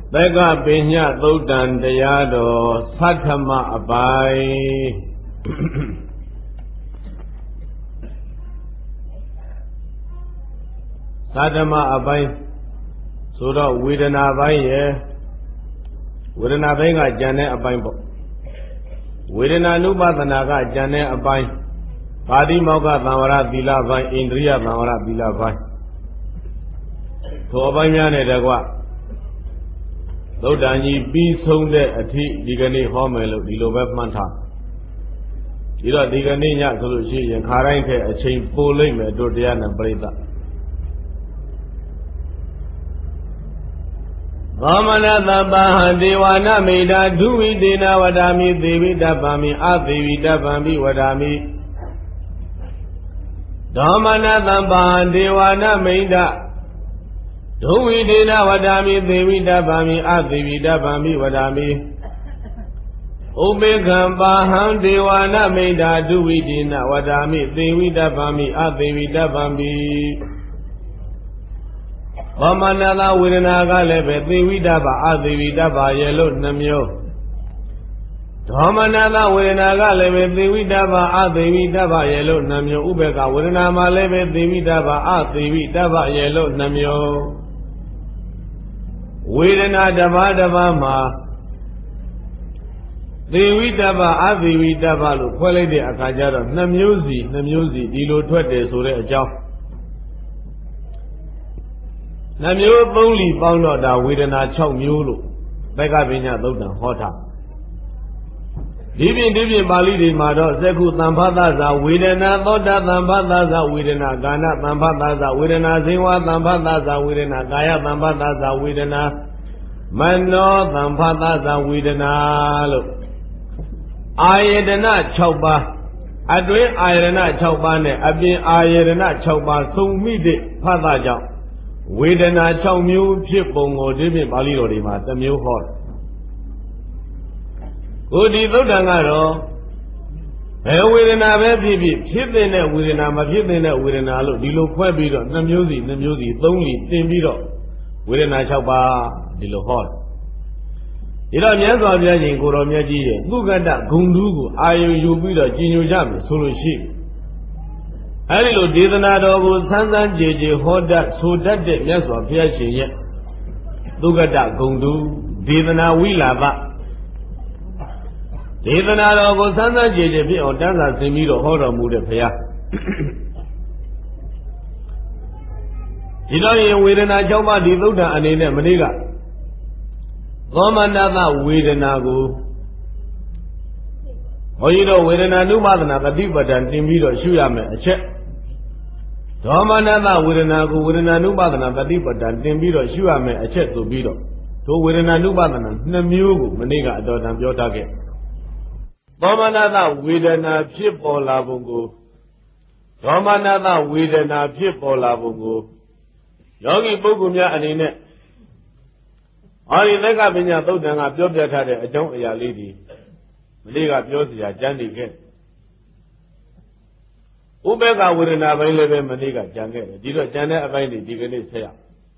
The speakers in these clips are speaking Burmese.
သက္ကပညသုတ်တံတရားတော်သတ္ထမအပိုင်းသတ္ထမအပိုင်းဆိုတော့ဝေဒနာပိုင်းရဲ့ဝေဒနာပိုင်းကကြံတဲ့အပိုင်းပေါ့ဝေဒနာနုပါဒနာကကြံတဲ့အပိုင်းပါဠိမောက္ခသံဝရသီလပိုင်းဣန္ဒြိယသံဝရသီလပိုင်းထိုအပိုင်းများနဲ့တကွသုတ်တန်ကြီးပြီးဆုံးတဲ့အထိဒီကနေ့ဟောမယ်လို့ဒီလိုပဲမှတ်ထားဒီတော့ဒီကနေ့ညဆိုလို့ရှိရင်ခါတိုင်းထက်အချိန်ပိုလိမ့်မယ်တို့တရားနဲ့ပြိဿသောမနသဗ္ဗဟဒေဝနာမိတာဒုဝိတေနဝဒာမိသေဝိတ္တဗာမိအသေဝိတ္တဗံပိဝဒာမိသောမနသဗ္ဗဟဒေဝနာမိတာဒုဝိတေနဝဒာမိသေဝိတ္တဗာမိအသေဝိတ္တဗံပိဝဒာမိဥပေက္ခပါဟံဒေဝနာမိတာဒုဝိတေနဝဒာမိသေဝိတ္တဗာမိအသေဝိတ္တဗံပိဘောမနသာဝေဒနာကလည်းပဲသေဝိတ္တဗာအသေဝိတ္တဗာရဲ့လို့နှမျိုးဒေါမနသာဝေဒနာကလည်းပဲသေဝိတ္တဗာအသေဝိတ္တဗာရဲ့လို့နှမျိုးဥပေက္ခဝေဒနာမှာလည်းပဲသေဝိတ္တဗာအသေဝိတ္တဗာရဲ့လို့နှမျိုးဝေဒနာတစ်ပါးတစ်ပါးမှာသေဝိတ္တဗာအသေဝိတ္တဗာလို့ခွဲလိုက်တဲ့အခါကျတော့နှမျိုးစီဒီလိုထွက်တယ်ဆိုတဲ့အကြောင်းနှမျိုးသုံးလီပေါင်းတော့ဒါဝေဒနာ6မျိုးလို့သက္ကပညသုတ်တံဟောထားဒီပြင်ပါဠိတွေမှာတော့သက္ခုသံဖသဇာဝေဒနာသောတာသံဖသဇာဝေဒနာကာဏသံဖသဇာဝေဒနာဇေဝသံဖသဇာဝေဒနာကာယသံဖသဇာဝေဒနာမနောသံဖသဇာဝေဒနာလို့အာယတနာ6ပါးအတွင်းအာယတနာ6ပါးနဲ့အပြင်အာယတနာ6ပါးစုံမိတဲ့ဖသကြောင့်ဝေဒနာ6မျိုးဖြစ်ပုံကိုဒီပြင်ပါဠိတော်တွေမှာတစ်မျိုးဟောတယ်ကိုဒီသုတ်တံကတော့ဘယ်ဝေဒနာပဲဖြစ်တဲ့ဝေဒနာမဖြစ်တဲ့ဝေဒနာလို့ဒီလိုခွဲပြီးတော့2မျိုးစီ3လီတင်ပြီးတော့ဝေဒနာ6ပါးဒီလိုဟောတယ်ဒီတော့မြတ်စွာဘုရားရှင်ကိုတော်မြတ်ကြီးရဲ့သုကတ္တဂုံတူးကိုအာယုယူပြီးတော့ကြည်ညိုကြမယ်ဆိုလို့ရှိအဲဒီလိုဒေသနာတော်ကိုဆန်းဆန်းကြည်ကြည်ဟောတတ်ဆိုတတ်တဲ့မြတ်စွာဘုရားရှင်ရဲ့သုကတ္တဂုံတူးဒေသနာဝိလာပဒေသနာတော်ကိုဆန်းဆန်းကြည်ကြည်ဖြစ်အောင်တန်းစာဆင်ပြီးတော့ဟောတော်မူတဲ့ဘုရားဒီတော့ရင်ဝေဒနာ6ပါးဒီသုတ်တံအနေနဲ့မနေ့ကသောမနသဝေဒနာကိုဘုန်းကြီးတို့ဝေဒနာနုပါဒနာတတိပဒံတင်ပြီးတော့ရှုရမယ်အချက်ဒေါမနသဝေဒနာကိုဝေဒနာနုပါဒနာတတိပဒံတင်ပြီးတော့ရှုရမယ်အချက်ဆိုပြီးတော့တို့ဝေဒနာနုပါဒနာ2မျိုးကိုမနေ့ကအတော်တန်ပြောထားခဲ့သောမနသဝေဒနာဖြစ်ပေါ်လာပုံကိုဒေါမနသဝေဒနာဖြစ်ပေါ်လာပုံကိုယောဂီပုဂ္ဂိုလ်များအနေနဲ့အာရိသက္ကပညာသုတ်တံကပြောပြထားတဲ့အကြောင်းအရာလေးဒီမနေ့ကပြောစရာကြံနေခဲ့ဥပေက္ခဝေဒနာပိုင်းလည်းပဲမနေ့ကကြံခဲ့တယ်ဒီတော့ကြံတဲ့အပိုင်းတွေဒီကနေ့ဆက်ရ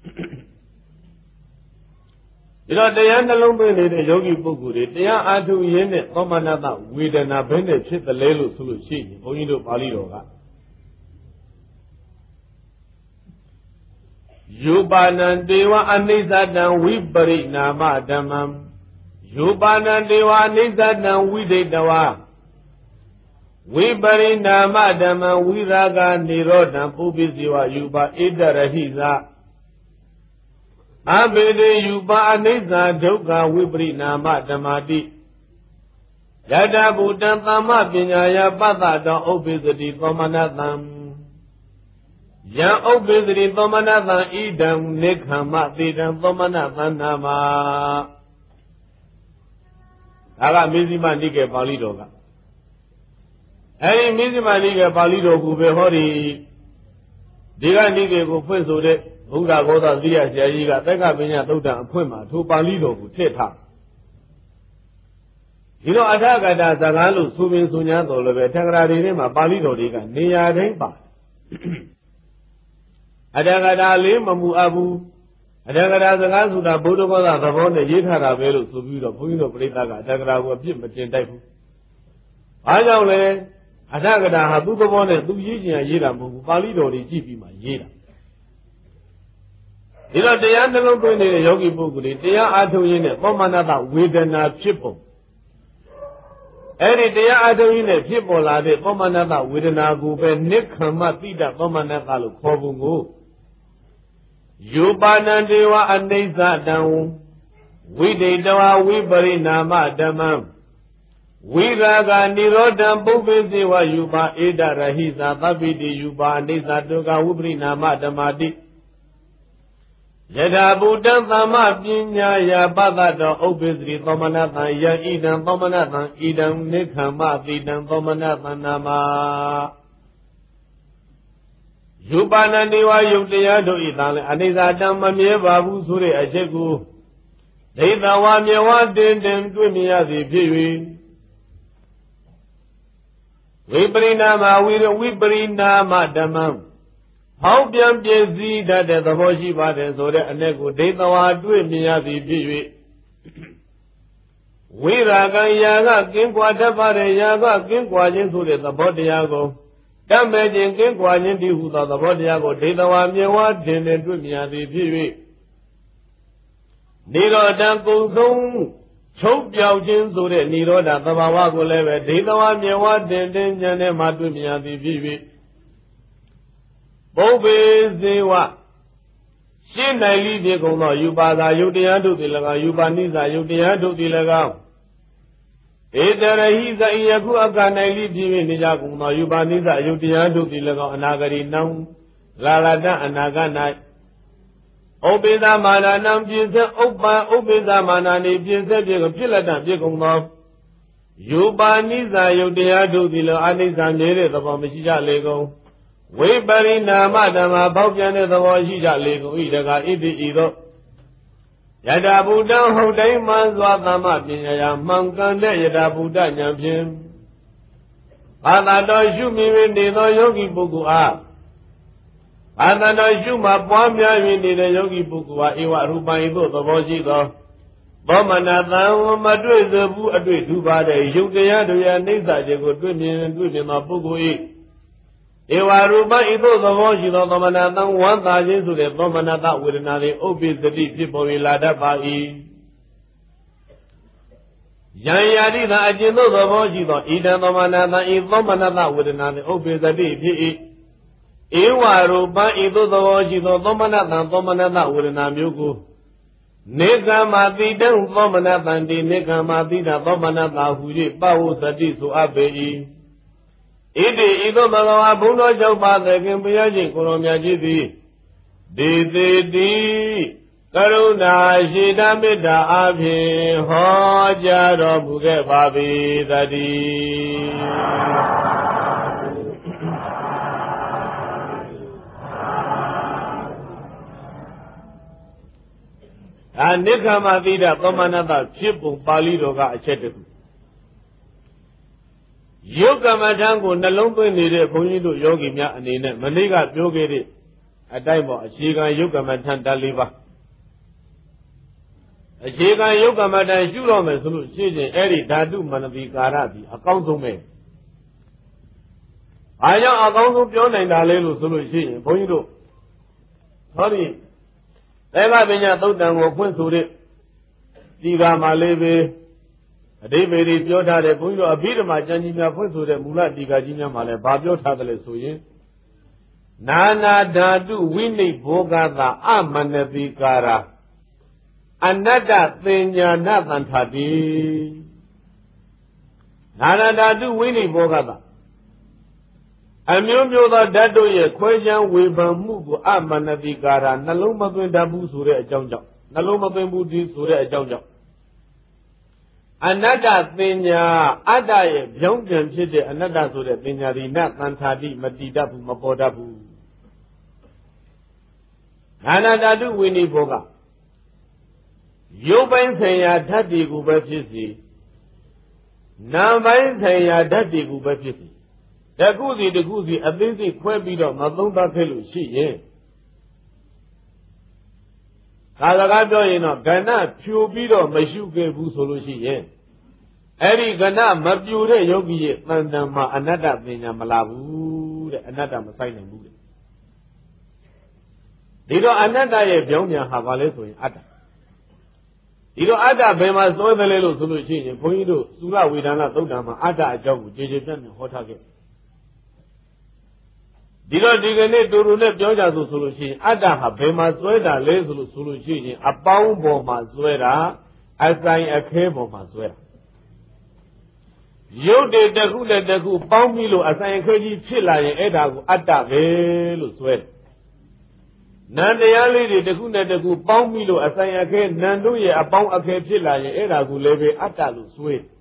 ဒီတော့တရားနှလုံးသွင်းနေတဲ့ယောဂီပုဂ္ဂိုလ်တွေတရားအားထုတ်ရင်းနဲ့သောမနတဝေဒနာဘယ်နဲ့ဖြစ်သလဲလို့ဆိုလို့ရှိရင်ဘုန်းကြီးတို့ပါဠိတော်ကယူပါဏံတေဝအနိစ္စတံဝိပရိနာမဓမ္မံယူပါဏံတေဝအနိစ္စတံဝိဒိတဝါဝိပရိနာမဓမ္မံဝိရာဂနိရောဓံပုပ္ပိစီဝယူပါဣတရဟိသအဘိဒေယူပါအနိစ္စဒုက္ခဝိပရိနာမဓမ္မာတိယတဗုတံသမ္မပညာယပတ္တတောဥပ္ပိသတိသောမနတံယံဥပ္ပိသတိသောမနတံဣဒံနိခမ္မသေတံသောမနတံနာမဒါကမေဇိမနိကေပါဠိတော်ကအဲဒီမေဇိမနိကေပါဠိတော်ကိုပဲဟောဒီကနိကေကိုဖွင့်ဆိုတဲ့ဘုရားဂေါသသီရဆရာကြီးကသက္ကပညသုတ်တံအဖွင့်မှာထိုပါဠိတော်ကိုထည့်ထားဒီလိုအထကတာဇာကားလို့ဆိုပင်ဆိုညာတော်လည်းပဲထက္ကရာတွေထဲမှာပါဠိတော်တွေကနေရာတိုင်းပါအထကတာလေးမမူအပ်ဘူးအတ္တကရာစကားဆိုတာဘုဒ္ဓဘာသာသဘောနဲ့ရေးထားတာပဲလို့ဆိုပြီးတော့ဘုန်းကြီးတို့ပြိဿကအတ္တကရာကိုအပြစ်မတင်တိုက်ဘူး။ဘာကြောင့်လဲအတ္တကရာဟာသူ့သဘောနဲ့သူရေးချင်ရေးတာမဟုတ်ဘူးပါဠိတော်တွေကြည့်ပြီးမှရေးတာ။ဒီတော့တရားနှလုံးသွင်းနေတဲ့ယောဂီပုဂ္ဂိုလ်တွေတရားအားထုတ်ရင်းနဲ့သောမနတဝေဒနာဖြစ်ပုံအဲ့ဒီတရားအားထုတ်ရင်းနဲ့ဖြစ်ပေါ်လာတဲ့သောမနတဝေဒနာကိုပဲနိက္ခမ္မတိတသောမနတလို့ခေါ်ပုံကိုယူပါဏံဒေဝအနိစ္စတံဝိဒိတဝဝိပရိနာမဓမ္မံဝိရာဂနိရောဓံပုပ္ပေစေဝယူပါဧတရဟိသာသဗ္ဗိတိယူပါအနိစ္စတုကဝိပရိနာမဓမ္မာတိယထာဘူတံသမ္မပညာယာပတ္တောဥပ္ပေစရိသောမနတံယံဣဒံသောမနတံဣဒံနိက္ခမ္မတိတံသောမနတံနာမယူပါဏနေဝယုတ်တရားတို့ဤသာလဲအနိစ္စတံမမြဲပါဘူးဆိုတဲ့အချက်ကိုဒိဋ္ဌဝါမြေဝတင်တင်တွေ့မြင်ရသည်ဖြစ်၍ဝိပရိနာမဝိပရိနာမဓမ္မံဟောင်းပြန်ပြည့်စည်တတ်တဲ့သဘောရှိပါတယ်ဆိုတဲ့အ ਨੇ ကိုဒိဋ္ဌဝါတွေ့မြင်ရသည်ဖြစ်၍ဝိရာဂံယာကကင်းကွာတတ်ပါတယ်ယာကကင်းကွာခြင်းဆိုတဲ့သဘောတရားကိုတတ်မဲ့ခြင်းကင်းကွာခြင်းတည်းဟူသောသဘောတရားကိုဒိဋ္ဌဝါမြေဝတင်တင်တွေ့မြင်ရသည်ဖြစ်၍နိရောဓကုံဆုံးချုပ်ပြောက်ခြင်းဆိုတဲ့နိရောဓသဘာဝကိုလည်းပဲဒိဋ္ဌဝါမြေဝတင်တင်ဉာဏ်နဲ့မှတွေ့မြင်ရသည်ဖြစ်၍ပုပ္ပေဇေဝရှင်းနိုင်လိဖြစ်ကုန်သောယူပါသာယုတ်တရားတို့သည်၎င်းယူပါနိစ္စယုတ်တရားတို့သည်၎င်းဧတရဟိဇယခုအကနိုင်လိဖြစ်၍နေကြကုန်သောယူပါနိစ္စယုတ်တရားတို့သည်၎င်းအနာဂရီနောင်လာလတအနာဂ၌ဥပ္ပေသမာနနံပြည့်စက်ဥပ္ပံဥပ္ပေသမာနနေပြည့်စက်ဖြစ်လက်တဖြစ်ကုန်သောယူပါနိစ္စယုတ်တရားတို့သည်၎င်းအနိစ္စနေတဲ့သဘောမရှိကြလေကုန်ဝိပရိနာမဓမ္မပေါက်ပြန်တဲ့သဘောရှိကြလေကုန်ဤတကာဣတိဤသို့ယထာဘုဒ္ဓဟုတ်တိုင်းမှန်စွာသမ္မပညာယာမှန်ကန်တဲ့ယထာဘုဒ္ဓဉာဏ်ဖြင့်ဘာသာတော်ရှုမြင်နေသောယောဂီပုဂ္ဂိုလ်အားဘာသာတော်ရှုမှပွားများ၍နေတဲ့ယောဂီပုဂ္ဂိုလ်အားဧဝရူပံဤသို့သဘောရှိသောသောမနာတံမတွေ့သဘူးအတွေ့ထူပါတဲ့ယုတ်တရားတို့ရဲ့အိဋ္ဌာခြင်းကိုတွေ့မြင်သောပုဂ္ဂိုလ်၏ဧဝရူပဤသို့သဘောရှိသောသောမနာတံဝမ်းသာခြင်းဆိုတဲ့သောမနာတဝေဒနာတွေဥပ္ပိသတိဖြစ်ပေါ်၍လာတတ်ပါ၏ယံယာတိသာအကျဉ်သို့သဘောရှိသောဣဒံသောမနာတံဤသောမနာတဝေဒနာတွေဥပ္ပိသတိဖြစ်၏ဧဝရူပဤသို့သဘောရှိသောသောမနာတံသောမနာတဝေဒနာမျိုးကိုနေကမတိတံသောမနာတံတိနေကမတိတသောမနာတဟူ၍ပဝုသတိဆိုအပ်ပေ၏ဣတိဤသို့ဘဂဝါဘုန်းတော်ကြောင့်ပါသခင်ဘုရားရှင်ကိုရောမြတ်ကြီးသည်ဒေသေတိကရုဏာရှိတမေတ္တာအဖြင့်ဟောကြားတော်မူခဲ့ပါ၏တည်းနိက္ခမတိဒသောမနတဖြစ်ပုံပါဠိတော်ကအချက်တခုယုတ်ကမ္မထံကိုနှလုံးသွင်းနေတဲ့ဘုန်းကြီးတို့ယောဂီများအနေနဲ့မနေ့ကပြောခဲ့တဲ့အတိုင်းပေါ်အခြေခံယုတ်ကမ္မထံဓာတ်၄ပါးအခြေခံယုတ်ကမ္မထံရှုတော့မယ်ဆိုလို့ရှိရင်အဲ့ဒီဓာတုမနတိကာရသည်အကောင်းဆုံးပဲ။အားကြောင့်အကောင်းဆုံးပြောနိုင်တာလေလို့ဆိုလို့ရှိရင်ဘုန်းကြီးတို့ဟောဒီသေဘပညာသုတ်တံကိုဖွင့်ဆိုတဲ့ဒီကမှာလေးပဲအဓိပ္ပာယ်တွေပြောထားတယ်ဘုန်းကြီးတို့အဘိဓမ္မာကျမ်းကြီးများဖွင့်ဆိုတဲ့မူလတိကာကြီးများမှာလည်းဘာပြောထားတယ်လဲဆိုရင်နာနာဓာတုဝိနိဘောဂတာအမနတိကာရာအနတ္တသင်ညာဏသန္ထာတိနာနာဓာတုဝိနိဘောဂတာအမျိုးမျိုးသောဓာတ်တို့ရဲ့ခွဲခြားဝေဖန်မှုကိုအမနတိကာရာနှလုံးမသွင်းတတ်ဘူးဆိုတဲ့အကြောင်းကြောင့်နှလုံးမသွင်းဘူးဒီဆိုတဲ့အကြောင်းကြောင့်အနတ္တသင်ညာအတ္တရဲ့ပြောင်းပြန်ဖြစ်တဲ့အနတ္တဆိုတဲ့သင်ညာဒီနသန္ထာတိမတည်တတ်ဘူးမပေါ်တတ်ဘူးနာနာဓာတုဝိနိဘောကရုပ်ပိုင်းဆိုင်ရာဓာတ်တွေကိုပဲဖြစ်စီနာမ်ပိုင်းဆိုင်ရာဓာတ်တွေကိုပဲဖြစ်စီတခုစီတခုစီအသေးစိတ်ခွဲပြီးတော့မသုံးသပ်ခဲ့လို့ရှိရင်ကာပြောရင်တော့ကဏဖြူပြီးတော့မရှိခဲ့ဘူးဆိုလို့ရှိရင်အဲ့ဒီကဏမပြူတဲ့ယောဂီရဲ့တန်တန်မှာအနတ္တပညာမလာဘူးတဲ့အနတ္တမဆိုင်နိုင်ဘူးတဲ့ဒီတော့အနတ္တရဲ့ပြောင်းပြန်ဟာဘာလဲဆိုရင်အတ္တဒီတော့အတ္တဘယ်မှာစွဲသလဲလို့ဆိုလို့ရှိရင်ဘုန်းကြီးတို့သုရဝေဒနာသုတ်တံမှာအတ္တအကြောင်းကိုကြည်ကြည်ပြန့်ပြန့်ဟောထားခဲ့ဒီတော့ဒီကနေ့တူတူနဲ့ပြောကြဆိုလို့ရှိရင်အတ္တဟာဘယ်မှာစွဲတာလဲဆိုလို့ရှိရင်အပေါင်းပေါ်မှာစွဲတာအဆိုင်အခဲပေါ်မှာစွဲတာရုပ်တွေတစ်ခုနဲ့တစ်ခုပေါင်းပြီးလို့အဆိုင်အခဲကြီးဖြစ်လာရင်အဲ့ဒါကိုအတ္တပဲလို့စွဲတယ်နံတရားလေးတွေတစ်ခုနဲ့တစ်ခုပေါင်းပြီးလို့အဆိုင်အခဲနံတို့ရဲ့အပေါင်းအခဲဖြစ်လာရင်အဲ့ဒါကိုလည်းပဲအတ္တလို့စွဲတယ်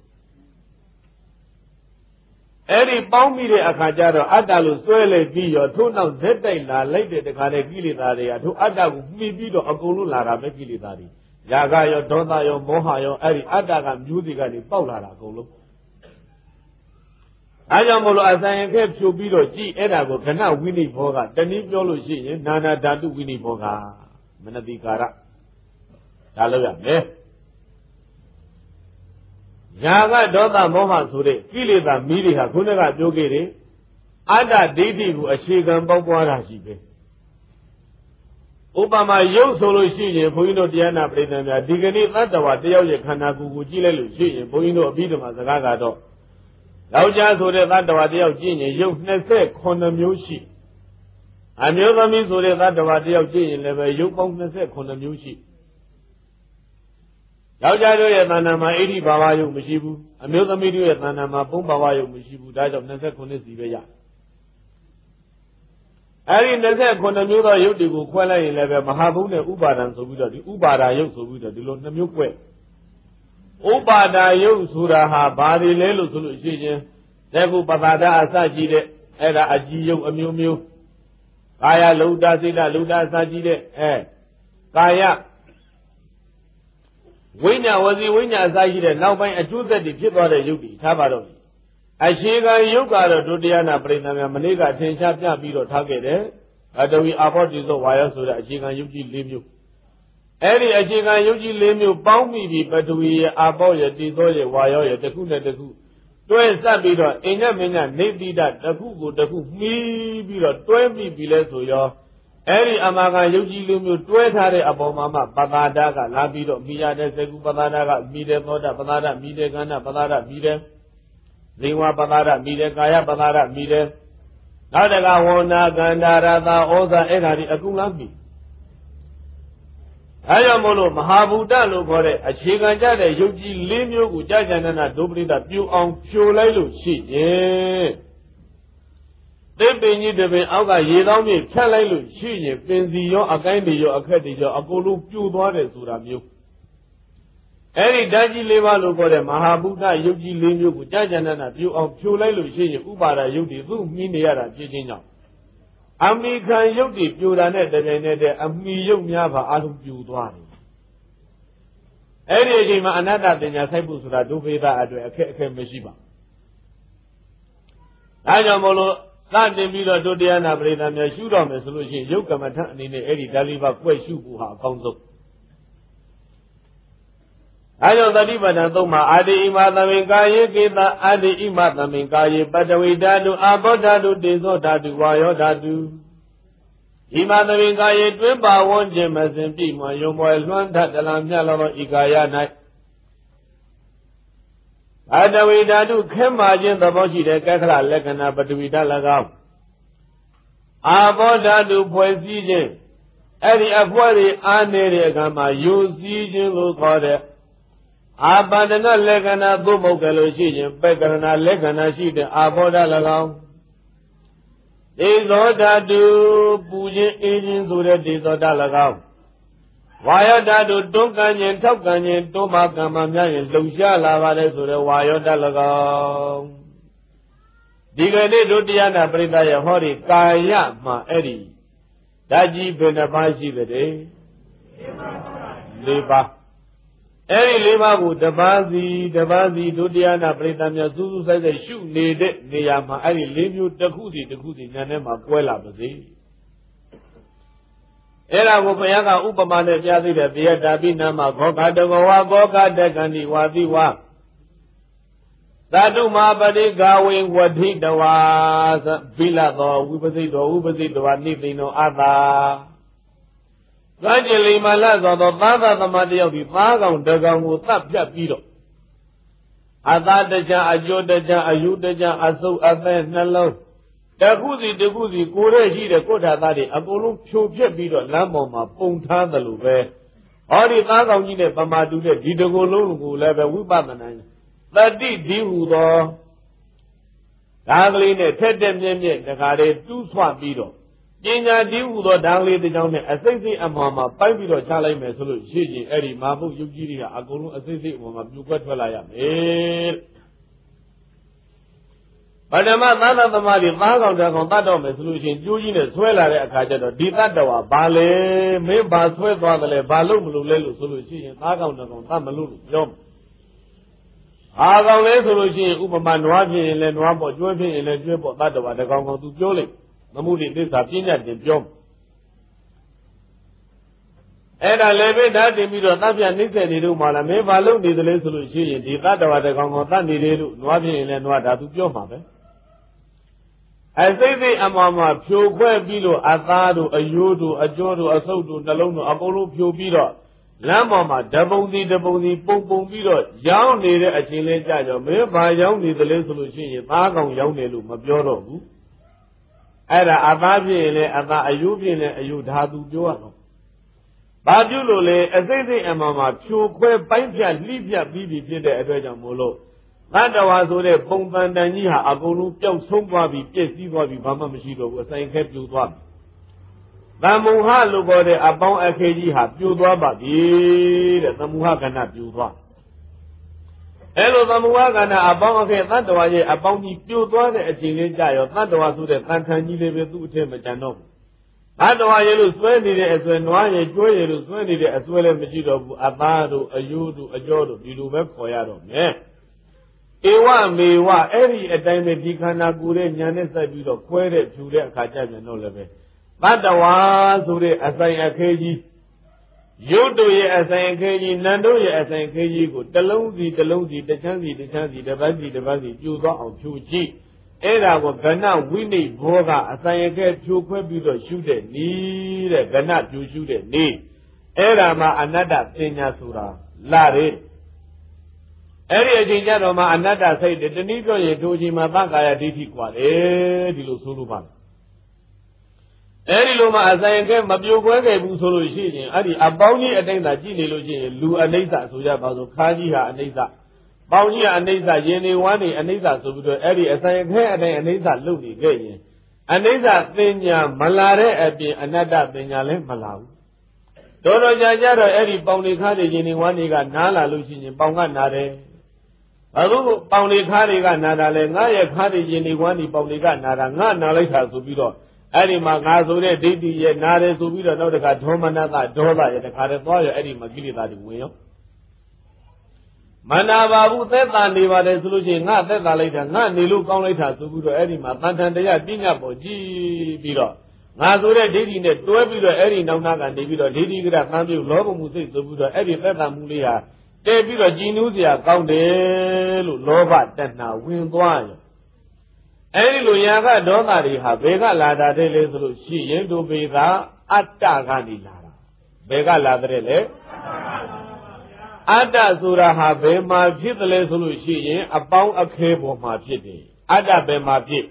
အဲ့ဒီပေါင်းပြီးတဲ့အခါကျတော့အတ္တလို့စွဲလိုက်ပြီးရောထို့နောက်ဇက်တိုက်လာလိုက်တဲ့တခါတဲ့ကိလေသာတွေကထို့အတ္တကိုမှီပြီးတော့အကုန်လုံးလာတာပဲကိလေသာတွေရာဂရောဒေါသရောမောဟရောအဲ့ဒီအတ္တကမျိုးစီကနေပေါက်လာတာအကုန်လုံးအဲကြောင့်မို့လို့အဆိုင်အခဲဖြိုပြီးတော့ကြည်အဲ့ဒါကိုခဏဝိနိဘောကတနည်းပြောလို့ရှိရင်နာနာဓာတုဝိနိဘောကမနတိကာရဒါလို့ရမယ်ညာကဒေါသမောဟဆိုတဲ့ကိလေသာမီးတွေဟာခုနကပြောခဲ့တယ်အတ္တဒိဋ္ဌိကိုအခြေခံပေါက်ပွားတာရှိပဲဥပမာရုပ်ဆိုလို့ရှိရင်ဘုန်းကြီးတို့တရားနာပရိသတ်များဒီကနေ့သတ္တဝါတယောက်ရဲ့ခန္ဓာကိုယ်ကိုကြည့်လိုက်လို့ရှိရင်ဘုန်းကြီးတို့အဘိဓမ္မာစကားကတော့ယောက်ျားဆိုတဲ့သတ္တဝါတယောက်ကြည့်ရင်ရုပ်29မျိုးရှိအမျိုးသမီးဆိုတဲ့သတ္တဝါတယောက်ကြည့်ရင်လည်းပဲရုပ်ပေါင်း29မျိုးရှိယောက်ျားတို့ရဲ့သဏ္ဍာန်မှာဣတိဘာဝယုတ်မရှိဘူးအမျိုးသမီးတို့ရဲ့သဏ္ဍာန်မှာပုံဘာဝယုတ်မရှိဘူးဒါကြောင့်29စီပဲရအဲဒီ29မျိုးသောယုတ်တွေကိုခွဲလိုက်ရင်လည်းပဲမဟာဘုံနဲ့ဥပါဒံဆိုပြီးတော့ဒီဥပါဒာယုတ်ဆိုပြီးတော့ဒီလို2မျိုးခွဲဥပါဒာယုတ်ဆိုတာဟာဘာတွေလဲလို့ဆိုလို့ရှိရင်သက္ကုပပါဒအစရှိတဲ့အဲ့ဒါအကြည်ယုတ်အမျိုးမျိုးကာယလုံတာစိတ်လုံတာအစရှိတဲ့ကာယဝိညာဝစီဝိညာအစရှိတဲ့နောက်ပိုင်းအကျိုးဆက်တွေဖြစ်သွားတဲ့ယုတ်တွေထားပါတော့အခြေခံယုတ်ကတော့ဒုတိယနာပရိသတ်များမနေ့ကထင်ရှားပြပြီးတော့ထားခဲ့တယ်အတဝီအာဘောတိသောဝါယောဆိုတဲ့အခြေခံယုတ်ကြီး၄မျိုးအဲ့ဒီအခြေခံယုတ်ကြီး၄မျိုးပေါင်းမိပြီးပတဝီရဲ့အာဘောရဲ့တိသောရဲ့ဝါယောရဲ့တစ်ခုနဲ့တစ်ခုတွဲဆက်ပြီးတော့အိညမင်းညနေတိတတစ်ခုကိုတစ်ခုမှီးပြီးတော့တွဲမိပြီလဲဆိုရောအဲ့ဒီအမာကယုတ်ကြီး၄မျိုးတွဲထားတဲ့အပေါ်မှာမှပသာဒကလာပြီးတော့မိရတဲ့စေကုပသာဒကမိတဲ့သောတာပသာဒမိတဲ့ကန္နပသာဒမိတဲ့ဇိဝပသာဒမိတဲ့ကာယပသာဒမိတဲ့နောက်တကဝန္နာကန္တာရတာဩဇာအဲ့ဒါဒီအကုန်လားမိအဲကြောင့်မို့လို့မဟာဗုဒ္ဓလို့ခေါ်တဲ့အခြေခံကြတဲ့ယုတ်ကြီး၄မျိုးကိုကြာကြာနာနာဒုပရိသပြူအောင်ဖြိုလိုက်လို့ရှိရင်သစ်ပင်ကြီးတစ်ပင်အောက်ကရေတောင်းမြေဖြတ်လိုက်လို့ရှိရင်ပင်စီရောအကိုင်းတွေရောအခက်တွေရောအကုန်လုံးပြိုသွားတယ်ဆိုတာမျိုးအဲ့ဒီဓာတ်ကြီး၄ပါးလို့ခေါ်တဲ့မဟာဗုဒ္ဓယုတ်ကြီး၄မျိုးကိုကြာကြာနာနာပြိုအောင်ဖြိုလိုက်လို့ရှိရင်ဥပါဒယုတ်တွေသူ့မှီးနေရတာဖြစ်ခြင်းကြောင့်အမိခံယုတ်တွေပြိုတာနဲ့တပြိုင်နက်တည်းအမိယုတ်များပါအလုံးပြိုသွားတယ်အဲ့ဒီအချိန်မှာအနတ္တပညာစိုက်ဖို့ဆိုတာဒုဗေဒအတွက်အခက်အခဲမရှိပါဒါကြောင့်မို့လို့စတင်ပြီးတော့ဒုတိယနာပရိသတ်များရှုတော့မယ်ဆိုလို့ရှိရင်ယုတ်ကမ္မထအနေနဲ့အဲ့ဒီဓာလိပါကွဲ့ရှုဖို့ဟာအကောင်းဆုံးအဲကြောင့်သတိပဋ္ဌာန်သုံးမှာအာတိဣမသမင်ကာယေကေတအာတိဣမသမင်ကာယေပတဝိဓာတုအာဘောဓာတုတေဇောဓာတုဝါယောဓာတုဣမသမင်ကာယေတွင်ပါဝန်းကျင်မစင်ပြည့်မှယုံပွဲလွှမ်းထတလံမြတ်လောဤကာယ၌အတဝိဓာတုခဲမာခြင်းသဘောရှိတဲ့ကက္ခလလက္ခဏာပတဝိဓာ၎င်းအာဘောဓာတုဖွဲ့စည်းခြင်းအဲ့ဒီအဖွဲတွေအားနေတဲ့အခါမှာယူစည်းခြင်းလို့ခေါ်တဲ့အာပါဒနာလက္ခဏာသို့မဟုတ်ကြလို့ရှိရင်ပက္ခဏာလက္ခဏာရှိတဲ့အာဘောဓာ၎င်းဒေဇောဓာတုပူခြင်းအေးခြင်းဆိုတဲ့ဒေဇောဓာ၎င်းဝါယောဓာတုတွန်းကန်ခြင်းထောက်ကန်ခြင်းတွန်းမကံမများရင်လှုပ်ရှားလာပါတယ်ဆိုတဲ့ဝါယောဓာ၎င်းဒီကနေ့ဒုတိယနာပရိသတ်ရဲ့ဟောဒီကာယမှာအဲ့ဒီဓာတ်ကြီးဘယ်နှပါးရှိသလဲ၄ပါးအဲ့ဒီ၄ပါးကိုတပါးစီဒုတိယနာပရိသတ်များစူးစူးဆိုင်ဆိုင်ရှုနေတဲ့နေရာမှာအဲ့ဒီ၄မျိုးတစ်ခုစီဉာဏ်ထဲမှာကွဲလာပါစေ Era go payaka upamane pyasi de piyata binama goka degowa goka dekandi wadiwa Sadu mabadi gawin wadhi dawa bila do upasi do nitino ada Rajali malazo do tata tamadiyo di tagang dagang utap ya piro Ada daja ajo daja ayu daja asu ate nalo Daguzi kore shi de kota tadi akolong phyo phet pi do lam paw ma pung tha dalu be Odi ta kaung ji ne pamadu de di de ko long ko le be wipatana Tati di hu do da kali ne thet tet myet daga de tu swa pi do Panya di hu do da kali de jaung ne asai sai amma ma pai pi do cha lai me so lo shi jin edi ma phuk yuk ji ri ha akolong asai sai amma ma pyu kwat thwat la ya me Padama Nana Tamari, Magang Dragon Tadome solution, Jujin, Swella, Akaja, Ditadawa, Bale, Meba, Swella, Balum, Lulu, solution, Magang Dragon Tamalu, Jom. Agang solution, Upaman, Waji, and Wambo, Jovi, and a Jumbo Tadawa, the Gong to Jolly. Namudi, this Apina, the Jom. And I leave it that the middle of Tapia Nisa, the Rumala, Meba, Lum, the solution, Ditadawa, the Gong Tandi, Waji, and Wada to Joma. Asai amama phyo khwe pi lo atha do ayo do ajo do asuk do nalong do akolong phyo pi do lam paw ma dabong si pung pi do yaung nede achin le ja jo me ba yaung ne dele so lo shin yin tha kaung yaung ne lo ma pyo do bu Aida atha phyin le atha ayo phyin le ayo dhatu pyo ya lo Ba pyu lo le asai amama phyo khwe pai phya li phya pi phit de atwet jaung mo lo Nadawa so de pung pan dan ji ha akolong pyauk song twa bi pyet si twa bi ba ma mashi do bu asai khe pyu twa Tamung ha lo ko de apaung akhe ji ha pyu twa ba bi de Tamung ha kana pyu twa Elo Tamung ha kana apaung akhe Tadawa ye apaung ji pyu twa de achin le ja yo Tadawa so de tan than ji le be tu athe ma chan do Tadawa ye lo swai ni de aswai nwa ye chwe ye lo swai ni de aswai le machi do bu atha do ayo do ajo do di lo be khaw ya do me Ewa mewa eri aတိုင်းbe di khana ku de nyan ne sat pi do khwe de phyu de akha ja myan do le be Tadawa so de asai akhe ji Yot do ye asai akhe ji nan do ye asai akhe ji ko talong si tachan si deban si pyu twa aung phyu chi Era ko gana winei bho ga asai akhe phyu khwe pi do shu de ni de gana pyu shu de ni Era ma anatta panya sura la de Eri ajin ja do ma anatta sai de tani pyo ye do ji ma thakaya dithi kwa de di lo so lo ba Eri lo ma asai khe ma pyo khwe kai bu so lo shi yin adi apaung ji atain da ji ne lo chin lu anaitha so ja ba so kha ji ha anaitha paung ji ha anaitha yin ne wan ne anaitha so bi do eri asai khe atain anaitha lou ni khe yin anaitha panya ma la de apin anatta panya le ma la bu Do ja ja do eri paung ni kha de yin ne wan ne ga na la lo shi yin paung ga na de Aru paung ni kha de ga na da le nga ye kha de yin ni wan ni paung ni ga na da nga na lai tha so bi do eri ma nga so de daithi ye na de so bi do naw taka dhomanata dhoda ye taka de twa ye eri ma kilita di win yo Mana ba bu thetha ne ba de so lo chin nga thetha lai tha nga ne lo kaung lai tha so bi do eri ma tan tan taya pinya paw ji bi do nga so de daithi ne twဲbi do eri naw na ka ne bi do daithi kra tan pyu lo bu mu sait so bi do eri thetha mu le ha Te bi do ji nu sia kaung de lo loba tanna win twa yo Eri lo ya ka dotha ri ha be ka la da de le so lo shi yin do be da atta ka ni la da be ka la de le Atta sura ha be ma phit de le so lo shi yin apaung akhe paw ma phit de Atta be ma phit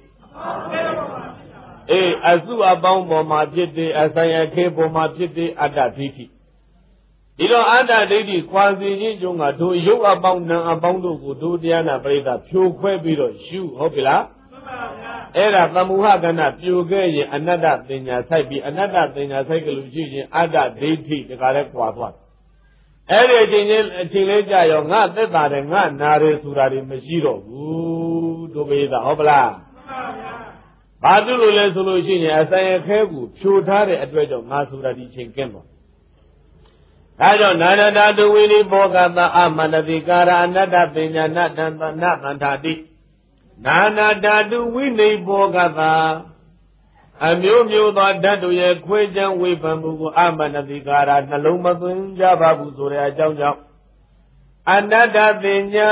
asu apaung paw ma phit de asai akhe paw ma phit de atta dithi Di do atta dithi khwa si yin jong ga do yuk apaung nan apaung do ko do tya na paritha phyo khwe pi do shuဟုတ်ပြီလားEra Tamuha gana pyu khe yin anatta panya sai pi anatta panya sai ka lo shi yin atta dithi taka le kwa thwa Eri achin le ja yo nga thetha de nga na de sura de ma shi do bu do be daဟုတ်ပလားBa tu lo le so lo shi yin asai akhe ku phyo tha de atwet jaw nga sura di chin kin mo Da jaw nanata tu wini bogata amanati kara anatta panya na tantha ti Nana dadu winei bogata အမျိုးမျိုးသောဓာတ်တို့ရဲ့ခွဲခြားဝေဖန်မှုကိုအမနတိကာရနှလုံးမသွင်းကြပါဘူးဆိုတဲ့အကြောင်းကြောင့်အနတ္တပညာ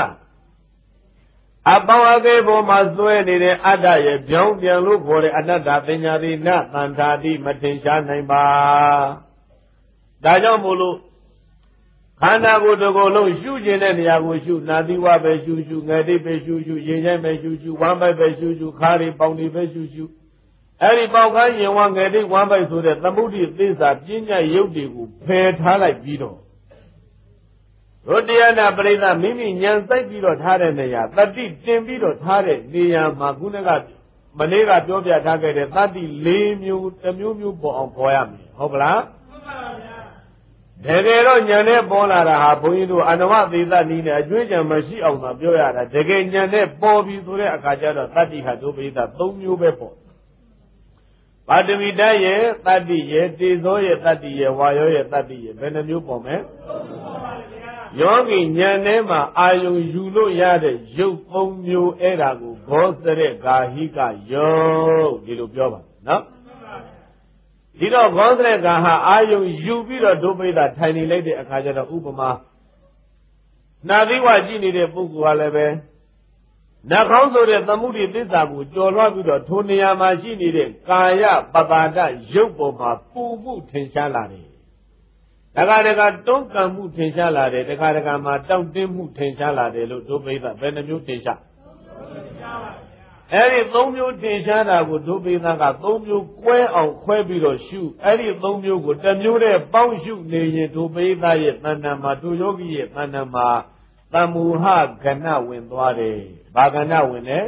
အပေါင်းအကဲပေါ်မှာစွဲနေတဲ့အတ္တရဲ့ပြောင်းပြန်လို့ခေါ်တဲ့အနတ္တပညာသည်နသန္တာတိမထင်ရှားနိုင်ပါဒါကြောင့်မို့လို့ခန္ဓာကိုယ်တစ်ခုလုံးရှုကျင်တဲ့နေရာကိုရှုနာသီဝပဲရှုရှုငယ်တိပဲရှုရှုရင်ချိုင်းပဲရှုရှုဝမ်းပိုက်ပဲရှုရှုခါးရီပေါင်တွေပဲရှုရှုအဲ့ဒီပေါက်ခါရင်ဝငယ်တိဝမ်းပိုက်ဆိုတဲ့သမုဒိသစ္စာပညာရုပ်တွေကိုဖယ်ထားလိုက်ပြီးတော့တို့တရားနာပရိသတ်မိမိဉာဏ်စိုက်ပြီးတော့ထားတဲ့နေရာတတိတင်ပြီးတော့ထားတဲ့နေရာမှာခုနကမနေ့ကပြောပြထားခဲ့တဲ့တတိ၄မျိုးတစ်မျိုးမျိုးပေါ်အောင်ပေါ်ရမယ်ဟုတ်ပလားဟုတ်ပါဗျာတကယ်တော့ဉာဏ်နဲ့ပေါ်လာတာဟာဘုန်းကြီးတို့အနဝသေသနည်းနဲ့အကျွေးကြံမရှိအောင်သာပြောရတာတကယ်ဉာဏ်နဲ့ပေါ်ပြီဆိုတဲ့အခါကျတော့တတိဟာတို့ပရိသတ်၃မျိုးပဲပေါ်ပါတဝိတရဲ့တတိရဲ့တေဇောရဲ့တတိရဲ့ဝါယောရဲ့တတိရဲ့ဘယ်နှမျိုးပေါ်မလဲယောဂီဉာဏ်ထဲမှာအာယုံယူလို့ရတဲ့ရုပ်၃မျိုးအဲ့ဒါကိုဘောစရက်ဂါဟိကယောဒီလိုပြောပါနော်ဒီတော့ဘောစရက်ဂါဟာအာယုံယူပြီးတော့ဒုပိသထိုင်နေလိုက်တဲ့အခါကျတော့ဥပမာနာသီဝကြည့်နေတဲ့ပုဂ္ဂိုလ်ကလည်းပဲနှာခေါင်းဆိုတဲ့သမုဒိသစ္စာကိုကျော်လွှားပြီးတော့ထိုနေရာမှာရှိနေတဲ့ကာယပပါဒရုပ်ပေါ်မှာပူမှုထင်ရှားလာတယ်တခါတခါတွန်းကန်မှုထင်ရှားလာတယ်တခါတခါမှာတောင့်တင်းမှုထင်ရှားလာတယ်လို့ဒုပိသဘယ်နှမျိုးထင်ရှားအဲ့ဒီ၃မျိုးထင်ရှားတာကိုဒုပိသက၃မျိုးကွဲအောင်ခွဲပြီးတော့ရှုအဲ့ဒီ၃မျိုးကိုတစ်မျိုးတည်းပေါင်းရှုနေရင်ဒုပိသရဲ့တဏ္ဍာမှာဒုယောဂီရဲ့တဏ္ဍာမှာတမူဟကဏဝင်သွားတယ်ဘာကဏဝင်လဲ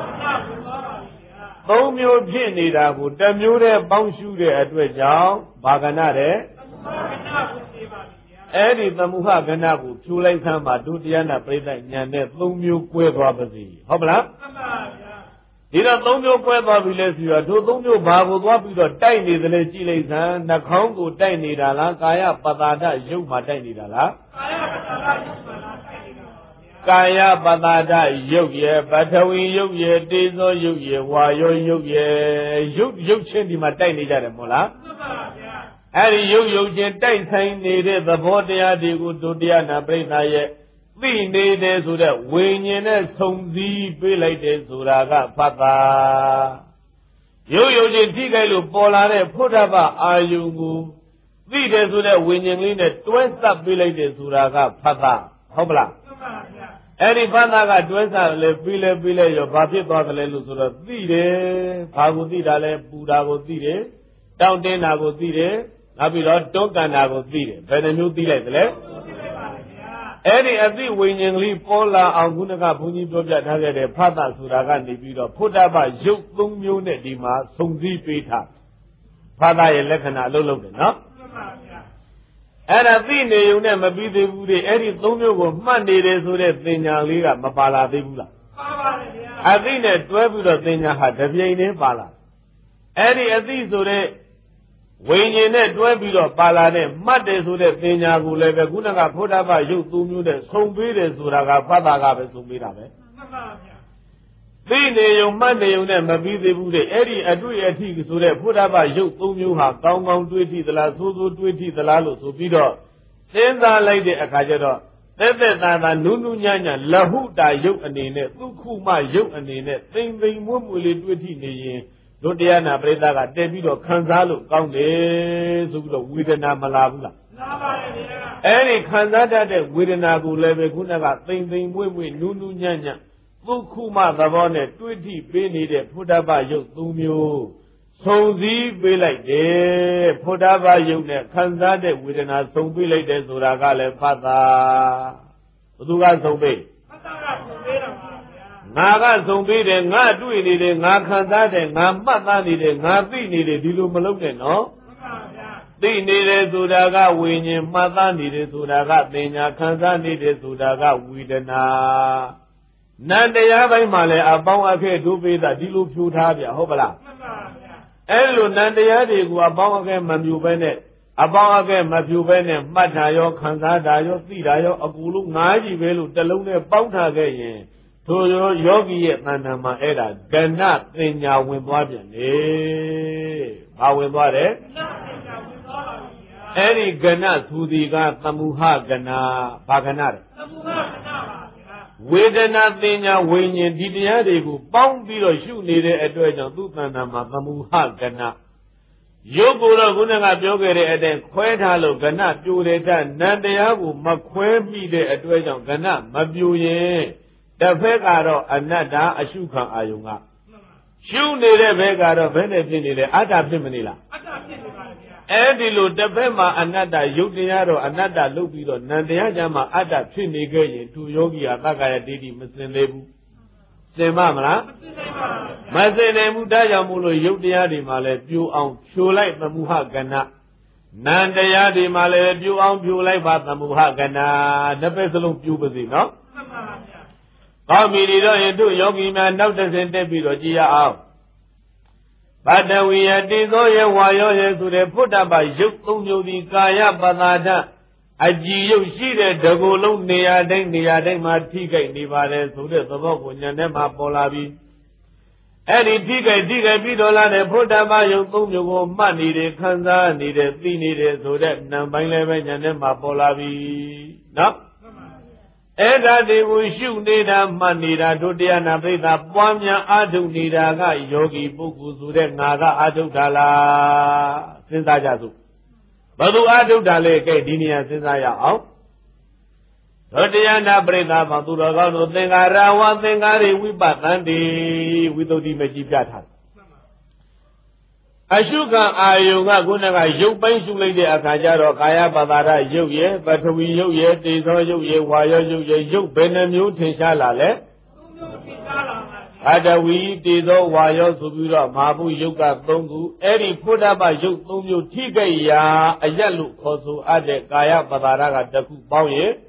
၃မျိုးဖြစ်နေတာကိုတစ်မျိုးတည်းပေါင်းရှုတဲ့အတွက်ကြောင့်ဘာကဏတဲ့အဲ့ဒီသမုဟကဏကိုဖြိုးလိုက်သမ်းပါဒုတိယနာပြိဿဉာဏ်နဲ့၃မျိုးကွဲသွားပါစေဟုတ်ပလားမှန်ပါဗျာဒီတော့၃မျိုးကွဲသွားပြီလဲဆိုတော့ဒု၃မျိုးဘာကိုသွားပြီးတော့တိုက်နေတယ်လဲကြည့်လိုက်စမ်းနှာခေါင်းကိုတိုက်နေတာလားကာယပတာဒရုပ်မှာတိုက်နေတာလားကာယပတာဒရုပ်မှာတိုက်နေတာကာယပတာဒရုပ်ရဲ့ပထဝီရုပ်ရဲ့တေဇောရုပ်ရဲ့ဝါယောရုပ်ရဲ့ရုပ်ချင်းဒီမှာတိုက်နေကြတယ်မဟုတ်လားမှန်ပါဗျာအဲ့ဒီရုပ်ချင်းတိုက်ဆိုင်နေတဲ့သဘောတရားတွေကိုဒုတိယနာပြိဿရဲ့သိနေတယ်ဆိုတဲ့ဝိညာဉ်နဲ့ဆုံစည်းပေးလိုက်တယ်ဆိုတာကဖတ်တာရုပ်ချင်းထိခိုက်လို့ပေါ်လာတဲ့ဖုဒ္ဓဘာအာယုံကိုသိတယ်ဆိုတဲ့ဝိညာဉ်လေးနဲ့တွဲစပ်ပေးလိုက်တယ်ဆိုတာကဖတ်တာဟုတ်ပလားမှန်ပါဗျာအဲ့ဒီဖတ်တာကတွဲစပ်လေပြီးလဲရောဘာဖြစ်သွားသလဲလို့ဆိုတော့သိတယ်ဘာကိုသိတာလဲပူတာကိုသိတယ်တောင့်တင်းတာကိုသိတယ်နောက်ပြီးတော့တွန်းကန်တာကိုသိတယ်ဘယ်နှမျိုးသိလိုက်သလဲအဲ့ဒီအသိဝိညာဉ်ကလေးပေါ်လာအောင်ခုနကဘုန်းကြီးပြောပြထားခဲ့တဲ့ဖတ်တာဆိုတာကနေပြီးတော့ဖုဒ္ဓဘာရုပ်၃မျိုးနဲ့ဒီမှာစုံစည်းပေးထားဖတ်တာရဲ့လက္ခဏာအလုံးလုံးတယ်နော်မှန်ပါဗျာအဲ့ဒါသိနေုံနဲ့မပြီးသေးဘူးလေအဲ့ဒီ၃မျိုးကိုမှတ်နေတယ်ဆိုတဲ့သင်ညာလေးကမပါလာသေးဘူးလားပါပါတယ်ဗျာအသိနဲ့တွဲပြီးတော့သင်ညာဟာတစ်ပြိမ်တည်းပါလာအဲ့ဒီအသိဆိုတဲ့ဝိညာဉ်နဲ့တွဲပြီးတော့ပါလာတဲ့မှတ်တယ်ဆိုတဲ့သင်ညာကိုလည်းပဲခုနကဖုဒ္ဓဘာရုပ်၃မျိုးနဲ့ဆုံပေးတယ်ဆိုတာကဖတ်တာကပဲဆုံပေးတာပဲမှန်ပါဗျာသိနေုံမှတ်နေုံနဲ့မပြီးသေးဘူးတဲ့အဲ့ဒီအတွေ့အထိဆိုတဲ့ဖုဒ္ဓဘာရုပ်၃မျိုးဟာကောင်းကောင်းတွေးထိသလားဆိုးဆိုးတွေးထိသလားလို့ဆိုပြီးတော့စဉ်းစားလိုက်တဲ့အခါကျတော့သက်သက်သာသာနုနုညံ့ညံ့လဟုတာရုပ်အနေနဲ့သုခုမရုပ်အနေနဲ့သိမ့်သိမ့်မွတ်မွေလေးတွေးထိနေရင်တို့တရားနာပရိသတ်ကတက်ပြီးတော့ခံစားလို့ကောင်းတယ်ဆိုပြီးတော့ဝေဒနာမလာဘူးလားလာပါတယ်ဗျာအဲ့ဒီခံစားတတ်တဲ့ဝေဒနာကိုလည်းပဲခုနကသိမ့်သိမ့်မွေ့မွေ့နူးနူးညံ့ညံ့သုခုမသဘောနဲ့တွေးထိပေးနေတဲ့ဖုဒ္ဓဘာရုပ်၃မျိုးဆုံစည်းပေးလိုက်တယ်ဖုဒ္ဓဘာရုပ်နဲ့ခံစားတဲ့ဝေဒနာဆုံပေးလိုက်တယ်ဆိုတာကလည်းဖတ်တာဘသူကဆုံပေးဖတ်တာကဆုံပေးတာပါငါကဆုံပေးတယ်ငါတွေ့နေတယ်ငါခံစားတယ်ငါမှတ်သားနေတယ်ငါသိနေတယ်ဒီလိုမလုပ်နဲ့နော်မှန်ပါဗျာသိနေတယ်ဆိုတာကဝိညာဉ်မှတ်သားနေတယ်ဆိုတာကသင်ညာခံစားနေတယ်ဆိုတာကဝေဒနာနန္တရားပိုင်းမှာလည်းအပေါင်းအခဲဒုပိသဒီလိုဖြူထားဗျဟုတ်ပလားမှန်ပါဗျာအဲ့လိုနန္တရားတွေကိုအပေါင်းအခဲမမြူပဲနဲ့အပေါင်းအခဲမဖြူပဲနဲ့မှတ်တာရောခံစားတာရောသိတာရောအကူလုံးငါးကြီးပဲလို့တစ်လုံးနဲ့ပေါင်းထားခဲ့ရင်ထိုယောဂီရဲ့တဏ္ဍာမှာအဲ့ဒါကဏပညာဝင်သွားပြန်လေဘာဝင်သွားတယ်အဲ့ဒီကဏသူဒီကသမုဟကဏဘာကဏတဲ့သမုဟကဏပါဗျာဝေဒနာပညာဝိညာဉ်ဒီတရားတွေကိုပေါင်းပြီးတော့ရှုနေတဲ့အတွက်ကြောင့်သူ့တဏ္ဍာမှာသမုဟကဏယုတ်ကိုတော့ခုနကပြောခဲ့တဲ့အတိုင်းခွဲထားလို့ကဏပြိုတဲ့တနံတရားကိုမခွဲမိတဲ့အတွက်ကြောင့်ကဏမပြိုရင်တစ်ဖက်ကတော့အနတ္တအရှုခံအာယုံကရှုနေတဲ့ဘက်ကတော့ဘယ်နဲ့ဖြစ်နေလဲအတ္တဖြစ်မနေလားအတ္တဖြစ်နေပါဗျာအဲ့ဒီလိုတစ်ဖက်မှာအနတ္တယုတ်တရားတော့အနတ္တလုပ်ပြီးတော့နံတရားကြမှာအတ္တဖြစ်နေခဲ့ရင်သူယောဂီဟာသက္ကာယဒိဋ္ဌိမစင်သေးဘူးစင်မမလားမစင်နိုင်ဘူးဒါကြောင့်မို့လို့ယုတ်တရားတွေမှာလည်းပြိုအောင်ဖြိုလိုက်သမုဟကဏနံတရားတွေမှာလည်းပြိုအောင်ဖြိုလိုက်ပါသမုဟကဏနှစ်ဖက်စလုံးပြိုပါစေနော်ကောင်းပြီဒီတော့ရင်တို့ယောဂီများနောက်တစ်ဆင့်တက်ပြီးတော့ကြည်ရအောင်ပတဝီယတိသောယဝါယောယေဆိုတဲ့ဖုဒ္ဓဘာယုတ်သုံးမျိုးသည်ကာယပသာဒအကြည်ယုတ်ရှိတဲ့တကူလုံးနေရာတိုင်းမှာထိခိုက်နေပါတယ်ဆိုတဲ့သဘောကိုဉာဏ်ထဲမှာပေါ်လာပြီးအဲ့ဒီထိခိုက်ပြီးတော့လာတဲ့ဖုဒ္ဓဘာယုတ်သုံးမျိုးကိုမှတ်နေတယ်ခံစားနေတယ်သိနေတယ်ဆိုတဲ့နံပိုင်းလည်းပဲဉာဏ်ထဲမှာပေါ်လာပြီနော်အဲ့ဒါတွေကိုရှုနေတာမှတ်နေတာတို့တရားနာပိဋကပွားများအာထုနေတာကယောဂီပုဂ္ဂိုလ်ဆိုတဲ့ငါကအာထုတာလားစဉ်းစားကြစို့ဘယ်သူအာထုတာလဲကဲဒီနေရာစဉ်းစားရအောင်တို့တရားနာပိဋကမှာသူတော်ကောင်းတို့သင်္ကာရဝသင်္ကာရိဝိပဿန္တိဝိသုဒ္ဓိမကြီးပြထားအရှုခံအာယုံကခုနကရုပ်ပိုင်းရှုလိုက်တဲ့အခါကျတော့ကာယပတာရရုပ်ရဲ့ပထဝီရုပ်ရဲ့တေဇောရုပ်ရဲ့ဝါယောရုပ်ရဲ့ရုပ်ဘယ်နှမျိုးထင်ရှားလာလဲပထဝီတေဇောဝါယောဆိုပြီးတော့မဟာဘုရုပ်က3ခုအဲ့ဒီဖုဒ္ဓဘာရုပ်3မျိုးထိကြရာအရက်လို့ခေါ်ဆိုအပ်တဲ့ကာယပတာရကတစ်ခုပေါင်းရင်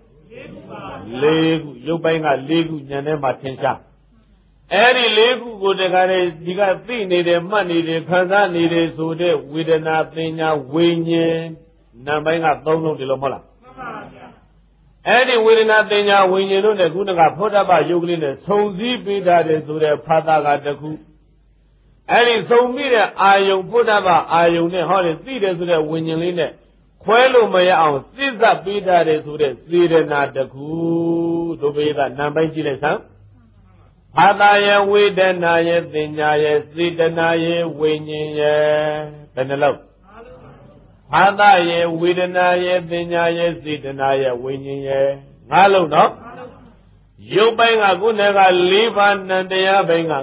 4ခုရုပ်ပိုင်းက4ခုဉာဏ်ထဲမှာထင်ရှားအဲ့ဒီ4ခုကိုတခါလေဒီကသိနေတယ်မှတ်နေတယ်ခံစားနေတယ်ဆိုတဲ့ဝေဒနာပညာဝိညာဉ်နာမ်ပိုင်းက3လုံးဒီလိုမဟုတ်လားမှန်ပါဗျာအဲ့ဒီဝေဒနာပညာဝိညာဉ်တို့နဲ့ခုနကဖုဒ္ဓဘာယုတ်ကလေးနဲ့ဆုံစည်းပေးထားတယ်ဆိုတဲ့ဖာသာကတစ်ခုအဲ့ဒီဆုံပြီးတဲ့အာယုံဖုဒ္ဓဘာအာယုံနဲ့ဟောတယ်သိတယ်ဆိုတဲ့ဝိညာဉ်လေးနဲ့ခွဲလို့မရအောင်စိတ်သက်ပေးထားတယ်ဆိုတဲ့စေတနာတစ်ခုတို့ဘေးကနာမ်ပိုင်းကြည့်လိုက်စမ်းအာသာယဝေဒနာယပညာယစေတနာယဝိညာဉ်ယဘယ်နှလုံးအာသာယဝေဒနာယပညာယစေတနာယဝိညာဉ်ယ5လုံးနော်ရုပ်ပိုင်းကခုနက4ပါးနံတရားပိုင်းက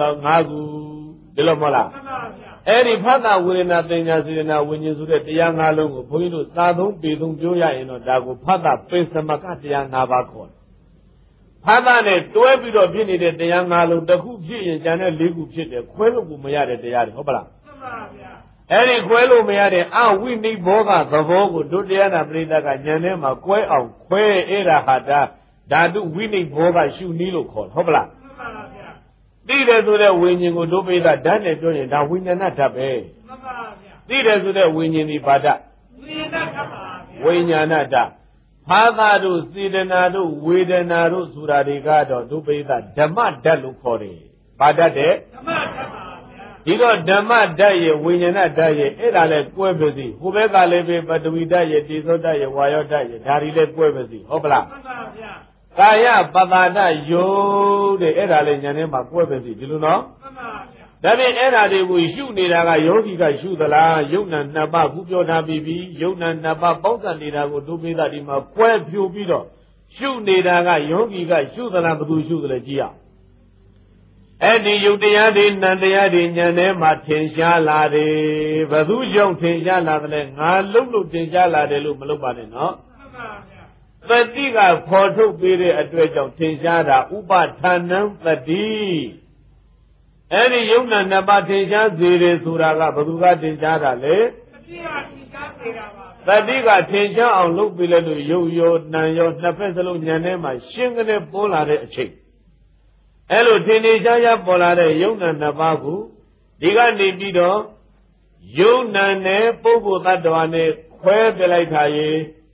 5ခုဒီလိုမဟုတ်လားအဲ့ဒီဖတ်တာဝေဒနာပညာစေတနာဝိညာဉ်ဆိုတဲ့တရား5လုံးကိုဘုန်းကြီးတို့စာသုံးပေသုံးပြောရရင်တော့ဒါကိုဖတ်တာပိစမကတရား5ပါးခေါ်တယ်ဖတ်တာနဲ့တွဲပြီးတော့ဖြစ်နေတဲ့တရား5လုံးတစ်ခုဖြစ်ရင်ကျန်တဲ့4ခုဖြစ်တယ်ခွဲလို့ကိုမရတဲ့တရားတွေဟုတ်ပလားမှန်ပါဗျာအဲ့ဒီခွဲလို့မရတဲ့အဝိနိဘောကသဘောကိုတို့တရားနာပရိသတ်ကဉာဏ်ထဲမှာကွဲအောင်ခွဲအဲ့ဒါဟာဓာတုဝိနိဘောကရှုနည်းလို့ခေါ်တယ်ဟုတ်ပလားမှန်ပါဗျာသိတယ်ဆိုတဲ့ဝိညာဉ်ကိုတို့ပိသဓာတ်နဲ့ပြောရင်ဒါဝိညာဏဓာတ်ပဲမှန်ပါဗျာသိတယ်ဆိုတဲ့ဝိညာဉ်ဒီဘာဓာတ်ဝိညာဏဓာတ်ပါဗျာဝိညာဏဓာတ်ဖာသာတို့စေတနာတို့ဝေဒနာတို့ဆိုတာတွေကတော့ဒုပိသဓမ္မဓာတ်လို့ခေါ်တယ်။ဘာဓာတ်တဲ့ဓမ္မဓာတ်ပါဗျာ။ဒီတော့ဓမ္မဓာတ်ရဲ့ဝိညာဏဓာတ်ရဲ့အဲ့ဒါလည်းကွဲပါစီ။ဟိုဘက်ကလည်းပဲပထဝီဓာတ်ရဲ့တေဇောဓာတ်ရဲ့ဝါယောဓာတ်ရဲ့ဒါတွေလည်းကွဲပါစီ။ဟုတ်ပလားမှန်ပါဗျာ။ကာယပတာဒယုတ်တဲ့အဲ့ဒါလည်းဉာဏ်ထဲမှာကွဲပါစီဒီလိုနော်မှန်ပါဗျာ။ဒါဖြင့်အဲ့ဒါတွေကိုရှုနေတာကယောဂီကရှုသလားယုတ်နံ2ပါးခုပြောထားပြီးပြီယုတ်နံ2ပါးပေါင်းစပ်နေတာကိုဒုပိသဒီမှာကွဲဖြိုပြီးတော့ရှုနေတာကယောဂီကရှုသလားဘယ်သူရှုသလဲကြည့်ရအဲ့ဒီယုတ်တရားတွေနံတရားတွေဉာဏ်ထဲမှာထင်ရှားလာတယ်ဘယ်သူကြောင့်ထင်ရှားလာတယ်ငါလုံးလို့ထင်ရှားလာတယ်လို့မလုပ်ပါနဲ့နော်မှန်ပါဗျာသတိကဖော်ထုတ်ပေးတဲ့အတွက်ကြောင့်ထင်ရှားတာဥပဌာဏံသတိအဲ့ဒီယုံနာ2ပါးထင်ရှားစေတယ်ဆိုတာကဘယ်သူကထင်ရှားတာလဲသတိကထင်ရှားစေတာပါသတိကထင်ရှားအောင်လုပ်ပြီးလဲလို့ယုတ်ရောနံရောနှစ်ဖက်စလုံးဉာဏ်ထဲမှာရှင်းကနေပေါ်လာတဲ့အချိန်အဲ့လိုထင်ရှားရပေါ်လာတဲ့ယုံနာ2ပါးကိုဒီကနေပြီးတော့ယုံနာနဲ့ပုဂ္ဂိုလ်တ attva နဲ့ခွဲပြလိုက်တာရေ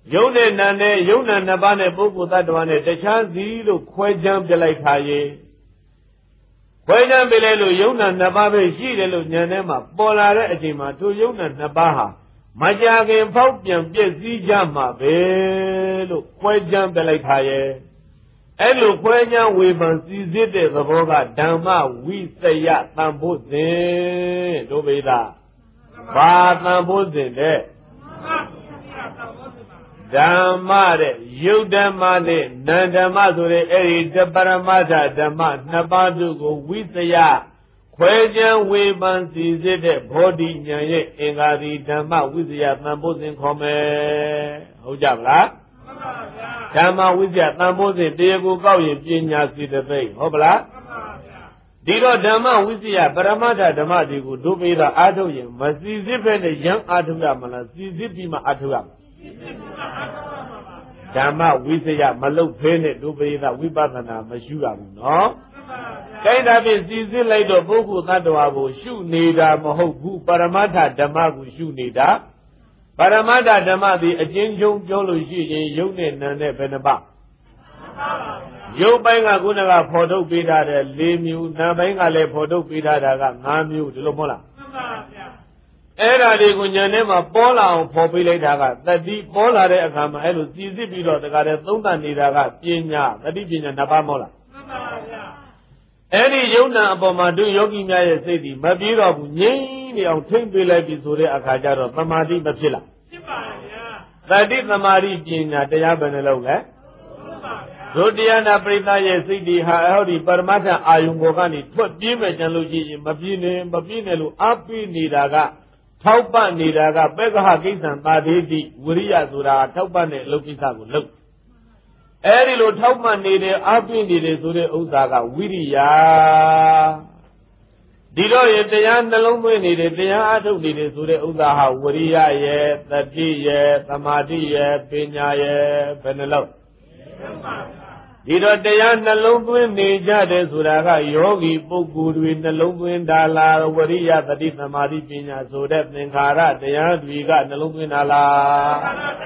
ယုံနဲ့နာနဲ့ယုံနာနှစ်ပါးနဲ့ပုဂ္ဂိုလ်တ attva နဲ့တခြားစီလို့ခွဲခြမ်းပြလိုက်ထားရဲ့ခွဲခြမ်းပြလိုက်လို့ယုံနာနှစ်ပါးပဲရှိတယ်လို့ဉာဏ်ထဲမှာပေါ်လာတဲ့အချိန်မှာထိုယုံနာနှစ်ပါးဟာမကြာခင်ဖောက်ပြန်ပြည့်စည်ကြမှာပဲလို့ခွဲခြမ်းပြလိုက်ထားရဲ့အဲ့လိုခွဲခြမ်းဝေဖန်စီစစ်တဲ့သဘောကဓမ္မဝိသယတန်ဖို့စဉ်တို့ဗေဒဘာတန်ဖို့စဉ်တဲ့ဓမ္မတဲ့ယုတ်ဓမ္မနဲ့နန္ဓမ္မဆိုတဲ့အဲ့ဒီတပရမတ္ထဓမ္မနှစ်ပါးတို့ကိုဝိသယခွဲခြမ်းဝေဖန်စီစစ်တဲ့ဘောဓိဉာဏ်ရဲ့အင်္ဂါဒီဓမ္မဝိသယတန်ဖို့စဉ်ခေါ်မယ်ဟုတ်ကြပါလားဓမ္မဝိဇ္ဇာတန်ဖိုးစဉ်တရားကိုကောက်ရင်ပညာစီတသိမ့်ဟုတ်ပလားဒီတော့ဓမ္မဝိဇ္ဇာပရမတ္ထဓမ္မဒီကိုဒုပေတာအာထုတ်ရင်မစီစစ်ပဲနဲ့ရံအာထုတ်ရမလားစီစစ်ပြီးမှအာထုတ်ရမလားဓမ္မဝိဇ္ဇာမလုတ်ဖဲနဲ့ဒုပေတာဝိပဿနာမရှုရဘူးနော်ကိုင်းတာဖြင့်စီစစ်လိုက်တော့ပုဂ္ဂိုလ်သတ္တဝါကိုရှုနေတာမဟုတ်ဘူးပရမတ္ထဓမ္မကိုရှုနေတာပရမတ္ထဓမ္မသည်အကျဉ်းချုပ်ပြောလို့ရှိရင်ယုတ်နဲ့နာနဲ့ဘယ်နှပါယုတ်ပိုင်းကခုနကဖော်ထုတ်ပေးထားတဲ့၄မျိုးနာပိုင်းကလည်းဖော်ထုတ်ပေးထားတာက၅မျိုးဒီလိုမဟုတ်လားမှန်ပါဗျာအဲ့ဒါတွေကိုဉာဏ်ထဲမှာပေါ်လာအောင်ဖော်ပေးလိုက်တာကတတိပေါ်လာတဲ့အခါမှာအဲ့လိုစီစစ်ပြီးတော့တခါတည်းသုံးသပ်နေတာကပညာတတိပညာနှစ်ပါးမဟုတ်လားမှန်ပါဗျာအဲ့ဒီယုတ်နာအပေါ်မှာတို့ယောဂီများရဲ့စိတ်ဒီမပြေတော့ဘူးငြိမ်းနေအောင်ထိမ့်ပေးလိုက်ပြီဆိုတဲ့အခါကျတော့သမာဓိမဖြစ်လားဖြစ်ပါဗျာတတိသမာဓိပညာတရားဘယ်နှလုံးလဲတို့တရားနာပရိသတ်ရဲ့စိတ်ဒီဟာဟောဒီပရမတ္ထအာယုံဘောကနေထွက်ပြေးမယ်ကြံလို့ရှိရင်မပြေးနဲ့လို့အားပေးနေတာကထောက်ပံ့နေတာကပက္ခဟကိစ္စံသာဒေတိဝရိယဆိုတာထောက်ပံ့တဲ့အလုပ်ကိစ္စကိုလုပ်အဲဒီလိုထောက်ပံ့နေတယ်အားပေးနေတယ်ဆိုတဲ့ဥစ္စာကဝိရိယဒီတော့ရတရားနှလုံးသွင်းနေတယ်တရားအထုတ်နေတယ်ဆိုတဲ့ဥစ္စာဟာဝရိယရဲ့တတိရဲ့သမာဓိရဲ့ပညာရဲ့ဘယ်နှလုံးဒီတော့တရားနှလုံးသွင်းနေကြတယ်ဆိုတာကယောဂီပုဂ္ဂိုလ်တွေနှလုံးသွင်းတာလားဝရိယတတိသမာဓိပညာဆိုတဲ့သင်္ခါရတရားတွေကနှလုံးသွင်းတာလား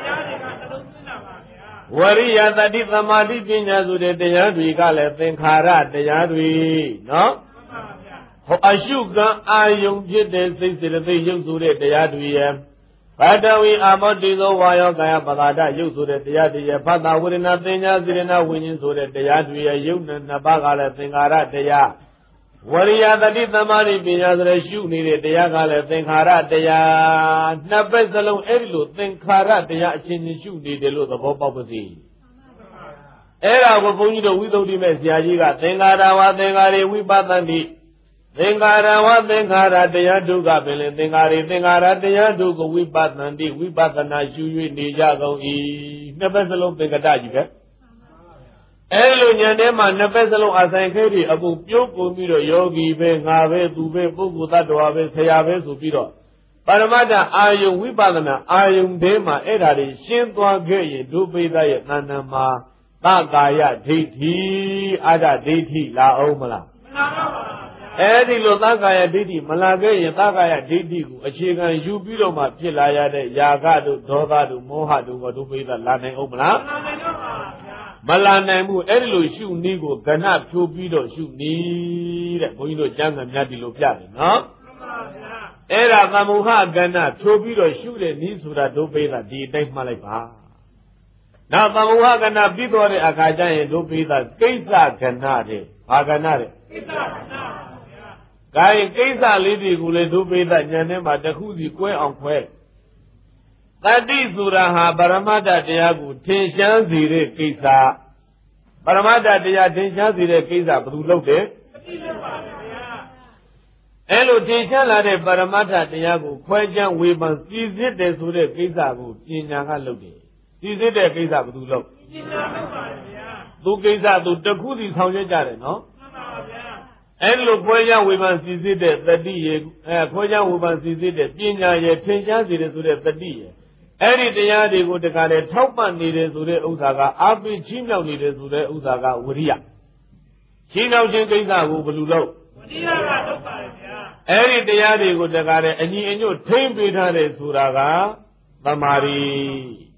ဝရိယတတိသမာဓိပညာဆိုတဲ့တရားတွေကလည်းသင်္ခါရတရားတွေနော်ဟောအရှုကံအာယုံဖြစ်တဲ့စိတ်စေတသိက်ရုပ်ဆိုတဲ့တရားတွေရဲ့ဘဒဝီအာမောတိသောဝါယောကာယပဂါဒရုပ်ဆိုတဲ့တရားတွေရဲ့ဖတ်တာဝေဒနာသင်ညာစေရနာဝိညာဉ်ဆိုတဲ့တရားတွေရဲ့ယုတ်နှစ်ပါးကလည်းသင်္ခါရတရားဝရိယတတိသမာဓိပညာဆိုတဲ့ရှုနေတဲ့တရားကလည်းသင်္ခါရတရားနှစ်ဘက်စလုံးအဲ့ဒီလိုသင်္ခါရတရားအချင်းချင်းရှုနေတယ်လို့သဘောပေါက်ပါစေအဲ့ဒါကိုဘုန်းကြီးတို့ဝိသုဒ္ဓိမဲ့ဆရာကြီးကသင်္ခါရဝသင်္ခါရိဝိပဿန္တိသင်္ခါရဝသင်္ခါရတရားတို့ကပင်လေသင်္ခါရိသင်္ခါရတရားတို့ကိုဝိပဿန္တိဝိပဿနာရှု၍နေကြကုန်၏နှစ်ဘက်စလုံးသင်္ကတကြီးပဲအဲ့လိုဉာဏ်ထဲမှာနှစ်ဘက်စလုံးအဆိုင်ခဲတွေအကုန်ပြုတ်ကုန်ပြီးတော့ယောဂီပဲငါပဲသူပဲပုဂ္ဂိုလ်တ attva ပဲဆရာပဲဆိုပြီးတော့ပရမတ္ထအာယုံဝိပဿနာအာယုံထဲမှာအဲ့ဓာတွေရှင်းသွားခဲ့ရင်ဒုပိသရဲ့တဏ္ဍာမှာသကာယဒိဋ္ဌိအာဒဒိဋ္ဌိလာအောင်မလားမလာပါဘူးအဲ့ဒီလိုသက္ကာယဒိဋ္ဌိမလာခဲ့ရင်သက္ကာယဒိဋ္ဌိကိုအခြေခံယူပြီးတော့မှဖြစ်လာရတဲ့ຢာကတို့ဒေါသတို့မောဟတို့ကဒုပိသလာနိုင်အောင်မလားမလာနိုင်တော့ပါဗျာမလာနိုင်ဘူးအဲ့ဒီလိုရှုနည်းကိုကဏဖြိုးပြီးတော့ရှုနည်းတဲ့ဘုန်းကြီးတို့ကျမ်းဂန်မြတ်ဒီလိုပြတယ်နော်မှန်ပါဗျာအဲ့ဒါသမုဟကဏဖြိုးပြီးတော့ရှုတဲ့နည်းဆိုတာဒုပိသဒီအတိုင်းမှတ်လိုက်ပါနောက်သမုဟကဏပြီးတော့တဲ့အခါကျရင်ဒုပိသကိစ္စကဏတဲ့ဘာကဏတဲ့ကိစ္စကဏဒါရင်ကိစ္စလေးတွေကိုလည်းဒုပိသဉာဏ်ထဲမှာတစ်ခုစီကွဲအောင်ခွဲတတိဆိုတာဟာပရမတ္ထတရားကိုထင်ရှားစေတဲ့ကိစ္စပရမတ္ထတရားထင်ရှားစေတဲ့ကိစ္စဘယ်သူလုပ်တယ်တတိလုပ်ပါဗျာအဲ့လိုထင်ရှားလာတဲ့ပရမတ္ထတရားကိုခွဲခြမ်းဝေဖန်စီစစ်တယ်ဆိုတဲ့ကိစ္စကိုပညာကလုပ်တယ်စီစစ်တဲ့ကိစ္စဘယ်သူလုပ်ပညာလုပ်ပါဗျာသူကိစ္စသူတစ်ခုစီဆောင်ရွက်ကြတယ်နော်အဲ့လိုခွဲခြားဝေဖန်စီစစ်တဲ့တတိရေခွဲခြားဝေဖန်စီစစ်တဲ့ပညာရေထင်ရှားစေတယ်ဆိုတဲ့တတိရေအဲ့ဒီတရားတွေကိုတခါလေထောက်ပံ့နေတယ်ဆိုတဲ့ဥစ္စာကအာပိချီးမြှောက်နေတယ်ဆိုတဲ့ဥစ္စာကဝရိယချီးမြှောက်ခြင်းကိစ္စကိုဘယ်လိုလုပ်ဝရိယကလုပ်ပါရဲ့ဗျာအဲ့ဒီတရားတွေကိုတခါလေအညီအညွတ်ထိမ့်ပေးထားတယ်ဆိုတာကသမာဓိ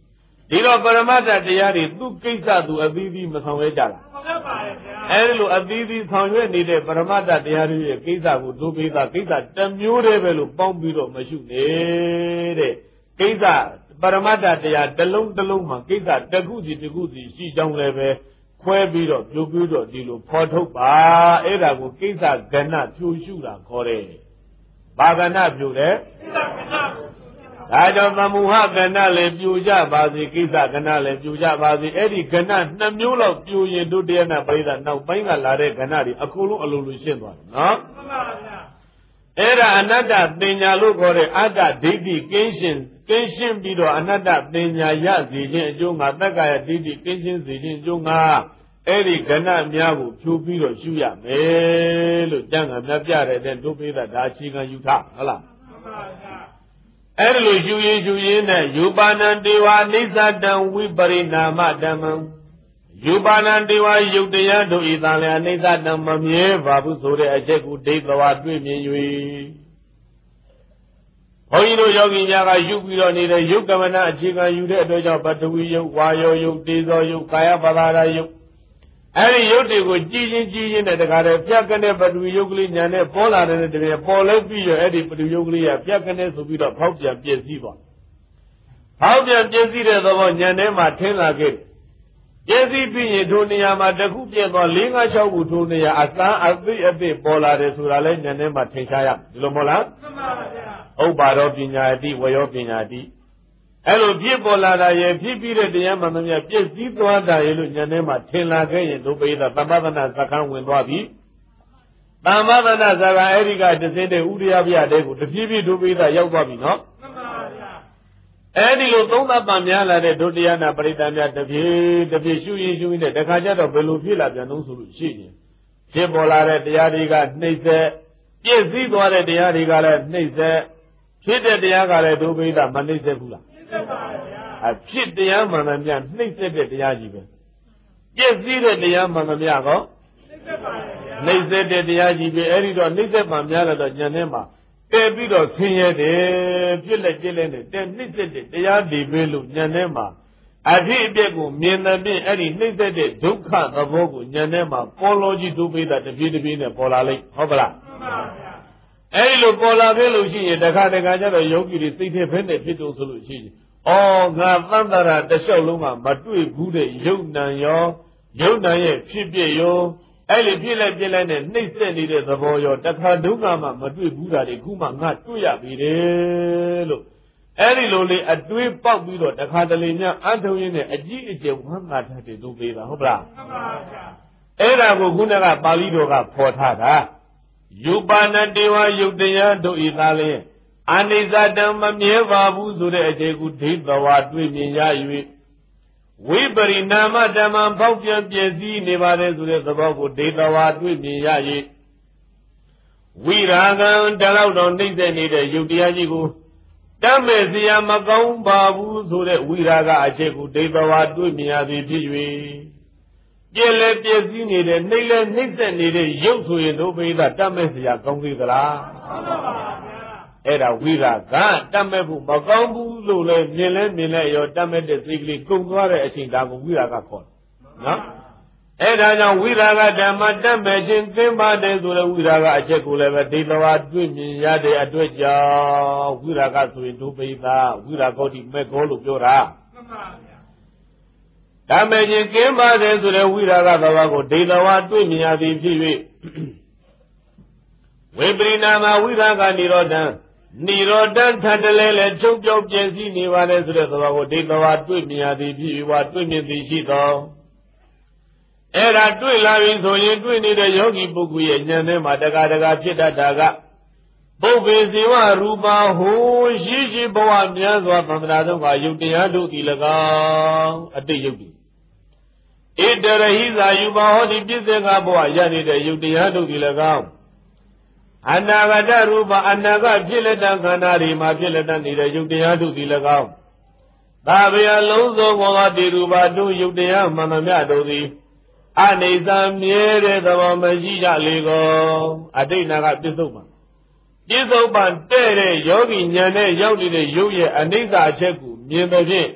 ဒီတော့ပရမတ္တတရားတွေသူကိစ္စသူအသီးသီးမဆောင်ရွက်ကြလားအဲဒီလိုအသီးသီးဆောင်ရွက်နေတဲ့ပရမတ္တတရားတွေရဲ့ကိစ္စကိုဒုပိသကိစ္စတစ်မျိုးတည်းပဲလို့ပေါင်းပြီးတော့မရှိနေတဲ့ကိစ္စပရမတ္တတရားတစ်လုံးတစ်လုံးမှာကိစ္စတစ်ခုစီတစ်ခုစီရှိကြောင်းလည်းပဲခွဲပြီးတော့ပြုပြီးတော့ဒီလိုဖော်ထုတ်ပါအဲ့ဒါကိုကိစ္စကဏ္ဍဖြူရှုတာခေါ်တယ်ဘာကဏ္ဍဖြူတယ်ဒါကြောင့်သမုဟကဏ္ဍလည်းပြူကြပါစေကိစ္စကဏ္ဍလည်းပြူကြပါစေအဲ့ဒီကဏ္ဍနှစ်မျိုးလောက်ပြူရင်တို့တရားနာပရိသတ်နောက်ပိုင်းကလာတဲ့ကဏ္ဍတွေအကုန်လုံးအလိုလိုရှင်းသွားတယ်နော်မှန်ပါဗျာအဲ့ဒါအနတ္တပညာလို့ခေါ်တဲ့အတ္တဒိဋ္ဌိကင်းရှင်းပြီးတော့အနတ္တပညာရစေခြင်းအကျိုးငါတက္ကရာဒိဋ္ဌိကင်းရှင်းစေခြင်းအကျိုးငါအဲ့ဒီကဏ္ဍများကိုဖြူပြီးတော့ရှုရမယ်လို့ကျမ်းဂန်များပြတဲ့တို့ပိသတ်ဒါအခြေခံယူထားဟုတ်လားမှန်ပါဗျာအဲ့လိုရှုရင်နဲ့ယူပါဏံတေဝအိဋ္ဌတံဝိပရိနာမဓမ္မံယူပါဏံတေဝယုတ်တရားတို့ဤသာလျာအိဋ္ဌတံမမြဲပါဘူးဆိုတဲ့အချက်ကိုဒိဋ္ဌဝါတွေ့မြင်၍ဘုန်းကြီးတို့ယောဂီများကယူပြီးတော့နေတဲ့ယုတ်ကမဏအခြေခံယူတဲ့အတွက်ကြောင့်ပထဝီယုတ်ဝါယောယုတ်တေဇောယုတ်ကာယပဒါရယုတ်အဲ့ဒီယုတ်တွေကိုကြည်ချင်းနဲ့တခါတည်းပြက်ကနေပထဝီယုတ်ကလေးညာနဲ့ပေါ်လာတဲ့တည်းပေါ်လဲပြီးရအဲ့ဒီပထဝီယုတ်ကလေးကပြက်ကနေဆိုပြီးတော့ဖောက်ပြန်ပြည့်စည်သွားဖောက်ပြန်ပြည့်စည်တဲ့သဘောညာထဲမှာထင်းလာခဲ့ပြည့်စည်ပြီးရင်ထိုနေရာမှာတစ်ခုပြည့်သွား၄၅၆ခုထိုနေရာအသံအသိပေါ်လာတယ်ဆိုတာလဲညာထဲမှာထင်ရှားရဒီလိုမဟုတ်လားမှန်ပါဗျာဥပ္ပါရောပညာတိဝယောပညာတိအဲ့လိုဖြစ်ပေါ်လာတာရဲ့ဖြစ်ပြီးတဲ့တရားမှန်သမျှပြည့်စည်သွားတာရဲ့လို့ညာထဲမှာထင်လာခဲ့ရင်ဒုပိသသမ္ပဒနာဇကံဝင်သွားပြီသမ္ပဒနာဇကံအဲ့ဒီကတစင်းတဲ့ဥရိယပြတဲ့ကိုတဖြည်းဖြည်းဒုပိသရောက်သွားပြီနော်မှန်ပါဗျာအဲ့ဒီလိုသုံးသပ်ပံများလာတဲ့ဒုတရားနာပရိသတ်များတဖြည်းရှုရင်တဲ့တခါကျတော့ဘယ်လိုဖြစ်လာပြန်လို့ဆိုလို့ရှိရင်ဖြစ်ပေါ်လာတဲ့တရားတွေကနှိမ့်ဆက်ပြည့်စည်သွားတဲ့တရားတွေကလည်းနှိမ့်ဆက်ဖြစ်တဲ့တရားကလည်းဒုပိသမနှိမ့်ဆက်ဘူးလားအဖြစ်တရားမှန်သမျှနှိမ့်ဆက်တဲ့တရားကြီးပဲပြည့်စည်တဲ့တရားမှန်သမျှကောနှိမ့်ဆက်တဲ့တရားကြီးပဲအဲ့ဒီတော့နှိမ့်ဆက်မှများလာတော့ဉာဏ်ထဲမှာတည်ပြီးတော့ဆင်းရဲတယ်ပြစ်လက်ကျစ်လက်နဲ့တည်နှိမ့်ဆက်တဲ့တရားဒီပဲလို့ဉာဏ်ထဲမှာအဖြစ်အပျက်ကိုမြင်တဲ့ဖြင့်အဲ့ဒီနှိမ့်ဆက်တဲ့ဒုက္ခသဘောကိုဉာဏ်ထဲမှာပေါ်လို့ကြီးဒုပိသတပြေးနဲ့ပေါ်လာလိမ့်ဟုတ်ပလားမှန်ပါဗျာအဲ့ဒီလိုပေါ်လာခဲ့လို့ရှိရင်တခါကျတော့ယောဂီတွေစိတ်ထဲဖဲနဲ့ဖြစ်တော့ဆိုလို့ရှိရင်ငါသံတရာတစ်လျှောက်လုံးကမတွေ့ဘူးတဲ့ယုတ်နံရောယုတ်နံရဲ့ဖြစ်ပြရောအဲ့ဒီဖြစ်လိုက်နဲ့နှိမ့်ဆက်နေတဲ့သဘောရောတခါဒုက္ခမှမတွေ့ဘူးတာတွေခုမှငါတွေ့ရပြီတယ်လို့အဲ့ဒီလိုလေးအတွေးပေါက်ပြီးတော့တခါတလေများအထုံရင်းနဲ့အကြီးအကျယ်ဝမ်းသာတတ်တယ်တို့ပေးတာဟုတ်ပလားမှန်ပါဗျာအဲ့ဒါကိုခုနကပါဠိတော်ကဖော်ထားတာယူပါဏတေဝယုတ်တရားတို့ဤသားလေးအနိစ္စတံမမြဲပါဘူးဆိုတဲ့အကျေကုဒိဋ္ဌဝါတွေ့မြင်ရ၍ဝိပရိနာမဓမ္မပေါက်ပြန်ပြည့်စည်နေပါတယ်ဆိုတဲ့သဘောကိုဒိဋ္ဌဝါတွေ့မြင်ရ၍ဝိရာဂံတလောက်တော်နှိမ့်တဲ့နေတဲ့ယုတ်တရားကြီးကိုတတ်မဲ့စရာမကောင်းပါဘူးဆိုတဲ့ဝိရာဂအကျေကုဒိဋ္ဌဝါတွေ့မြင်ရသည်ဖြစ်၍ပြည့်လဲပြည့်စည်နေတဲ့နှိမ့်လဲနှိမ့်သက်နေတဲ့ယုတ်ဆိုရင်တို့ဘိသတတ်မဲ့စရာကောင်းသေးသလားမှန်ပါပါအဲ့ဒါဝိရာဂတတ်မဲ့ဖို့မကောင်းဘူးလို့လည်းမြင်လဲရောတတ်မဲ့တဲ့စိတ်ကလေးကုန်သွားတဲ့အချိန်ဒါကိုဝိရာဂခေါ်တယ်နော်အဲ့ဒါကြောင့်ဝိရာဂဓမ္မတတ်မဲ့ခြင်းသင်္ပါတဲ့ဆိုတဲ့ဝိရာဂအချက်ကိုလည်းပဲဒိဋ္ဌဝါတွေ့မြင်ရတဲ့အတွက်ကြောင့်ဝိရာဂဆိုရင်ဒုပိသဝိရာဂောတိမဲ့ကောလို့ပြောတာမှန်ပါဗျာတတ်မဲ့ခြင်းကင်းပါတယ်ဆိုတဲ့ဝိရာဂသဘောကိုဒိဋ္ဌဝါတွေ့မြင်ရသည်ဖြစ်၍ဝိပရိနာမဝိရာဂနိရောဓံနိရောဓထတလဲလဲချုပ်ပြောက်ပြည့်စည်နေပါလေဆိုတဲ့သဘောကိုဒိဋ္ဌဝါတွေ့မြင်ရသည်ဖြစ်၍ဝါတွေ့မြင်သည်ရှိသောအဲ့ဒါတွေ့လာရင်ဆိုရင်တွေ့နေတဲ့ယောဂီပုဂ္ဂိုလ်ရဲ့ဉာဏ်ထဲမှာတကာဖြစ်တတ်တာကပုဗ္ဗေဇေဝရူပါဟိုရှိဘဝများစွာသံဃာတော်ကယုတ်တရားတို့သည်၎င်းအတိတ်ယုတ်တိဣတရဟိဇာယူပါဟောဒီပြစ္ဆေကဘဝရနေတဲ့ယုတ်တရားတို့သည်၎င်းအနာဂတရူပအနာဂတ်ဖြစ်လက်တခန္ဓာတွေမှာဖြစ်လက်တနေတဲ့ယုတ်တရားတို့သည်၎င်းသာဝေအလုံးစုံသောတိရူပတို့ယုတ်တရားမှန်သမျှတို့သည်အနေစာမြဲတဲ့သဘောမရှိကြလေကုန်အတိတ်နာကပြစ္ဆုတ်ပါပြစ္ဆုတ်ပံတဲ့တဲ့ယောဂီဉာဏ်နဲ့ရောက်နေတဲ့ရုပ်ရဲ့အနိစ္စအချက်ကိုမြင်တဲ့ဖြင့်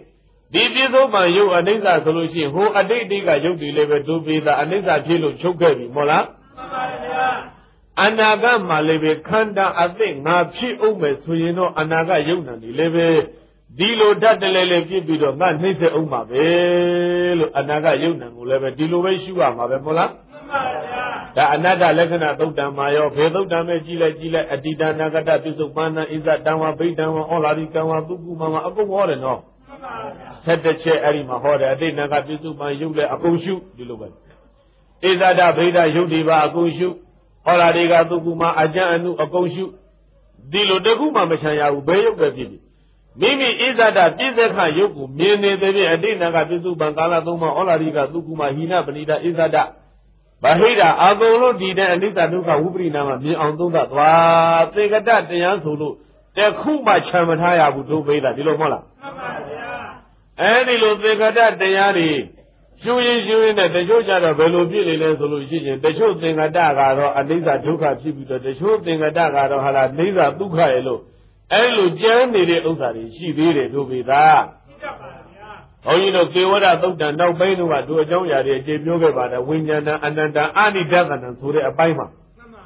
ဒီပြစ္ဆုတ်ပံယုတ်အနိစ္စဆိုလို့ရှိရင်ဟိုအတိတ်တိကယုတ်တွေလည်းပဲဒုပိသအနိစ္စဖြစ်လို့ချုပ်ခဲ့ပြီမဟုတ်လားမှန်ပါဗျာအနာဂတ်မှာလည်းပဲခန္ဓာအသစ်ငါဖြစ်အောင်မယ်ဆိုရင်တော့အနာဂတ်ယုတ်နံတွေလည်းပဲဒီလိုတတ်တယ်လည်းပြစ်ပြီးတော့ငါနှိမ့်ဆက်အောင်ပါပဲလို့အနာဂတ်ယုတ်နံကိုလည်းပဲဒီလိုပဲရှုရမှာပဲမဟုတ်လားမှန်ပါဗျာဒါအနတ္တလက္ခဏာသုတ်တံမှာရောဘယ်သုတ်တံပဲကြည့်လိုက်အတ္တိတနာဂတပြစ္ဆုတ်ပန္နဣဇတံဝဗိတံဝဩလာရိကံဝသုကုမမအကုန်ဟောတယ်နော်7 ချက်အဲ့ဒီမှာဟောတယ်အတိတ်နာကပြစ္ဆုတ်ပံယုတ်လည်းအကုန်ရှုဒီလိုပဲဣဇဒဗိဒယုတ်ဒီပါအကုန်ရှုဩလာရိကသုကုမအကျံအနုအကုန်ရှုဒီလိုတခုမှမချမ်းရဘူးဘယ်ယုတ်ပဲဖြစ်ဖြစ်မိမိဣဇဒပြစ္ဆေခယုတ်ကိုမြင်နေတဲ့ဖြင့်အတိတ်နာကပြစ္ဆုတ်ပံကာလသုံးပါဩလာရိကသုကုမဟိနပဏိတာဣဇဒဗဟိတာအကုန်လုံးဒီတဲ့အနိစ္စဒုက္ခဝိပရိနာမမြင်အောင်သုံးသပ်သွားသေကတတရားဆိုလို့တခုမှချမ်းမထားရဘူးဒုဗိဒဒီလိုမဟုတ်လားမှန်ပါဗျာအဲဒီလိုသေကတတရားတွေရှုရင်နဲ့တချို့ကြတော့ဘယ်လိုဖြစ်နေလဲဆိုလို့ရှိရင်တချို့သင်္ကတကတော့အနိစ္စဒုက္ခဖြစ်ပြီးတော့တချို့သင်္ကတကတော့ဟာလားနိစ္စဒုက္ခရဲ့လို့အဲလိုကြမ်းနေတဲ့ဥစ္စာတွေရှိသေးတယ်ဒုဗိဒဘုန်းကြီးတို့ကေဝရသုတ်တံနောက်ပိုင်းတို့ကတို့အကြောင်းအရာတွေအခြေပြောခဲ့ပါတယ်ဝိညာဏအနန္တအာနိဒသနံဆိုတဲ့အပိုင်းမှာ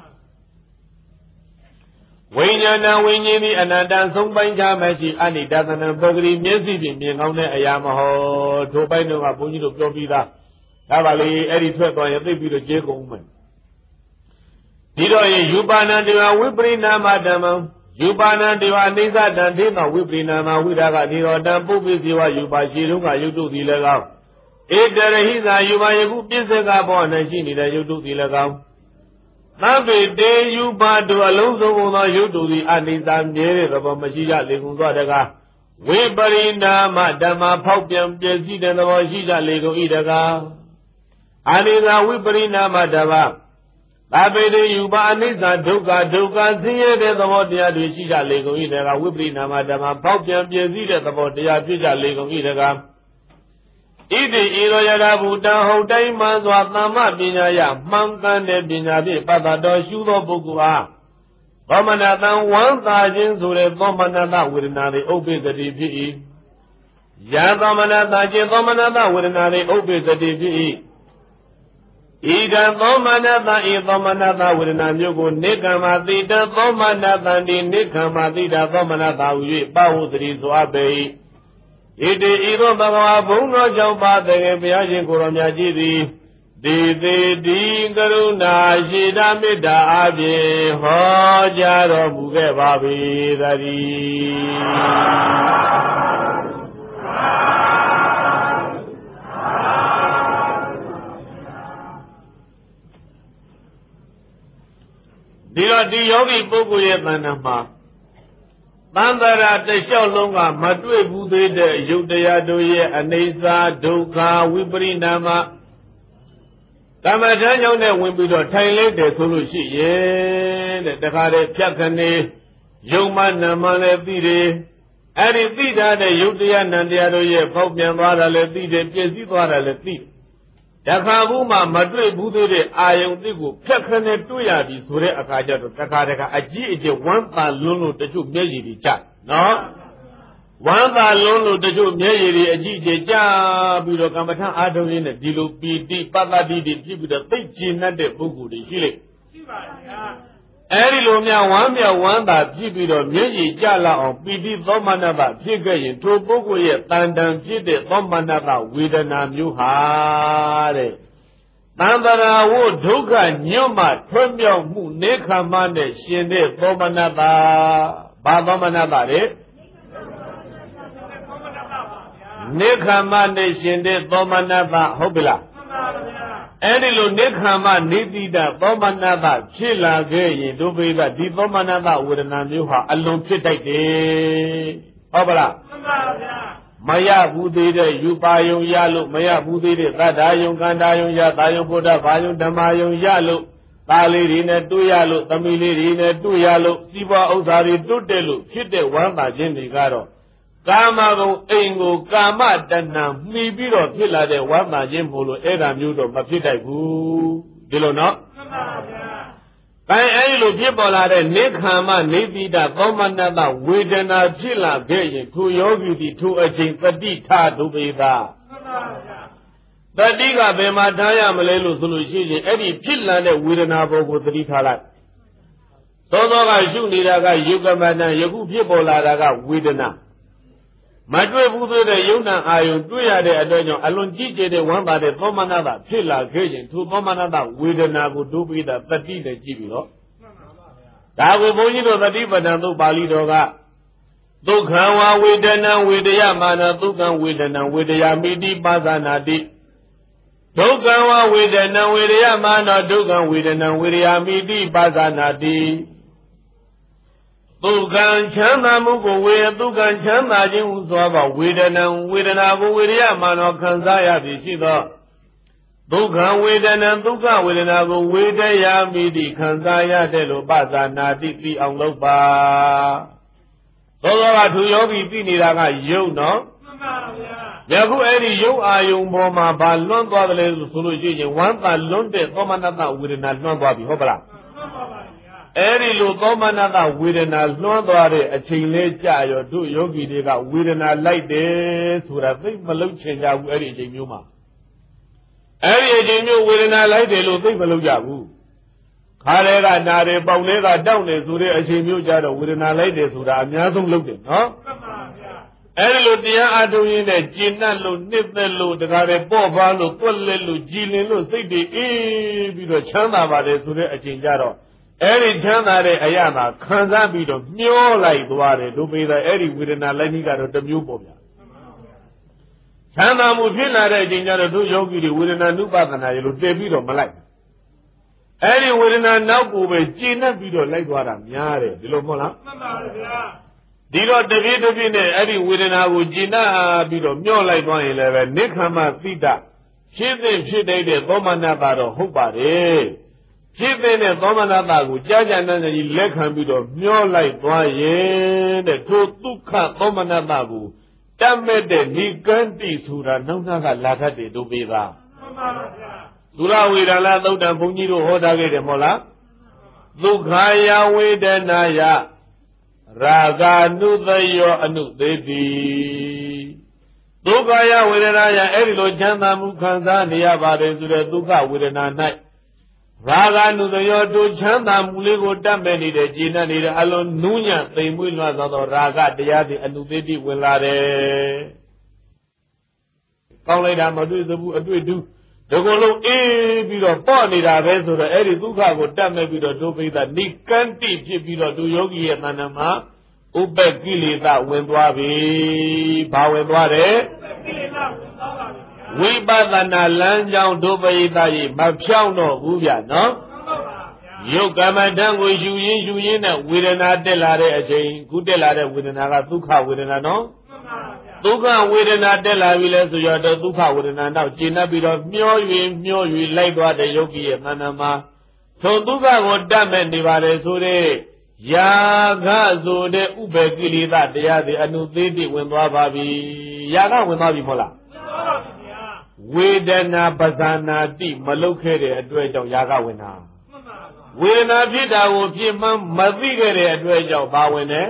ဝိညာဏဝိညာဉ်ဒီအနန္တဆုံးပိုင်းခြားမရှိအာနိဒသနံပဂရိမျက်စိဖြင့်မြင်ကောင်းတဲ့အရာမဟုတ်တို့ပိုင်းတို့ကဘုန်းကြီးတို့ပြောပြီးသားဒါပါလေအဲ့ဒီထွက်သွားရင်သိပြီးတော့ကျေကုန်မယ်ဒီတော့ရေယူပါဏံတေဝဝိပရိနာမဓမ္မံယူပါဏံတေဝအိသတံဒေမဝိပရိနာမဝိဒါကနေရောတံပုပ္ပိဇေဝယူပါရှိတုံးကယုတ်တုသည်လည်းကောင်းဧတရဟိသာယူပါယခုပြစ္ဆေကဘော၌ရှိနေတဲ့ယုတ်တုသည်လည်းကောင်းသဗ္ဗေတေယူပါတို့အလုံးစုံသောယုတ်တုသည်အနိစ္စမြဲတဲ့သဘောမရှိကြလေကုန်သောတကားဝိပရိနာမဓမ္မဖောက်ပြန်ပြည့်စည်တဲ့သဘောရှိကြလေကုန်၏တကားအနိစ္စဝိပရိနာမဓမ္မသဗ္ဗေတေယူပါအနိစ္စဒုက္ခဆင်းရဲတဲ့သဘောတရားတွေရှိကြလေကုန်၏တကားဝိပရိနာမဓမ္မဖောက်ပြန်ပြည့်စည်တဲ့သဘောတရားဖြစ်ကြလေကုန်၏တကားဣတိဣရောယရာဘူတံဟုတ်တိုင်းမှန်စွာသမ္မပညာယမှန်ကန်တဲ့ပညာဖြင့်ပတ္တတော်ရှုသောပုဂ္ဂိုလ်အားသောမနတံဝမ်းသာခြင်းဆိုတဲ့သောမနတဝေဒနာတွေဥပ္ပေသတိဖြစ်၏ယသောမနတခြင်းသောမနတဝေဒနာတွေဥပ္ပေသတိဖြစ်၏ဣဒံသောမနတဤသောမနတဝေဒနာမျိုးကိုနိက္ခမတိတသောမနတံဒီနိက္ခမတိတသောမနတဟု၍ပဟုသတိဆိုအပ်ပေ၏ဣတိဤသောဘဂဝါဘုံတော်ကြောင့်ပါတကယ်ဘုရားရှင်ကိုရောမြတ်ကြီးသည်ဒီသေးဒီကရုဏာရှိတာမေတ္တာအပြင်ဟောကြားတော်မူခဲ့ပါ၏သတည်းဒီတော့ဒီယောဂီပုဂ္ဂိုလ်ရဲ့တဏ္ဍာမှာသံသရာတစ်လျှောက်လုံးကမတွေ့ဘူးသေးတဲ့ယုတ်တရားတို့ရဲ့အနိစ္စဒုက္ခဝိပရိနာမကမ္မထမ်းကြောင့်နဲ့ဝင်ပြီးတော့ထိုင်လိုက်တယ်ဆိုလို့ရှိရဲ့တဲ့တခါတည်းဖြတ်ခနေယုံမနာမလည်းသိတယ်အဲ့ဒီသိတာတဲ့ယုတ်တရားနံတရားတို့ရဲ့ပေါက်ပြန်သွားတာလည်းသိတယ်ပြည့်စည်သွားတာလည်းသိတခါဘူးမှမတွေ့ဘူးသေးတဲ့အာယုန်တိကိုဖြတ်ခနဲ့တွေ့ရပြီဆိုတဲ့အခါကျတော့တခါအကြီးအကျယ်ဝမ်းသာလွန်းလို့တချို့မျက်ရည်တွေကျနော်ဝမ်းသာလွန်းလို့တချို့မျက်ရည်တွေအကြီးအကျယ်ကျပြီးတော့ကမ္မထအာထုံးရင်းနဲ့ဒီလိုပီတိပတ္တတိတွေဖြစ်ပြီးတော့သိကျင်တတ်တဲ့ပုဂ္ဂိုလ်တွေရှိလေရှိပါဗျာအဲဒီလိုများဝမ်းမြောက်ဝမ်းသာဖြစ်ပြီးတော့မျက်ရည်ကျလာအောင်ပီတိသောမနတဖြစ်ခဲ့ရင်ထိုပုဂ္ဂိုလ်ရဲ့တန်တန်ဖြစ်တဲ့သောမနတဝေဒနာမျိုးဟာတဲ့တန်တရာဝဒုက္ခညွတ်မှထွံ့မြောက်မှုနေခမနဲ့ရှင်တဲ့သောမနတဘာသောမနတတဲ့နေခမနဲ့ရှင်တဲ့သောမနတဟုတ်ပြီလားအဲ့ဒီလိုနိခမနိတိတသောမနတဖြစ်လာခဲ့ရင်ဒုဗေဒဒီသောမနတဝေဒနာမျိုးဟာအလွန်ဖြစ်တတ်တယ်ဟုတ်ပါလားမှန်ပါဗျာမရဘူးသေးတဲ့ယူပါယုံရလို့မရဘူးသေးတဲ့သတ္တာယုံကန္တာယုံရတာယုံဘုဒ္ဓဘာယုံဓမ္မယုံရလို့သားလေးတွေနဲ့တွေ့ရလို့သမီးလေးတွေနဲ့တွေ့ရလို့စီးပွားဥစ္စာတွေတွတ်တယ်လို့ဖြစ်တဲ့ဝမ်းသာခြင်းတွေကတော့ကာမဂုဏ်အိမ်ကိုကာမတဏ္ဏမှီပြီးတော့ဖြစ်လာတဲ့ဝမ်းသာခြင်းမို့လို့အဲ့ဒါမျိုးတော့မဖြစ်တတ်ဘူးဒီလိုနော်မှန်ပါဗျာကိုင်းအဲ့လိုဖြစ်ပေါ်လာတဲ့နိခမ္မနေတိတသောမနတဝေဒနာဖြစ်လာခဲ့ရင်ထိုယောဂီသည်ထိုအချိန်တတိထဒုပေသာတတိကဘယ်မှာထားရမလဲလို့ဆိုလို့ရှိရင်အဲ့ဒီဖြစ်လာတဲ့ဝေဒနာပေါ်ကိုတတိထားလိုက်သောသောကရှုနေတာကယုတ်ကမတံယခုဖြစ်ပေါ်လာတာကဝေဒနာမတွေ့ဘူးသေးတဲ့ယုံနာအာယုံတွေ့ရတဲ့အတွက်ကြောင့်အလွန်ကြီးကျယ်တဲ့ဝမ်းသာတဲ့သောမနတဖြစ်လာခဲ့ရင်ထိုသောမနတဝေဒနာကိုဒုပိသတတိနဲ့ကြည့်ပြီးတော့ဒါကိုဘုန်းကြီးတို့တတိပဒံသုတ်ပါဠိတော်ကဒုက္ခဝဝေဒနာဝေဒယမာနဒုက္ခဝေဒနာဝေဒယမိတိပါဇာနာတိဒုက္ခဝဝေဒနာဝေဒယမာနဒုက္ခဝေဒနာဝေဒယမိတိပါဇာနာတိဒုက္ခချမ်းသာမှုကိုဒုက္ခချမ်းသာခြင်းဟူသောပါဝေဒနာဝေဒနာကိုဝေဒယမာနောခံစားရသည်ရှိသောဒုက္ခဝေဒနာဒုက္ခဝေဒနာကိုဝေဒယမိတိခံစားရတဲ့လို့ပဇာနာတိသိအောင်လုပ်ပါသောသောကသူယောဂီသိနေတာကယုံနော်မှန်ပါဗျာယခုအဲ့ဒီယုံအာယုံပေါ်မှာဘာလွန်းသွားတယ်လဲဆိုလို့ရှိရင်ဝမ်းသာလွန်းတဲ့သောမနတဝေဒနာလွန်းသွားပြီဟုတ်ပလားအဲ့ဒီလိုသောမနတဝေဒနာလွှမ်းသွားတဲ့အချိန်လေးကြာရောတို့ယောဂီတွေကဝေဒနာလိုက်တယ်ဆိုတာသိမလုံးချင်ကြဘူးအဲ့ဒီအချိန်မျိုးမှာအဲ့ဒီအချိန်မျိုးဝေဒနာလိုက်တယ်လို့သိမလုံးကြဘူးခါလေးကနာတယ်ပေါင်လေးကတောက်နေဆိုတဲ့အချိန်မျိုးကြတော့ဝေဒနာလိုက်တယ်ဆိုတာအများဆုံးလုပ်တယ်နော်မှန်ပါဗျာအဲ့ဒီလိုတရားအထုတ်ရင်းနဲ့ကျင့်တတ်လို့နှစ်သက်လို့တခါတည်းပေါ့ပါလို့တွက်လက်လို့ကြည်လင်လို့စိတ်တွေအေးပြီးတော့ချမ်းသာပါတယ်ဆိုတဲ့အချိန်ကြတော့အဲ့ဒီချမ်းသာတဲ့အရာမှာခံစားပြီးတော့မျောလိုက်သွားတယ်တို့ပေတဲ့အဲ့ဒီဝေဒနာလိုက်ကြီးကတော့တစ်မျိုးပေါ့ဗျာချမ်းသာမှုဖြစ်လာတဲ့အချိန်ကျတော့တို့ယောဂီတွေဝေဒနာနုပဒနာရေလို့တည်ပြီးတော့မလိုက်အဲ့ဒီဝေဒနာနောက်ကိုပဲကျင့်တတ်ပြီးတော့လိုက်သွားတာများတယ်ဒီလိုမဟုတ်လားမှန်ပါဗျာဒီတော့တပြည့်တပြည့်နဲ့အဲ့ဒီဝေဒနာကိုကျင့်တတ်ပြီးတော့မျောလိုက်သွားရင်လည်းပဲနိခမ္မသိတဖြစ်တဲ့ဖြစ်တဲ့သောမနတာတော့ဟုတ်ပါတယ်ဖြစ်တဲ့သောမနတာကိုကြာကြာနာနာကြီးလက်ခံပြီးတော့မျောလိုက်သွားရင်တဲ့ထိုဒုက္ခသောမနတာကိုတတ်မဲ့တဲ့နိကန္တိဆိုတာနှုတ်ကလာတတ်တယ်တို့ပေးပါမှန်ပါဗျာသုရဝေဒနာသုတ်တံဘုန်းကြီးတို့ဟောထားခဲ့တယ်မဟုတ်လားဒုက္ခယဝေဒနာယရာဂာနုသယောအနုသေတိဒုက္ခယဝေဒနာယအဲ့ဒီလိုချမ်းသာမှုခံစားနေရပါတယ်ဆိုတဲ့ဒုက္ခဝေဒနာ၌ရာဂနုသယောတို့ချမ်းသာမှုလေးကိုတတ်မဲ့နေတဲ့ကျေနပ်နေတဲ့အလုံးနူးညံ့သိမ်မွေ့လွှတ်သောရာဂတရားတွေအနုသေတိဝင်လာတယ်။ကောင်းလိုက်တာမတွေ့သဘူးအတွေ့တူဒီကုလုံးအေးပြီးတော့ပေါ့နေတာပဲဆိုတော့အဲ့ဒီဒုက္ခကိုတတ်မဲ့ပြီးတော့ဒုပိသနိကန္တိဖြစ်ပြီးတော့သူယောဂီရဲ့တဏ္ဍာမှာဥပ္ပကိလေသာဝင်သွားပြီ။ဘာဝင်သွားတယ်။ဝိပဿနာလမ်းကြောင်းဒုပယိတရေမဖြောင်းတော့ဘူးဗျာနော်ယုတ်ကမ္မဋ္ဌာန်းကိုယူရင်းနဲ့ဝေဒနာတက်လာတဲ့အချိန်ခုတက်လာတဲ့ဝေဒနာကဒုက္ခဝေဒနာနော်ဒုက္ခဝေဒနာတက်လာပြီလဲဆိုတော့ဒုက္ခဝေဒနာတော့ကျင့်တတ်ပြီးတော့မျော၍လိုက်သွားတဲ့ယောဂီရဲ့တဏ္ဍာမှာထိုဒုက္ခကိုတတ်မဲ့နေပါလေဆိုတဲ့ယာဂဆိုတဲ့ဥပ္ပကိလေသာတရားတွေအနုသေးတိဝင်သွားပါပြီယာဂဝင်သွားပြီမဟုတ်လားဝေဒနာပဇာနာတိမလုတ်ခဲ့တဲ့အတွက်ကြောင့်ယာဂဝင်တာဝေဒနာဖြစ်တာကိုဖြစ်မှမသိခဲ့တဲ့အတွက်ကြောင့်ဘာဝင်တယ်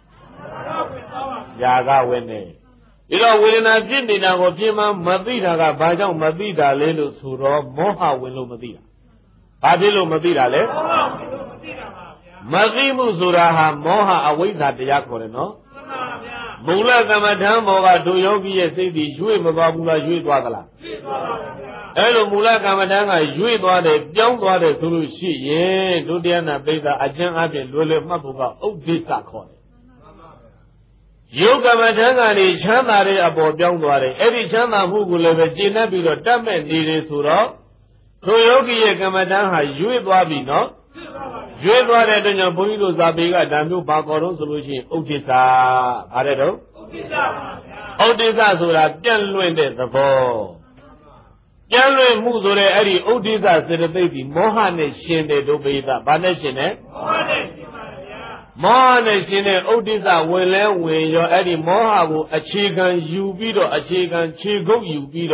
ယာဂဝင်တယ်ဒီတော့ဝေဒနာဖြစ်နေတာကိုဖြစ်မှမသိတာကဘာကြောင့်မသိတာလဲလို့ဆိုတော့မောဟဝင်လို့မသိတာဘာဖြစ်လို့မသိတာလဲမသိမှုဆိုတာဟာမောဟအဝိဇ္ဇာတရားခေါ်တယ်နော်မူလကမ္မဋ္ဌာန်းဘောကဒုယောဂီရဲ့စိတ်ကြီးရွေ့မသွားဘူးလားရွေ့သွားသလားရွေ့သွားပါဗျာအဲ့လိုမူလကမ္မဋ္ဌာန်းကရွေ့သွားတယ်ပြောင်းသွားတယ်ဆိုလို့ရှိရင်ဒုတိယနာပိဋကအကျဉ်းအပြင်လွယ်လွယ်မှတ်ဖို့ကဥဒိစ္စခေါ်တယ်ယုတ်ကမ္မဋ္ဌာန်းကနေချမ်းသာတဲ့အပေါ်ပြောင်းသွားတယ်အဲ့ဒီချမ်းသာမှုကိုလည်းပဲကျင့်တတ်ပြီးတော့တတ်မဲ့နေတယ်ဆိုတော့ဒုယောဂီရဲ့ကမ္မဋ္ဌာန်းဟာရွေ့သွားပြီနော်ရွေးသွားတဲ့အတွက်ကြောင့်ဘုန်းကြီးတို့ဇာပေကဓာမျိုးဘာခေါ်တော့ဆိုလို့ရှိရင်ဥဒိစ္စဗါတဲ့တော့ဥဒိစ္စပါဗျာဥဒိစ္စဆိုတာပြန့်လွင့်တဲ့သဘောပြန့်လွင့်မှုဆိုတဲ့အဲ့ဒီဥဒိစ္စစေတသိက်ဒီမောဟနဲ့ရှင်တဲ့ဒုပိသဘာနဲ့ရှင်တဲ့မောဟနဲ့ရှင်ပါဗျာမောဟနဲ့ရှင်တဲ့ဥဒိစ္စဝင်လဲဝင်ရောအဲ့ဒီမောဟကိုအခြေခံယူပြီးတော့အခြေခံခြေကုပ်ယူပြီးတော့ဒ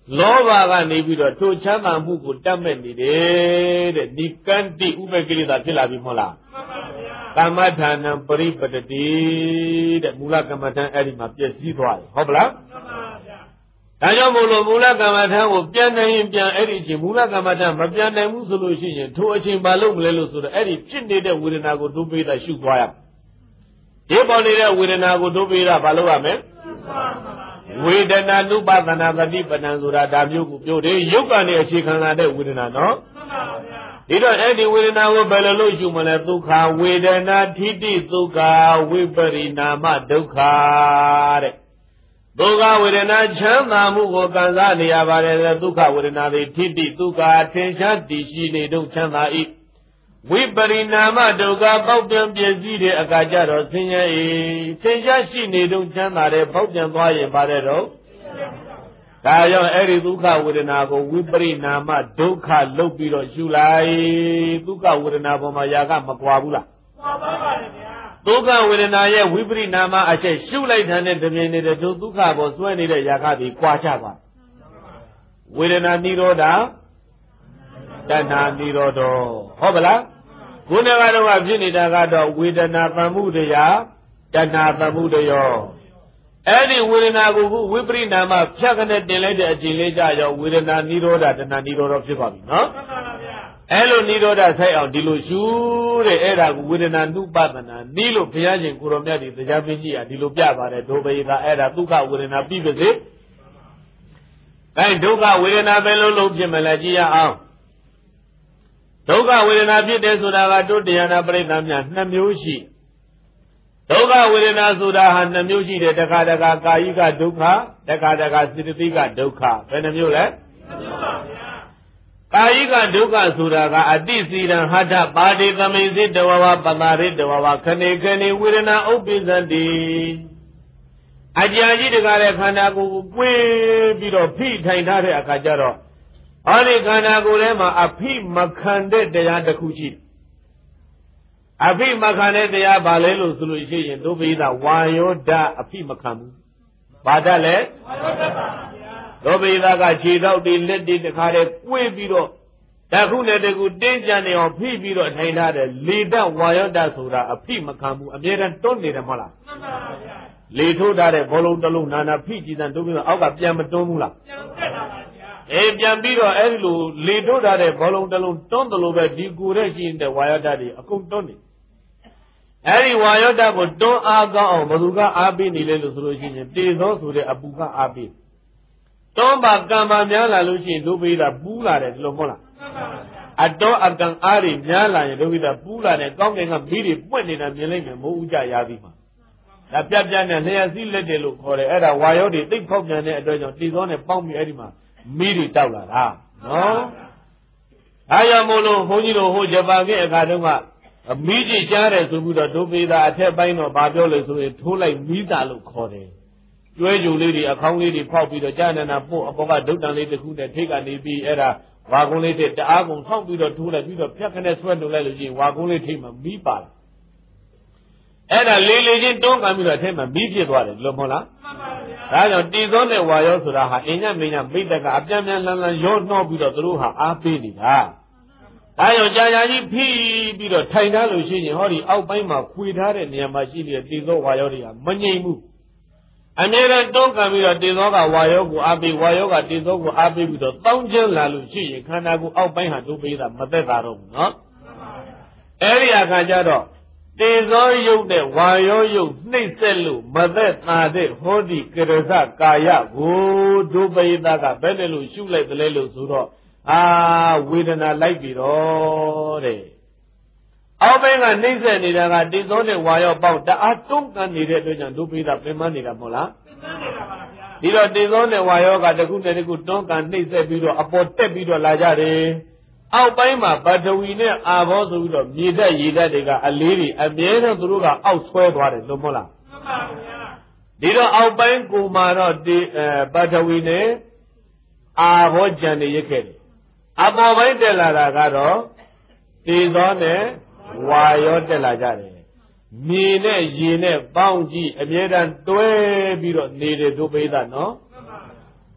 လောဘကနေပြီးတော့ထိုချမ်းသာမှုကိုတတ်မဲ့နေတယ်တဲ့ဒီကံတိဥပ္ပကိလေသာဖြစ်လာပြီမဟုတ်လားကမ္မထာနံပရိပတတိတဲ့မူလကမ္မထာအဲ့ဒီမှာပြည့်စည်သွားတယ်ဟုတ်ပလားဒါကြောင့်မို့လို့မူလကမ္မထာကိုပြန်နိုင်ရင်ပြန်အဲ့ဒီအချိန်မူလကမ္မထာမပြန်နိုင်ဘူးဆိုလို့ရှိရင်ထိုအချိန်ဘာလုပ်မလဲလို့ဆိုတော့အဲ့ဒီဖြစ်နေတဲ့ဝေဒနာကိုဒုပိတာရှုသွားရဒီပေါ်နေတဲ့ဝေဒနာကိုဒုပိတာဘာလုပ်ရမလဲဝေဒနာနုပသနာသတိပဏ္ဏဆိုတာဒါမျိုးကိုပြောတယ်ရုပ်ကနေအခြေခံလာတဲ့ဝေဒနာနော်ဒီတော့အဲ့ဒီဝေဒနာကိုဘယ်လိုလုပ်ရှုမလဲဒုက္ခဝေဒနာထိတိဒုက္ခဝိပရိနာမဒုက္ခတဲ့ဒုက္ခဝေဒနာချမ်းသာမှုကိုခံစားနေရပါတယ်ဒုက္ခဝေဒနာတွေထိတိဒုက္ခထင်ရှားတည်ရှိနေတော့ချမ်းသာ၏ဝိပရိနာမဒုက္ခပေါက်ပြန်ပြည့်စည်တဲ့အခါကျတော့ဆင်းရဲ၏ထင်ရှားရှိနေတော့ချမ်းသာတဲ့ပေါက်ပြန်သွားရင်ပါတယ်တော့ဒါကြောင့်အဲ့ဒီဒုက္ခဝေဒနာကိုဝိပရိနာမဒုက္ခလုပ်ပြီးတော့ရှုလိုက်ဒုက္ခဝေဒနာပေါ်မှာຢာကမကွာဘူးလားကွာပါပါတယ်ဗျာဒုက္ခဝေဒနာရဲ့ဝိပရိနာမအချက်ရှုလိုက်တဲ့တမြင်နေတဲ့ဒုက္ခပေါ်စွဲနေတဲ့ຢာကဒီကွာချသွားဝေဒနာနိရောဓတဏှာနိရောဓဟုတ်ပါလားခုနကတော့ဖြစ်နေတာကတော့ဝေဒနာသံမှုတရားတဏှာသံမှုတရားအဲ့ဒီဝေဒနာကိုဝိပရိနာမဖြတ်ကနေတင်လိုက်တဲ့အချိန်လေးကြရောဝေဒနာနိရောဓတဏှာနိရောဓဖြစ်ပါပြီနော်မှန်ပါဗျာအဲ့လိုနိရောဓဆိုင်အောင်ဒီလိုရှုတဲ့အဲ့ဒါကိုဝေဒနာနုပဒနာနိလို့ဘုရားရှင်ကိုရောမြတ်ဒီတရားပင်ကြီးကဒီလိုပြပါတယ်ဒုဗေဒအဲ့ဒါဒုက္ခဝေဒနာပြီးပါစေအဲ့ဒုက္ခဝေဒနာပဲလုံးဖြစ်မလဲကြည့်ရအောင်ဒုက္ခဝေဒနာဖြစ်တယ်ဆိုတာကတို့တရားနာပရိသတ်များ2မျိုးရှိဒုက္ခဝေဒနာဆိုတာဟာ2မျိုးရှိတယ်တခါတခါကာယိကဒုက္ခတခါတခါစေတသိကဒုက္ခဘယ်နှမျိုးလဲ2မျိုးပါဗျာကာယိကဒုက္ခဆိုတာကအတိစီရံဟထပါတိသမိစိတဝဝပတာရိတဝဝခဏေခဏေဝေဒနာဥပ္ပိသတိအကြာကြီးတခါတဲ့ခန္ဓာကိုယ်ကိုပွေးပြီးတော့ဖိထိုင်ထားတဲ့အခါကျတော့ဟောဒီခန္ဓာကိုယ်ထဲမှာအဖိမခံတဲ့တရားတစ်ခုရှိအဖိမခံတဲ့တရားဘာလဲလို့ဆိုလို့ရှိရင်ဒုပိသဝါယောဓာအဖိမခံဘူးဘာဓာတ်လဲဝါယောဓာတ်ပါဗျာဒုပိသကခြေထောက်တွေလက်တွေတခါတည်းကွေးပြီးတော့တခုနဲ့တခုတင်းကြံနေအောင်ဖိပြီးတော့ထိုင်ထားတယ်လေဓာတ်ဝါယောဓာတ်ဆိုတာအဖိမခံဘူးအမြဲတမ်းတွန်းနေတယ်မဟုတ်လားမှန်ပါဗျာလေထိုးထားတဲ့ဘောလုံးတစ်လုံးနာနာဖိကြည့်တဲ့ဒုပိသအောက်ကပြန်မတွန်းဘူးလားပြန်တက်တာပါပြန်ပြီးတော့အဲ့ဒီလိုလေထိုးထားတဲ့ဘောလုံးတစ်လုံးတွန်းတယ်လို့ပဲဒီကိုယ်ရဲ့ရှိနေတဲ့ဝါယောဓာတ်တွေအကုန်တွန်းနေအဲ့ဒီဝါယောဓာတ်ကိုတွန်းအားကောင်းအောင်ဘယ်သူကအားပေးနေလဲလို့ဆိုလို့ရှိရင်တေသောဆိုတဲ့အပူကအားပေးတွန်းပါကံပါများလာလို့ရှိရင်ဒုပိသပူးလာတယ်ဒီလိုမဟုတ်လားအတော်အကံအားတွေများလာရင်ဒုပိသပူးလာတယ်ကောင်းကင်ကမီးတွေပွင့်နေတာမြင်လိုက်မယ်မိုးဥကြရာသီမှာဒါပြပြနဲ့လျှက်စည်းလက်တယ်လို့ခေါ်တယ်အဲ့ဒါဝါယောတွေသိပ်ဖောက်ပြန်တဲ့အတွက်ကြောင့်တေသောနဲ့ပေါင်းပြီးအဲ့ဒီမှာမီးတွေတောက်လာတာနော်အားရမို့လို့ဘုန်းကြီးတို့ဟိုဂျပန်ကအခါတုန်းကမီးကြီးရှားတယ်ဆိုပြီးတော့ဒုပိသအထက်ပိုင်းတော့ဘာပြောလဲဆိုရင်ထိုးလိုက်မီးတာလို့ခေါ်တယ်ကျွဲကြိုလေးတွေအခေါင်းလေးတွေဖောက်ပြီးတော့ကြာနနာပို့အပေါ်ကဒုတ်တန်လေးတစ်ခုနဲ့ထိတ်ကနေပြီးအဲ့ဒါဝါကုန်းလေးတဲ့တအားကုန်ထောက်ပြီးတော့ထိုးလိုက်ပြီးတော့ဖြတ်ခနဲ့ဆွဲထုတ်လိုက်လို့ရှိရင်ဝါကုန်းလေးထိတ်မှမီးပါလာအဲ့ဒါလေးလေးချင်းတွန်းကန်ပြီးတော့အထက်မှာမီးဖြစ်သွားတယ်လို့မဟုတ်လားမှန်ပါဗျာဒါကြောင့်တေသောနဲ့ဝါယောဆိုတာဟာအင်ညမင်းညမိတ်တကအပြန်ပြန်လန်းလန်းရောနှောပြီးတော့သူတို့ဟာအားပေးနေတာဒါကြောင့်ကြာကြာကြီးဖိပြီးတော့ထိုင်ထားလို့ရှိရင်ဟောဒီအောက်ပိုင်းမှာခွေထားတဲ့နေရာမှာရှိနေတဲ့တေသောဝါယောတွေကမငြိမ်ဘူးအမြဲတမ်းတွန်းကန်ပြီးတော့တေသောကဝါယောကိုအားပေးဝါယောကတေသောကိုအားပေးပြီးတော့တောင်းကျင်းလာလို့ရှိရင်ခန္ဓာကိုယ်အောက်ပိုင်းဟာဒုပိသမသက်သာတော့ဘူးနော်အဲ့ဒီအခါကျတော့တေသောယုတ်နဲ့ဝါယောယုတ်နှိမ့်ဆက်လို့မသက်သာတဲ့ဟောဒီကရဇကာယကိုဒုပိသကဘယ်နဲ့လို့ရှုလိုက်တယ်လဲလို့ဆိုတော့ဝေဒနာလိုက်ပြီတော့တဲ့အောက်ပိုင်းကနှိမ့်ဆက်နေတာကတေသောနဲ့ဝါယောပေါက်တအားတွန်းကန်နေတဲ့အတွက်ကြောင့်ဒုပိသပင်မနေတာမဟုတ်လားပင်မနေတာပါဗျာဒီတော့တေသောနဲ့ဝါယောကတခုနဲ့တခုတွန်းကန်နှိမ့်ဆက်ပြီးတော့အပေါ်တက်ပြီးတော့လာကြတယ်အောက်ပိုင်းမှာပထဝီနဲ့အာဘောဆိုပြီးတော့မြေဓာတ်ရေဓာတ်တွေကအလေးတွေအမြဲတမ်းသူတို့ကအောက်ဆွဲသွားတယ်လို့မဟုတ်လားမှန်ပါဗျာဒီတော့အောက်ပိုင်းကိုမှာတော့ပထဝီနဲ့အာဘောကြံနေရခဲ့တယ်အပေါ်ပိုင်းတက်လာတာကတော့တေသောနဲ့ဝါယောတက်လာကြတယ်မြေနဲ့ရေနဲ့ပေါင်းကြည့်အမြဲတမ်းတွဲပြီးတော့နေတဲ့ဒုပိသနော်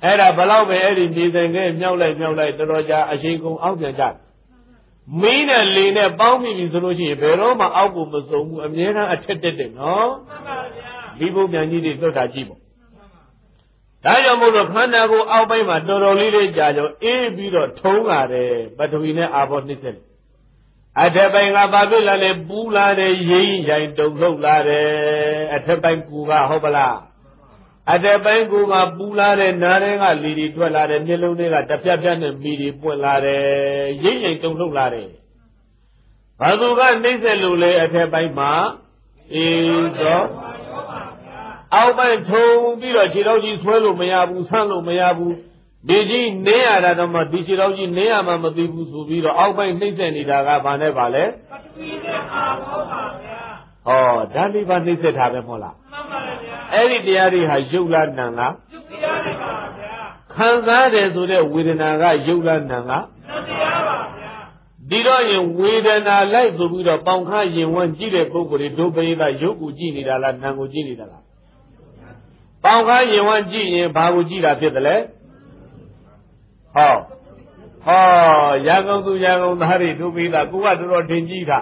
အဲ့ဒါဘလောက်ပဲအဲ့ဒီမြေစင်ကဲမြောက်လိုက်တော်တော်ကြာအချိန်ကုန်အောက်ပြန်ကြမင်းနဲ့လေနဲ့ပေါင်းပြီဆိုလို့ရှိရင်ဘယ်တော့မှအောက်ကိုမစုံဘူးအမြဲတမ်းအထက်တက်တယ်နော်မှန်ပါဗျာဒီဘုရားကြီးတွေလွတ်တာကြည့်ပေါ့ဒါကြောင့်မို့လို့ခန္ဓာကိုယ်အောက်ပိုင်းမှာတော်တော်လေးကြာကြောအေးပြီးတော့ထုံးလာတယ်ပထဝီနဲ့အာဘောနှိမ့်ဆက်အထက်ပိုင်းကဘာဖြစ်လာလဲပူလာတယ်ရိမ့်ရိုင်တုံလှုပ်လာတယ်အထက်ပိုင်းကူကဟုတ်ပလားအထက်ပိုင်းကူကပူလာတယ်နားထဲကလီတွေထွက်လာတယ်မျက်လုံးတွေကတပြက်ပြက်နဲ့မီတွေပွင့်လာတယ်ရိမ့်ရိုင်တုံလှုပ်လာတယ်ဘာသူကနှိမ့်ဆက်လို့လဲအထက်ပိုင်းမှာအေးတော့အောက်ပိုင်းထုံပြီးတော့ခြေတော်ကြီးဆွဲလို့မရဘူးဆန့်လို့မရဘူးဒီကြီးနင်းရတာတော့မှဒီခြေတော်ကြီးနင်းရမှမသိဘူးဆိုပြီးတော့အောက်ပိုင်းနှိမ့်ဆက်နေတာကဘာနဲ့ပါလဲပထဝီနဲ့အာဘောပါဗျာဟောဓာတိပါနှိမ့်ဆက်တာပဲမဟုတ်လားမှန်ပါဗျာအဲ့ဒီတရားတွေဟာယုတ်လားနံလားယုတ်တရားတွေပါဗျာခံစားတယ်ဆိုတဲ့ဝေဒနာကယုတ်လားနံလားနံတရားပါဗျာဒီတော့ရင်ဝေဒနာလိုက်ဆိုပြီးတော့ပေါင်ခါရင်ဝန်းကြည့်တဲ့ပုဂ္ဂိုလ်တွေဒုပရိသယုတ်ကိုကြည့်နေတာလားနံကိုကြည့်နေတာလားပေါင်ခါရင်ဝန်းကြည့်ရင်ဘာကိုကြည့်တာဖြစ်တယ်လဲဟောရာဂုံသူရာဂုံသားတွေဒုပိသကိုကတော်တော်ထင်ကြည့်တာ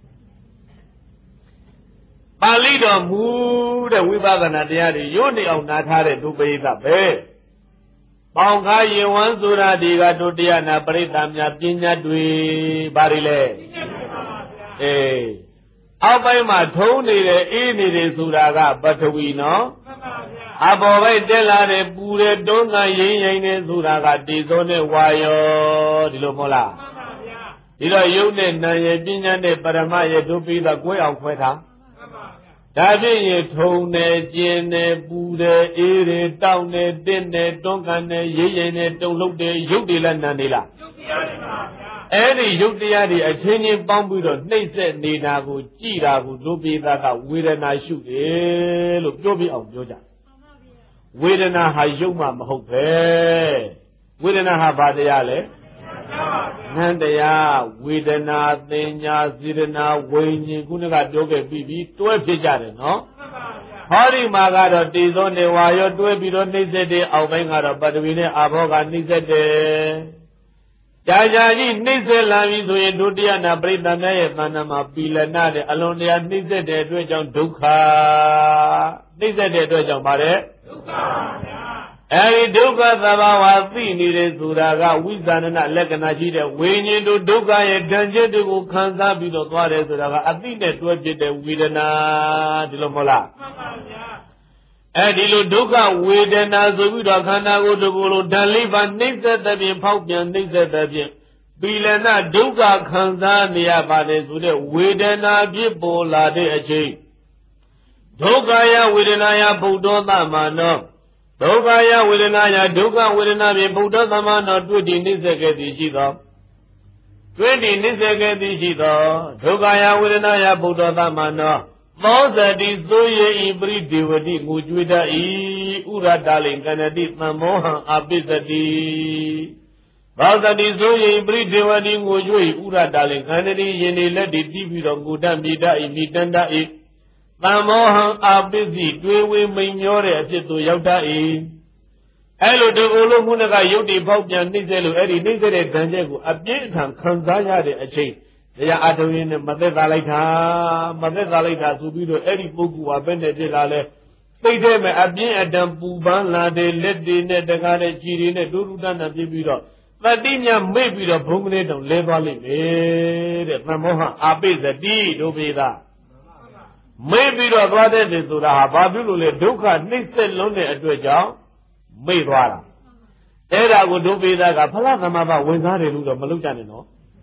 ပါဠိတော်မူတဲ့ဝိပဿနာတရားတွေရုပ်နေအောင်နားထားတဲ့ဒုပိသပဲပေါင်ခါရင်ဝန်းဆိုတာဒီကတို့တရားနာပရိသတ်များပညာတွေဘာတွေလဲအေးအောက်ပိုင်းမှာထုံးနေတယ်အေးနေတယ်ဆိုတာကပထဝီနော်အပေါ်ပိုင်းတက်လာတယ်ပူတယ်တွန်းကန်ရိမ့်နေဆိုတာကတေဇောနဲ့ဝါယောဒီလိုမဟုတ်လားမှန်ပါဗျာဒီတော့ယုတ်နဲ့နာရဲ့ပညာနဲ့ပရမရဲ့ဒုပိသကွဲအောင်ခွဲထားမှန်ပါဗျာဒါဖြင့်ရထုံတယ်ကျင်တယ်ပူတယ်အေးတယ်တောက်တယ်တင်းတယ်တွန်းကန်တယ်ရိမ့်နေတုံလှုပ်တယ်ယုတ်တယ်လားနာနေလားယုတ်တရားတွေပါဗျာအဲ့ဒီယုတ်တရားတွေအချင်းချင်းပေါင်းပြီးတော့နှိမ့်ဆက်နေတာကိုကြည်တာကိုဒုပိသကဝေဒနာရှုတယ်လို့ပြောပြအောင်ပြောကြဝေဒနာဟာယုတ်မှမဟုတ်ပဲဝေဒနာဟာဘာတရားလဲနံတရားဝေဒနာသင်ညာစေတနာဝိညာဉ်ခုနကပြောခဲ့ပြီးတွဲဖြစ်ကြတယ်နော်ဟောဒီမှာကတော့တေဇောနေဝါရောတွဲပြီးတော့နှိမ့်ဆက်တယ်အောက်ပိုင်းကတော့ပထဝီနဲ့အာဘောကနှိမ့်ဆက်တယ်ကြာကြာကြီးနှိမ့်ဆက်လာပြီဆိုရင်ဒုတိယနာပရိသတ်များရဲ့သဏ္ဍာန်မှာပီလနာတဲ့အလွန်တရာနှိမ့်ဆက်တဲ့အတွက်ကြောင့်ဒုက္ခနှိမ့်ဆက်တဲ့အတွက်ကြောင့်ပါတယ်ဒုက္ခပါဗျာအဲဒီဒုက္ခသဘာဝသိနေတဲ့ဆိုတာကဝိဇာဏလက္ခဏာရှိတဲ့ဝိညာဉ်တို့ဒုက္ခရဲ့တန်ကျက်တွေကိုခံစားပြီးတော့သွားတယ်ဆိုတာကအသိနဲ့တွဲဖြစ်တဲ့ဝေဒနာဒီလိုမဟုတ်လားမှန်ပါဗျာအဲဒီလိုဒုက္ခဝေဒနာဆိုပြီးတော့ခန္ဓာကိုယ်တစ်ခုလုံးဓာတ်လေးပါနှိမ့်သက်တဲ့ပြင်ဖောက်ပြန်နှိမ့်သက်တဲ့ပြင်ပီလနာဒုက္ခခံစားနေရပါတယ်ဆိုတဲ့ဝေဒနာဖြစ်ပေါ်လာတဲ့အချိန်ဒုက္ခယဝေဒနာယဗုဒ္ဓသမနောဒုက္ခယဝေဒနာယဒုက္ခဝေဒနာဖြင့်ဗုဒ္ဓသမနောတွေ့တည်နှိစ္စခဲ့သည်ရှိသောတွေ့တည်နှိစ္စခဲ့သည်ရှိသောဒုက္ခယဝေဒနာယဗုဒ္ဓသမနောသောဇတိသို့ယေဤပရိဒေဝတိငူကျွေတဤဥရတလိကဏတိသံမောဟံအပိစတိသောဇတိသို့ယေဤပရိဒေဝတိငူကျွေဥရတလိကဏတိယင်းနေလက်တည်ပြီးပြီးတော့ငူတမိတဤမိတန္တဤသံမောဟံအာပိစီတွေးဝေမိန်မျောတဲ့အဖြစ်သို့ရောက်တတ်၏အဲ့လိုဒီလိုလိုခုနကယုတ်တိပေါက်ပြန်နှိမ့်စေလို့အဲ့ဒီနှိမ့်စေတဲ့ဓာန်ချက်ကိုအပြင်းအထန်ခံစားရတဲ့အချိန်တရားအထုံးရင်းနဲ့မသက်သာလိုက်တာဆိုပြီးတော့အဲ့ဒီပုဂ္ဂိုလ်ဟာဘယ်နဲ့ဖြစ်လာလဲသိတဲ့မဲ့အပြင်းအထန်ပူပန်းလာတဲ့လက်တွေနဲ့တကားတဲ့ခြေတွေနဲ့ဒုရုဒ္ဒနာပြပြီးတော့တတိမြမေ့ပြီးတော့ဘုံကနေတောင်လဲသွားလိမ့်မယ်တဲ့သံမောဟအာပိစတိဒုပေသာမေ့ပြီးတော့သွားတဲ့ဆိုတာဟာဘာဖြစ်လို့လဲဒုက္ခနှိမ့်ဆက်လုံးတဲ့အတွက်ကြောင့်မေ့သွားတာအဲ့ဒါကိုဒုပေသားကဖလားသမဘာဝင်စားတယ်လို့တော့မလုပ်ကြနဲ့နော်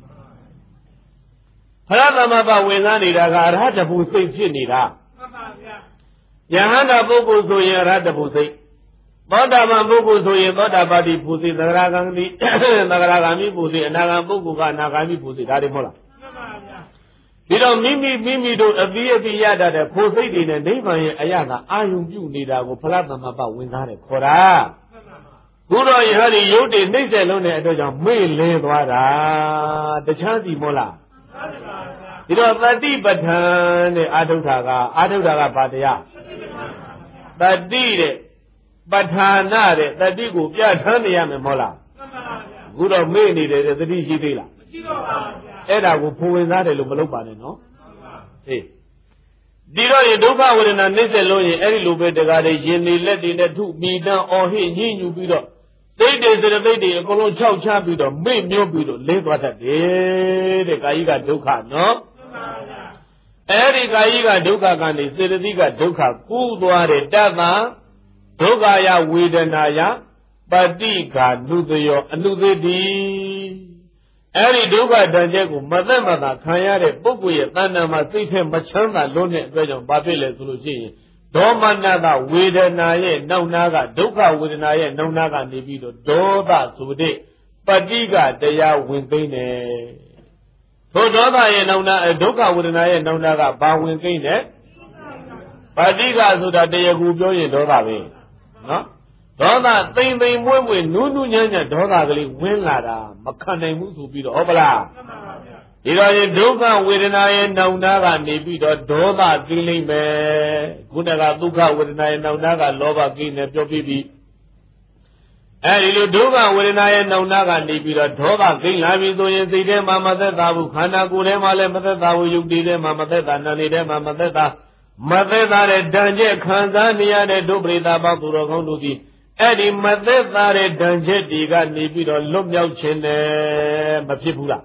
ဖလားသမဘာဝင်စားနေတာကအရဟတဘူစိတ်ဖြစ်နေတာမှန်ပါဗျာယဟန္တာပုဂ္ဂိုလ်ဆိုရင်အရဟတဘူစိတ်သောတာပန်ပုဂ္ဂိုလ်ဆိုရင်သောတာပတိဘူစိသဂရဂံတိသဂရဂံမိဘူစိအနာဂံပုဂ္ဂိုလ်ကအနာဂံမိဘူစိဒါတွေမဟုတ်လားဒီတော့မိမိတို့အပြီးအပြီးရတတ်တဲ့ဖို့စိတ်တွေနဲ့နိဗ္ဗာန်ရဲ့အရာကအာယုံပြုနေတာကိုဖလားသမဘဝင်စားတယ်ခေါ်တာဘုရားယဟဒီယုတ်တွေနှိမ့်ဆက်လုံးတဲ့အတွက်ကြောင့်မေ့လဲသွားတာတခြားစီမို့လားဒီတော့တတိပဋ္ဌာန်တဲ့အာထုထာကဘာတရားတတိတဲ့ Patana de Tadiku Piatania Mola. Good of me needed the Dishila. Eda will pull in that a Lumalopa, no? Hey. Did Duka with an Nisseloy, Eri Lube de Gade, Jenny, let in the 2 be done or he, you be done. They did the lady, a colon chow champion, made no budo, live what a day, the Kaiga Duka, no? Eri Kaiga Duka can is the Diga Duka, Kuduare, Dama, Dogaya, Widenaya, Badika, Nudio, Nudedi. Eri Duka Danjago, Madamada, Kayare, Bukuya, Tanama, Titan, Machanda, Lone, Vejan, Babile, Sulusi. Domanada, Widenaye, no Naga, Duka Widenaye, no Naga, Nibido, Doda, Sude, Padiga, Dea, Wimpine. Tododa, no Duka Widenaye, no Naga, Bawimpine. Padiga, so that they go in Doda. No? Doda, thing they went with Nunu Yanya, Doda, Winlada, Makane Musu, Obala. Ida Duka Widenaye, no Naga, Nibido, Doda, Gilling me. Kunaga Duka Widenaye, no Naga, Loba, Gin, Jobi. And you Duka Widenaye, no Naga, Nibido, Doda, King, I mean, so you see them, Mamma, Kana, Gurema, Mata, you did them, Mamma, Nanide, Mamma, Mother, Danje, Kanzania, the Dubrida, Bakuro, Honduti. Eddie, Mother, Danje, Diga, Nibido, Lumia, Chene, Mapipula.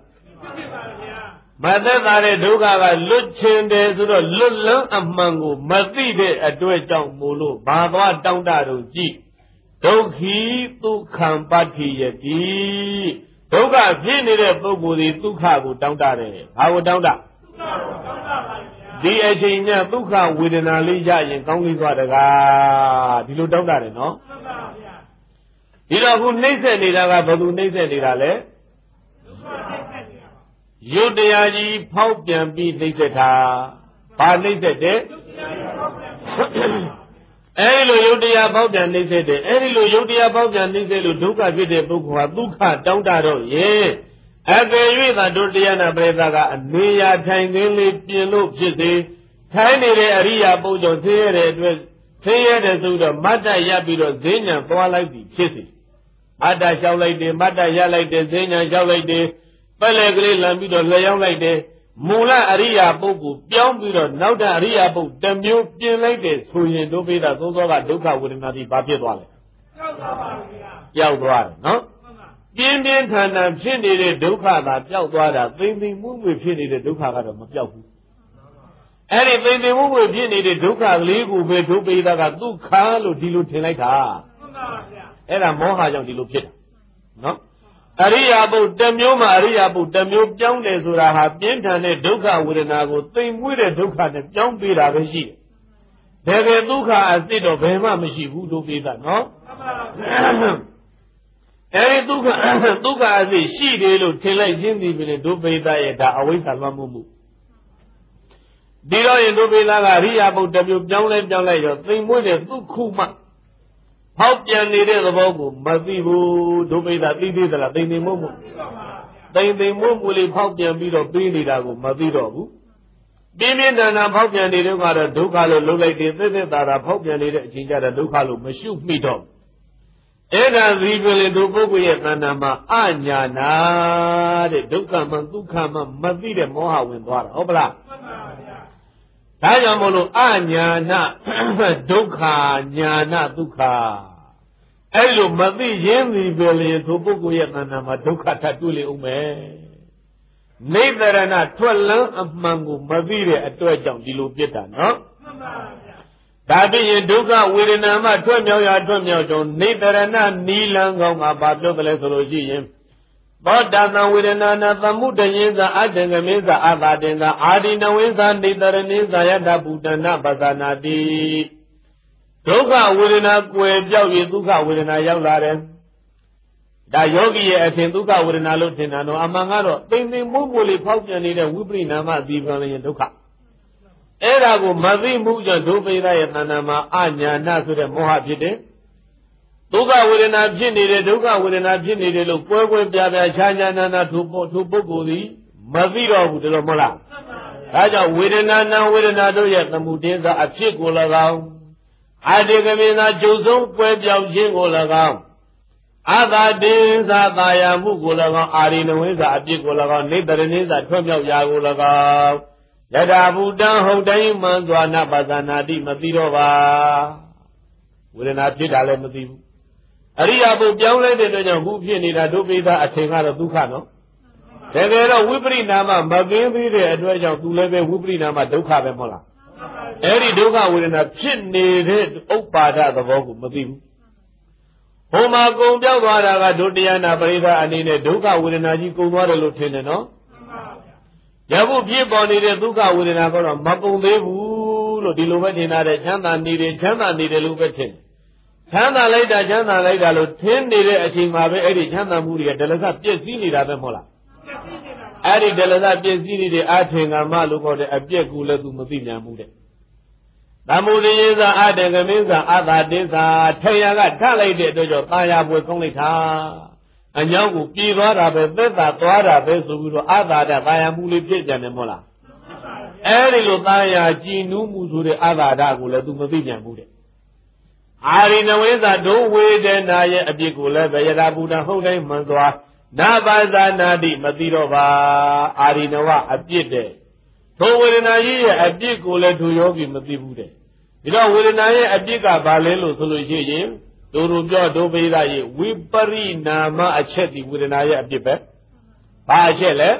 Mother, Duga, Luchin, the Lulu, Amango, Matide, a duet down Mulu, Baba, down Daru, G. Doki, tu Kampati, Yeti. Doga, Vinny, Bogudi, Tukago, down there. I would down that. The Duka with an Alija in Congress, did you down that, no? You know who Nathan did I have who Nathan did I? You deaji Pope and be Nathan. Parnate. Elo Yodia Pope and Nathan. Elo Yodia Pope and Nathan Duka with the book, Duka down that, yeah. Again, I do Diana Bredaga, Nia Tangili, Piano, Chizzy, Tiny Area Bojo, Theatre, Theatre to the Mata Yabido, Zena, for like the Chizzy. Mata shall like the Mata Yalike, the Zena shall like the Pelegri Lambido, Layout like the Mula Aria Bogu, Piambido, Nauta Aria Book, the Mu, Pian like this, who you do be that Zoga Duka with another Bapiwale. Yawar, no? Bien Tana, Finny, Duka, Yawada, thinking move with Finny, the Duka of Mapiaku. Anything they move with Finny, the Duka, legal way to be that Duka, Dilutinata. And a Moha Dilupit. No? Ariabu, Demuma, Ariabu, Demu, young Nezura have been done a Duka with an ago, thing with a Duka, the young Bida Veshi. There is Duka as did of Hema Mishi, who do be that, no? Eri Duka as a she did till I didn't even do Beda away from Mamumu. Did I do Bela Riabu, W. Down later, thing with a Dukuma. How can they do the Bogu, Mazibu, do Beda, they move. They move with a Paupian beat of Bini Dago, Mazido. Bimin and a Paupian did a Dukalo look like this, that a Paupian did a Jinga Dukalo, Mashu meet up. Eda reveal into Boguya Nanama, Anyana, the Dukama, Mazida Moha Windwara, Obla. Tayamono, Anyana, Duka, Nyana, Duka. Elo Mazi Yen reveal into Boguya Nanama, Duka Tatuli Ume. Neither and a 12 of Mango, Mazida at 12 Dilupita, no? Tabi Duka within a mat, 12 million, neither and a Nilang about local ecology. But down within another Mudayin, the Adengamisa, Abadina, Adina Winsa, neither and Nizayada Budana, Bazanadi. Duka within a Guajawi, Duka within a Yalaren. The Yogi as in Duka within a Lutinano, among other, they move fully Paupian in a Wibrinama, Divan Duka. Erago Mazi Muja Dubida Yanama Anya Nasu de Mohapide. Duga within a Jinny, Duga within a Jinny, the look with Java China Nana to Bogudi, Maziro with the Mola. Raja within a now within a do yet the Mudeza a chick will allow. အာတေကမင်းသာကျုပ်ဆုံးပွဲပြောင်းခြင်းကို၎င်းအာသာတင်းသာသာယာမှုကို၎င်းအာရိနဝိဇာအပြစ်ကို၎င်းနေတရဏိဇာထွတ်မြောက်ရာကို၎င်းယထာဘူတံဟုတ်တိုင်းမှန်စွာနာပါဇာနာတိမသိတော့ပါဝေဒနာဖြစ်တာလည်းမသိဘူးအရိယာဘုပြောင်းလဲတဲ့အတွက်ကြောင့်ခုဖြစ်နေတာဒုပိသအထင်ကတော့ဒုက္ခနော်တကယ်တော့ဝိပရိနာမမကင်းသေးတဲ့အတွက်ကြောင့်သူလည်းပဲဝိပရိနာမဒုက္ခပဲမဟုတ်လားအဲ့ဒီဒုက္ခဝေဒနာဖြစ်နေတဲ့ဥပ္ပါဒသဘောကိုမသိဘူးဟိုမှာကုံပြောက်သွားတာကဒုတိယနာပရိသအနေနဲ့ဒုက္ခဝေဒနာကြီးကုံသွားတယ်လို့ထင်တယ်နော်ယခုဖြစ်ပေါ်နေတဲ့ဒုက္ခဝေဒနာကတော့မကုံသေးဘူးလို့ဒီလိုပဲထင်တာတဲ့ချမ်းသာနေတယ်ချမ်းသာနေတယ်လို့ပဲထင်တယ်ချမ်းသာလိုက်တာချမ်းသာလိုက်တာလို့ထင်နေတဲ့အချိန်မှာပဲအဲ့ဒီချမ်းသာမှုတွေကဒလစပြည့်စည်နေတာပဲမဟုတ်လားအဲ့ဒီဒလစပြည့်စည်နေတဲ့အာထင်ကမလို့ခေါ်တဲ့အပြည့်ကူလည်းသူမသိမြန်ဘူးတဲ့သမုဒိယဇာအတေကမင်းဇာအသာတိဇာထေရကထလိုက်တဲ့အတွက်ကြောင့်တာယာပွဲကောင်းလိုက်တာအညောင်းကိုပြေးသွားတာပဲသက်သာသွားတာပဲဆိုပြီးတော့အသာဒတာယာမှုလေးဖြစ်ကြတယ်မဟုတ်လားအဲ့ဒီလိုတာယာကြည်နူးမှုဆိုတဲ့အသာဒကိုလည်းသူမသိမြန်ဘူးတဲ့အာရိနဝိဇာဒုဝေဒနာရဲ့အပြစ်ကိုလည်းဗယရာဘူတဟုတ်တိုင်းမှန်စွာနာပါဇာနာတိမသိတော့ပါအာရိနဝအပြစ်တဲ့ထိုဝေဒနာကြီးရဲ့အပြစ်ကိုလည်းသူယောဂီမသိဘူးတဲ့ဒီတော့ဝေဒနာရဲ့အပြစ်ကဘာလဲလို့ဆိုလို့ရှိရင်တို့ပြောဒုပိသရဲ့ဝိပရိနာမအချက်ဒီဝေဒနာရဲ့အပြစ်ပဲဘာအချက်လဲ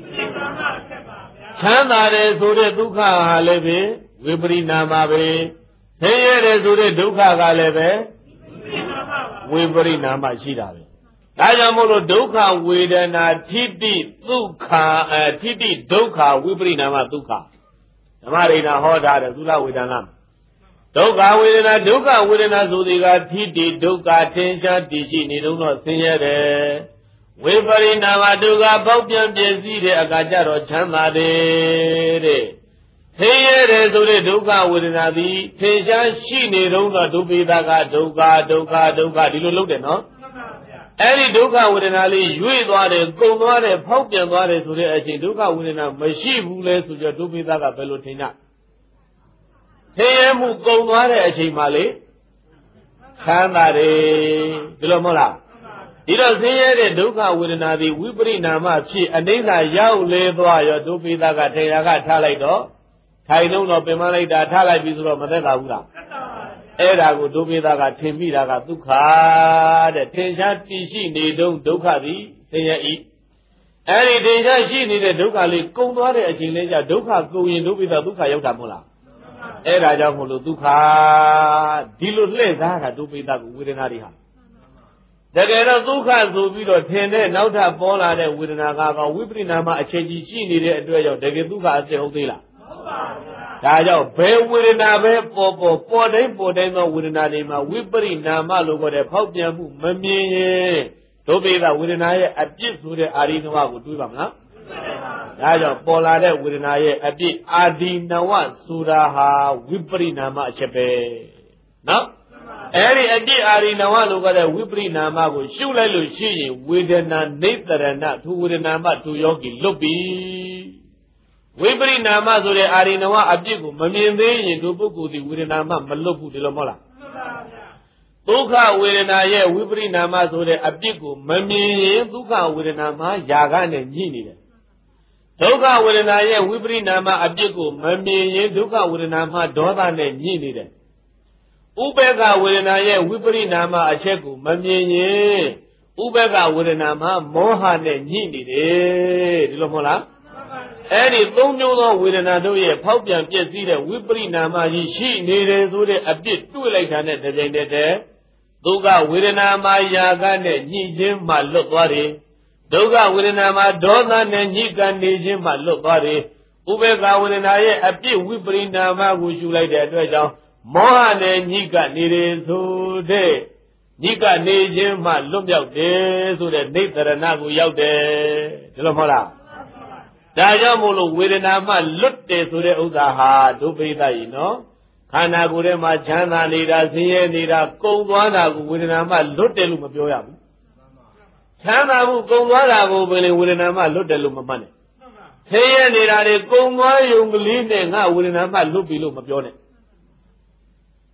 ချမ်းသာတယ်ဆိုတဲ့ဒုက္ခဟာလည်းပဲဝိပရိနာမပဲဆင်းရဲတယ်ဆိုတဲ့ဒုက္ခကလည်းပဲဝိပရိနာမရှိတာပဲဒါကြောင့်မို့လို့ဒုက္ခဝေဒနာထိတိဒုက္ခထိတိဒုက္ခဝိပရိနာမဒုက္ခဓမ္မရိဏဟောထားတယ်သုလဝေဒနာဒုက္ခဝေဒနာဒုက္ခဝေဒနာဆိုဒီကထိတိဒုက္ခထင်ရှားတည်ရှိနေတော့ဆင်းရဲတယ်ဝိပရိနာမဒုက္ခပေါက်ပြန်ပြည့်စည်တဲ့အခါကျတော့ချမ်းသာတယ်တဲ့ဆင်းရဲတယ်ဆိုတဲ့ဒုက္ခဝေဒနာသည်ထင်ရှားရှိနေတော့ဒုပိသကဒုက္ခဒုက္ခဒုက္ခဒီလိုလုပ်တယ်နော်အဲ့ဒီဒုက္ခဝေဒနာလေးရွေ့သွားတယ်ကုံသွားတယ်ဖောက်ပြန်သွားတယ်ဆိုတဲ့အချိန်ဒုက္ခဝေဒနာမရှိဘူးလဲဆိုကြဒုပိသကဘယ်လိုထင်ကြဆင်းရဲမှုကုံသွားတဲ့အချိန်မှလေချမ်းသာတယ်ဒီလိုမဟုတ်လားဒီတော့ဆင်းရဲတဲ့ဒုက္ခဝေဒနာသည်ဝိပရိနာမဖြစ်အနိစ္စရောက်လေသွားရောဒုပိသကထေရကထားလိုက်တော့ထိုင်တော့ပင်မလိုက်တာထားလိုက်ပြီဆိုတော့မသက်သာဘူးလားအဲ့ဒါကိုဒုပိသကထင်မိတာကဒုက္ခတဲ့ထင်ရှားတည်ရှိနေတော့ဒုက္ခသည်ဆင်းရဲဤအဲ့ဒီထင်ရှားရှိနေတဲ့ဒုက္ခလေးကုံသွားတဲ့အချိန်လေးကျဒုက္ခကုံရင်ဒုပိသဒုက္ခရောက်တာမဟုတ်လားအဲ့ဒါကြောင့်မို့လို့ဒုက္ခဒီလိုလှည့်စားတာဒုပိသကိုဝေဒနာတွေဟာတကယ်တော့ဒုက္ခဆိုပြီးတော့ထင်တဲ့နောက်ထပ်ပေါ်လာတဲ့ဝေဒနာကတော့ဝိပရိနာမအခြေကြီးရှိနေတဲ့အတွက်ကြောင့်တကယ်ဒုက္ခအစစ်ဟုတ်သေးလားဟုတ်ပါဘူးဒါကြောင့်ဘယ်ဝေဒနာပဲပေါ်တိုင်းသောဝေဒနာတွေမှာဝိပရိနာမလို့ခေါ်တဲ့ဖောက်ပြန်မှုမမြင်ရင်ဒုပိသဝေဒနာရဲ့အပြစ်ဆိုတဲ့အာရိနဝကိုတွေးပါမလားဒါကြောင့်ပေါ်လာတဲ့ဝေဒနာရဲ့အပြစ်အာဒီနဝဆိုတာဟာဝိပရိနာမအချက်ပဲနော်အဲ့ဒီအပြစ်အာရိနဝလို့ခေါ်တဲ့ဝိပရိနာမကိုရှုလိုက်လို့ရှိရင်ဝေဒနာနေတရဏသူဝေဒနာမသူယောဂီလွတ်ပြီဝိပရိနာမဆိုတဲ့အာရိနဝအပြစ်ကိုမမြင်သေးရင်သူပုဂ္ဂိုလ်ဒီဝေဒနာမမလွတ်ဘူးဒီလိုမဟုတ်လားဒုက္ခဝေဒနာရဲ့ဝိပရိနာမဆိုတဲ့အပြစ်ကိုမမြင်ရင်ဒုက္ခဝေဒနာမှာຢာကနဲ့ညှိနေတယ်ဒုက္ခဝေဒနာရဲ့ဝိပရိနာမအပြစ်ကိုမမြင်ရင်ဒုက္ခဝေဒနာမှာဒေါသနဲ့ညှိနေတယ်ဥပေက္ခဝေဒနာရဲ့ဝိပရိနာမအချက်ကိုမမြင်ရင်ဥပေက္ခဝေဒနာမှာမောဟနဲ့ညှိနေတယ်ဒီလိုမဟုတ်လားအဲ့ဒီသုံးမျိုးသောဝေဒနာတို့ရဲ့ဖောက်ပြန်ပြည့်စည်တဲ့ဝိပရိနာမကြီးရှိနေတယ်ဆိုတဲ့အပြစ်တွေ့လိုက်တာနဲ့တပြိုင်တည်းဒုက္ခဝေဒနာမှာຢာကနဲ့ညှိခြင်းမှလွတ်သွားတယ်ဒုက္ခဝေဒနာမှာဒေါသနဲ့ညှိကနေခြင်းမှလွတ်သွားတယ်ဥပေက္ခဝေဒနာရဲ့အပြစ်ဝိပရိနာမကိုရှုလိုက်တဲ့အတွက်ကြောင့်မောဟနဲ့ညှိကနေတယ်ဆိုတဲ့ညှိကနေခြင်းမှလွတ်မြောက်တယ်ဆိုတဲ့နေတရဏကိုရောက်တယ်ဒီလိုမဟုတ်လားဒါကြောင့်မို့လို့ဝေဒနာမှလွတ်တယ်ဆိုတဲ့ဥစ္စာဟာဒုပိသကြီးနော်ခန္ဓာကိုယ်ထဲမှာချမ်းသာနေတာဆင်းရဲနေတာကုံသွားတာကိုဝေဒနာမှလွတ်တယ်လို့မပြောရဘူးချမ်းသာမှုကုံသွားတာကိုပဲလေဝေဒနာမှလွတ်တယ်လို့မမှတ်နဲ့ဆင်းရဲနေတာတွေကုံသွားယုံကလေးနဲ့ငါဝေဒနာမှလွတ်ပြီလို့မပြောနဲ့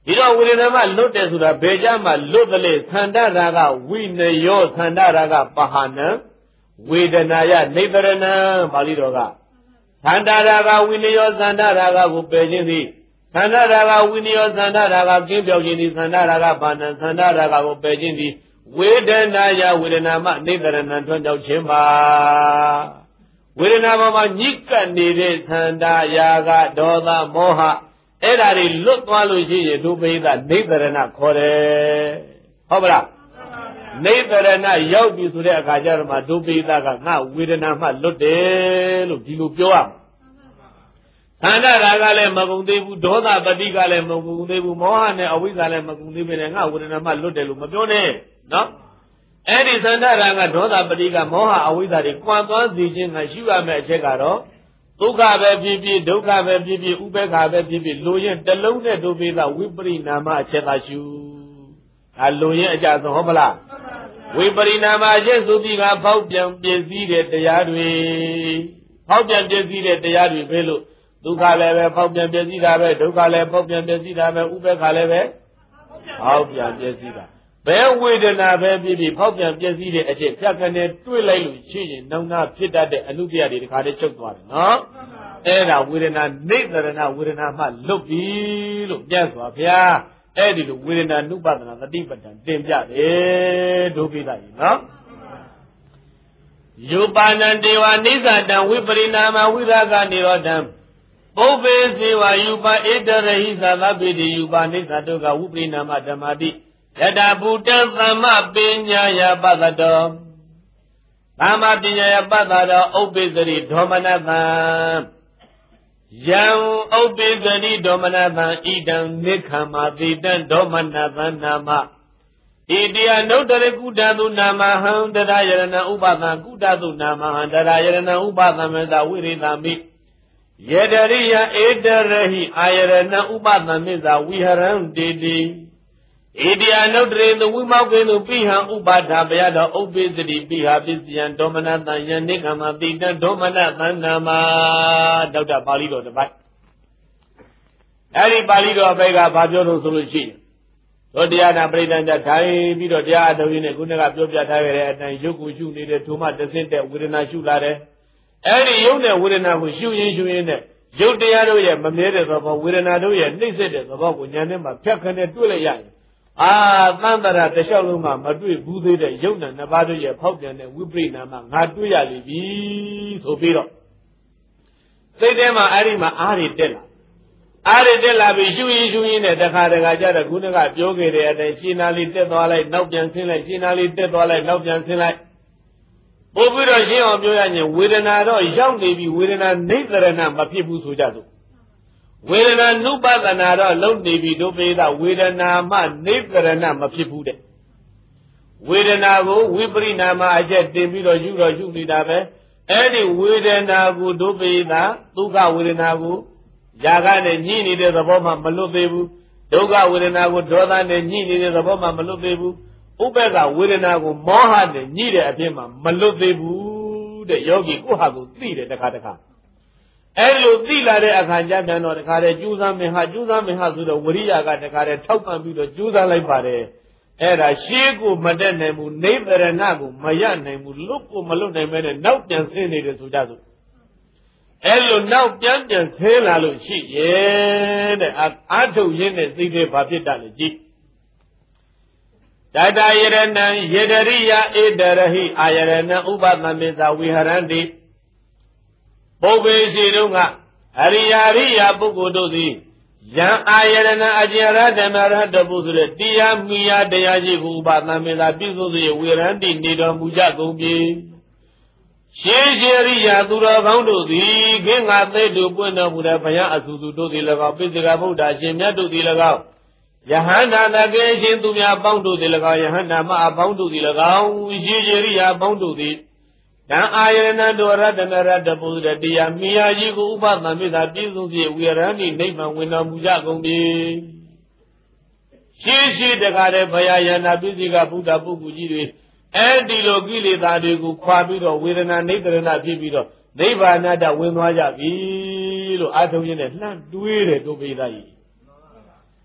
ဒီတော့ဝေဒနာမှလွတ်တယ်ဆိုတာဘယ်ကြမှာလွတ်တယ်လေသန္တရာကဝိနယောသန္တရာကပဟာနံဝေဒနာယနေတရဏံပါဠိတော်ကသန္တရာကဝိနယောသန္တရာကကိုပယ်ခြင်းသည်သန္တရာကဝိနယောသန္တရာကကင်းပြောက်ခြင်းသည်သန္တရာကဘာနံသန္တရာကကိုပယ်ခြင်းသည်ဝေဒနာယဝေဒနာမှနေတရဏံထွန်းပြောက်ခြင်းပါဝေဒနာပေါ်မှာညစ်ကပ်နေတဲ့သန္တရာကဒေါသမောဟအဲ့ဒါတွေလွတ်သွားလို့ရှိရင်ဒုပိသနေတရဏခေါ်တယ်ဟုတ်ပါလားနေတရဏရောက်ပြီဆိုတဲ့အခါကျတော့မှဒုပိသကငါဝေဒနာမှလွတ်တယ်လို့ဒီလိုပြောရမှာသန္တရာကလည်းမကုန်သေးဘူးဒေါသပတိကလည်းမကုန်သေးဘူးမောဟနဲ့အဝိဇ္ဇာလည်းမကုန်သေးပဲငါဝေဒနာမှလွတ်တယ်လို့မပြောနဲ့နော်အဲ့ဒီသန္တရာကဒေါသပတိကမောဟအဝိဇ္ဇာတွေကွာသွားစေခြင်းကရှိရမယ့်အချက်ကတော့ဒုက္ခပဲဖြစ်ဖြစ်ဒုက္ခပဲဖြစ်ဖြစ်ဥပေက္ခပဲဖြစ်ဖြစ်လိုရင်တလုံးနဲ့ဒုပိသဝိပရိနာမအချက်သာရှုဒါလိုရင်အကြဆုံးဟုတ်မလားဝိပရိနာမအချက်ဆိုပြီးကဖောက်ပြန်ပြည့်စည်တဲ့တရားတွေဖောက်ပြန်ပြည့်စည်တဲ့တရားတွေပဲလို့ဒုက္ခလည်းပဲဖောက်ပြန်ပြည့်စည်တာပဲဒုက္ခလည်းဖောက်ပြန်ပြည့်စည်တာပဲဥပေက္ခလည်းပဲဖောက်ပြန်ပြည့်စည်တာဘယ်ဝေဒနာပဲဖြစ်ဖြစ်ဖောက်ပြန်ပြည့်စည်တဲ့အချက်ဖြတ်ကနေတွေ့လိုက်လို့ရှိရင်နောင်နာဖြစ်တတ်တဲ့အနုတ္တရတွေတခါတည်းချုပ်သွားတယ်နော်အဲ့ဒါဝေဒနာနေတရဏဝေဒနာမှလွတ်ပြီလို့ပြတ်စွာဘုရားအဲ့ဒီလိုဝေဒနာနုပဒနာသတိပဋ္ဌာန်တင်ပြတယ်ဒုပိသကြီးနော်ယုပါဏံတေဝနိစ္စတံဝိပရိနာမဝိရာကနေရောတံပုပ္ပေစေဝယုပါဧတရဟိသသဗ္ဗေတိယုပါနိစ္စတုကဝိပရိနာမဓမ္မာတိယတဗုဒ္ဓသမ္မပညာယပတ္တောသမ္မပညာယပတ္တောဥပ္ပိသရိဒေါမနတံယံဥပ္ပိသရိဒေါမနတံဣဒံနိခမ္မာတိတံဒေါမနတံနာမဣတိယနုတ္တရကုတသုနာမဟံတရယရဏဥပသံကုတသုနာမဟံတရယရဏဥပသံမေသဝိရိသမိယေတရိယဧတရဟိအာယရဏဥပသံမေသဝိဟရံတေတိဣတိယနုတ္တရေသဝိမောကေတုပိဟံဥပါဒာဘယတော်ဥပ္ပိသတိပိဟာပစ္စယံဒေါမနတံယံနိကမတိတံဒေါမနတံနာမဒေါက်တာပါဠိတော်တစ်ပိုက်အဲ့ဒီပါဠိတော်အပိုက်ကဘာပြောလို့ဆိုလို့ရှိရင်တို့တရားနာပရိသတ်ကြထိုင်ပြီးတော့တရားအထုတ်ရင်းနဲ့ခုနကပြောပြထားခဲ့တဲ့အတိုင်းရုပ်ကိုရှုနေတဲ့ထိုမှတစ်ဆင့်တဲ့ဝေဒနာရှုလာတယ်အဲ့ဒီရုပ်နဲ့ဝေဒနာကိုရှုရင်းနဲ့ရုပ်တရားတို့ရဲ့မမြဲတဲ့သဘောဝေဒနာတို့ရဲ့နှိမ့်ဆက်တဲ့သဘောကိုဉာဏ်နဲ့မှဖြတ်ခနဲ့တွေ့လိုက်ရတယ်သံတရာတစ်လျှောက်လုံးကမတွေ့ဘူးသေးတဲ့ယုံနာနှစ်ပါးတို့ရဲ့ဖောက်ပြန်တဲ့ဝိပရိနာမငါတွေ့ရလိမ့်ပြီဆိုပြီးတော့စိတ်ထဲမှာအဲ့ဒီမှာအားတွေတက်လာပြီးရှုရင်းနဲ့တခါကြတဲ့ခုနကပြောခဲ့တဲ့အတိုင်းရှင်းနာလေးတက်သွားလိုက်နောက်ပြန်ဆင်းလိုက်ရှင်းနာလေးတက်သွားလိုက်နောက်ပြန်ဆင်းလိုက်ပို့ပြီးတော့ရှင်းအောင်ပြောရရင်ဝေဒနာတော့ရောက်နေပြီဝေဒနာနိစ္စရဏမဖြစ်ဘူးဆိုကြစို့ဝေဒနာနုပဒနာတော့လုံးနေပြီဒုပိသဝေဒနာမှနိစ္စရဏမဖြစ်ဘူးတဲ့ဝေဒနာကိုဝိပရိနာမအချက်တင်ပြီးတော့ယူနေတာပဲအဲ့ဒီဝေဒနာကိုဒုပိသဒုက္ခဝေဒနာကိုຢာကနဲ့ညှိနေတဲ့သဘောမှမလွတ်သေးဘူးဒုက္ခဝေဒနာကိုဒေါသနဲ့ညှိနေတဲ့သဘောမှမလွတ်သေးဘူးဥပ္ပကဝေဒနာကိုမောဟနဲ့ညှိတဲ့အဖြစ်မှမလွတ်သေးဘူးတဲ့ယောဂီကိုယ့်ဟာကိုသိတယ်တခါအဲ့လိုသိလာတဲ့အခါကျပြန်တော့တခါတည်းကြိုးစားမင်းဟာဆိုတော့ဝရိယကတခါတည်းထောက်ပံ့ပြီးတော့ကြိုးစားလိုက်ပါတယ်အဲ့ဒါရှေးကိုမတက်နိုင်ဘူးနိဗ္ဗာန်ကိုမရနိုင်ဘူးလွတ်ကိုမလွတ်နိုင်မဲနဲ့နောက်ပြန်ဆင်းနေတယ်ဆိုကြစို့အဲ့လိုနောက်ပြန်ဆင်းလာလို့ရှိရဲ့တဲ့အာထုတ်ရင်းနဲ့သိတဲ့ဘာဖြစ်တာလဲကြည့်တတယရဏံယေတရိယဧတရဟိအာယရဏဥပသမေသဝိဟရန္တိပုပ္ပေရှိတုန်းကအရိယာပုဂ္ဂိုလ်တို့သည်ယံအာယရဏအကျဉ်ရဓမ္မရတပုဆိုတဲ့တရားမိယာတရားရှိကိုဥပသမေသာပြည့်စုံစေဝေရန္တိနေတော်မူကြကုန်ပြီရှေးရိယာသူတော်ကောင်းတို့သည်ခင်းငါသိတုပွင့်တော်မူတဲ့ဘုရားအဆူသူတို့သည်၎င်းပိစိကဗုဒ္ဓရှင်မြတ်တို့သည်၎င်းယဟန္တာတကယ်ရှင်သူများပေါင်းတို့သည်၎င်းယဟန္တာမအပေါင်းတို့သည်၎င်းရှေးရိယာပေါင်းတို့သည်တံအာယရဏတို့ရတနာရတပုဒ်တရားမိယာကြီးကိုဥပသမေသာပြည့်စုံစေဝေရန္တိနိဗ္ဗာန်ဝင်တော်မူကြကုန်ပြီရှေးတကားတဲ့ဘုရားယန္တာပိစိကဗုဒ္ဓပုဂ္ဂိုလ်ကြီးတွေအဲ့ဒီလိုကိလေသာတွေကိုခွာပြီးတော့ဝေဒနာနိဗ္ဗာန်ဖြစ်ပြီးတော့နိဗ္ဗာန်တဝင်သွားကြပြီလို့အာထုံရင်းနဲ့လှမ်းတွေးတယ်ဒုပိသကြီး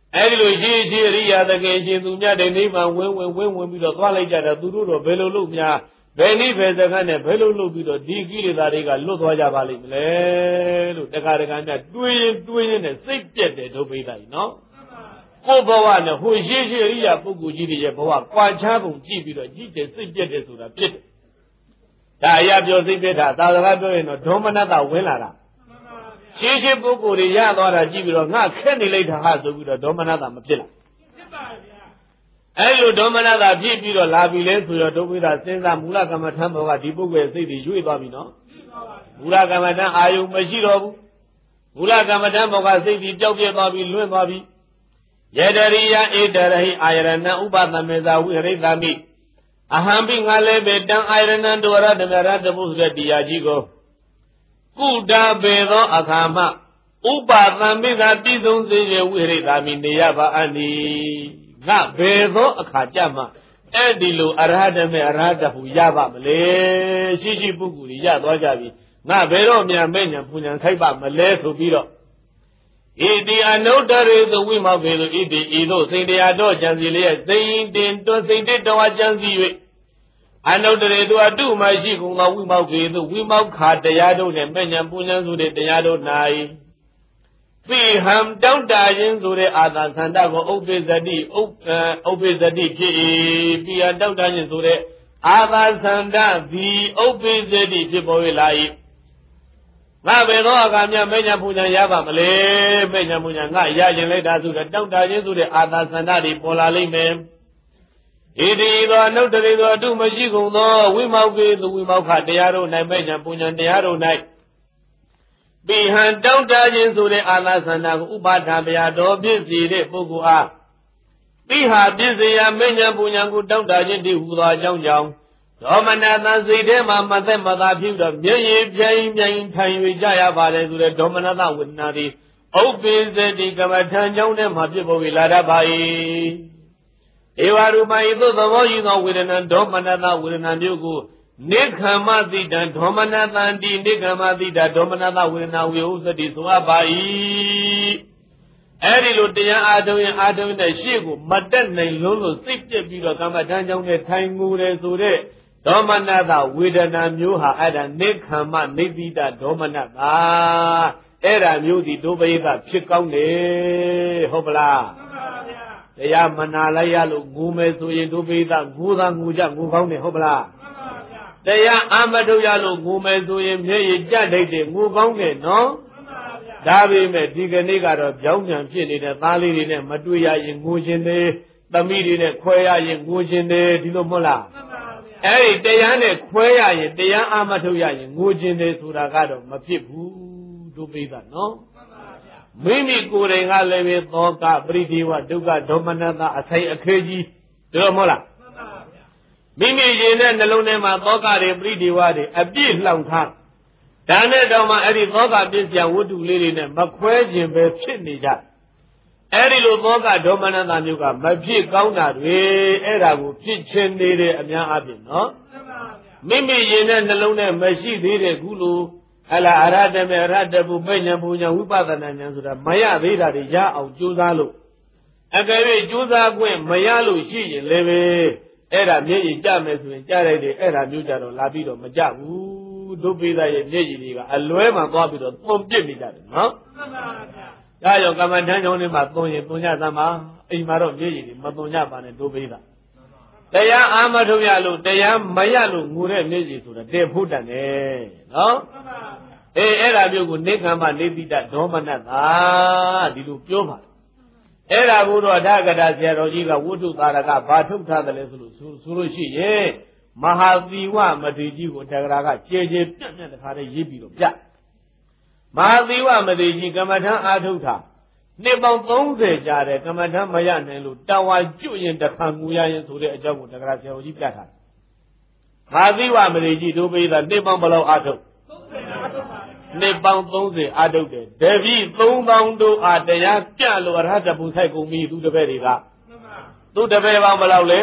အဲ့ဒီလိုရှိအရိယာသခင်ရှင်သူမြတ်တဲ့နိဗ္ဗာန်ဝင်ပြီးတော့သွားလိုက်ကြတာသူတို့တော့ဘယ်လိုလုပ်များဘယ်နည်းဘယ်စကားနဲ့ဘယ်လိုလုပ်ပြီးတော့ဒီကိလေသာတွေကလွတ်သွားကြပါလိမ့်မလဲလို့တခါတခါနဲ့တွေးရင်နဲ့စိတ်ပြက်တယ်ဒုပိဋကကြီးနော်ကိုယ်ဘဝနဲ့ဟိုရှိအရိယာပုဂ္ဂိုလ်ကြီးတွေရဲ့ဘဝကွာခြားပုံကြည့်ပြီးတော့ကြည့်တယ်စိတ်ပြက်တယ်ဆိုတာပြစ်တယ်ဒါအရာပြောစိတ်ပြက်တာသာသနာပြောရင်တော့ဒေါမနတဝင်လာတာရှိပုဂ္ဂိုလ်တွေရသွားတာကြည့်ပြီးတော့ငါခက်နေလိုက်တာဟာဆိုပြီးတော့ဒေါမနတမဖြစ်လာဖြစ်ပါဗျာအဲ့လိုဒေါမနတဖြစ်ပြီးတော့လာပြီလဲဆိုတော့ဒုပိဋကစဉ်းစားမူလကမ္မထံဘောကဒီပုဂ္ဂိုလ်ရဲ့စိတ်တွေရွေ့သွားပြီနော်မူလကမ္မထံအာယုံမရှိတော့ဘူးမူလကမ္မထံဘောကစိတ်ကြီးပျောက်ပြဲသွားပြီလွင့်သွားပြီယတရိယဧတရဟိအာယရဏဥပသမေသာဝိရိသမိအဟံပိငါလည်းပဲတံအာယရဏံတောရတမရတပုဆိုတဲ့တရားကြီးကိုကုတာပေသောအခါမှဥပသံမိသာပြည်စုံစေရဝိရိသမိနေရပါအနိငါဘယ်သောအခါကြမှာအဲ့ဒီလိုအရဟတမေအရဟတဟုရပါမလေရှိပုဂ္ဂိုလ်ကြီးရသွားကြပြီငါဘယ်တော့မြန်မဲ့ညာပူညာခိုက်ပါမလဲဆိုပြီးတော့ဣတိအနုတ္တရေသဝိမောကေသောဣတိဤသို့စိန်တရားတော်ကြံစီလျက်စိန်တင်တော်စိန်တစ်တော်ကြံစီ၍အနုတ္တရေသူအတုမရှိကုန်သောဝိမောကေသောဝိမောခာတရားတို့နှင့်မဲ့ညာပူညာဆိုတဲ့တရားတို့၌ပိဟံတောင့်တခြင်းဆိုတဲ့အာသာသန္တာကိုဥပ္ပိသတိဥပ္ပိသတိဖြစ်၏ပိဟံတောင့်တခြင်းဆိုတဲ့အာသာသန္တာသည်ဥပ္ပိသတိဖြစ်ပေါ်၍လာ၏ငါဘယ်တော့အခါမြမဲ့ညာပူညာရပါမလဲမဲ့ညာပူညာငါရရင်လိုက်တာဆိုတော့တောင့်တခြင်းဆိုတဲ့အာသာသန္တာတွေပေါ်လာလိမ့်မယ်ဣတိသောအနုတ္တရေသောအတုမရှိကုန်သောဝိမောကေသူဝိမောခတရားတို့၌မဲ့ညာပူညာတရားတို့၌ပိဟံတောင့်တခြင်းဆိုတဲ့အာသာသန္တာကိုဥပါဒဗျာတော်ဖြစ်စေတဲ့ပုဂ္ဂိုလ်အားပိဟာပြည့်စရာမဲ့ညာပူညာကိုတောင့်တခြင်းတည်းဟူသောအကြောင်းကြောင့်ဒေါမနတစိတ်ထဲမှာမသက်မသာဖြစ်တော့မျက်ရည်ပြိုင်ထိုင်၍ကြရပါတယ်ဆိုတဲ့ဒေါမနတဝေဒနာသည်ဥပ္ပိသတိကမ္မထံကြောင့်နဲ့မှဖြစ်ပေါ်လာတတ်ပါ၏ဧဝရူပဤသို့သဘောယူသောဝေဒနာဒေါမနတဝေဒနာမျိုးကိုနိခမ္မတိတံဒေါမနတံတိနိခမ္မတိတဒေါမနတဝေဒနာဝေဟုသတိဆိုအပ်ပါ၏အဲ့ဒီလိုတရားအားထုတ်ရင်အားထုတ်တဲ့ရှေ့ကိုမတက်နိုင်လုံးလို့စိတ်ပြက်ပြီးတော့ကမ္မထံကြောင့်နဲ့ထိုင်ငူတယ်ဆိုတဲ့ဒေါမနတဝေဒနာမျိုးဟာအဲ့ဒါနိခမ္မနိတိတဒေါမနတအဲ့ဒါမျိုးဒီဒုပယိကဖြစ်ကောင်းတယ်ဟုတ်ပလားမှန်ပါဗျာတရားမနာလိုက်ရလို့ငူမယ်ဆိုရင်ဒုပယိကငူတာငူကြငူကောင်းတယ်ဟုတ်ပလားတရားအာမထုတ်ရလို့ငိုမယ်ဆိုရင်မျက်ရည်ကျတတ်တယ်ငိုကောင်းတယ်နော်ဒါပေမဲ့ဒီကနေ့ကတော့ကြောင်းပြန်ဖြစ်နေတဲ့သားလေးတွေနဲ့မတွေ့ရရင်ငိုခြင်းတယ်သမီးတွေနဲ့ခွဲရရင်ငိုခြင်းတယ်ဒီလိုမဟုတ်လားအဲ့ဒီတရားနဲ့ခွဲရရင်တရားအာမထုတ်ရရင်ငိုခြင်းတယ်ဆိုတာကတော့မဖြစ်ဘူးတို့ပိသနော်မိမိကိုယ်တိုင်ကလည်းပဲသောကပရိဒီဝဒုက္ခဒေါမနတအဆိုင်အခဲကြီးဒီလိုမဟုတ်လားမိမိရင်တဲ့နှလုံးထဲမှာသောကတွေပရိဒီဝတွေအပြည့်လှောင်ထားဒါနဲ့တော့မှအဲ့ဒီသောကပြည့်စရာဝတ္ထုလေးတွေနဲ့မခွဲခြင်းပဲဖြစ်နေကြအဲ့ဒီလိုသောကဒေါမနတမျိုးကမဖြစ်ကောင်းတာတွေအဲ့ဒါကိုဖြစ်ခြင်းနေတဲ့အများအပြည့်နော်မိမိရင်တဲ့နှလုံးထဲမရှိသေးတဲ့ခုလိုဟလာအရဟတမေအရဟတပုပညာပူညာဝိပဿနာဉာဏ်ဆိုတာမရသေးတာတွေရအောင်ကြိုးစားလို့အကယ်၍ကြိုးစားခွင့်မရလို့ရှိရင်လည်းပဲအဲ့ဒါမျက်ရည်ကျမယ်ဆိုရင်ကျလိုက်တယ်အဲ့ဒါမျိုးကြတော့လာပြီးတော့မကြဘူးဒုပိသရဲ့မျက်ရည်တွေကအလွဲမှသွားပြီးတော့သွန်ပစ်နေကြတယ်နော်မှန်ပါဗျာဒါကြောင့်ကမ္မထမ်းကြောင်းတွေမှာသွန်ရင်သွန်ကြသမှာအိမ်မှာတော့မျက်ရည်တွေမသွန်ကြပါနဲ့ဒုပိသတရားအာမထုတ်ရလို့တရားမရလို့ငိုတဲ့မျက်ရည်ဆိုတာတဲ့ဖို့တန်တယ်နော်မှန်ပါအေးအဲ့ဒါမျိုးကိုနိခမ္မနေတိတဒေါမနတာဒီလိုပြောပါအဲ့ဒါဘုရားဓဂတာဆရာတော်ကြီးကဝိတုသာရကဘာထုတ်ထားတယ်လဲဆိုလို့ရှိရင်မဟာသီဝမထေရကြီးကိုဓဂတာကကျေကျေပြတ်ပြတ်တခါတည်းရေးပြီးတော့ပြမဟာသီဝမထေရကြီးကမ္မထံအာထုတ်တာနှစ်ပေါင်း30ကြာတယ်ကမ္မထံမရနိုင်လို့တဝါကျွရင်တခါငူရရင်ဆိုတဲ့အကြောင်းကိုဓဂတာဆရာတော်ကြီးပြထားတယ်မဟာသီဝမထေရကြီးတို့ပိသနှစ်ပေါင်းဘယ်လောက်အာထုတ်နှစ်ပေါင်း30အာထုတ်တယ်တပည့်3000တို့အားတရားပြလို့အရဟတပူဆိုင်ကုန်ပြီသူတပည့်တွေကသူတပည့်ပေါင်းဘယ်လောက်လဲ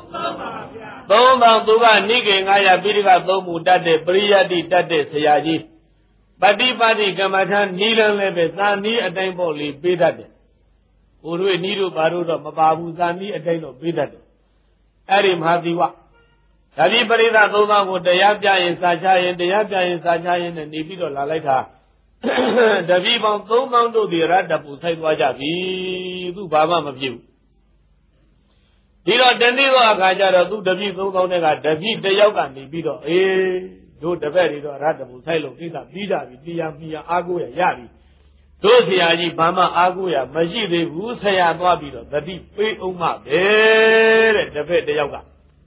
3000သူကနိကေ900ပိဋက3မူတတ်တဲ့ပရိယတ္တိတတ်တဲ့ဆရာကြီးပฏิပါတိကမ္မထာနီလန်းလည်းပဲသာနီးအတိုင်းပေါ့လေပေးတတ်တယ်ကိုတို့နီးတို့ဘာတို့တော့မပါဘူးသာနီးအတိုင်းတော့ပေးတတ်တယ်အဲ့ဒီမဟာသီဝဒါဒီပရိသတ်သုံးပါးကိုတရားပြရင်စာချရင်တရားပြရင်စာချရင်နဲ့နေပြီးတော့လာလိုက်တာတပည့်ပေါင်း3000တို့ဒီရတ္တပူဆိုင်သွားကြပြီသူဘာမှမဖြစ်ဘူးဒီတော့တနေ့တော့အခါကျတော့သူတပည့်3000တဲ့ကတပည့်တယောက်ကနေပြီးတော့တို့တပည့်တွေတော့ရတ္တပူဆိုင်လို့ကိစ္စပြီးကြပြီတရားမြည်အားကိုးရပြီတို့ဆရာကြီးဘာမှအားကိုးရမရှိသေးဘူးဆရာသွားပြီးတော့တတိပေးအောင်မပဲတဲ့တပည့်တယောက်က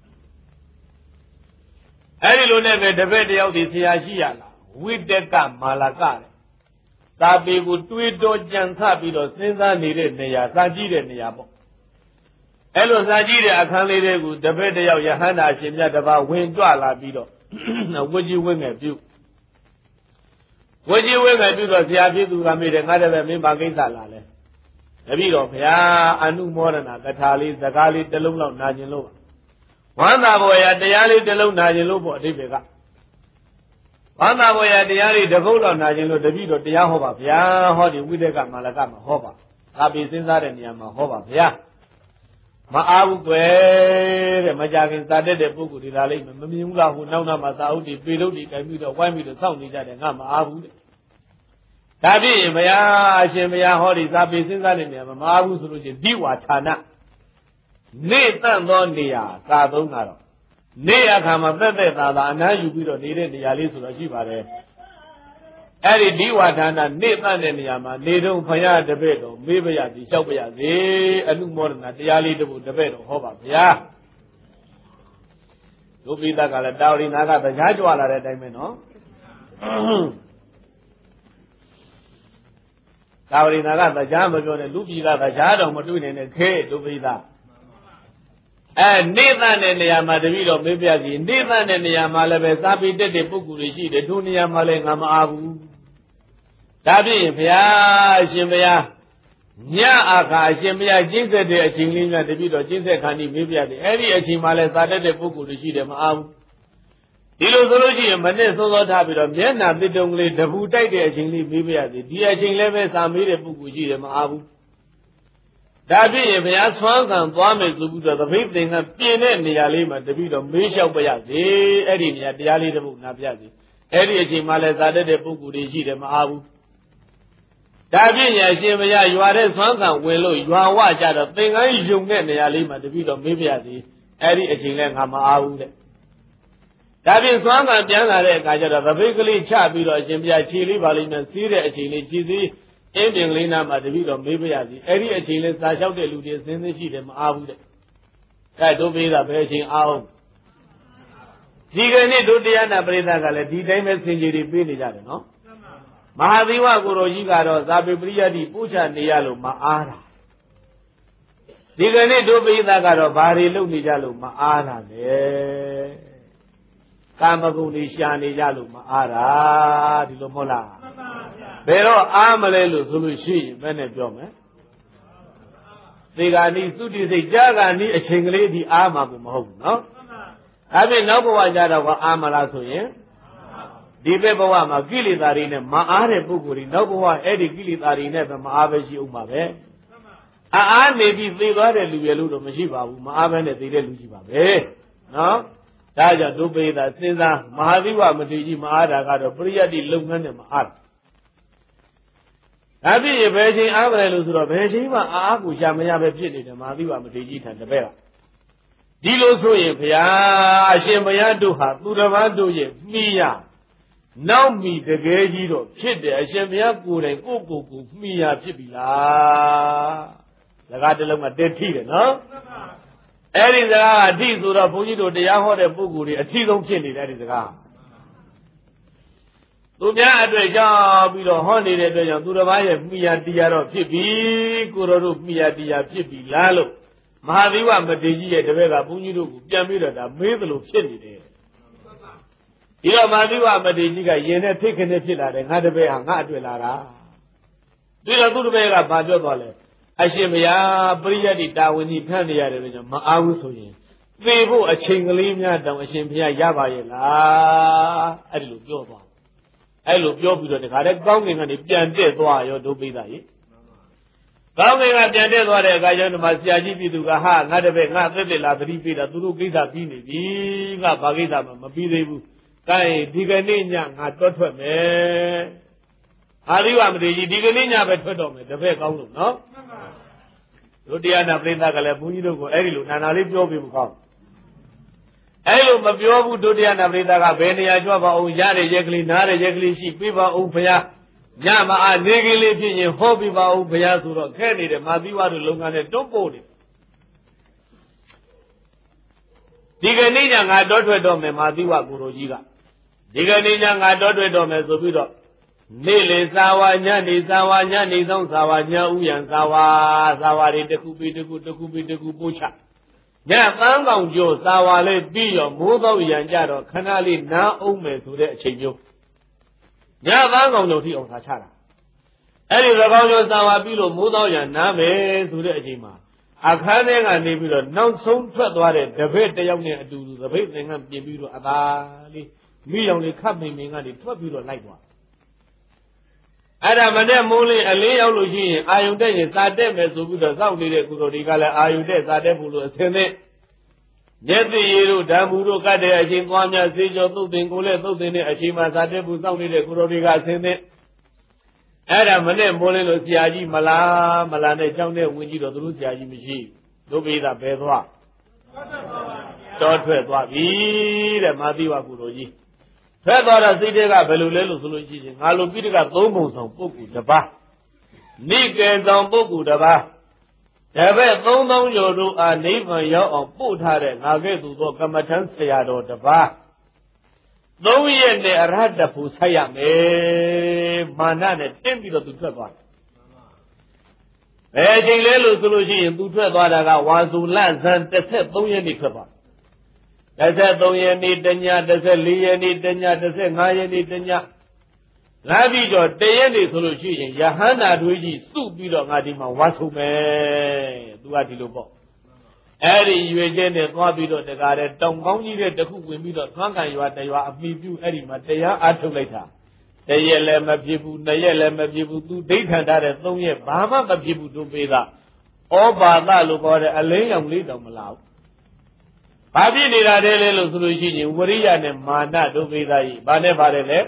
အဲ့ဒီလိုနဲ့ပဲတပည့်တယောက်ဒီဆရာရှိရလားဝိတကမာလကတဲ့သာပေကိုတွေးတောကြံစပြီးတော့စဉ်းစားနေတဲ့နေရာစာကြည့်တဲ့နေရာပေါ့အဲ့လိုစာကြည့်တဲ့အခန်းလေးတွေကိုတပည့်တယောက်ယဟန္တာရှင်မြတ်တပါးဝင်ကြွလာပြီးတော့ဝိကြီးဝင်းငယ်ပြုဝိကြီးဝင်းငယ်ပြုတော့ဆရာဖြစ်သူကမေးတယ်ငါတပည့်မင်းဘာကိစ္စလာလဲတပည့်တော်ဗျာအနုမောဒနာကထာလေးစကားလေးတစ်လုံးလောက်နာကျင်လို့ဝမ်းသာပေါ်ရတရားလေးတစ်လုံးနာကျင်လို့ပေါ့အဓိပ္ပာယ်ကဝမ်းသာပေါ်ရတရားလေးတစ်ခုလောက်နာကျင်လို့တပည့်တော်တရားဟောပါဗျာဟောဒီဝိတက်ကမာလကမှာဟောပါသာပေစဉ်းစားတဲ့နေရာမှာဟောပါဗျာမအားဘူးကွယ်တဲ့မကြခင်စာတက်တဲ့ပုဂ္ဂိုလ်တွေလာလိမ့်မယ်မမြင်ဘူးလားဟိုနောက်နာမှာစာအုပ်တွေပေလို့တွေကြိုင်ပြီးတော့ဝိုင်းပြီးတော့စောင့်နေကြတယ်ငါမအားဘူးတဲ့ဒါဖြင့်ဘုရားအရှင်ဘုရားဟောဒီစာပေစဉ်းစားတဲ့နေရာမှာမအားဘူးဆိုလို့ချင်းဒီဝါဌာနနေတန့်သောနေရာစာသုံးကတော့နေအခါမှာသက်သက်သာသာအနားယူပြီးတော့နေတဲ့နေရာလေးဆိုတော့ရှိပါတယ်အဲ့ဒီဒီဝါဌာနနေတန့်တဲ့နေရာမှာနေတော့ဘုရားတပည့်တော်မေးပါရသည်လျှောက်ပါရစေအနုမောဒနာတရားလေးတပုဒ်တပည့်တော်ဟောပါဗျာဒုပိသကလည်းတာဝရီနာကတရားကြွလာတဲ့အတိုင်းပဲနော်တာဝရီနာကတရားမပြောနဲ့လူပြည်ကတရားတော်မတွေ့နိုင်တဲ့ခဲဒုပိသနေသန့်တဲ့နေရာမှာတပည့်တော်မေးပြစီနေသန့်တဲ့နေရာမှာလည်းပဲစာပေတက်တဲ့ပုဂ္ဂိုလ်တွေရှိတယ်ထိုနေရာမှာလည်းငါမအားဘူးဒါဖြင့်ဘုရားအရှင်ဘုရားညအခါအရှင်ဘုရားကျင့်သက်တဲ့အချိန်လေးများတပည့်တော်ကျင့်သက်ခန္တီမေးပြတယ်အဲ့ဒီအချိန်မှာလည်းစာတက်တဲ့ပုဂ္ဂိုလ်တွေရှိတယ်မအားဘူးဒီလိုဆိုလို့ရှိရင်မနဲ့စောစောထားပြီးတော့မျက်နှာတစ်တုံကလေးတပူတိုက်တဲ့အချိန်လေးမေးပြတယ်ဒီအချိန်လည်းပဲစာမေးတဲ့ပုဂ္ဂိုလ်ရှိတယ်မအားဘူးဒါဖြင့်ဘုရားဆွမ်းခံသွားမယ်ဆိုပြီးတော့သပိတ်သင်္ကန်းပြင်တဲ့နေရာလေးမှာတပည့်တော်မေးလျှောက်ပါရစေအဲ့ဒီနေရာတရားလေးတစ်ပုဒ်နာပြစေအဲ့ဒီအချိန်မှလည်းသာတတ်တဲ့ပုဂ္ဂိုလ်တွေရှိတယ်မအားဘူးဒါဖြင့်အရှင်ဘုရားရွာတဲ့ဆွမ်းခံဝင်လို့ရွာဝကြတော့သင်္ကန်းယုံတဲ့နေရာလေးမှာတပည့်တော်မေးပါရစေအဲ့ဒီအချိန်လည်းငါမအားဘူးတဲ့ဒါဖြင့်ဆွမ်းခံပြန်လာတဲ့အခါကျတော့သပိတ်ကလေးချပြီးတော့အရှင်ဘုရားခြေလေးပါလိမ့်မယ်စီးတဲ့အချိန်လေးခြေသေးအင်းတင်ကလေးနာမှာတပည့်တော်မေးပါရစီအဲ့ဒီအချိန်လေးစာလျှောက်တဲ့လူတွေစဉ်းသိရှိတယ်မအားဘူးတဲ့အဲတို့ပေးတာဘယ်အချိန်အားအောင်ဒီကနေ့တို့တရားနာပရိသတ်ကလည်းဒီတိုင်းပဲဆင်ခြေတွေပေးနေကြတယ်နော်မဟာသီဝကိုရောကြီးကတော့ဇာပေပရိယတိပို့ချနေရလို့မအားတာဒီကနေ့တို့ပရိသတ်ကတော့ဘာတွေလုပ်နေကြလို့မအားတာလဲကာမဂုဏ်တွေရှာနေကြလို့မအားတာဒီလိုမဟုတ်လားဘယ်တော့အားမလဲလို့ဆိုလို့ရှိရင်ဘယ်နဲ့ပြောမလဲသေဂာနိသုတိစိတ်ကြာဂာနိအချိန်ကလေးဒီအားမှာကိုမဟုတ်ဘူးနော်ဒါဖြင့်နောက်ဘဝကြတော့ကအားမလားဆိုရင်ဒီဘက်ဘဝမှာကိလေသာတွေနဲ့မအားတဲ့ပုဂ္ဂိုလ်တွေနောက်ဘဝအဲ့ဒီကိလေသာတွေနဲ့ပဲမအားပဲရှိဥမှာပဲအားနေပြီးသေသွားတဲ့လူရလို့တော့မရှိပါဘူးမအားပဲနဲ့သေတဲ့လူရှိပါပဲနော်ဒါကြောင့်ဒုပိသစဉ်းစားမဟာသီဝမထေရကြီးမအားတာကတော့ပရိယတ္တိလုပ်ငန်းနဲ့မအားဒါဖြင့်ဘယ်ချိန်အားမလဲလို့ဆိုတော့ဘယ်ချိန်မှအားကိုရှာမရပဲဖြစ်နေတယ်မဟာသီဝမထေရကြီးထံတပည့်ကဒီလိုဆိုရင်ဘုရားအရှင်ဘုရားတို့ဟာသူတစ်ပါးတို့ရဲ့မှီရနောက်မှီတကယ်ကြီးတော့ဖြစ်တယ်အရှင်ဘုရားကိုယ်တိုင်ကိုမှီရဖြစ်ပြီလားစကားတစ်လုံးကတက်ထိတယ်နော်အဲ့ဒီစကားကအထိဆိုတော့ဘုန်းကြီးတို့တရားဟောတဲ့ပုဂ္ဂိုလ်တွေအထိဆုံးဖြစ်နေတယ်အဲ့ဒီစကားသူများအတွက်ကြောင့်ပြီးတော့ဟောနေတဲ့အတွက်ကြောင့်သူတစ်ပါးရဲ့မိယာတရားတော့ဖြစ်ပြီကိုရောတို့မိယာတရားဖြစ်ပြီလားလို့မဟာသီဝမထေရကြီးရဲ့တပည့်ကဘုန်းကြီးတို့ကိုပြန်ပြီးတော့ဒါမေးသလိုဖြစ်နေတယ်ဒီတော့မဟာသီဝမထေရကြီးကယင်နဲ့ထိတ်ခနဲ့ဖြစ်လာတယ်ငါတပည့်ဟာငါအတွက်လာတာဒီတော့သူတပည့်ကဘာပြောသွားလဲအရှင်ဘုရားပရိယတ္တိတာဝန်ကြီးထမ်းနေရတယ်လို့ကြောင့်မအားဘူးဆိုရင်သေဖို့အချိန်ကလေးများတောင်အရှင်ဘုရားရပါရဲ့လားအဲ့ဒီလိုပြောသွားအဲ့လိုပြောပြီးတော့တခါတည်းကောင်းကင်ကနေပြန်တက်သွားရောဒုပိသရေကောင်းကင်ကပြန်တက်သွားတဲ့အခါကျတော့မှဆရာကြီးပြည်သူကဟာငါတပည့်ငါသက်သက်လာသတိပေးတာသူတို့ကိစ္စပြီးနေပြီငါဘာကိစ္စမှမပြီးသေးဘူး။ဒါရင်ဒီကနေ့ညငါတွတ်ထွက်မယ်။အာရိဝမထေရကြီးဒီကနေ့ညပဲထွက်တော့မယ်တပည့်ကောင်းလို့နော်။တို့တရားနာပရိသတ်ကလည်းဘုန်းကြီးတို့ကိုအဲ့ဒီလိုနာနာလေးပြောပြမကောင်း။အဲ့လိုမပြောဘူးတို့တရားနာပရိသတ်ကဘယ်နေရာကြွပါအောင်ရတဲ့ရက်ကလေးနားတဲ့ရက်ကလေးရှိပြပါအောင်ဘုရားညမအားနေကလေးဖြစ်ရင်ဟောပြပါဦးဘုရားဆိုတော့ခဲနေတယ်မာသီဝတို့လုံငန်းနဲ့တွန်းပို့တယ်ဒီကနေ့ညငါတော့ထွက်တော့မယ်မာသီဝကိုရိုကြီးကဒီကနေ့ညငါတော့ထွက်တော့မယ်ဆိုပြီးတော့နေ့လေစာဝါညနေစာဝါညနေဆောင်စာဝါညဥယံစာဝါတွေတစ်ခုပြီးတစ်ခုပို့ချညသန်းကောင်ကျော်စာဝါလေးပြီးတော့မိုးတော့ရံကြတော့ခဏလေးနားအောင်မယ်ဆိုတဲ့အချိန်မျိုးညသန်းကောင်တို့ထိအောင်စာချတာအဲ့ဒီသကောင်းကျော်စာဝါပြီးလို့မိုးတော့ရံနားမယ်ဆိုတဲ့အချိန်မှာအခန်းထဲကနေပြီးတော့နောက်ဆုံးထွက်သွားတဲ့တပည့်တယောက်နဲ့အတူတူသပိတ်သင်္ကန်းပြင်ပြီးတော့အသာလေးမိရောင်လေးခပ်မိန်မိန်ကနေထွက်ပြီးတော့လိုက်သွားအဲ့ဒါမနဲ့မိုးလေးအလင်းရောက်လို့ရှိရင်အာယုန်တက်ရင်စာတက်မယ်ဆိုပြီးတော့စောင့်နေတဲ့ကုသိုလ်တွေကလည်းအာယုန်တက်စာတက်ဖို့လို့အစင်းနဲ့မျက်သိရည်တို့ဓမ္မူတို့ကတ်တဲ့အချိန်သွားများစေကျော်သုတ်တင်ကိုလည်းသုတ်တင်တဲ့အချိန်မှာစာတက်ဖို့စောင့်နေတဲ့ကုသိုလ်တွေကအစင်းနဲ့အဲ့ဒါမနဲ့မိုးလေးလို့ဆရာကြီးမလားနဲ့ကြောင်းတဲ့ဝင်ကြည့်တော့သူတို့ဆရာကြီးမရှိတို့ပိသာဘယ်သွားတော်ထွက်သွားပြီတဲ့မာသီဝကုသိုလ်ကြီးထွက်သွားတဲ့စိတ်တွေကဘယ်လိုလဲလို့ဆိုလို့ရှိရင်ငါလိုပိဋကသုံးပုံဆောင်ပုဂ္ဂိုလ်တစ်ပါးနိကေဆောင်ပုဂ္ဂိုလ်တစ်ပါးတပည့်3000ကျော်တို့အားနိဗ္ဗာန်ရောက်အောင်ပို့ထားတဲ့ငါကဲ့သို့သောကမ္မထမ်းဆရာတော်တစ်ပါး3ရက်နဲ့အရဟတဖို့ဆက်ရမယ်မာနနဲ့တင်းပြီးတော့သူထွက်သွားတယ်ဘယ်အချိန်လဲလို့ဆိုလို့ရှိရင်သူထွက်သွားတာကဝါစုလဇန်13ရက်နေ့ထွက်သွား13ရက်နေ့တည14ရက်နေ့တည15ရက်နေ့တညလာပြီးတော့တရက်နေ့ဆိုလို့ရှိရင်ယဟန္တာတွေကြီးစုပြီးတော့ငါဒီမှာဝါဆိုမယ်သူကဒီလိုပေါ့အဲ့ဒီရွေချင်းနဲ့သွားပြီးတော့တကားတဲ့တောင်ကောင်းကြီးတဲ့တခုဝင်ပြီးတော့သွမ်းကန်ရွာတရွာအမိပြုအဲ့ဒီမှာတရားအားထုတ်လိုက်တာတရက်လည်းမဖြစ်ဘူးနှစ်ရက်လည်းမဖြစ်ဘူးသူဒိဋ္ဌံထားတဲ့3ရက်ဘာမှမဖြစ်ဘူးတို့ပေးတာဩဘာသလို့ခေါ်တဲ့အလင်းရောင်လေးတောင်မလာဘူးဘာဖြစ်နေတာလဲလို့ဆိုလို့ရှိရင်ဝရိယနဲ့မာနတို့ပေးသားကြီးဘာနဲ့ပါတယ်လဲ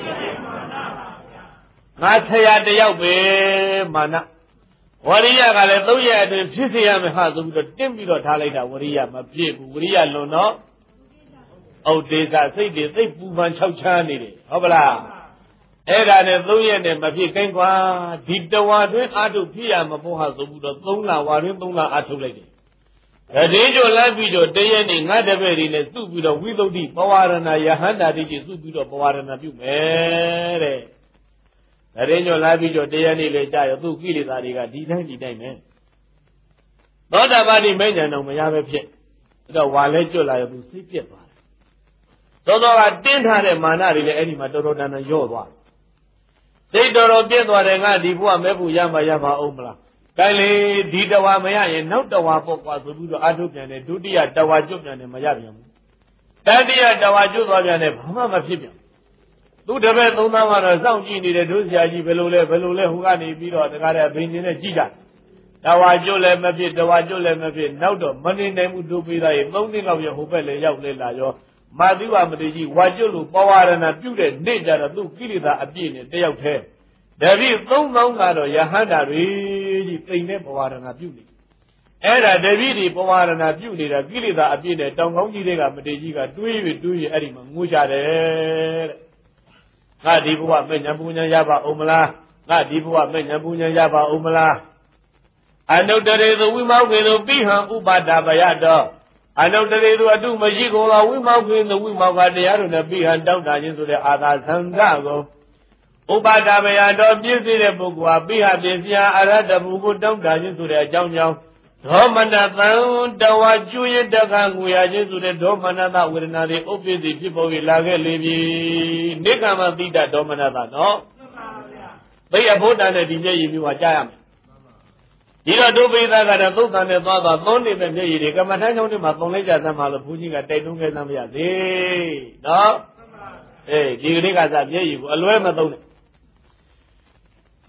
ငါဆရာတယောက်ပဲမာနဝရိယကလည်း3ရက်အတွင်းဖြစ်စေရမယ်ဟာဆိုပြီးတော့တင်းပြီးတော့ထားလိုက်တာဝရိယမဖြစ်ဘူးဝရိယလွန်တော့ဩဒေသစိတ်တွေသိပူပန်ခြောက်ချားနေတယ်ဟုတ်ပလားအဲ့ဒါနဲ့3ရက်နဲ့မဖြစ်ကိန်းကွာဒီတဝါတွင်အာထုဖြစ်ရမဖို့ဟာဆိုပြီးတော့3လဝါတွင်3လအာထုလိုက်တယ်တည်ကျော်လိုက်ပြီးတော့တရက်နေ့ငါတပည့်တွေနဲ့စုပြီးတော့ဝိသုဒ္ဓိပဝါရဏယဟန္တာတိကြီးစုပြီးတော့ပဝါရဏပြုမယ်တဲ့တည်ကျော်လိုက်ပြီးတော့တရက်နေ့လေကြာရောသူ့ကိလေသာတွေကဒီတိုင်းပဲသောတာပတိမိဉ္ဇဏ်တော်မရပဲဖြစ်အဲ့တော့ဝါလဲကျွတ်လာရောသူစိတ်ပြက်သွားတယ်သောကတင်းထားတဲ့မာနတွေလည်းအဲ့ဒီမှာတော်တော်တန်တန်ရော့သွားစိတ်တော်ပြက်သွားတယ်ငါဒီဘုရားမဲ့ဖို့ရမှာအောင်မလားကိုင်လေဒီတဝါမရရင်နောက်တဝါပေါ့ကွာဆိုပြီးတော့အာထုပြန်တယ်ဒုတိယတဝါကျွတ်ပြန်တယ်မရပြန်ဘူးတတိယတဝါကျွတ်သွားပြန်တယ်ဘာမှမဖြစ်ပြန်သူတပည့်သုံးသားကတော့စောင့်ကြည့်နေတဲ့ဒုစရာကြီးဘယ်လိုလဲဟိုကနေပြီးတော့တကားတဲ့အဘိညာဉ်နဲ့ကြည့်ကြတဝါကျွတ်လည်းမဖြစ်တဝါကျွတ်လည်းမဖြစ်နောက်တော့မနေနိုင်ဘူးတို့ပေးသားရင်3နှစ်လောက်ရဟိုဘက်လည်းရောက်လေလာရောမာသီဝမထေရကြီးဝါကျွတ်လို့ပဝါရဏပြုတဲ့နေ့ကြတော့သူကိလေသာအပြည့်နဲ့တယောက်တည်းတပည့်3000ကတော့ယဟန္တာတွေကြီးတိမ်တဲ့ပဝါရဏပြုနေအဲ့ဒါတပည့်ဒီပဝါရဏပြုနေတာကိလေသာအပြည့်နဲ့တောင်ကောင်းကြီးတွေကမထေရကြီးကတွေး၍အဲ့ဒီမှာငိုကြတယ်တဲ့ငါဒီဘဝမဲ့ညာပူညာရပါအောင်မလားငါဒီဘဝမဲ့ညာပူညာရပါအောင်မလားအနုတ္တရေသူဝိမောက္ခေသူပိဟံဥပါဒဗယတောအနုတ္တရေသူအတုမရှိကုန်သောဝိမောက္ခေသူဝိမောက္ခတရားတို့နဲ့ပိဟံတောက်တာခြင်းဆိုတဲ့အာသာသံဃကိုဥပါဒဗယတော်ပြည့်စုံတဲ့ပုဂ္ဂိုလ်ဟာပိဟပစ္စယအရဟတဘူကိုတောင်းတာခြင်းဆိုတဲ့အကြောင်းကြောင့်ဒေါမနတံတဝါကျွရတကငွေရခြင်းဆိုတဲ့ဒေါမနတဝေဒနာတွေဥပ္ပစ္စည်းဖြစ်ပေါ်၍လာခဲ့လေပြီနိက္ခမတိတဒေါမနတနော်သိအဖို့တန်တဲ့ဒီမျက်ရည်မျိုးကကြားရမယ်ဒီတော့ဒုပိသကတော့သုတ်တန်နဲ့သွားသုံးနေတဲ့မျက်ရည်တွေကမ္မထမ်းချုံတွေမှာသုံးလိုက်ကြသမ်းပါလို့ဘုန်းကြီးကတိုက်တွန်းခဲ့သမ်းမရသေးနော်ဒီကနေ့ကစားမျက်ရည်ကိုအလွဲမသုံးနဲ့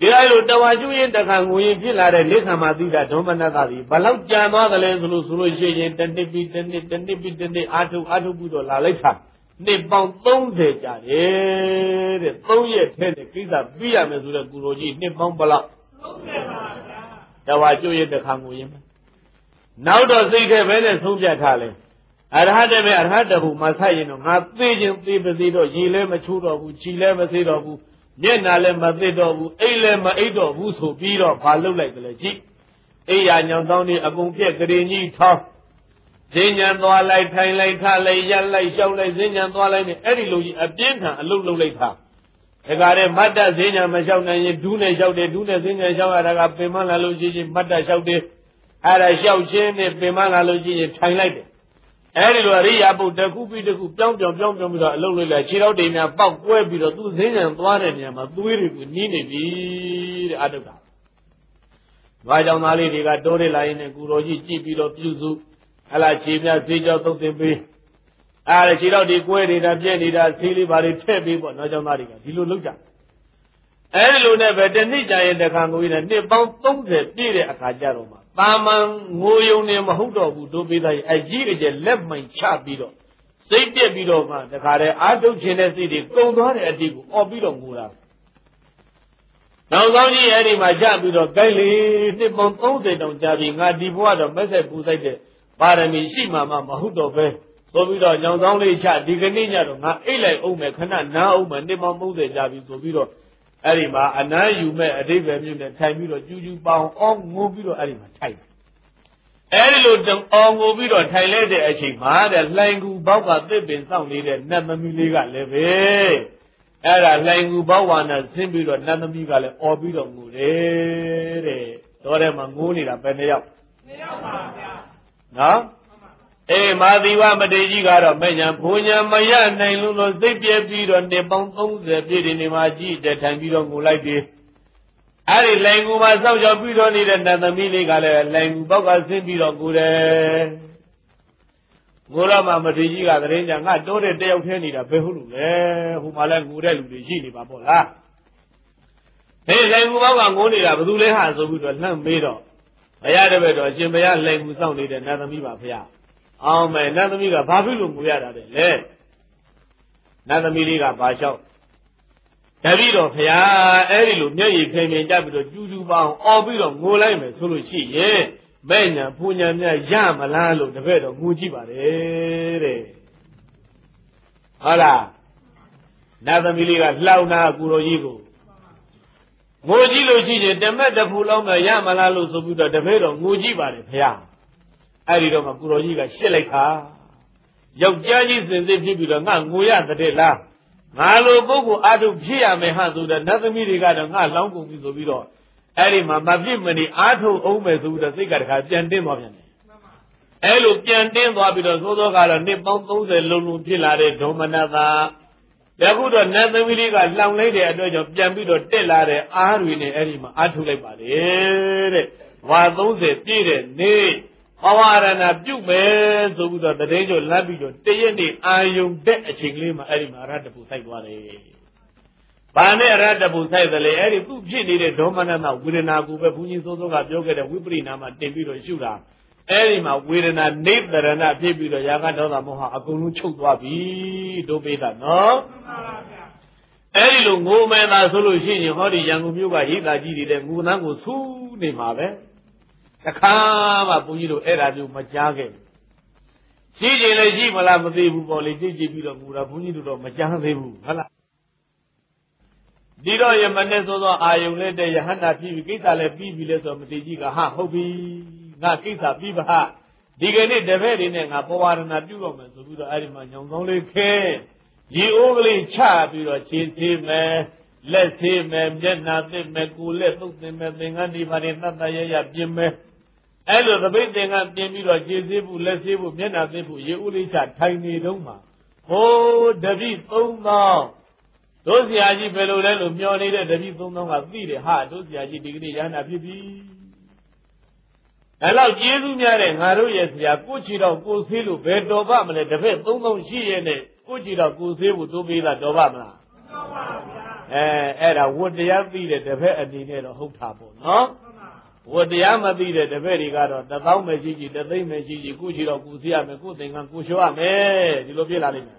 ဒီလိုက်လို့တဝါကျွရင်တခါငိုရင်ဖြစ်လာတဲ့နိခမ္မာတိတာဒေါမနတသည်ဘလောက်ကြံသွားတယ်လဲဆိုလို့ရှိရင်တနစ်ပြီးတနစ်အာထုပြီးတော့လာလိုက်တာနှစ်ပေါင်း30ကြာတယ်တဲ့3ရက်ထဲနဲ့ကိစ္စပြီးရမယ်ဆိုတဲ့ကုလိုကြီးနှစ်ပေါင်းဘလောက်30ပါဗျာတဝါကျွရင်တခါငိုရင်နောက်တော့စိတ်ထဲပဲနဲ့ဆုံးဖြတ်ထားလဲအရဟတမေအရဟတဘုမှာဆက်ရင်တော့ငါသိခြင်းသိပါသေးတော့ရေလဲမချိုးတော့ဘူးခြီလဲမသေးတော့ဘူးမျက်နာလည်းမသိတော့ဘူးအိတ်လည်းမအိတ်တော့ဘူးဆိုပြီးတော့ဘာလုပ်လိုက်တယ်လဲကြည့်အိယာညောင်တောင်းနေအကုန်ပြက်ကလေးကြီးထောင်းဈဉ္ဉံသွားလိုက်ထိုင်လိုက်ထလိုက်ရက်လိုက်လျှောက်လိုက်ဈဉ္ဉံသွားလိုက်နဲ့အဲ့ဒီလိုကြီးအပြင်းထန်အလုပ်လုပ်လိုက်တာဒါကြတဲ့မတ်တဈဉ္ဉံမလျှောက်နိုင်ရင်ဒူးနဲ့လျှောက်တယ်ဒူးနဲ့ဈဉ္ဉံလျှောက်ရတာကပင်မလာလို့ရှိရင်မတ်တလျှောက်တယ်အဲ့ဒါလျှောက်ခြင်းနဲ့ပင်မလာလို့ရှိရင်ထိုင်လိုက်တယ်အဲ့ဒီလိုအရိယာပုတ်တစ်ခုပြီးတစ်ခုပြောင်းပြီးတော့အလုပ်လုပ်လိုက်ခြေတော်တိမ်များပေါက်ကွဲပြီးတော့သူဈဉ္ဉံသွားတဲ့နေရာမှာသွေးတွေကိုနီးနေပြီတဲ့အတုတာ။ဘာကြောင့်သားလေးတွေကတိုးရလာရင်နဲ့ကိုတော်ကြီးကြည့်ပြီးတော့ပြုစုဟလာခြေများဈေးကြောသုတ်တင်ပေးအဲ့ဒါခြေတော်ဒီကွဲနေတာပြက်နေတာဈေးလေးပါတွေထည့်ပေးပေါ့နောက်ကြောင့်သားတွေကဒီလိုလုပ်ကြ။အဲ့ဒီလိုနဲ့ပဲတစ်နှစ်ကြာရင်တခါငိုရင်းနှစ်ပေါင်း30ပြည့်တဲ့အခါကျတော့မှတာမန်ငိုယုံနေမဟုတ်တော့ဘူးတို့ပေးသားကြီးအကြီးအကျယ်လက်မှန်ချပြီးတော့စိတ်ပြက်ပြီးတော့မှတခါတည်းအာထုတ်ခြင်းတဲ့စိတ်တွေကုံသွားတဲ့အတိကိုအော်ပြီးတော့ငိုတာနောက်ဆုံးကြီးအဲ့ဒီမှာကြပြီးတော့ကိုက်လေနှစ်ပေါင်း30တောင်ကြာပြီငါဒီဘဝတော့မက်ဆက်ပူဆိုင်တဲ့ပါရမီရှိမှမဟုတ်တော့ပဲဆိုပြီးတော့ညောင်ဆောင်လေးချဒီကနေ့ညတော့ငါအိတ်လိုက်အောင်မယ်ခဏနားအောင်မယ်နှစ်ပေါင်း30ကြာပြီဆိုပြီးတော့အဲ့ဒီမှာအနားယူမဲ့အတိတ်ပဲမြို့နဲ့ထိုင်ပြီးတော့ကျူးပေါအောင်အောင်းငိုပြီးတော့အဲ့ဒီမှာထိုင်အဲ့ဒီလိုအောင်းငိုပြီးတော့ထိုင်လိုက်တဲ့အချိန်မှာတဲ့လှိုင်ကူဘောက်ကသစ်ပင်စောင့်နေတဲ့နတ်သမီးလေးကလည်းပဲအဲ့ဒါလှိုင်ကူဘောက်ဝါနဲ့ဆင်းပြီးတော့နတ်သမီးကလည်းအော်ပြီးတော့ငိုတယ်တဲ့တော့ထဲမှာငိုနေတာပဲ2ယောက်ပါဗျာနော်အေးမာသီဝမတေကြီးကတော့မဲ့ညာဘုံညာမရနိုင်လို့စိတ်ပြဲပြီးတော့နှစ်ပေါင်း30ပြည့်ဒီနေမှာကြည့်တဲ့ထိုင်ပြီးတော့ငိုလိုက်ပြီအဲ့ဒီလိုင်ကူမှာစောက်ကြောပြီးတော့နေတဲ့နတ်သမီးလေးကလည်းလိုင်ကူဘောက်ကဆင်းပြီးတော့ငိုတယ်ငိုတော့မှမတေကြီးကတရင်ညာငါတိုးတဲ့တယောက်ထဲနေတာဘယ်ဟုတ်လို့လဲဟိုမှာလည်းငိုတဲ့လူတွေရှိနေပါပေါ့လားဟေးလိုင်ကူဘောက်ကငိုနေတာဘယ်သူလဲဟာဆိုပြီးတော့လှမ်းမေးတော့ဘုရားတပည့်တော်ရှင်ဘုရားလိုင်ကူစောင့်နေတဲ့နတ်သမီးပါဘုရားအောင်မယ်နတ်သမီးကဘာဖြစ်လို့ငိုရတာလဲနတ်သမီးလေးကဘာလျှောက်တပည့်တော်ဖရာအဲ့ဒီလိုမျက်ရည်ဖင်ဖင်ကြပြီးတော့ကျူးကျူးပေါအောင်အော်ပြီးတော့ငိုလိုက်မယ်ဆိုလို့ရှိရင်မဲ့ညာပူညာများရမလားလို့တပည့်တော်ငိုကြည့်ပါတယ်တဲ့ဟုတ်လားနတ်သမီးလေးကလှောင်နာကူတော်ကြီးကိုငိုကြည့်လို့ရှိရင်တမက်တဖူလုံးတော့ရမလားလို့ဆိုပြီးတော့တပည့်တော်ငိုကြည့်ပါတယ်ဖရာအဲ့ဒီတော့မှကုတော်ကြီးကရှစ်လိုက်တာယောက်ျားကြီးစင်စစ်ဖြစ်ပြီးတော့ငါငိုရတဲ့လားငါလိုပုဂ္ဂိုလ်အာထုဖြစ်ရမယ်ဟာဆိုတော့နတ်သမီးတွေကတော့ငါလောင်းကုန်ပြီဆိုပြီးတော့အဲ့ဒီမှာမဖြစ်မနေအာထုအောင်မယ်ဆိုပြီးတော့စိတ်ကတခါပြန်တင်းသွားပြန်တယ်အဲ့လိုပြန်တင်းသွားပြီးတော့သို့သောကတော့နှစ်ပေါင်း30လုံးလုံးဖြစ်လာတဲ့ဒေါမနတာယခုတော့နတ်သမီးလေးကလောင်လိုက်တဲ့အတွက်ကြောင့်ပြန်ပြီးတော့တက်လာတဲ့အားတွေနဲ့အဲ့ဒီမှာအာထုလိုက်ပါတယ်တဲ့ဝါ30ပြည့်တဲ့နေ့ပဝရဏပြုတ်မယ်ဆိုပြီးတော့တတိယကျလမ်းပြီးတော့တရက်နေ့အာယုံတဲ့အချိန်လေးမှာအဲ့ဒီမှာအရဟတပူဆိုင်သွားတယ်။ဘာနဲ့အရဟတပူဆိုင်တယ်လဲအဲ့ဒီသူ့ဖြစ်နေတဲ့ဒေါမနတဝေဒနာကိုပဲဘုန်းကြီးစိုးစိုးကပြောခဲ့တဲ့ဝိပရိနာမှာတင်ပြီးတော့ရှုတာအဲ့ဒီမှာဝေဒနာနေတရဏဖြစ်ပြီးတော့ယာကဒေါသမောဟအကုန်လုံးချုပ်သွားပြီတို့ပေးတာနော်။အဲ့ဒီလိုငိုမယ်သာဆိုလို့ရှိရင်ဟောဒီရန်ကုန်မြို့ကဟိတာကြီးတွေတဲ့ငိုသန်းကိုဆူးနေမှာပဲတခါမှဘုန်းကြီးတို့အဲ့ဒါမျိုးမကြားခဲ့ဘူးရှိကြင်လည်းရှိမလားမသိဘူးပေါ့လေကြည့်ပြီးတော့ငူတာဘုန်းကြီးတို့တော့မကြားသေးဘူးဟုတ်လားဒီတော့ယမနဲ့ဆိုတော့အာယုံနဲ့တဲ့ယဟန္တာဖြစ်ပြီးကိစ္စလည်းပြီးပြီလဲဆိုတော့မတိကြီးကဟာဟုတ်ပြီငါကိစ္စပြီးပါဒီကနေ့တပည့်တွေနဲ့ငါပဝရဏပြုတော့မယ်ဆိုပြီးတော့အဲ့ဒီမှာညောင်ကောင်းလေးခဲရေအိုးကလေးချပြီးတော့ခြေသေးမယ်လက်သေးမယ်မျက်နှာသစ်မယ်ကိုယ်လက်သုတ်သင်မယ်သင်္ကန်းဒီပါရင်တတ်တရရပြင်မယ်အဲ့လိုသပိတ်သင်္ကန်းပြင်ပြီးတော့ခြေသေးဖို့လက်သေးဖို့မျက်နှာသစ်ဖို့ရေအိုးလေးချထိုင်နေတော့မှဟိုးတပိ3000တို့ဆရာကြီးဘယ်လိုလဲလို့မျောနေတဲ့တပိ3000ကသိတယ်ဟာတို့ဆရာကြီးဒီကနေ့ရဟနာဖြစ်ပြီအဲ့လောက်ကျေးဇူးများတဲ့ငါတို့ရဲ့ဆရာကိုချီတော့ကိုဆေးလို့ဘယ်တော်ပါမလဲတပည့်3000ရှိရဲ့နဲ့ကိုချီတော့ကိုဆေးဖို့တိုးပေးတာတော်ပါမလားမတော်ပါဘူးဗျာအဲ့ဒါဝတ္တရားသိတဲ့တပည့်အနေနဲ့တော့ဟုတ်တာပေါ့နော်ဝတ္တရားမသိတဲ့တပည့်တွေကတော့1000ပဲရှိကြည့်10သိန်းပဲရှိကြည့်ကိုကြည့်တော့ကိုစီရမယ်ကိုသင်္ကန်းကိုလျှော်ရမယ်ဒီလိုဖြစ်လာလိမ့်မယ်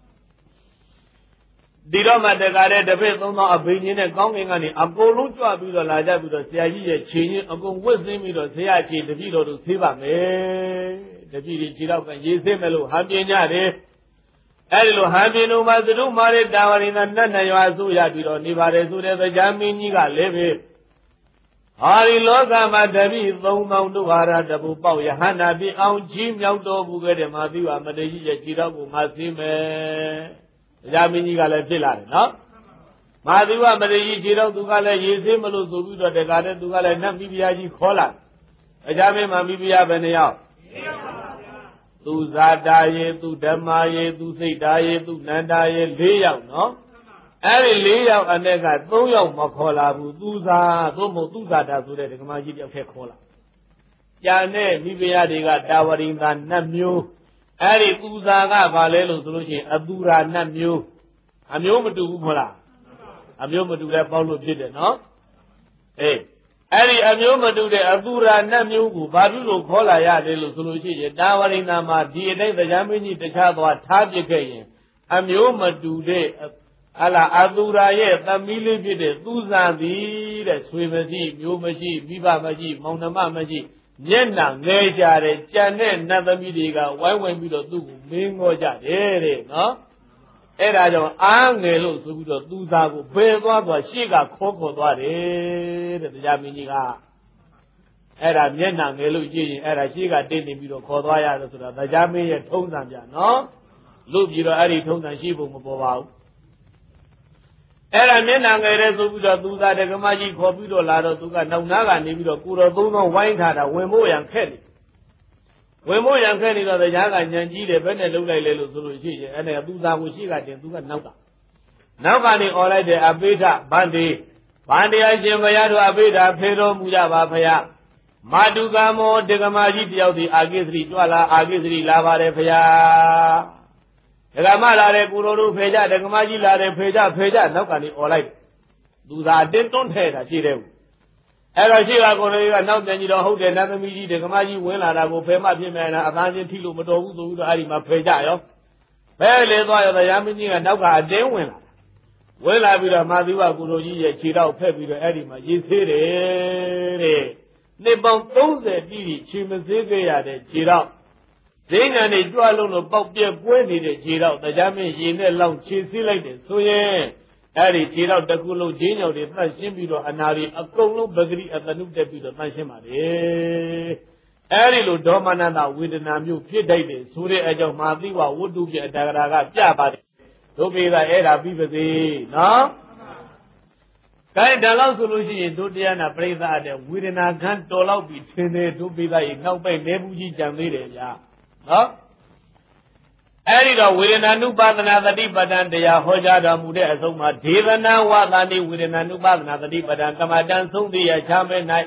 ဒီတော့မှတကားတဲ့တပည့်3000အဘိညာဉ်နဲ့ကောင်းကင်ကနေအကုန်လုံးကြွပြီးတော့လာကြပြီးတော့ဆရာကြီးရဲ့ခြေရင်းအကုန်ဝတ်ဆင်းပြီးတော့ဆရာခြေတပည့်တော်တို့ဆေးပါမယ်တပည့်တွေခြေတော့ကရေးဆေးမယ်လို့ဟန်ပြကြတယ်အဲ့ဒီလိုဟန်ပြလို့မှသတို့မာရတာဝရိသနတ်နရွာဆိုရပြီးတော့နေပါတယ်ဆိုတဲ့တရားမင်းကြီးကလည်းပဲဟာဒီလောကမှာတပည့်3000တို့ဟာရတပူပေါက်ယဟန္တာပြအောင်ကြီးမြောက်တော်မူခဲ့တဲ့မာသီဝမတေကြီးရဲ့ခြေတော့ကိုငါဆေးမယ်တရားမင်းကြီးကလည်းဖြစ်လာတယ်နော်မာသီဝမတေကြီးခြေတော့သူကလည်းရေးဆေးမလို့ဆိုပြီးတော့တကားတဲ့သူကလည်းနတ်မိဖုရားကြီးခေါ်လာတရားမင်းမှာမိဖုရားပဲနှစ်ယောက်သူဇာတာယေသူဓမ္မာယေသူစိတ်တာယေသူနန္ဒာယေ4ယောက်နော်အဲ့ဒီ4ယောက်အ ਨੇ က3ယောက်မခေါ်လာဘူးသူဇာသို့မဟုတ်သူဇာတာဆိုတဲ့ဓမ္မကြီးတယောက်ထဲခေါ်လာကြံတဲ့မိဖုရားတွေကတာဝရိန္ဒာနတ်မျိုးအဲ့ဒီသူဇာကဘာလဲလို့ဆိုလို့ရှိရင်အသူရာနတ်မျိုးအမျိုးမတူဘူးမလားအမျိုးမတူတဲ့ပေါက်လို့ဖြစ်တယ်နော်အေးအဲ့ဒီအမျိုးမတူတဲ့အသူရာနတ်မျိုးကိုဘာဖြစ်လို့ခေါ်လာရတယ်လို့ဆိုလို့ရှိရင်တာဝရိန္ဒာမှာဒီအတိုင်းတရားမင်းကြီးတခြားသွားထားပြခဲ့ရင်အမျိုးမတူတဲ့အလားအသူရာရဲ့သမီးလေးဖြစ်တဲ့သူဇာသည်တဲ့ဆွေမရှိမျိုးမရှိမိဘမရှိမောင်နှမမရှိမျက်နှာငယ်ကြတဲ့ကြံတဲ့နတ်သမီးတွေကဝိုင်းဝန်းပြီးတော့သူ့ကိုမင်းငေါ်ကြတယ်တဲ့နော်အဲ့ဒါကြောင့်အားငယ်လို့ဆိုပြီးတော့သူသားကိုဘယ်သွားရှေ့ကခေါ်သွားတယ်တဲ့တရားမင်းကြီးကအဲ့ဒါမျက်နှာငယ်လို့ကြည့်ရင်အဲ့ဒါရှေ့ကတင်းနေပြီးတော့ခေါ်သွားရတယ်ဆိုတာတရားမင်းရဲ့ထုံးစံပြနော်လို့ပြီးတော့အဲ့ဒီထုံးစံရှိဖို့မပေါ်ပါဘူးအဲ့ဒါမျက်နှာငယ်တဲ့ဆိုပြီးတော့သူသားဓမ္မကြီးခေါ်ပြီးတော့လာတော့သူကနောက်နားကနေပြီးတော့ကိုတော်3000ဝိုင်းထားတာဝင်ဖို့ရန်ခက်နေဝင်ဖို့ရန်ခက်နေတော့တရားကညံကြီးတယ်ဘယ်နဲ့လှုပ်လိုက်လဲလို့ဆိုလို့ရှိရင်အဲ့ဒါသူသားကိုရှိကတင်သူကနောက်ကနေអော်လိုက်တယ်အပိဋ္ဌဗန္တိဗန္တိအရှင်ဘုရားတို့အပိဋ္ဌဖေတော်မူကြပါဖရာမာတုကမောဓမ္မကြီးတယောက်ဒီအာကိသရိကြွလာအာကိသရိလာပါတယ်ဖရာဒကမလာတယ်ကိုတော်တို့ဖေကြဒကမကြီးလာတယ်ဖေကြနောက်ကနေអော်လိုက်သူသာတင်းတွန်းထဲတာရှိတယ်ဘူးအဲ့တော့ရှိကကိုတော်ကြီးကနောက်ပြန်ကြည့်တော့ဟုတ်တယ်နတ်သမီးကြီးဒကမကြီးဝင်လာတာကိုဖေမဖြစ်မယ်လားအသားချင်းထိလို့မတော်ဘူးဆိုပြီးတော့အဲ့ဒီမှာဖေကြရောဘယ်လေသွားရောတရားမင်းကြီးကနောက်ကအတင်းဝင်လာပြီးတော့မာသီဝကိုတော်ကြီးရဲ့ခြေထောက်ဖက်ပြီးတော့အဲ့ဒီမှာရေးသေးတယ်တဲ့နှစ်ပေါင်း30ပြည့်ခြေမသေးခဲ့ရတဲ့ခြေထောက်ဈေးငံနေကြွလုံးလို့ပေါက်ပြက်ကွဲနေတဲ့ခြေတော့တရားမင်းရင်နဲ့လောင်းခြေဆေးလိုက်တယ်ဆိုရင်အဲ့ဒီခြေတော့တကူလုံးဂျင်းညောင်တွေသန့်ရှင်းပြီးတော့အနာတွေအကုန်လုံးပဂရိအတနုတက်ပြီးတော့သန့်ရှင်းပါတယ်အဲ့ဒီလိုဒေါမနတဝေဒနာမျိုးဖြစ်တတ်တယ်ဆိုတဲ့အကြောင်းမာသီဝဝတ္ထုပြအတ္တဂရာကပြပါတယ်တို့ပေကအဲ့ဒါပြီးပါစေနော်ဒါလောက်ဆိုလို့ရှိရင်တို့တရားနာပြိဿတဲ့ဝေဒနာခံတော်လောက်ပြီးသင်တယ်တို့ပေကရေနောက်ပိုက်နေဘူးကြီးကြံသေးတယ်ဗျာနော်အဲ့ဒီတော့ဝေဒနာနုပါဒနာသတိပဋ္ဌာန်တရားဟောကြားတော်မူတဲ့အဆုံးမှာဒေဝနာဝသနိဝေဒနာနုပါဒနာသတိပဋ္ဌာန်ကမ္မတန်ဆုံးသိရချမဲ၌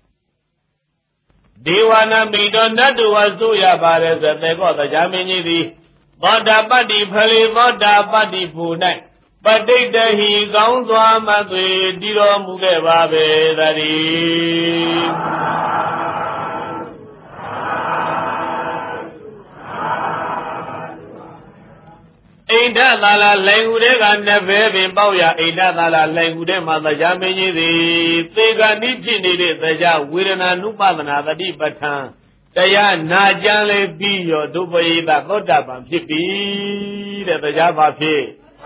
ဒေဝနာမိတော်နတ်တို့ဝဆိုရပါတယ်ဆိုတဲ့ကောတရားမင်းကြီးသည်သောတာပတ္တိဖလေသောတာပတ္တိဘူ၌ပဋိတ္တဟိကောင်းစွာမသွေတည်တော်မူခဲ့ပါပေသတည်းအိန္ဒသာလာလိုင်ဟုတဲ့ကနဘဲပင်ပေါက်ရအိန္ဒသာလာလိုင်ဟုတဲ့မှာတရားမင်းကြီးသည်သေကဏိဖြစ်နေတဲ့တရားဝေဒနာနုပဒနာသတိပဋ္ဌာန်တရားနာကြံလေပြီးရောဒုပယေသသောတာပန်ဖြစ်ပြီတဲ့တရားဘာဖြစ်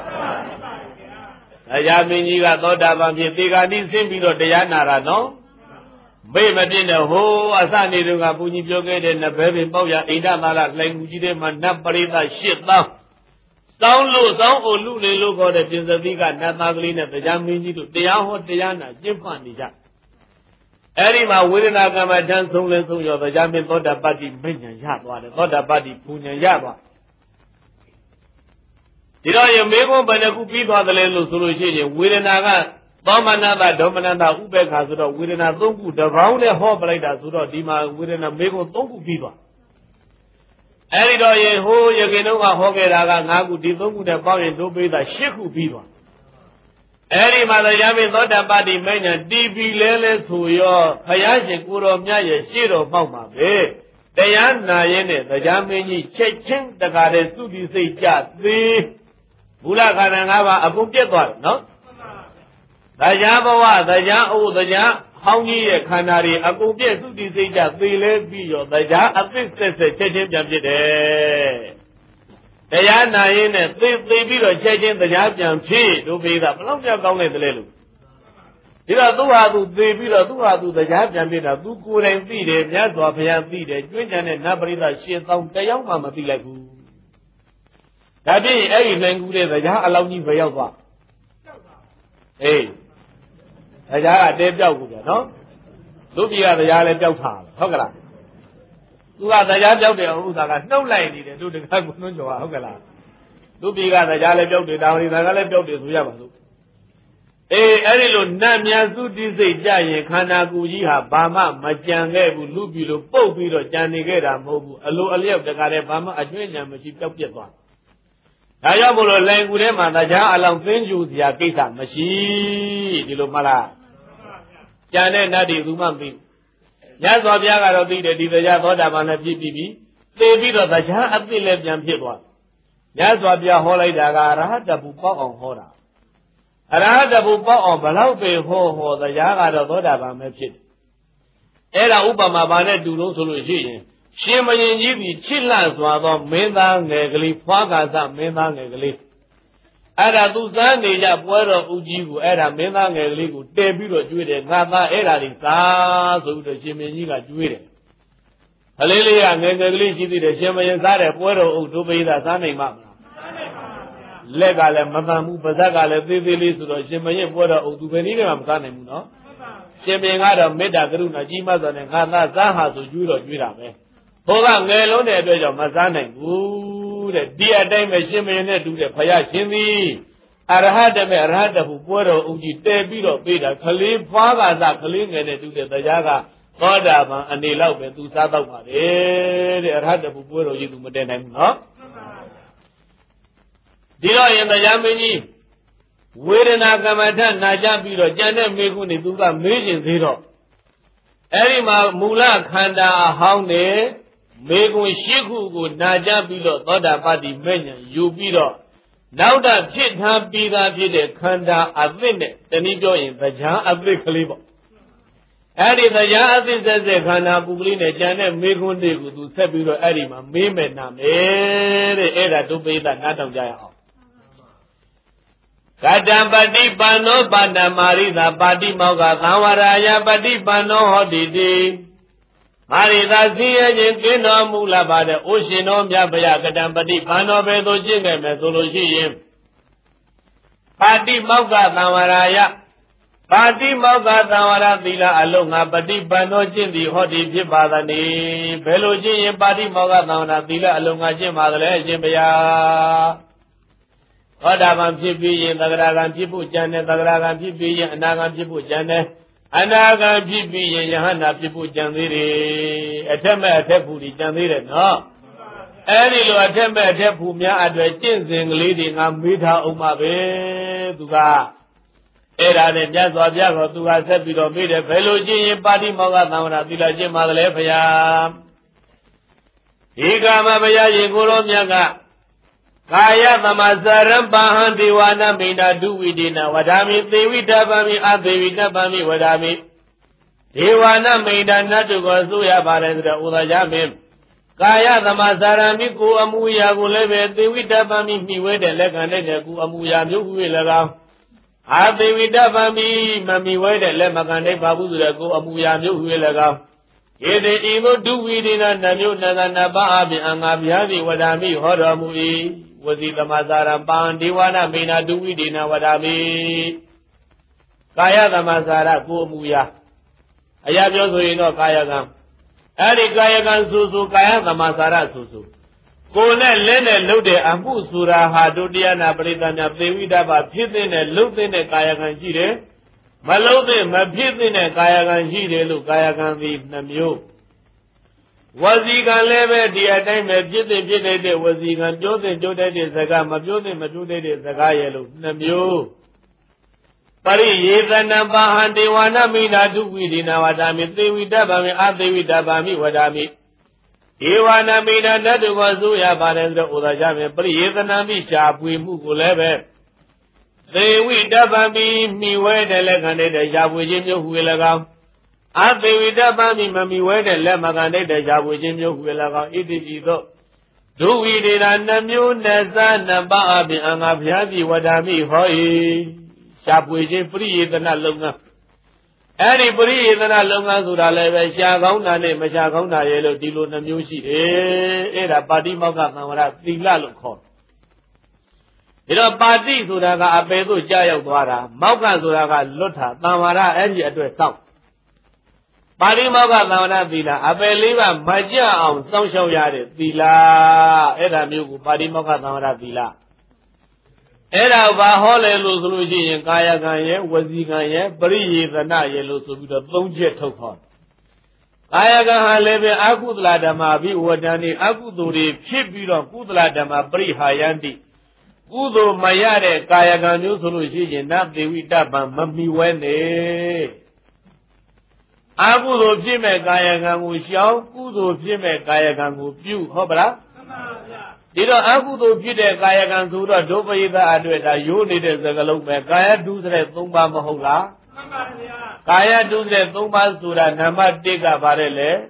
တရားမင်းကြီးကသောတာပန်ဖြစ်သေကဏိဆင်းပြီးတော့တရားနာတာနော်မေ့မပြင်းတဲ့ဟိုအစနေတုန်းကဘုန်းကြီးပြောခဲ့တဲ့နဘဲပင်ပေါက်ရအိန္ဒသာလာလိုင်ဟုကြီးတဲ့မှာနတ်ပရိသတ်8000စောင်းအိုလူလေလို့ခေါ်တဲ့ပြင်စတိကနတ်သားကလေးနဲ့တရားမင်းကြီးတို့တရားဟောတရားနာကျင့်ဖတ်နေကြအဲ့ဒီမှာဝေဒနာကမ္မထံဆုံးလဲဆုံးရောတရားမင်းသောတာပတ္တိမိညာရသွားတယ်သောတာပတ္တိပူညာရသွားဒီတော့ယမေကုန်းဘယ်နှခုပြီးသွားတယ်လဲလို့ဆိုလို့ရှိရင်ဝေဒနာကသောမနတဒေါမနတဥပေက္ခဆိုတော့ဝေဒနာ3ခုတပေါင်းနဲ့ဟောပလိုက်တာဆိုတော့ဒီမှာဝေဒနာမေကုန်း3ခုပြီးသွားအဲ့ဒီတော့ရေဟိုယခင်တော့ဟောခဲ့တာက5ခုဒီ3ခုနဲ့ပေါင်းရင်တို့ပိသ8ခုပြီးသွား Eri Madayami Thoda Padi Mena Dibi Lele Suyo Hayashi Kuro Mya Shiro Mama Be Dayana Yene the Yamini Chechin the Gare Sudi Seja the Bula Kanangava Abujetwa no Dayabawa the Ya O the Ya Hongi Kanari Abuje Sudi Seja the Le Bio the Ya Abis Chechin Jamjide Dayana Yene they be checking the Yam Chi to be the Blomia Gong the Lelu. Did I do they be the Yam Bida, do good and feed it, Yazwa Payam feed it, drink and Nabrida shit down the young mama Tilaku. That day, everything good the Ya allow me for Yawa. Hey, the Ya dead Yaguga, no? Look here the Yale Jauha, Hogala. Tu got the Yajau de Uzaga, no lady to do the Kagunjo Hogala. Tu got the Yale Joe down in the Gale Joe to Yamasu. Eh, Erilo Namia Zudi Jay, Kanaguiha, Bama, Majange, Lubilo, Bobilo, Janigera, Mobu, Alo Aleo, the Garebama, a junior machine of Yetwa. Ayabolo Langurema, the Ja along Finju, the Akita, Machine, Dilomala. Jane Nadi, Lumambi. Yazwa Biaga of the Yagoda Mana PPB, they beat the Ja at the Levian Pitwa. Yazwa Bia Hola Daga, the Bupa on Hora. Arada Bupa on Balaupe Ho, the Yaga of Odaba Mepit. Era Ubama Bane do no solution. Shimayin Yibi Chillans were Menda Negli, Pagaza, Menda Negli. Era Duzani, Yapuero Ujigu, Era Menda Negli, Debut Jude, Nada Era Lisa, so the Shiminiga Jude. Hallelujah, Negli, she did a Shimayan Zare, Puero Utubi, the Sami Mama. Legale, Mamamu, Bazagale, Vivilis, or Shimayan, Puero Utubeni, I'm Sanim, no? Shimayanga, Meda Gruna, Jimas, and Hana Zaha, so Judo Juda. Hoga Melone, Mazane, ooh, the dear dame Shimayan do the Payashimi. Arahada me Arahada who Puero Uji, Debito, Bida, Kalim, Faga, Kalim, and do the Yaga, Godama, and they love me to Sadama. Eh, Arahada who Puero you to Modena, no? Did I in the Yamini? Where in Agamatan, Najabiro, Janet Meguni, Duga, Million Zero. Erima Mula Kanda, Haune, Megun Shiku, Najabilo, Oda Badi Menya, Yubiro. Now that Pit have been a Kanda, a minute, then he joined the Jan of the Kalibo. And if the Yazis as a Kana Bulina, Janet Megundi, to Sebiro Erima, Mimena, Era to be the Natam Jaya. Kadam Badi Bano Banda Marina Badi Moga Kawaraya Badi Bano Hodidi Marina Zia Kino Mula Bada Oshino Yabaya Kadam Badi Bano Bedo Jinga Methodology Badi Moga Kawaraya Badi Moga Kawara Villa Alonga Badi Bano Jindi Hodi Jibadani Beloji Badi Moga Kawara Villa Alonga Jimadale Jimbaya Odaban Pipi, Nagaragan Pipu Jane, Nagaragan Pipi, Nagan Pipu Jane, Anagan Pipi, Yahana Pipu Janiri, Atema Atepudi Janiri, no. Any lo Atema Atepumia advertising leading and Mita Umabe, Duga. Era de Jazwa Jago, Duga Sepiro, Mide, Veloji, Padi Moga, Nauna, Villa Jimalefaya. Igama Baya, Yingolo Miaga. Kaya Namazaram Bahan Diwana Mina Duidina Wadami Devi Dabami Adevi Dabami Wadami Diwana Mida Natugozuya Barendra Udajamim Kaya Namazarami Ku Amuya Guleve Devi Dabami Miwede Legane Ku Amuya Nuhilaga Adevi Dabami Mami Wede Lemagane Babu Ku Amuya Nuhilaga Yede Ivo Duidina Nanu Nagana Baabi Angabiadi Wadami Horamui Wazi the Mazaram Bandiwana Mina Duidina Wadami Kaya the Mazara Gumuya Ayajo no Kayagam Ari Kayagan Susu Kaya the Mazara Susu Kone Lene Lude Amu Sura Hadudiana Britana Devidaba Pitin and Lutin and Kayagan Jire Malode Mapitin and Kayagan Jire Lukayagan Vietnamio Was he can live the time of Jitty was he can Jotin Jodet is a gamma Jotin Majude is a Gayelu Namu Pariyetana bahante wana mina duwidina wadami Tewidabami Adewidabami wadami Ewana mina nadu wazuya barendra udajami Pariyetana misha Pwimugulebe Tewidabami miwede legane de Jabujimyo huilagam Adewidabami mamiwede lemagane de Jabujimyo huilagam Idi ido Duwidina namyo nezana baabi angabhyadi wadami hoi Shapwiji Priyetana Lunga. Any Priyetana Lunga Sudaleve, Shagauna name, Shagauna yellow Dilo Namushi, Era Padi Moga Namara, Tila Lukon. It a Padi Suraga Abedu Jaya Dwara, Moga Suraga Luta, Namara, and address south. Padi Moga Namara Villa, Abeliva, Maja on Social Yard, Villa, Era Mugu, Padi Moga Namara Villa. Era bahole luzuluji kaya kanye wazi kanye Pariyetana yelo subida thongche thok hon kaya kan lebe akudala dhamma bhi wadani akudo de phit pi do kudala dhamma parihayanti kudo maya de kaya kan myo so lo shi yin na dewi dabban mami we ne akudo phit me kaya kan ko shaw kudo phit me kaya kan ko pyu ho pala Did Abu Pide Kayakan Sura Dopaida Adweta, you needed the Galome, Kaya Dusre Tumba Mahola, Kaya Dusre Tumba Sura, Nama Dega Barele,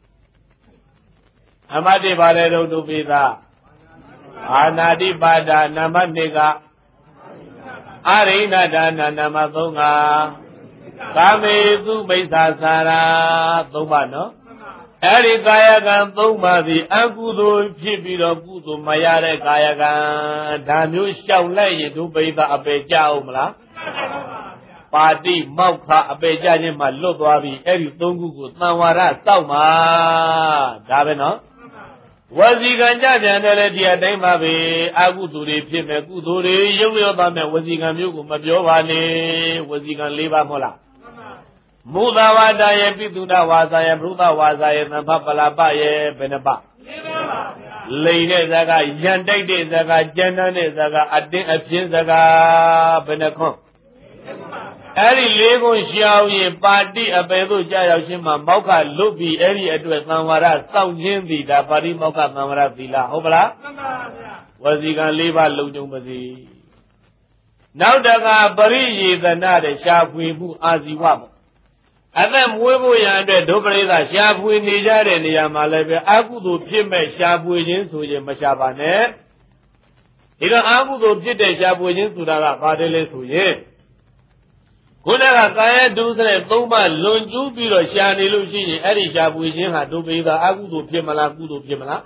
Amadi Barelo Dubida, Anadi Bada, Nama Nega, Arena Dana Namadonga, Kame Zubesa Sara, Tumano. Eri Kayakan Tumba the Akudo Chibido Kudo Mayare Kayakan Damu shall lay to pay the Abeja Umla Party Mauka Abeja Maluabi Eri Tungu Nawara Sauma Daveno was he Ganja Janelli Demabe Agudu Pime Guduri Yumio was he Gamu Mabiovani was he can leave Amola Muda Wadaye Piduda Wazaye Bruda Wazaye Napapalaba ye Benaba Lady Zaga Yandade Zaga Janane Zaga Adin Absin Zaga Benacon Eri Lego Xiao Party Abedo Jayashima Moka Lubi Eri Edward Namara Sound Jindi da Pari Moka Namara Villa Hobla was he can leave a Ludumazi Now Daga Pariyetana the Shapu Aziwabo And then Webu Yande Dobreza Shapu Nijare Niyamalebe Akudu Pime Shapu Jin Suye Mashabane Ida Akudu Pite Shapu Jin Sudara Padele Suye Kunaga Kaya Dusre Tumba Lunju Biro Shani Lushi Eri Shapu Jin Hadubida Akudu Pimala Kudu Pimala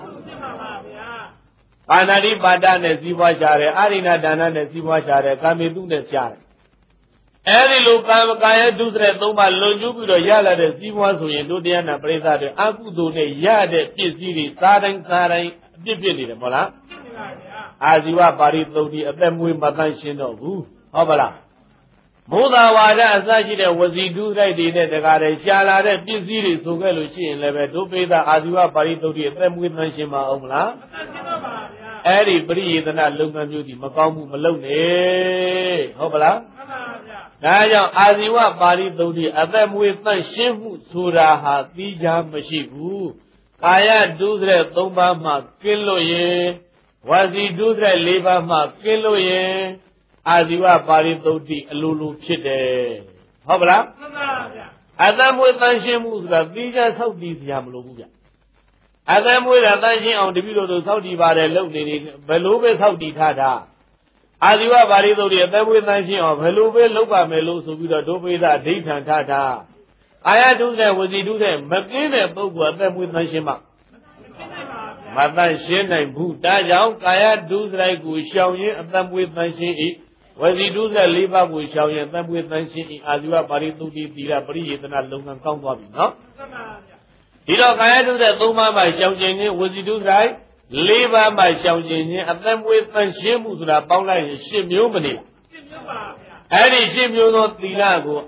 Panari Badane Ziva Share Arina Dana Ziva Share Kamidu Share Eri Lukam Kaya Dusre Tumba Lunju Biro Yala de Ziva Suye Dudiana Presa de Akudu Ne Yade Pisiri Sarang Sarang Dipini de Mola Aziwa Pari Todi Atemui Matan Shino Hobala Muda Wada Asashi de Wazidu Radi de Gare Shala de Pisiri Sugelu Leve Dupeda Aziwa Pari Todi Atemui Manshima Omla Eri Pariyetana Lunga Muti Makamu Malone Hobala Naya Aziwa Pari Todi Atemui Manshimu Suraha Tija Mashibu Kaya Dusre Tumba Ma Kilo Ye Wazidusre Leva Ma Kilo Ye Aziwa Pari Todi Alulu Chide Hobla Atamui Manshimu Sura Tija Saudi Yamluga Atamui Ratanshi on the video to Saudi Bare Loni Belube Saudi Tada Aziwa Pari Todi Atamui Manshi of Helube Lopa Melo Subida Dobeda Dayton Tata I do that with you do them, but in a book was them with Nashima. Matan Shin and Buddha Young Kaya do like we shall ye and them with Nashi. Was he do the liver we shall ye and them with Nashi as you are Pari to the Pariyetana Lunga Kongwabi, no? He don't Kaya do that Luma by shouting, was he do right? Liver by shouting and them with Nashimu to the Paula and Shim Yumani. Any ship you not Tilago,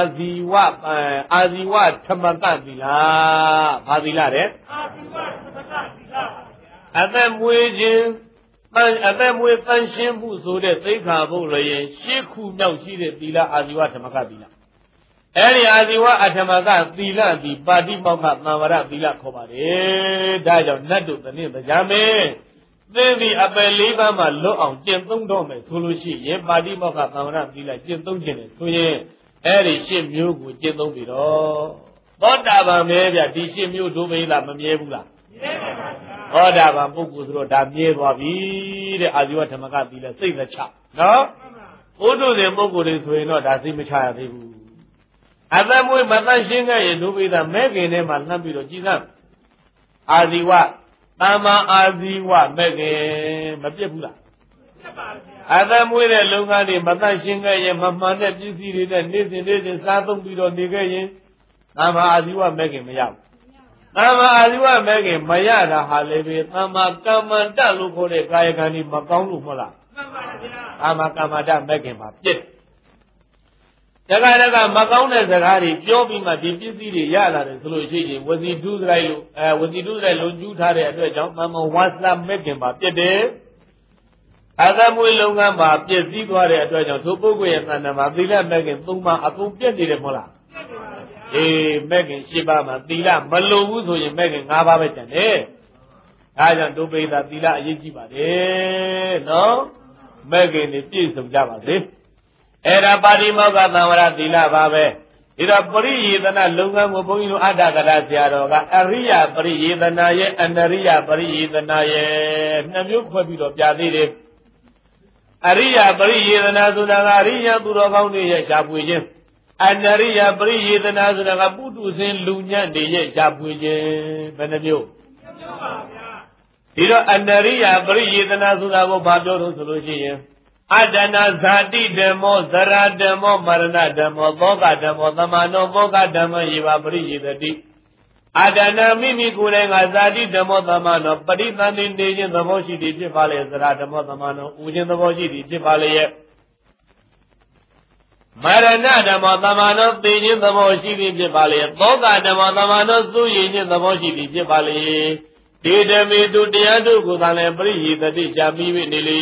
Aziwa Tamata Villa, Padilare. And then wages, အသက်မွေးတန်ရှင်းမှုဆိုတဲ့သိက္ခာပုဒ်လည်းရှေ့ခုမြောက်ရှိတဲ့သီလအာဇီဝဓမ္မကသီလအဲ့ဒီအာဇီဝအဓမ္မကသီလသည်ပါတိမောက္ခသံဝရသီလခေါ်ပါတယ်ဒါကြောင့်နတ်တို့တနည်းတရားမင်းသင်သည်အပယ်၄ပါးမှလွတ်အောင်ကျင့်သုံးတော့မယ်ဆိုလို့ရှိရင်ပါတိမောက္ခသံဝရသီလကျင့်သုံးခြင်းနဲ့ဆိုရင်အဲ့ဒီရှစ်မျိုးကိုကျင့်သုံးပြီးတော့သောတာပန်ပဲဗျဒီရှစ်မျိုးဒုဗိဒမမြဲဘူးလားမြဲပါဗျာသောတာပန်ပုဂ္ဂိုလ်ဆိုတော့ဒါမြဲသွားပြီတဲ့အာဇီဝဓမ္မကသီလစိတ်မချနော်ဘုဒ္ဓရှင်ပုဂ္ဂိုလ်တွေဆိုရင်တော့ဒါစိတ်မချရသေးဘူးအသက်မွေးမတန်ရှင်းခဲ့ရင်ဒုဗိဒမဲခင်ထဲမှာလှမ်းပြီးတော့ကြည်စမ်းအာဇီဝသမ္မာအာဇီဝမဲခင်မပြတ်ဘူးလားပြတ်ပါဗျာအသက်မွေးတဲ့လုံကားတွေမတန်ရှင်းခဲ့ရင်မမှန်တဲ့ပစ္စည်းတွေနဲ့နေ့စဉ်စားသုံးပြီးတော့နေခဲ့ရင်သမ္မာအာဇီဝမဲခင်မရဘူးသမ္မာအာဇီဝမဲခင်မရတာဟာလည်းပဲသမ္မာကမ္မန္တလို့ခေါ်တဲ့ကာယကံဒီမကောင်းလို့မဟုတ်လားမှန်ပါဗျာသမ္မာကမ္မန္တမဲခင်မှာပြည့်တခါတခါမကောင်းတဲ့စကားတွေပြောပြီးမှဒီပစ္စည်းတွေရလာတယ်ဆိုလို့ရှိရင်ဝစီဒုစရိုက်လို့ဝစီဒုစရိုက်လုံးကျူးထားတဲ့အတွက်ကြောင့်သမ္မာဝါစာမဲခင်မှာပြည့်တယ်အသမွေလုံကမ်းမှာပြည့်စည်သွားတဲ့အတွက်ကြောင့်ထိုပုဂ္ဂိုလ်ရဲ့သဏ္ဍာန်မှာသီလမဲခင်၃ပါးအကုန်ပြည့်နေတယ်မဟုတ်လားအေးမဲခင်၈ပါးမှာသီလမလိုဘူးဆိုရင်မဲခင်၅ပါးပဲကျန်တယ်ဒါကြောင့်ဒုပိသသီလအရေးကြီးပါတယ်နော်မဲခင်တွေပြည့်စုံကြပါစေအဲ့ဒါပါတိမောက္ခသံဝရသီလပါပဲဒီတော့ပရိယေသနာလုံငန်းကိုဘုန်းကြီးတို့အတ္တကရာဆရာတော်ကအရိယပရိယေသနာရဲ့အနရိယပရိယေသနာရဲ့နှစ်မျိုးခွဲပြီးတော့ပြသေးတယ်အရိယပရိယေသနာဆိုတာကအရိယသူတော်ကောင်းတွေရဲ့ရှားပွေခြင်းအနရိယပရိယေသနာဆိုတာကပုထုဇဉ်လူညံ့တွေရဲ့ရှားပွေခြင်းဘယ်နှမျိုးပါဗျာဒီတော့အနရိယပရိယေသနာဆိုတာကိုဘာပြောလို့ဆိုလို့ရှိရင်အတ္တနာဇာတိဓမ္မောဇရာဓမ္မောမရဏဓမ္မောသောကဓမ္မောသမနောသောကဓမ္မယေဝပရိယေတတိအတ္တနာမိမိကိုယ်တိုင်ကဇာတိဓမ္မောသမနောပရိသန္တိနေခြင်းသဘောရှိသည်ဖြစ်ပါလေဇရာဓမ္မောသမနောဥခြင်းသဘောရှိသည်ဖြစ်ပါလေရဲ့မရဏဓမ္မောသမနောသိခြင်းသဘောရှိသည်ဖြစ်ပါလေသောကဓမ္မောသမနောစုရည်ခြင်းသဘောရှိသည်ဖြစ်ပါလေဒီဓမေတုတရားတို့ကိုသာလည်းပရိယေတတိရှားမိနေလေ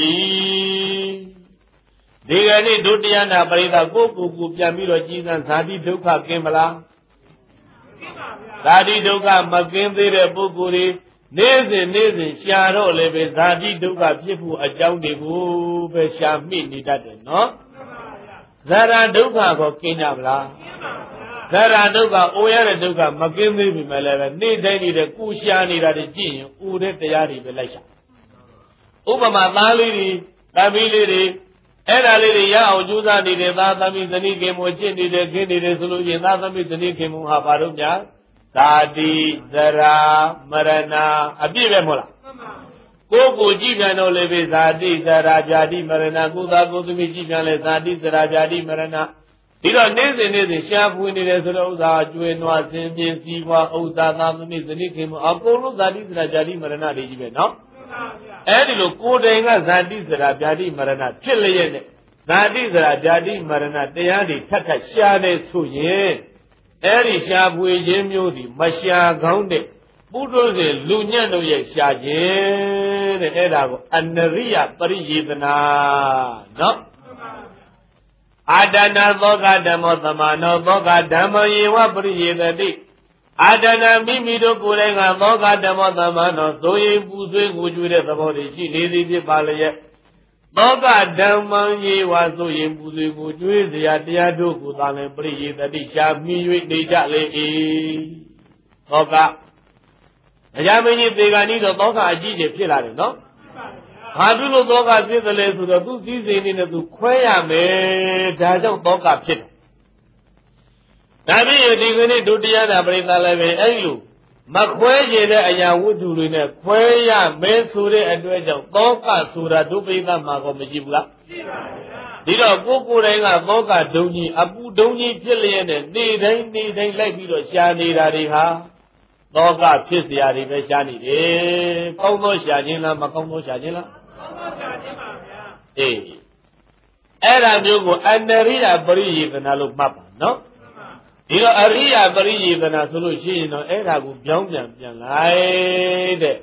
ဒီကနေ့ဒုတိယနာပရိသတ်ကိုပြန်ပြီးတော့ကြည်စံဇာတိဒုက္ခကင်းမလားကင်းပါဗျာဇာတိဒုက္ခမကင်းသေးတဲ့ပုဂ္ဂိုလ်တွေနေ့စဉ်ရှားတော့လည်းပဲဇာတိဒုက္ခဖြစ်ဖို့အကြောင်းတွေကိုပဲရှားမိနေတတ်တယ်နော်ဇရာဒုက္ခကိုကင်းကြမလားကင်းပါဗျာဇရာဒုက္ခအိုရတဲ့ဒုက္ခမကင်းသေးပြီမဲ့လည်းပဲနေ့တိုင်းနေတဲ့ကိုရှားနေတာတွေကြည့်ရင်အိုတဲ့တရားတွေပဲလိုက်ရှာဥပမာသားလေးတွေတပီးလေးတွေအဲ့ဒါလေးတွေရအောင်ကြိုးစားနေတဲ့သာသမီဇနီးခင်မွေချစ်နေတဲ့ခင်းနေတယ်ဆိုလို့ရင်သာသမီဇနီးခင်မွဟာဘာလို့များသာတိဇရာမရဏအပြည့်ပဲမဟုတ်လားကိုကြည့်ပြန်တော့လေပဲဇာတိဇရာဇာတိမရဏကိုသာကိုသမီးကြည့်ပြန်လဲဇာတိဇရာဇာတိမရဏဒီတော့နေ့စဉ်ရှားဖွေနေတယ်ဆိုတော့ဥစ္စာကျွေးနွားစင်ပြင်းစီးပွားဥစ္စာသာသမီဇနီးခင်မွအကုန်လုံးဇာတိဇရာဇာတိမရဏတွေကြီးပဲနော်အဲ့ဒီလိုကိုယ်တိုင်ကဇာတိဇရာဇာတိမရဏဖြစ်လျက်နဲ့ဇာတိဇရာဇာတိမရဏတရားတွေထပ်ရှားနေဆိုရင်အဲ့ဒီရှားပွေခြင်းမျိုးဒီမရှားကောင်းတဲ့ပုထုဇဉ်လူညံ့တို့ရဲ့ရှားခြင်းတဲ့အဲ့ဒါကိုအနရိယပရိယေသနာနော်အာဒနာသောကဓမ္မောသမနောသောကဓမ္မယေဝပရိယေတတိအာဒနာမိမိတို့ကိုယ်တိုင်ကသောကဓမ္မသမနောဆိုရင်ပူဆွေးကိုကျွေးတဲ့သဘောတွေရှိနေသည်ဖြစ်ပါလျက်သောကဓမ္မယေဝဆိုရင်ပူဆွေးကိုကျွေးစရာတရားတို့ကိုသာလည်းပရိယေတတိရှားမိ၍နေကြလေ၏သောကအရာမင်းကြီးသေဂာနီတော့သောကအကြီးကျယ်ဖြစ်လာတယ်နော်ဘာဖြစ်လို့သောကဖြစ်တယ်လဲဆိုတော့သူစည်းစိမ်နေနဲ့သူခွဲရမယ်ဒါကြောင့်သောကဖြစ်တယ်ဒါဖြင့်ဒီကနေ့ဒုတိယနာပရိသတ်လည်းပဲအဲ့လိုမခွဲရတဲ့အရာဝတ္ထုတွေနဲ့ခွဲရမဲဆိုတဲ့အတွက်ကြောင့်သောကဆိုတာဒုပိသမှာကောမရှိဘူးလားရှိပါဗျာဒီတော့ကိုယ်တိုင်ကသောကဒုံကြီးအပူဒုံကြီးဖြစ်လျက်နဲ့နေတိုင်းလိုက်ပြီးတော့ရှားနေတာတွေဟာသောကဖြစ်เสียတွေပဲရှားနေတယ်ကောင်းသောရှားခြင်းလားမကောင်းသောရှားခြင်းလားကောင်းသောရှားခြင်းပါဗျာအေးအဲ့ဒါမျိုးကိုအနရိယပရိယေသနာလို့မှတ်ပါနော်ဒီတော့အရိယပရိယေသနာဆိုလို့ရှိရင်တော့အဲ့ဒါကိုပြောင်းပြန်လိုက်တဲ့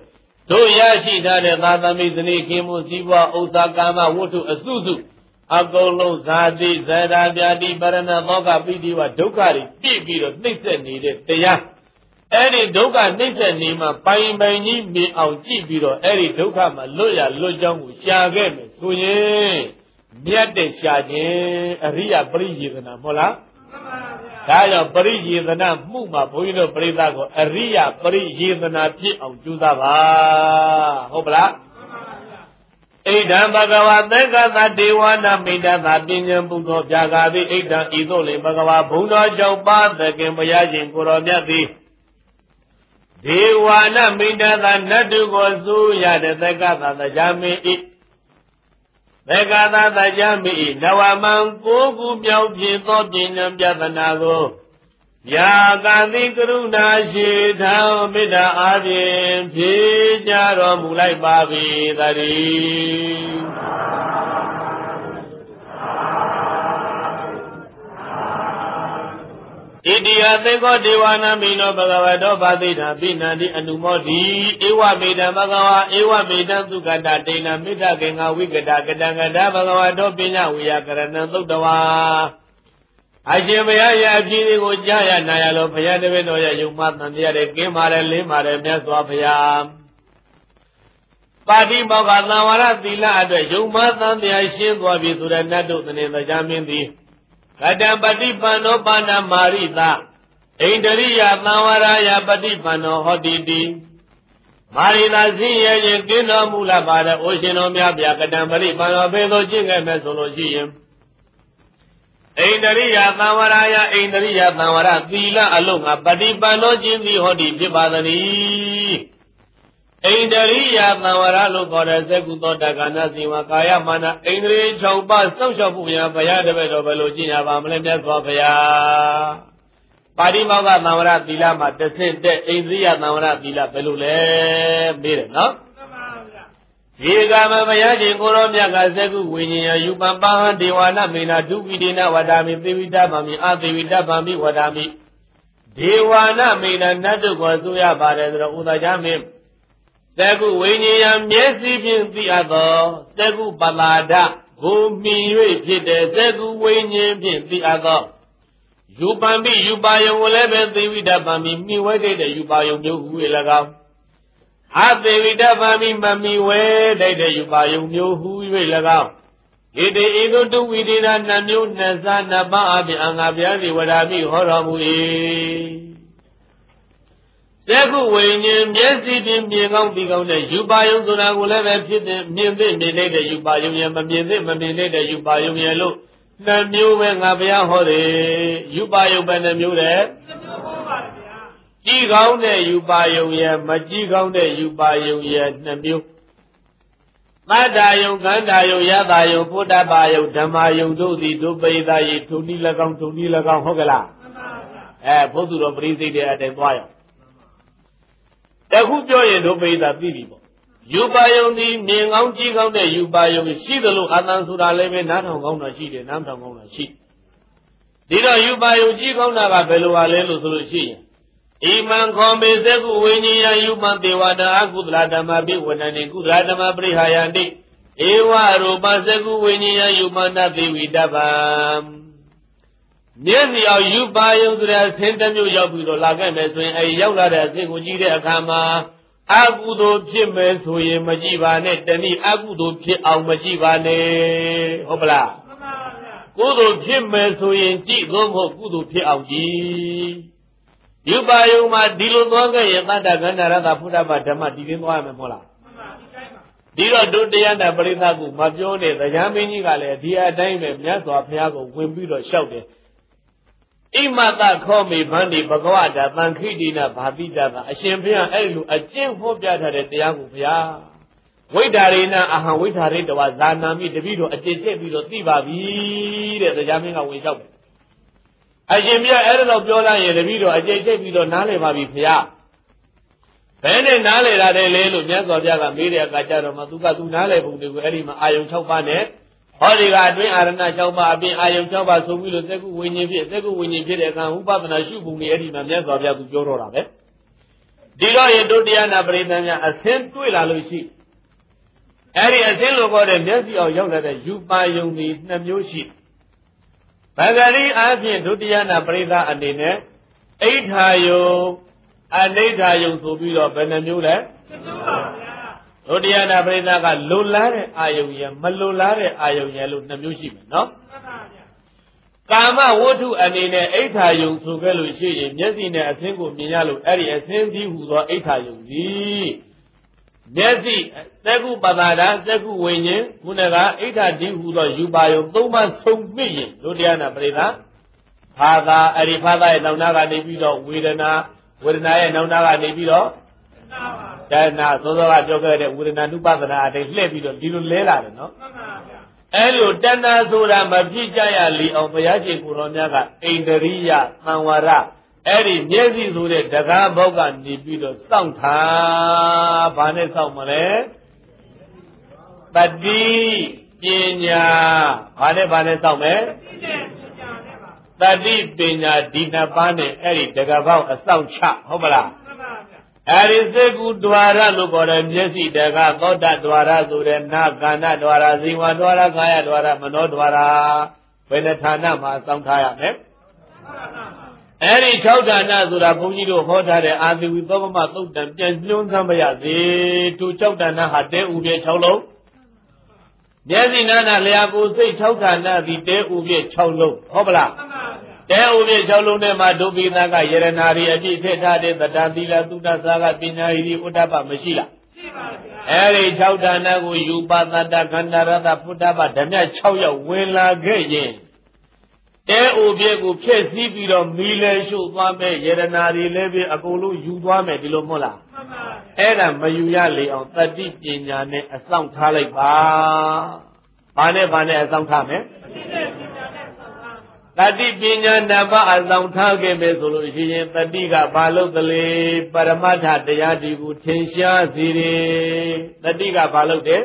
တို့ရရှိထားတဲ့သာသမီဇနီးခင်မှုစည်းပွားဥစ္စာကာမဝတ္ထုအစုစုအကုန်လုံးဇာတိဇရာပြာတိပရဏသောကပိတိဝဒုက္ခတွေပြည့်ပြီးတော့နှိမ့်ဆက်နေတဲ့တရားအဲ့ဒီဒုက္ခနှိမ့်ဆက်နေမှပိုင်ပိုင်ကြီးမြင်အောင်ကြည့်ပြီးတော့အဲ့ဒီဒုက္ခမှာလွတ်ရလွတ်ကြောင်းကိုရှာခဲ့မယ်ဆိုရင်မြတ်တဲ့ရှာခြင်းအရိယပရိယေသနာမဟုတ်လားဒါကြောင့်ပရိယေသနာမှုမှာဘုန်းကြီးတို့ပြိဿကိုအရိယပရိယေသနာဖြစ်အောင်ကြိုးစားပါဟုတ်ပလားဣဒံဘဂဝါသက္ကသဒေဝနာမိတ္တသာပညာပုဂ္ဂောပြာဂာပိဣဒံဤသို့လေဘဂဝါဘုံတော်ကြောင့်ပါသခင်ဘုရားရှင်ကိုတော်မြတ်သည်ဒေဝနာမိတ္တသာနတ်တုကိုစုရတဲ့သက္ကသတရားမင်းဤသက္ကသတရားမင်းဤနဝမံကိုခုမြောက်ဖြစ်သောပညာပြသနာကိုယာကာတိကရုဏာရှိထောင်မေတ္တာအားဖြင့်ဖြေကြတော်မူလိုက်ပါ၏တည်းဣတိယသေကောဒေဝနာမိနောဘဂဝတောဘာတိတာပိဏတိအနုမောတိဧဝမေတံဘဂဝါဧဝမေတံသုကတတေနမေတ္တကေငါဝိကတကတံကတဘဂဝတောပညာဝိယကရဏံသုတ္တဝါအရှင်ဘုရားရဲ့အဖြစ်ကိုကြားရနာရလို့ဘုရားတပည့်တော်ရဲ့ယုံမှသံတရားတွေကင်းပါတယ်လင်းပါတယ်မြတ်စွာဘုရားပါတိမောကသံဝရသီလအတွက်ယုံမှသံတရားရှင်းသွားပြီဆိုတဲ့နတ်တို့သနေတရားမင်းသည်ကတံပฏิပန္နောပါဏမာရိသဣန္ဒရိယသံဝရယပฏิပန္နောဟောတိတိမာရိသာစင်းရဲ့ရင်ကင်းတော်မူလာပါတဲ့အိုရှင်တော်များဗျာကတံပฏิပန္နောဘယ်သို့ကျင့်ခဲ့မယ်ဆိုလို့ရှိရင်ဣန္ဒရိယသံဝရယဣန္ဒရိယသံဝရသီလအလုံးငါပฏิပန္နောခြင်းသည်ဟောတိဖြစ်ပါသည်ဣန္ဒရိယသံဝရလို့ခေါ်တဲ့သက္ကုသောတက္ကနာစီဝကာယမာနဣန္ဒြေ6ပါးစောင့်ရှောက်ဖို့ဘုရားတပည့်တော်ဘယ်လိုကျင့်ရပါမလဲမြတ်စွာဘုရားပါဠိမောကသံဝရသီလမှာတဆင့်တဲ့ဣန္ဒြိယသံဝရသီလဘယ်လိုလဲမေးတယ်နော်ဒီကမဘုရားရှင်ကိုရောမြတ်ကသက္ကုဝိညာယယူပံပါဟံဒေဝနာမေနာဒုဝိဒေနဝဒာမိသေဝိတဗာမိအသေဝိတဗာမိဝဒာမိဒေဝနာမေနာနတ်တို့ကိုဆိုရပါတယ်ဆိုတော့ဥဒ္ဒကြမင်းသက္ကုဝိညာယမျက်စိဖြင့်သိအပ်သောသက္ကုပလာဒကိုမြင်၍ဖြစ်တဲ့သက္ကုဝိညာဉ်ဖြင့်သိအပ်သောယူပံပိယူပါယုံကိုလည်းပဲသေဝိတဗာမိမြင်ဝဲတဲ့ယူပါယုံမျိုးဟု၍၎င်းအသေဝိတဗာမိမမြင်ဝဲတဲ့ယူပါယုံမျိုးဟု၍၎င်းဣတိဧသောတုဝိဒေနာနှမျိုးနှစ်စားနှစ်ပါးအပြင်အငါဗျာတိဝဒာမိဟောတော်မူ၏သက္ကုဝိညာဉ်မျက်စိဖြင့်မြင်ကောင်းသိကောင်းတဲ့ယူပါယုံဆိုတာကိုလည်းပဲဖြစ်တဲ့မြင်သိမြင်တဲ့ယူပါယုံရဲ့မမြင်သိမမြင်တဲ့ယူပါယုံရဲ့လို့နှစ်မျိုးပဲငါဘုရားဟောတယ်ယူပါယုံပဲနှစ်မျိုးတဲ့ကြည်ကောင်းတဲ့ယူပါယုံရဲ့မကြည်ကောင်းတဲ့ယူပါယုံရဲ့နှစ်မျိုးသတ္တယုံကန္တာယုံယတာယုံဘုဒ္ဓဘာယုံဓမ္မယုံတို့သည်ဒုပိသယေထုံဤ၎င်းထုံဤ၎င်းဟုတ်ကလားဘုသူတော်ပရိသိတ်တဲ့အတိုင်းသွားရတခုပြောရင်တို့ပိသသိပြီပေါ့ယူပါယုံသည်မြင်ကောင်းကြည့်ကောင်းတဲ့ယူပါယုံရှိသလိုအာသံဆိုတာလည်းပဲနားထောင်ကောင်းတာရှိတယ်နားထောင်ကောင်းတာရှိဒီတော့ယူပါယုံကြည့်ကောင်းတာကဘယ်လိုပါလဲလို့ဆိုလို့ရှိရင်ဣမံခောမေသက္ကုဝိညာယယူပံဒေဝတာအကုသလဓမ္မပိဝဏနေကုသလဓမ္မပရိဟာယန္တိဧဝရူပသက္ကုဝိညာယယူပန္နသေဝိတဗံမျက်စိအောင်ယူပါယုံဆိုတဲ့ဆင်းတစ်မျိုးရောက်ပြီးတော့လာခဲ့မယ်ဆိုရင်အဲဒီရောက်လာတဲ့အဆင့်ကိုကြည့်တဲ့အခါမှာအကုသိုလ်ဖြစ်မယ်ဆိုရင်မကြည့်ပါနဲ့တနည်းအကုသိုလ်ဖြစ်အောင်မကြည့်ပါနဲ့ဟုတ်ပလားမှန်ပါဗျာကုသိုလ်ဖြစ်မယ်ဆိုရင်ကြည့်လို့မဟုတ်ကုသိုလ်ဖြစ်အောင်ကြည့်ယူပါယုံမှာဒီလိုသွားခဲ့ရင်တတ္တကန္နာရတဖုဒ္ဓဘာဓမ္မဒီရင်သွားရမယ်မဟုတ်လားမှန်ပါဒီတော့ဒုတရားနဲ့ပရိသတ်ကိုမပြောနဲ့တရားမင်းကြီးကလည်းဒီအတိုင်းပဲမြတ်စွာဘုရားကိုဝင်ပြီးတော့လျှောက်တယ်ဣမတခောမေဗန္တိဘဂဝတာသံခိတိနာဘာတိတာအရှင်ဘုရားအဲ့လိုအကျင့်ဟောပြထားတဲ့တရားကိုဘုရားဝိဒါရေနအဟံဝိဒါရေတဝဇာနာမိတပိတော့အကျင့်ချက်ပြီးတော့သိပါပြီတဲ့တရားမင်းကဝင်လျှောက်တယ်အရှင်ဘုရားအဲ့ဒါတော့ပြောလိုက်ရင်တပိတော့အကျင့်ချက်ပြီးတော့နားလည်ပါပြီဘုရားဘယ်နဲ့နားလည်တာလဲလို့မြတ်စွာဘုရားကမေးတဲ့အခါကျတော့မှသူကသူနားလည်ပုံတွေကိုအဲ့ဒီမှာအာယုံ6ပါးနဲ့ဟောဒီကအတွင်းအာရဏ6ပါးအပြင်အာယုံ6ပါးဆိုပြီးလို့သက္ကုဝိညာဉ်ဖြစ်သက္ကုဝိညာဉ်ဖြစ်တဲ့အခါဥပဒနာရှုပုံတွေအဲ့ဒီမှာမြတ်စွာဘုရားကပြောတော့တာပဲဒီတော့ရတို့တရားနာပရိသတ်များအစင်းတွေ့လာလို့ရှိအဲ့ဒီအစင်းလိုခေါ်တဲ့မျက်စိအောင်ရောက်လာတဲ့ယူပါယုံဒီနှစ်မျိုးရှိဗဂရီအားဖြင့်ဒုတိယနာပရိသတ်အနေနဲ့အိဋ္ဌာယုံအနိဋ္ဌာယုံဆိုပြီးတော့ဘယ်နှမျိုးလဲဒုတိယနာပရိသတ်ကလွတ်လားတဲ့အာယုံရမလွတ်လားတဲ့အာယုံရလို့နှစ်မျိုးရှိမယ်နော်ကာမဝတ္ထုအနေနဲ့အိဋ္ဌာယုံဆိုခဲ့လို့ရှိရင်မျက်စိနဲ့အသင်းကိုမြင်ရလို့အဲ့ဒီအသင်းကြီးဟူသောအိဋ္ဌာယုံကြီးမျက်စိသက္ကုပတာဒသက္ကုဝိညာဉ်ခုနကအိဋ္ဌာတိဟူသောယူပါယုံသုံးပါးဆုံးမိရင်ဒုတိယနာပရိသတ်ဖာသာအဲ့ဒီဖာသာရဲ့နောက်နာကနေပြီးတော့ဝေဒနာရဲ့နောက်နာကနေပြီးတော့တဏှာသောသောကပြောခဲ့တဲ့ဝေဒနာနုပဒနာအတိုင်းလှည့်ပြီးတော့ဒီလိုလဲလာတယ်နော်အဲ့လိုတဏှာဆိုတာမဖြစ်ကြရလေအောင်ဘုရားရှင်ကိုတော်များကအိန္ဒရိယသံဝရအဲ့ဒီမျက်စိဆိုတဲ့တကားဘောက်ကနေပြီးတော့စောင့်ထားဘာနဲ့စောင့်မလဲတတိပညာဘာနဲ့စောင့်မယ်တတိပညာဒီနှစ်ပါးနဲ့အဲ့ဒီတကားဘောက်အစောင့်ချဟုတ်မလားအဲ့ဒီစေကုဒွါရလို့ခေါ်တဲ့မျက်စိတကားသောတဒွါရဆိုတဲ့နာကာဏဒွါရဇိဝဒွါရကာယဒွါရမနောဒွါရဘယ်နှဌာနမှာစောင့်ထားရမလဲအဲ့ဒီ6ဌာနဆိုတာဘုန်းကြီးတို့ဟောထားတဲ့အာသီဝိသောမသုတ်တံပြန်ညွှန်းစမ်းပါရစေသူ6ဌာနဟာတဲဥပြည့်6လုံးမျက်စိနာနာလျာကိုယ်စိတ်6ဌာနသည်တဲဥပြည့်6လုံးဟုတ်ပလားတဲဥပြည့်6လုံးထဲမှာဒုပိသကယရနာရီအပြည့်ထက်ထားတဲ့တတသီလသုဒ္ဓစာကပညာရီဥဒ္ဓပမရှိလားရှိပါဗျာအဲ့ဒီ6ဌာနကိုယူပသတ္တခန္ဓာရတဖုဒ္ဓပဓမြ6ရောက်ဝင်လာခဲ့ရင်တဲဥပြည့်ကိုဖြည့်ဆည်းပြီးတော့မီလဲရှုသွားမယ်ယရနာရီလည်းပဲအကုန်လုံးယူသွားမယ်ဒီလိုမဟုတ်လားမှန်ပါအဲ့ဒါမယူရလေအောင်တတိပညာနဲ့အဆောင်ထားလိုက်ပါဘာနဲ့အဆောင်ထားမယ်တတိပညာနှစ်ပါးအဆောင်ထားခဲ့မယ်ဆိုလို့ရှိရင်တတိကဘာလို့တလေပရမတ္ထတရားဒီကိုထင်ရှားစေတယ်တတိကဘာလို့တဲ့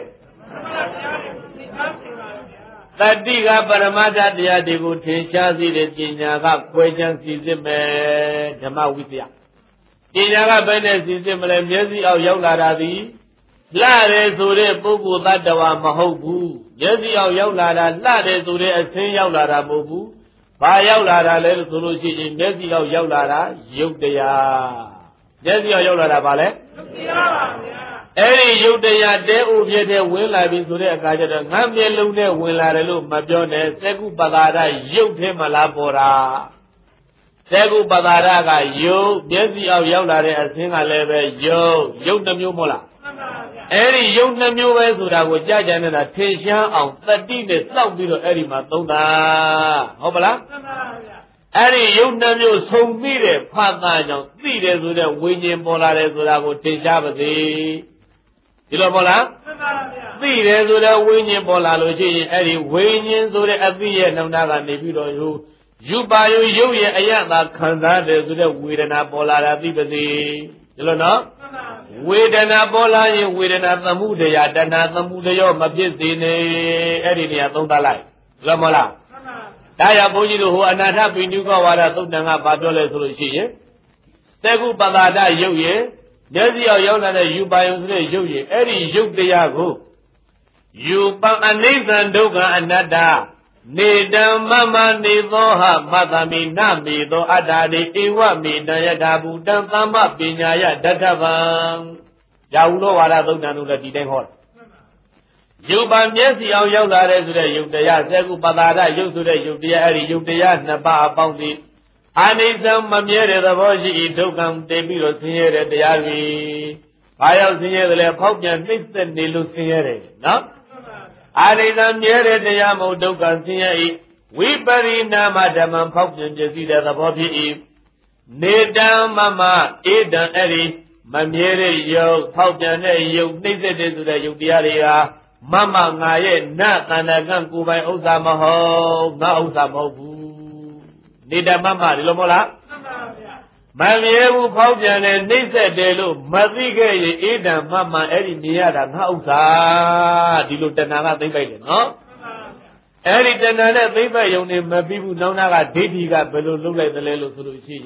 တတိကပရမတ္ထတရားတွေကိုထင်ရှားစေတဲ့ပညာကခွဲခြမ်းစီစစ်မယ်ဓမ္မဝိသယပညာကဘယ်နဲ့စီစစ်မလဲမျက်စိအောက်ရောက်လာတာသည်လှတယ်ဆိုတဲ့ပုဂ္ဂိုလ်တ attva မဟုတ်ဘူးမျက်စိအောက်ရောက်လာတာလှတယ်ဆိုတဲ့အသင်းရောက်လာတာမဟုတ်ဘူးဘာရောက်လာတာလဲလို့ဆိုလို့ရှိရင်မျက်စိအောက်ရောက်လာတာယုတ်တရားမျက်စိအောက်ရောက်လာတာဘာလဲယုတ်တရားပါဗျာအဲ့ဒီယုတ်တရားတဲဥပြည့်တဲ့ဝင်လာပြီဆိုတဲ့အခါကျတော့ငါမျက်လုံးနဲ့ဝင်လာတယ်လို့မပြောနဲ့သက္ကုပတာရယုတ်ထဲမှာလားပေါ်တာသက္ကုပတာရကယုတ်မျက်စိအောက်ရောက်လာတဲ့အသင်းကလည်းပဲယုတ်နှမျိုးမဟုတ်လားမှန်ပါဗျာအဲ့ဒီယုတ်နှမျိုးပဲဆိုတာကိုကြားကြနေတာထင်ရှားအောင်တတိနဲ့စောင့်ပြီးတော့အဲ့ဒီမှာသုံးတာဟုတ်ပလားမှန်ပါဗျာအဲ့ဒီယုတ်နှမျိုးဆုံပြီးတဲ့ဖတ်သားကြောင့်သိတယ်ဆိုတဲ့ဝိညာဉ်ပေါ်လာတယ်ဆိုတာကိုထင်ရှားပါစေဒီလိုပေါ်လားမှန်ပါဗျာသိတယ်ဆိုတဲ့ဝိညာဉ်ပေါ်လာလို့ရှိရင်အဲ့ဒီဝိညာဉ်ဆိုတဲ့အသိရဲ့နှုံနာကနေပြီးတော့ယူပါယုတ်ရုပ်ရဲ့အယတာခံစားတယ်ဆိုတဲ့ဝေဒနာပေါ်လာတာသိပါစေဒီလိုနော်ဝေဒနာပေါ်လာရင်ဝေဒနာသမှုတရားတဏှာသမှုတရားမဖြစ်စေနဲ့အဲ့ဒီနေရာသုံးသပ်လိုက်ဒီလိုမဟုတ်လားဒါရဘုန်းကြီးတို့ဟိုအနာထပိဏုကဝါဒသုတ်တန်ကဘာပြောလဲဆိုလို့ရှိရင်သက္ကုပတာဒရုပ်ရဲ့မျက်စိအောက်ရောက်လာတဲ့ယူပါယုံဆိုတဲ့ရုပ်ရဲ့အဲ့ဒီရုပ်တရားကိုယူပံအနိစ္စံဒုက္ခအနတ္တနေတံမမနေသောဟမတမိနမေသောအတ္တာတိဧဝမေတယထာဘူတံသမ္မပညာယဒဋ္ဌဗံရာဟုသောဝါဒသုတ်တန်တို့လည်းဒီတိုင်းဟောတယ်ယူပံမျက်စိအောင်ရောက်လာတဲ့ဆိုတဲ့ယုတ်တရားသက္ကုပတာဒရုပ်ဆိုတဲ့ယုတ်တရားအဲ့ဒီယုတ်တရားနှစ်ပါးအပေါင်းသည်အနိစ္စမမြဲတဲ့သဘောရှိ၏ဒုက္ခံတည်ပြီးတော့ဆင်းရဲတဲ့တရားတွေဘာရောက်ဆင်းရဲတယ်လဲဖောက်ပြန်နှိမ့်သက်နေလို့ဆင်းရဲတယ်နော်အနိစ္စမြဲတဲ့တရားမဟုတ်ဒုက္ခဆင်းရဲ၏ဝိပရိနာမဓမ္မဖောက်ပြန်ပြည့်စည်တဲ့သဘောဖြစ်၏နေတံမမဧတံအဲ့ဒီမမြဲတဲ့ယုတ်ဖောက်ပြန်တဲ့ယုတ်နှိမ့်သက်တဲ့ဆိုတဲ့ယုတ်တရားတွေကမမငါရဲ့နတန္တကံကိုယ်ပိုင်ဥစ္စာမဟုတ်ငါဥစ္စာမဟုတ်ဘူးနေတမမဒီလိုမဟုတ်လားမှန်ပါဗျာမမြဲဘူးဖောက်ပြန်တယ်နှိမ့်ဆက်တယ်လို့မသိခဲ့ရင်ဧတံမမအဲ့ဒီနေရတာငါဥစ္စာဒီလိုတဏှာကသိမ့်ပိုက်တယ်နော်မှန်ပါဗျာအဲ့ဒီတဏှာနဲ့သိမ့်ပိုက်ယုံနေမပြီးဘူးနောက်နာကဒိဋ္ဌိကဘယ်လိုလုပ်လိုက်သလဲလို့ဆိုလို့ရှိရင်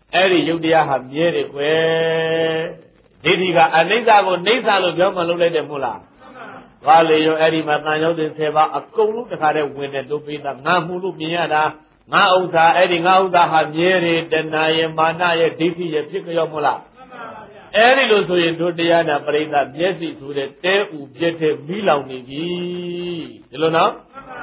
Eri Yudia have Yeri Que did he got a Nizago Nizalo Jama Lule Mula. Vale, your Eri Matano de Seva, a Kulu, the Hare Winner, do be the Namulu Miana, Nauta, Eri Nauda have Yeri, Denaya, Manaya, Diti, Picayomula. Eri Lusu into Diana, Breda, Jesse, to the Te Ujete Milani. You know?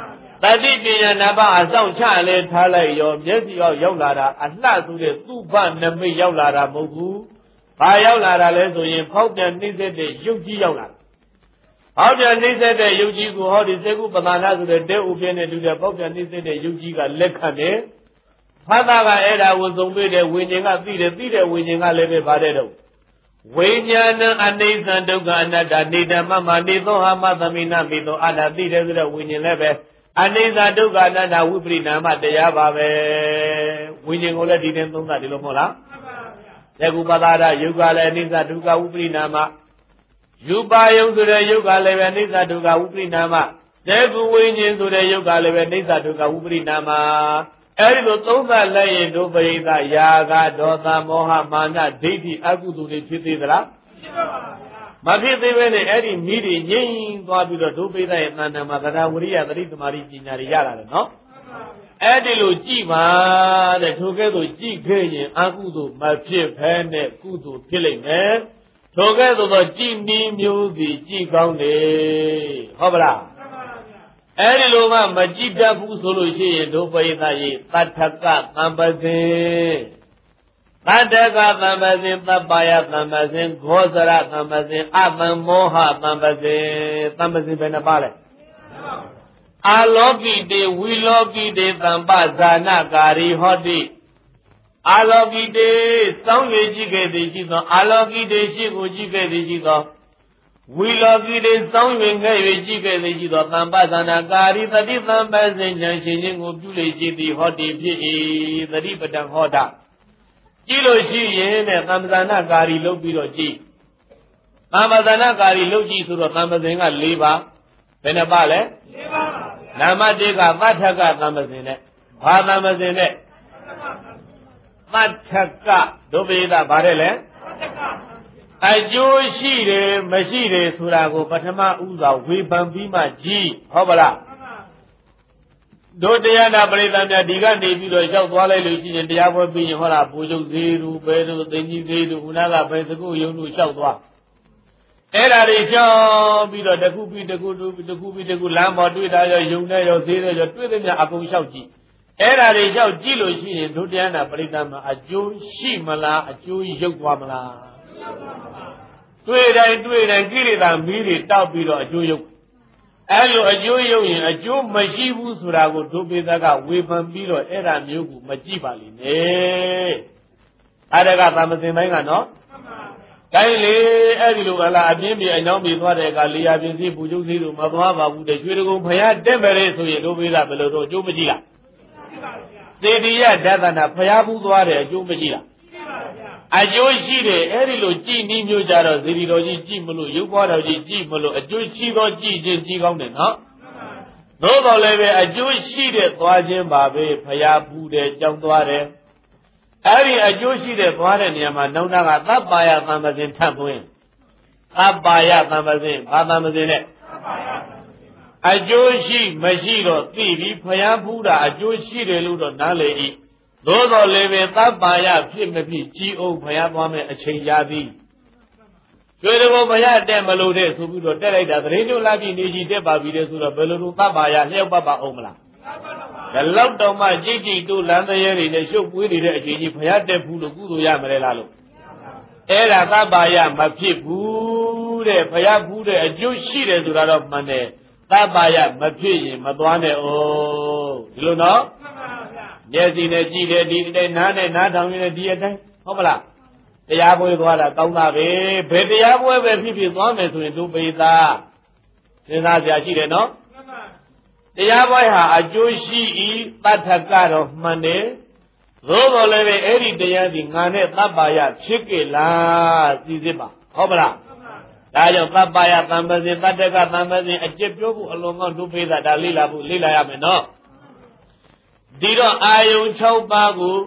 Tadi punya nama asal cale thalai yo mesti yoရောက်လာတာအလှဆိုတဲ့သူ့ဘနမိတ်ရောက်လာတာမဟုတ်ဘူး။ဘာရောက်လာတာလဲဆိုရင်ဖောက်ပြန်နှိမ့်ဆက်တဲ့ယုတ်ကြီးရောက်လာ။ဖောက်ပြန်နှိမ့်ဆက်တဲ့ယုတ်ကြီးကိုဟောဒီစေကုပမာဏဆိုတဲ့တဲဥပြင်းနဲ့တူတဲ့ဖောက်ပြန်နှိမ့်ဆက်တဲ့ယုတ်ကြီးကလက်ခံတယ်။ဖတ်တာကအဲ့ဒါကိုစုံပေးတဲ့ဝိညာဉ်ကသိတယ်သိတဲ့ဝိညာဉ်ကလည်းပဲဗါတဲ့တော့ဝိညာဏအနိစ္စဒုက္ခအနတ္တနေတမမနေသောဟာမသမိနမိသောအတ္တသိတယ်ဆိုတဲ့ဝိညာဉ်လည်းပဲအနိစ္စဒုက္ခအနတ္တဝိပရိနာမတရားပါပဲဝိညာဉ်ကိုလည်းဒီနေ့သုံးတာဒီလိုမဟုတ်လားသက္ကုပတာရယုတ်ကလည်းအနိစ္စဒုက္ခဝိပရိနာမယူပါယုံဆိုတဲ့ယုတ်ကလည်းပဲအနိစ္စဒုက္ခဝိပရိနာမသက္ကုဝိညာဉ်ဆိုတဲ့ယုတ်ကလည်းပဲအနိစ္စဒုက္ခဝိပရိနာမအဲဒီလိုသုံးသပ်လိုက်ရင်ဒုပရိသယာကဒေါသမောဟမာနဒိဋ္ဌိအကုသိုလ်တွေဖြစ်သေးသလားဖြစ်ပါပါမဖြစ်သေးပဲနဲ့အဲ့ဒီမိတွေငြိမ်သွားပြီးတော့ဒုပိသရဲ့တဏ္ဍာမှာသရဝရိယသတိသမารိပညာတွေရလာတယ်နော်အဲ့ဒီလိုကြည်ပါတဲ့ထိုကဲ့သို့ကြည်ခဲ့ရင်အကုသိုလ်မဖြစ်ဘဲနဲ့ကုသိုလ်ဖြစ်လိမ့်မယ်ထိုကဲ့သို့သောကြည်နည်းမျိုးစီကြည်ကောင်းတယ်ဟုတ်ပါလားအဲ့ဒီလိုမှမကြည်တတ်ဘူးဆိုလို့ရှိရင်ဒုပိသရဲ့တထကသံပဇင်တတကသံပဇင်သဗ္ဗယသံပဇင်ဂောဇရသံပဇင်အသံမောဟသံပဇင်သံပဇင်ဘယ်နှပါလဲအာလောကိတေဝီလောကိတေသံပဇာနာကာရီဟောတိအာလောကိတေစောင်းရည်ကြည့်ခဲ့သည်ရှိသောအာလောကိတေရှိကိုကြည့်ခဲ့သည်ရှိသောဝီလောကိတေစောင်းရည်ငဲ့၍ကြည့်ခဲ့သည်ရှိသောသံပဇာနာကာရီတတိသံပဇင်ဉာဏ်ရှင်ခြင်းကိုပြုလေရှိသည်ဟောတိဖြစ်၏သတိပဋ္ဌာန်ဟောတာကြည့်လို့ရှိရင်တဲ့သံပဇာနာကာရီလုပ်ပြီးတော့ကြည့်သံပဇာနာကာရီလုပ်ကြည့်ဆိုတော့သံပဇင်က၄ပါးဘယ်နှပါလဲ၄ပါးနာမတေကသတ္ထကသံပဇင်နဲ့ဘာသံပဇင်နဲ့သတ္ထကဒုပိသဘာတဲ့လဲအကျိုးရှိတယ်မရှိတယ်ဆိုတာကိုပထမဥစွာဝေဖန်ပြီးမှကြည့်ဟုတ်ပါလားတို့တရားနာပရိသတ်များဒီကနေပြီးတော့ရောက်သွားလိုက်လို့ရှိရင်တရားပွဲပြီးရင်ဟောလားဘူချုပ်သေးတို့ဘဲတို့သိင်ကြီးသေးတို့ဦးနာကဘယ်စကုယုံတို့လျှောက်သွားအဲ့ဒါတွေလျှောက်ပြီးတော့တခုပြီးတခုပြီးတခုလမ်းပေါ်တွေ့တာရောယုံနဲ့ရောသေးတယ်ရောတွေ့တဲ့များအကုန်လျှောက်ကြည့်အဲ့ဒါတွေလျှောက်ကြည့်လို့ရှိရင်တို့တရားနာပရိသတ်မှာအကျိုးရှိမလားအကျိုးရုပ်သွားမလားတွေ့တိုင်းကိလေသာမီးတွေတောက်ပြီးတော့အကျိုးရုပ်အဲ့လိုအကျိုးရုပ်ရင်အကျိုးမရှိဘူးဆိုတာကိုဒုပိသကဝေဖန်ပြီးတော့အဲ့ဒါမျိုးကိုမကြည့်ပါလိမ့်နဲ့အဲ့ဒါကသံပဇင်ပိုင်းကနော်တိုင်းလေအဲ့ဒီလိုကလာအပြင်းပြေအညောင်းပြေသွားတဲ့အခါလေယာပြင်းစီပူကျုပ်စီတို့မသွားပါဘူးတဲ့ရွှေတကုံဖယားတက်မယ်လေဆိုရင်ဒုပိသဘယ်လိုတော့အကျိုးမကြည့်လားသေတိယဒသနာဖယားဘူးသွားတယ်အကျိုးမကြည့်လားအကျိုးရှိတယ်အဲ့ဒီလိုကြည်နည်းမျိုးကြတော့ဇီရီတော်ကြီးကြည်မလို့ရုပ်ပွားတော်ကြီးကြည်မလို့အကျိုးရှိသောကြည်ခြင်းကြည်ကောင်းတယ်နော်သို့တော်လည်းပဲအကျိုးရှိတဲ့သွားခြင်းပါပဲဖယားဘူးတယ်ကြောင်းသွားတယ်အဲ့ဒီအကျိုးရှိတဲ့သွားတဲ့နေရာမှာနောက်တာကသဗ္ဗာယသံပဇင်ထပ်သွင်းသဗ္ဗာယသံပဇင်ဘာသံပဇင်နဲ့အကျိုးရှိမရှိတော့သိပြီးဖယားဘူးတာအကျိုးရှိတယ်လို့တော့နားလေ၏သို့တော်လည်းပဲသဗ္ဗာယဖြစ်မဖြစ်ကြီးအောင်ဖယားသွားမယ်အချိန်ရသည်ကျွေးတော်ဘုရားတက်မလို့တဲ့ဆိုပြီးတော့တက်လိုက်တာသတင်းတို့လာပြီနေကြီးတက်ပါပြီတဲ့ဆိုတော့ဘယ်လိုလုပ်သဗ္ဗာယလျှောက်ပတ်ပါအောင်မလားဒါလောက်တော့မှကြိတ်ကြိတ်တို့လမ်းသေးတွေနဲ့ရှုပ်ပွေးနေတဲ့အချိန်ကြီးဘုရားတက်ဘူးလို့ကုသိုလ်ရမလဲလားလို့အဲ့ဒါသဗ္ဗာယမဖြစ်ဘူးတဲ့ဘုရားဘူးတဲ့အကျိုးရှိတယ်ဆိုတာတော့မှန်တယ်သဗ္ဗာယမဖြစ်ရင်မသွားနဲ့ဩဒီလိုနော်မျက်စိနဲ့ကြည့်တယ်ဒီတိုင်းနားနဲ့နားထောင်နေတယ်ဒီအတိုင်းဟုတ်မလားတရားပွဲသွားတာကောင်းတာပဲဘယ်တရားပွဲပဲဖြစ်ဖြစ်သွားမယ်ဆိုရင်တို့ပေသာစဉ်းစားကြရှိတယ်နော်တရားပွဲဟာအကျိုးရှိ၏တထကတော့မှန်တယ်သို့တော်လည်းပဲအဲ့ဒီတရားဒီငါနဲ့သဗ္ဗာယဖြစ်ကြလားသိစစ်ပါဟုတ်မလားဒါကြောင့်သဗ္ဗာယသံပဇင်တတကသံပဇင်အကျက်ပြောဖို့အလွန်ကောင်းတို့ပေသာဒါလေ့လာဖို့လေ့လာရမယ်နော်ဒီတော့အာယုံ6ပါးကို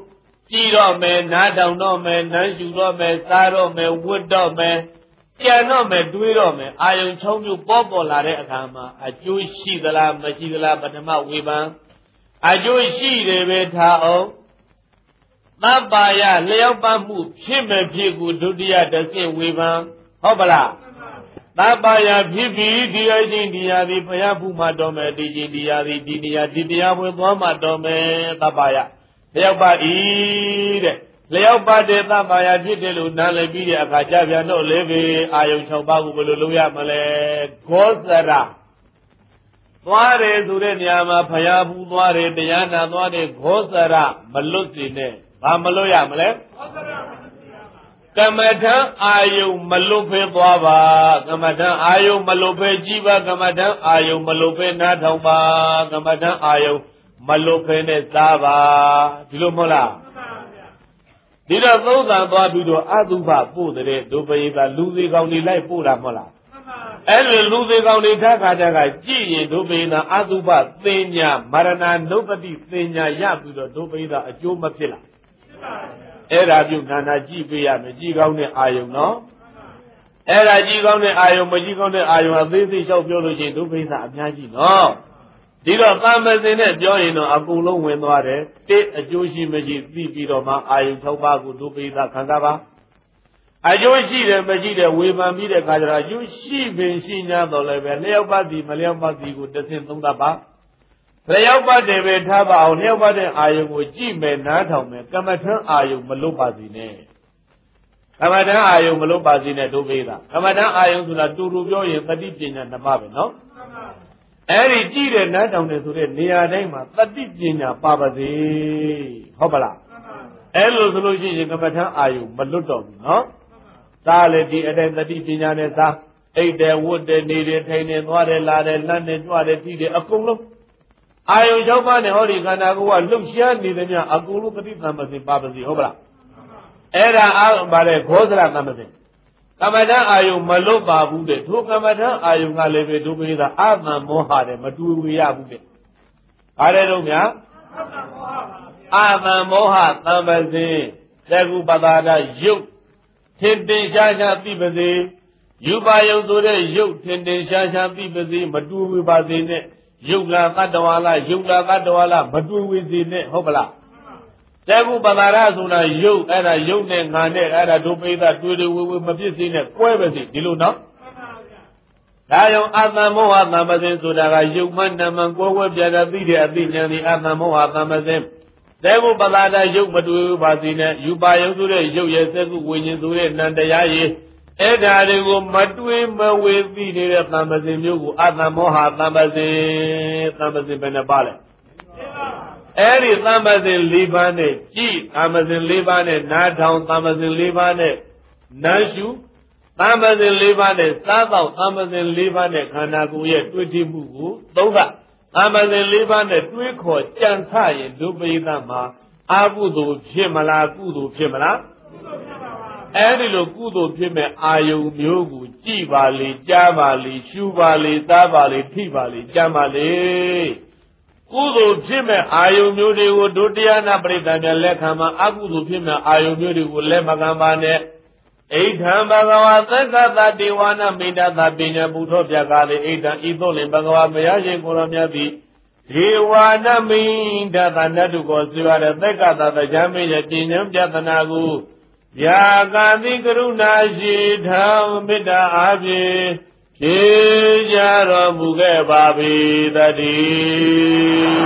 ကြည်တော့မယ်နားထောင်တော့မယ်နမ်းရှူတော့မယ်စားတော့မယ်ဝတ်တော့မယ်ကြံတော့မယ်တွေးတော့မယ်အာယုံ6မျိုးပေါ်လာတဲ့အခါမှာအကျိုးရှိသလားမရှိသလားပထမဝေဖန်အကျိုးရှိတယ်ပဲထားအောင်သဗ္ဗာယလျောက်ပတ်မှုဖြစ်မဖြစ်ကိုဒုတိယတစ်ဆင့်ဝေဖန်ဟုတ်ပလားသဗ္ဗာယဖြစ်ပြီးဒီအချင်းဒီရာဒီဘုရားဖူးမှတော်မယ်ဒီချင်းဒီရာဒီနေရာဒီတရားဝင်သွားမှတော်မယ်သဗ္ဗာယလျောက်ပတ်ဤတဲ့လျောက်ပတ်တဲ့သဗ္ဗာယဖြစ်တယ်လို့နားလည်ပြီးတဲ့အခါကြပြန်တော့လေပဲအာယုံ6ပါးကိုဘယ်လိုလုပ်ရမလဲဂောဇရသွားတယ်ဆိုတဲ့နေရာမှာဘုရားဖူးသွားတယ်တရားနာသွားတယ်ဂောဇရမလွတ်စေနဲ့ဘာမလွတ်ရမလဲကမ္မထံအာယုံမလွတ်ဖဲသွားပါကမ္မထံအာယုံမလွတ်ဖဲကြည်ပါကမ္မထံအာယုံမလွတ်ဖဲနားထောင်ပါကမ္မထံအာယုံမလွတ်ဖဲနဲ့စားပါဒီလိုမဟုတ်လားဒီတော့သုံးသံသွားပြီးတော့အတုပပို့တဲ့ဒုပယေသာလူသေးကောင်းတွေလိုက်ပို့တာမဟုတ်လားအဲ့လိုလူသေးကောင်းတွေထားခါကြကကြည့်ရင်ဒုပယေသာအတုပသင်ညာမရဏနုပတိသင်ညာရပြီးတော့ဒုပယေသာအကျိုးမဖြစ်လားအဲ့ဒါပြုနာနာကြည့်ပေးရမယ်ကြည့်ကောင်းတဲ့အာယုံနော်အဲ့ဒါကြည့်ကောင်းတဲ့အာယုံမကြည့်ကောင်းတဲ့အာယုံအသေးစိတ်လျှောက်ပြောလို့ရှိရင်ဒုပယေသာအများကြီးနော်ဒီတော့ကာမစင်နဲ့ပြောရင်တော့အကုန်လုံးဝင်သွားတယ်တစ်အကျိုးရှိမရှိသိပြီးတော့မှအာယုံ6ပါးကိုဒုပယေသာခံစားပါအကျိုးရှိတယ်မရှိတယ်ဝေဖန်ပြီးတဲ့အခါကျတော့အကျိုးရှိပင်ရှိ냐တော့လည်းပဲလျောက်ပတ်သည်မလျောက်ပတ်သည်ကိုတစ်ဆင့်သုံးသပ်ပါလျောက်ပတ်တယ်ပဲထားပါအောင်လျောက်ပတ်တဲ့အာယုံကိုကြည့်မယ်နားထောင်မယ်ကမ္မထံအာယုံမလွတ်ပါစေနဲ့ကမ္မထံအာယုံမလွတ်ပါစေနဲ့ဒုပယေသာကမ္မထံအာယုံဆိုတာတူတူပြောရင်တတိပညာ2ပါးပဲနော်အဲ့ဒီကြည့်တဲ့နားထောင်တယ်ဆိုတဲ့နေရာတိုင်းမှာတတိပညာပါပါစေဟုတ်ပါလားအဲ့လိုဆိုလို့ရှိရင်ကမ္မထံအာယုံမလွတ်တော့ဘူးနော်စားလေဒီအတိုင်းတတိပညာနဲ့စားအိတ်တယ်ဝတ်တယ်နေတယ်ထိုင်တယ်သွားတယ်လာတယ်လမ်းတယ်ကြွတယ်ကြည့်တယ်အကုန်လုံးအာယုံ6ပါးနဲ့ဟောဒီခန္ဓာကိုယ်ကလှုပ်ရှားနေတယ်များအကုန်လုံးတတိသမ္ပစီပါပါစေဟုတ်ပါလားအဲ့ဒါအားပါလေခောဇရသမ္ပစီကမ္မထအာယုံမလွတ်ပါဘူးတဲ့ထိုကမ္မထအာယုံကလည်းပဲဒုပယေသာအာသံမောဟတဲ့မတူဝေရဘူးတဲ့ဘာလဲတော့များအာသံမောဟသမ္ပစီသကုပတာဒယုတ်ထင်တင်ရှားရှားသိပါစေယူပါယုတ်ဆိုတဲ့ယုတ်ထင်တင်ရှားရှားသိပါစေမတူဝေပါစေနဲ့ယုတ်လာတတ္တဝါလားယုတ်လာတတ္တဝါလားမတူဝေစေနဲ့ဟုတ်ပလားသကုပတာရဆိုတာယုတ်အဲ့ဒါယုတ်နဲ့ငါနဲ့အဲ့ဒါဒုပယေသာတွေ့တွေ့ဝေဝေမဖြစ်စေနဲ့ကွဲပဲစီဒီလိုနော်ဒါကြောင့်အတ္တမောဟသမ္ပစဉ်ဆိုတာကယုတ်မှနမကွဲကွဲပြားပြားသိတဲ့အသိဉာဏ်ဒီအတ္တမောဟသမ္ပစဉ်သကုပတာရယုတ်မတူဝေပါစေနဲ့ယူပါယုတ်ဆိုတဲ့ယုတ်ရဲ့သကုဝိညာဉ်ဆိုတဲ့နံတရားရဲ့အဲ့ဒါတွေကိုမတွေးမဝေသိနေတဲ့သမ္ပစဉ်မျိုးကိုအတ္တမောဟသမ္ပစဉ်ဘယ်နှပါလဲအဲ့ဒီသမ္ပစဉ်၄ပါးနဲ့ကြည်သမ္ပစဉ်၄ပါးနဲ့နားထောင်သမ္ပစဉ်၄ပါးနဲ့နားရှုသမ္ပစဉ်၄ပါးနဲ့စားတော့သမ္ပစဉ်၄ပါးနဲ့ခန္ဓာကိုယ်ရဲ့တွေ့ထိမှုကိုသုံးသသမ္ပစဉ်၄ပါးနဲ့တွေးခေါ်ကြံစရင်ဒုပယေသာမှာအကုသိုလ်ဖြစ်မလားကုသိုလ်ဖြစ်မလားအဲ့ဒီလိုကုသိုလ်ဖြစ်မဲ့အာယုံမျိုးကိုကြည်ပါလေကြားပါလေရှုပါလေသားပါလေထိပါလေကြံပါလေကုသိုလ်ဖြစ်မဲ့အာယုံမျိုးတွေကိုဒုတိယနာပရိသတ်များလက်ခံမှာအကုသိုလ်ဖြစ်မဲ့အာယုံမျိုးတွေကိုလက်မခံပါနဲ့ဣဋ္ဌံဘဂဝါသက္ကသတေဝနာမိတ္တသပညာဘုထောပြကားလေဣဋ္ဌံဤသို့လင်ဘဂဝါဘုရားရှင်ကိုယ်တော်မြတ်သည်ဒေဝနာမိတ္တသနတုကိုဆွေရတဲ့သက္ကသတရားမင်းရဲ့ပညာပြသနာကိုယာကာတိကရုဏာရှိထံမေတ္တာအားဖြင့်ဖြေကြတော်မူခဲ့ပါပေတည်း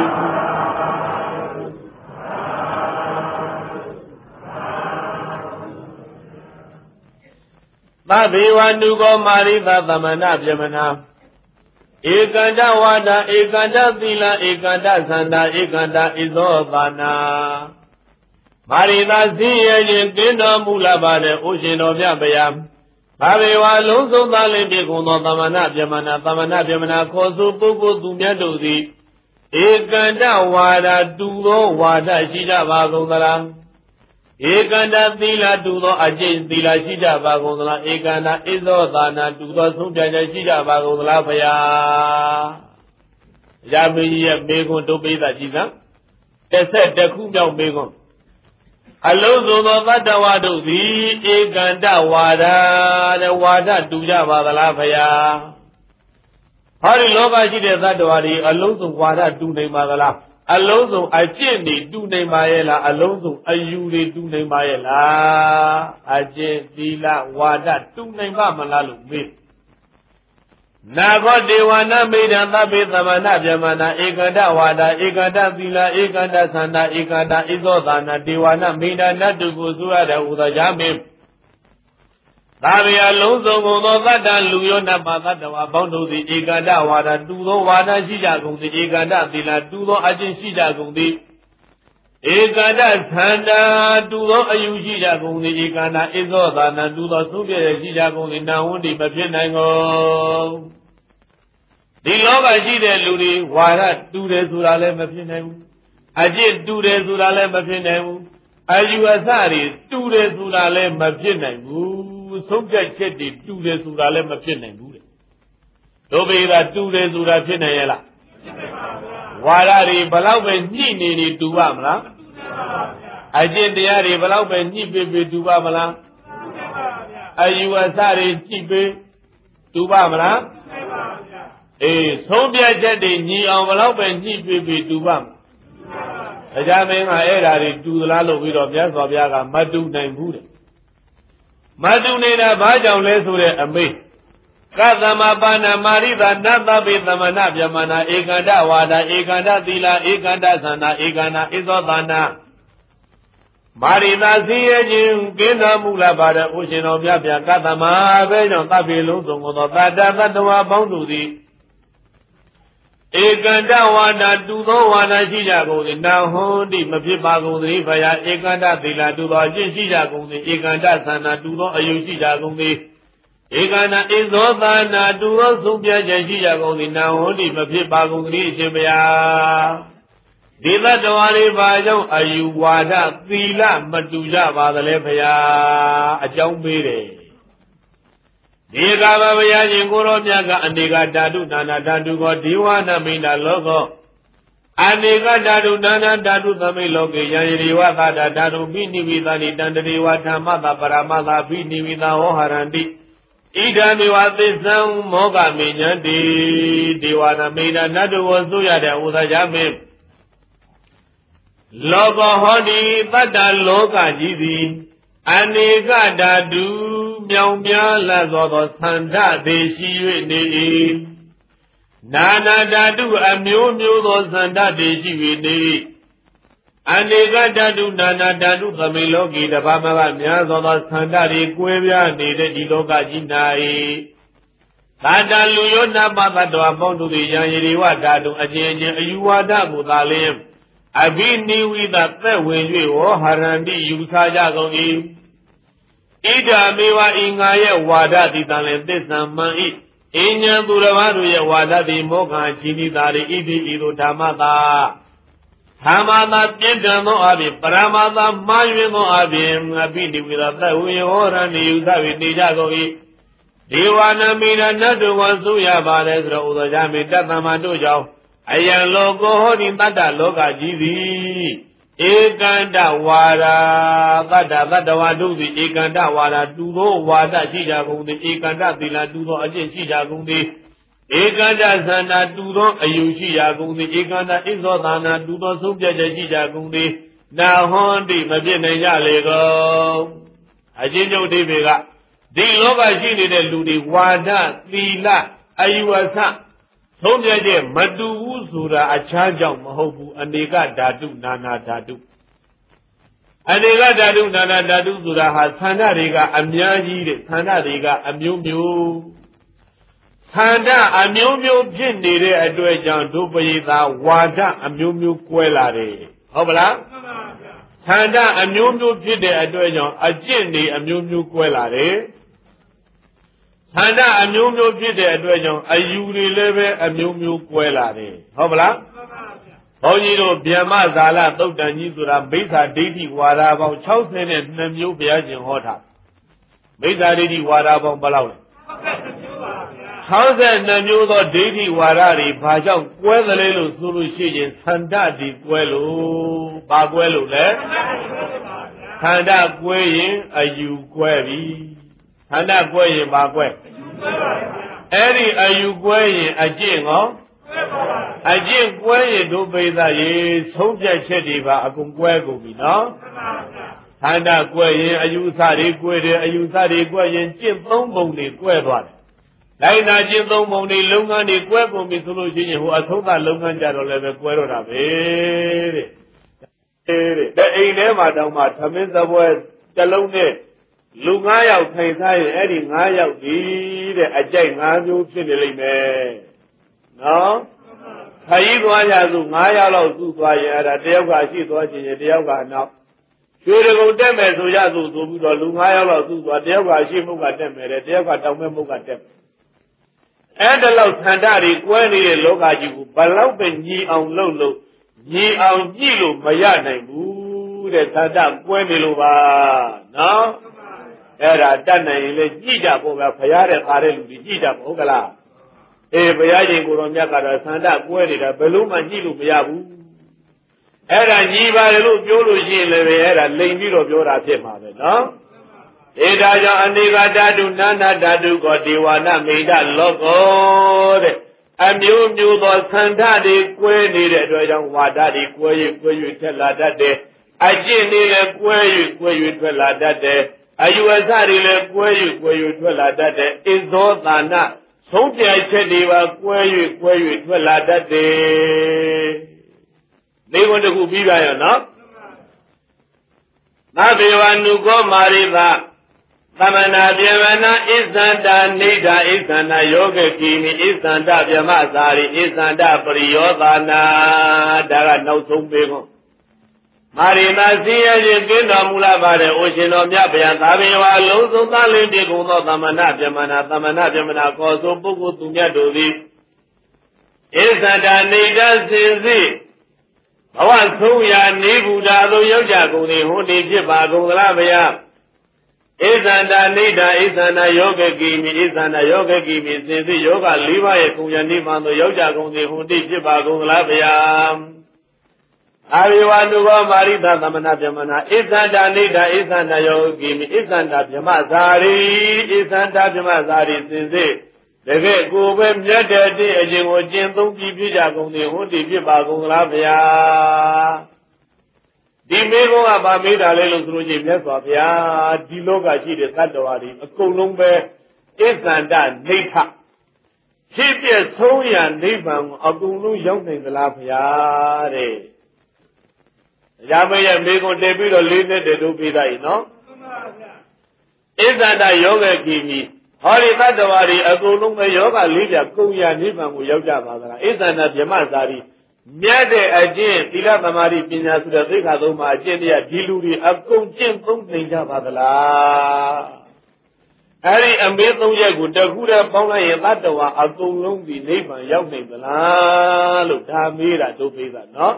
သဗ္ဗေဝနုကောမာရိသသမဏပြမနာဧကန္တဝါဒဧကန္တသီလဧကန္တသန္တာဧကန္တဣဇောပါဏာမာရိသာစည်းရဲ့ခြင်းကင်းတော်မူလာပါတဲ့ဥရှင်တော်မြတ်ဗျာဘာဝေဝလုံးစုံသားလင်းပြေကုန်သောသမဏပြမနာခေါ်ဆိုပုဂ္ဂိုလ်သူမြတ်တို့သည်ဧကန္တဝါဒတူသောဝါဒရှိကြပါကုန်သလားဧကန္တသီလတူသောအကျင့်သီလရှိကြပါကုန်သလားဧကန္တဣဇောသာနာတူသောဆုံးဖြတ်ချက်ရှိကြပါကုန်သလားဗျာရာမင်းကြီးရဲ့မေခွန်းဒုပိသကြည်စံ11ခုမြောက်မေခွန်းအလုံးစုံသောသတ္တဝါတို့သည်ဧကန္တဝါဒတဲ့ဝါဒတူကြပါသလားဗျာဟောဒီလောကရှိတဲ့သတ္တဝါတွေအလုံးစုံဝါဒတူနိုင်ပါသလားအလုံးစုံအကျင့်တွေတူနိုင်ပါရဲ့လားအလုံးစုံအယူတွေတူနိုင်ပါရဲ့လားအကျင့်သီလဝါဒတူနိုင်ပါမလားလို့မေးနာခောဒေဝနာမိဒံသဗ္ဗေသမဏဗျမနာဧကန္တဝါဒဧကန္တသီလဧကန္တသန္တာဧကန္တဣဇောသာနာဒေဝနာမိဒံနတ်တုကိုဆိုရတဲ့ဥဒကြမေသာဝေအလုံးစုံကုန်သောသတ္တလူယောနတ်ပါသတ္တဝါပေါင်းတို့သည်ဧကန္တဝါဒတူသောဝါဒရှိကြကုန်သည်ဧကန္တသီလတူသောအကျင့်ရှိကြကုန်သည်ဧကန္တသန္တာတူသောအယူရှိကြကုန်သည်ဧကန္တဣဇောသာနာတူသောသုပြည့်ရှိကြကုန်သည်နာဝန္တိမဖြစ်နိုင်ကုန်ဒီလောကရှိတဲ့လူတွေဝါဒတူတယ်ဆိုတာလည်းမဖြစ်နိုင်ဘူးအကျင့်တူတယ်ဆိုတာလည်းမဖြစ်နိုင်ဘူးအယူအဆတွေတူတယ်ဆိုတာလည်းမဖြစ်နိုင်ဘူးဆုံးဖြတ်ချက်တွေတူတယ်ဆိုတာလည်းမဖြစ်နိုင်ဘူးတဲ့တို့ပေကတူတယ်ဆိုတာဖြစ်နိုင်ရဲ့လားဝါဒတွေဘလောက်ပဲညှိနေနေတူပါမလားအကျင့်တရားတွေဘလောက်ပဲညှိပေတူပါမလားအယူအဆတွေညှိပေတူပါမလားအေးဆုံးဖြတ်ချက်တွေညီအောင်ဘလောက်ပဲညှိပေတူပါမလားတရားမင်းကအဲ့ဓာတွေတူသလားလို့ပြီးတော့မြတ်စွာဘုရားကမတူနိုင်ဘူးတဲ့မတူနေတာဘာကြောင့်လဲဆိုတဲ့အမေကသမပါဏမာရိတာနတ်သဗ္ဗေသမဏဗျမနာဧကန္တဝါဒဧကန္တသီလဧကန္တသန္တာဧကန္တဣဇောသနာမာရိတာစည်းရဲ့ခြင်းကင်းတော်မူလာပါတဲ့ဥရှင်တော်မြတ်ဗျာကသမပဲကြောင့်သဗ္ဗေလုံးစုံသောတတ္တသတ္တဝါပေါင်းတို့သည်ဧကန္တဝါဒတူသောဝါဒရှိကြကုန်သည်နာဟွန်တိမဖြစ်ပါကုန်သည်ဘုရားဧကန္တသီလတူသောအကျင့်ရှိကြကုန်သည်ဧကန္တသန္တာတူသောအယုရှိကြကုန်သည်ဧကန္တဣဇောသနာတူသောဆုံးဖြတ်ချက်ရှိကြကုန်သည်နာဟွန်တိမဖြစ်ပါကုန်သည်အရှင်ဘုရားဒီသတ္တဝါတွေဘာကြောင့်အယူဝါဒသီလမတူကြပါသလဲဘုရားအကြောင်းပေးတယ်ဒီကဘာဘုရားရှင်ကိုရောမြတ်ကအနေကဓာတုနာနာဓာတုကောဒီဝနာမိန္ဒလောကောအနေကဓာတုနာနာဓာတုသမိလောကေယံရေဝသတာဓာတုပိနိဝိသနိတန္တရေဝဓမ္မတာပရမတာပိနိဝိသဟောဟရန္တိဣဒံမေဝသစ္ဆံမောဂမေညံတိဒေဝနာမိန္ဒနတ်တို့ကိုဆိုရတဲ့ဥဒကြမင်းလောကဟောတိတတ္တလောကကြီးသည်အနေကဓာတုမြောင်များလာသောသန္ဓသေးရှိ၍နေ၏နာနာဓာတုအမျိုးမျိုးသောသန္ဓသေးရှိ၍နေ၏အနေကဓာတုနာနာဓာတုသမေလောကီတဘာမကများသောသန္ဓတွေကိုယ်ပြားနေတဲ့ဒီလောကကြီး၌သာတလူယောနပသတ္တဝါပေါင်းတို့သည်ယံရေဝဓာတုအချင်းချင်းအယူဝါဒကိုသာလျှင်အဘိနိဝိသသက်ဝင်၍ဝဟရန္တိယူဆကြကုန်၏ဣဒာမေဝဤငါရဲ့ဝါဒတိတံလည်းသစ္စာမှန်၏အဉ္ဉံသူတော်ဘာတို့ရဲ့ဝါဒတိမောဃချီနိတာရိဣတိဤသို့ဓမ္မသာဓမ္မသာပြည့်စုံသောအပြင်ပရမသာမှားယွင်းသောအပြင်အဘိနိဝိသသက်ဝင်ဟောရဏိယူဆ၍နေကြကုန်၏ဒေဝနာမိရနတ်တို့ကိုဆိုရပါတယ်ဆိုတော့ဥဒ္ဒကြမေတ္တသမ္တို့ကြောင့်အယံလောကောဟောတိတတ္တလောကကြီးသည်ဧကန္တဝါဒသတ္တဝါတို့သည်ဧကန္တဝါဒတူသောဝါဒရှိကြကုန်သည်ဧကန္တသီလတူသောအကျင့်ရှိကြကုန်သည်ဧကန္တသန္တာတူသောအယူရှိကြကုန်သည်ဧကန္တဣဇောသနာတူသောဆုံးဖြတ်ချက်ရှိကြကုန်သည်နာဟွန်တိမဖြစ်နိုင်ကြလေကုန်အချင်းချုပ်အိဗေကဒီလောကရှိနေတဲ့လူတွေဝါဒသီလအယူအဆသုံးပြတဲ့မတူဘူးဆိုတာအခြားကြောင့်မဟုတ်ဘူးအနေကဓာတုနာနာဓာတုအနေကဓာတုနာနာဓာတုဆိုတာဟာသန္ဓတွေကအများကြီးတဲ့သန္ဓတွေကအမျိုးမျိုးသန္ဓအမျိုးမျိုးဖြစ်နေတဲ့အတွက်ကြောင့်ဒုပရိသဝါဒအမျိုးမျိုးကွဲလာတယ်ဟုတ်ပလားမှန်ပါဗျာသန္ဓအမျိုးမျိုးဖြစ်တဲ့အတွက်ကြောင့်အကျင့်တွေအမျိုးမျိုးကွဲလာတယ်သန္တာအမျိုးမျိုးဖြစ်တဲ့အတွက်ကြောင့်အယူတွေလည်းပဲအမျိုးမျိုးကွဲလာတယ်ဟုတ်ပလားမှန်ပါဗျာဘုန်းကြီးတို့ဗျမဇာလသုတ်တန်ကြီးဆိုတာမိစ္ဆာဒိဋ္ဌိဝါဒပေါင်း62မျိုးဘုရားရှင်ဟောထားမိစ္ဆာဒိဋ္ဌိဝါဒပေါင်းဘယ်လောက်လဲ62မျိုးသောဒိဋ္ဌိဝါဒတွေဘာကြောင့်ကွဲသလဲလို့ဆိုလို့ရှိရင်သန္တာတွေကွဲလို့ဘာကွဲလို့လဲခန္ဓာကွဲရင်အယူကွဲပြီခန္ဓာကွဲရင်ဘာကွဲအဲ့ဒီအယူကွဲရင်အကျင့်ရောအကျင့်ကွဲရင်ဒုပိသရေဆုံးဖြတ်ချက်တွေပါအကုန်ကွဲကုန်ပြီနော်ခန္ဓာကွဲရင်အယူဆတွေကွဲတယ်အယူဆတွေကွဲရင်ကျင့်သုံးပုံတွေကွဲသွားတယ်လိုက်နာကျင့်သုံးပုံတွေလုပ်ငန်းတွေကွဲကုန်ပြီဆိုလို့ရှိရင်ဟိုအဆုံးသလုပ်ငန်းကြတော့လည်းပဲကွဲတော့တာပဲတဲ့တဲ့အိမ်ထဲမှာတောင်မှသမင်းသပွဲတစ်လုံးနဲ့လူ9ယောက်ထိုင်စားရင်အဲ့ဒီ9ယောက်ဒီတဲ့အကြိုက်5မျိုးဖြစ်နေလိမ့်မယ်နော်ခရီးသွားကြဆို9ယောက်လောက်သူ့သွားရင်အဲ့ဒါတယောက်ကရှိသွားခြင်းရင်တယောက်ကအနောက်ရွှေတကုံတက်မယ်ဆိုရဆိုပြီးတော့လူ9ယောက်လောက်သူ့သွားတယောက်ကရှိမှုကတက်မယ်တဲ့တယောက်ကတောင်မဲ့မှုကတက်မယ်အဲ့ဒါလောက်ခန္ဓာတွေကွဲနေတဲ့လောကကြီးကိုဘလောက်ပဲညီအောင်လုပ်လို့ညီအောင်ကြည့်လို့မရနိုင်ဘူးတဲ့ခန္ဓာကွဲနေလို့ပါနော်အဲ့ဒါတတ်နိုင်ရင်လေကြည့်ကြဖို့ကဘုရားတဲ့ခါတဲ့လူကြီးကြည့်ကြဖို့ဟုတ်ကလားအေးဘုရားရှင်ကိုတော်မြတ်ကတော့ခန္ဓာကွဲနေတာဘယ်လို့မှကြည့်လို့မရဘူးအဲ့ဒါညီပါတယ်လို့ပြောလို့ရှိရင်လည်းအဲ့ဒါလိမ်ပြီးတော့ပြောတာဖြစ်မှာပဲနော်ဧဒါကြောင့်အနေကဓာတုနာနာဓာတုကောဒေဝနာမိဒလောကောတဲ့အမျိုးမျိုးသောခန္ဓာတွေကွဲနေတဲ့အတွက်ကြောင့်ဝါဒတွေကွဲ၍ထက်လာတတ်တယ်အကျင့်တွေလည်းကွဲ၍ထွက်လာတတ်တယ်အယူအဆတွေလည်းကွဲ၍ထွက်လာတတ်တယ်ဣဇောသာနာဆုံးဖြတ်ချက်တွေပါကွဲ၍ထွက်လာတတ်တယ်မိဂုံတစ်ခုပြီးပါရောနော်သဗ္ဗေဝနုကောမာရိသသမနာဗျမနာဣဇန္တာနေဒာဣဇန္တာယောဂကိနိဣဇန္တာဗျမသာရိဣဇန္တာပရိယောသနာဒါကနောက်ဆုံးပေခွန်းမာရိနာစီရခြင်းကင်းတော်မူလာပါတဲ့အိုရှင်တော်မြတ်ဗျာသာဘေဝအလုံးစုံသလင်းပြေကုန်သောသမနာဗျမနာကောဆိုပုဂ္ဂိုလ်သူမြတ်တို့သည်ဣဇန္တာနေဒာစင်စိဘဝဆုံးရာနေဗုဒ္ဓသို့ရောက်ကြကုန်သည်ဟောဒီဖြစ်ပါကုန်သလားဗျာဣဇန္တာနေဒာဣဇန္တာယောဂကိမိဣဇန္တာယောဂကိမိစင်စစ်ယောဂ၄ပါးရဲ့ကုံရနိဗ္ဗာန်သို့ရောက်ကြကုန်သည်ဟောဒီဖြစ်ပါကုန်သလားဗျာအာရိဝနုဘောမာရိသသမဏဗျမနာဣဇန္တာနေဒာဣဇန္တာယောဂကိမိဣဇန္တာဗျမဇာရိဣဇန္တာဗျမဇာရိစင်စစ်တကယ်ကိုယ်ပဲမြတ်တဲ့အခြင်းကိုကျင့်သုံးပြီးပြကြကုန်သည်ဟောဒီဖြစ်ပါကုန်သလားဗျာဒီမေကုံးကဗာမေးတာလေလို့ဆိုလို့ရှိရင်မြတ်စွာဘုရားဒီလောကရှိတဲ့တတ္တဝါတွေအကုန်လုံးပဲဣဇန္တနိဋ္ဌဖြစ်ပြဆုံးရနိဗ္ဗာန်ကိုအကုန်လုံးရောက်နိုင်သလားဘုရားတဲ့။ရာမရဲ့မေကုံးတည်ပြီးတော့၄နှစ်တည်းတို့ပြီးသားရင်နော်။မှန်ပါဗျာ။ဣဇန္တယောဂကိမိဟောဒီတတ္တဝါတွေအကုန်လုံးပဲယောဂ၄ပြကုံရနိဗ္ဗာန်ကိုရောက်ကြပါသလား။ဣဇန္တဗြဟ္မဇာတိမြတ်တဲ့အကျင့်သီလသမာဓိပညာဆိုတဲ့သိက္ခာသုံးပါးအကျင့်တွေကဒီလူတွေအကုန်ကျင့်သုံးနိုင်ကြပါသလားအဲ့ဒီအမေသုံးချက်ကိုတခုတည်းပေါင်းလိုက်ရင်တတ္တဝါအကုန်လုံးဒီနိဗ္ဗာန်ရောက်နိုင်သလားလို့ဒါမေးတာတို့ပေးတာနော်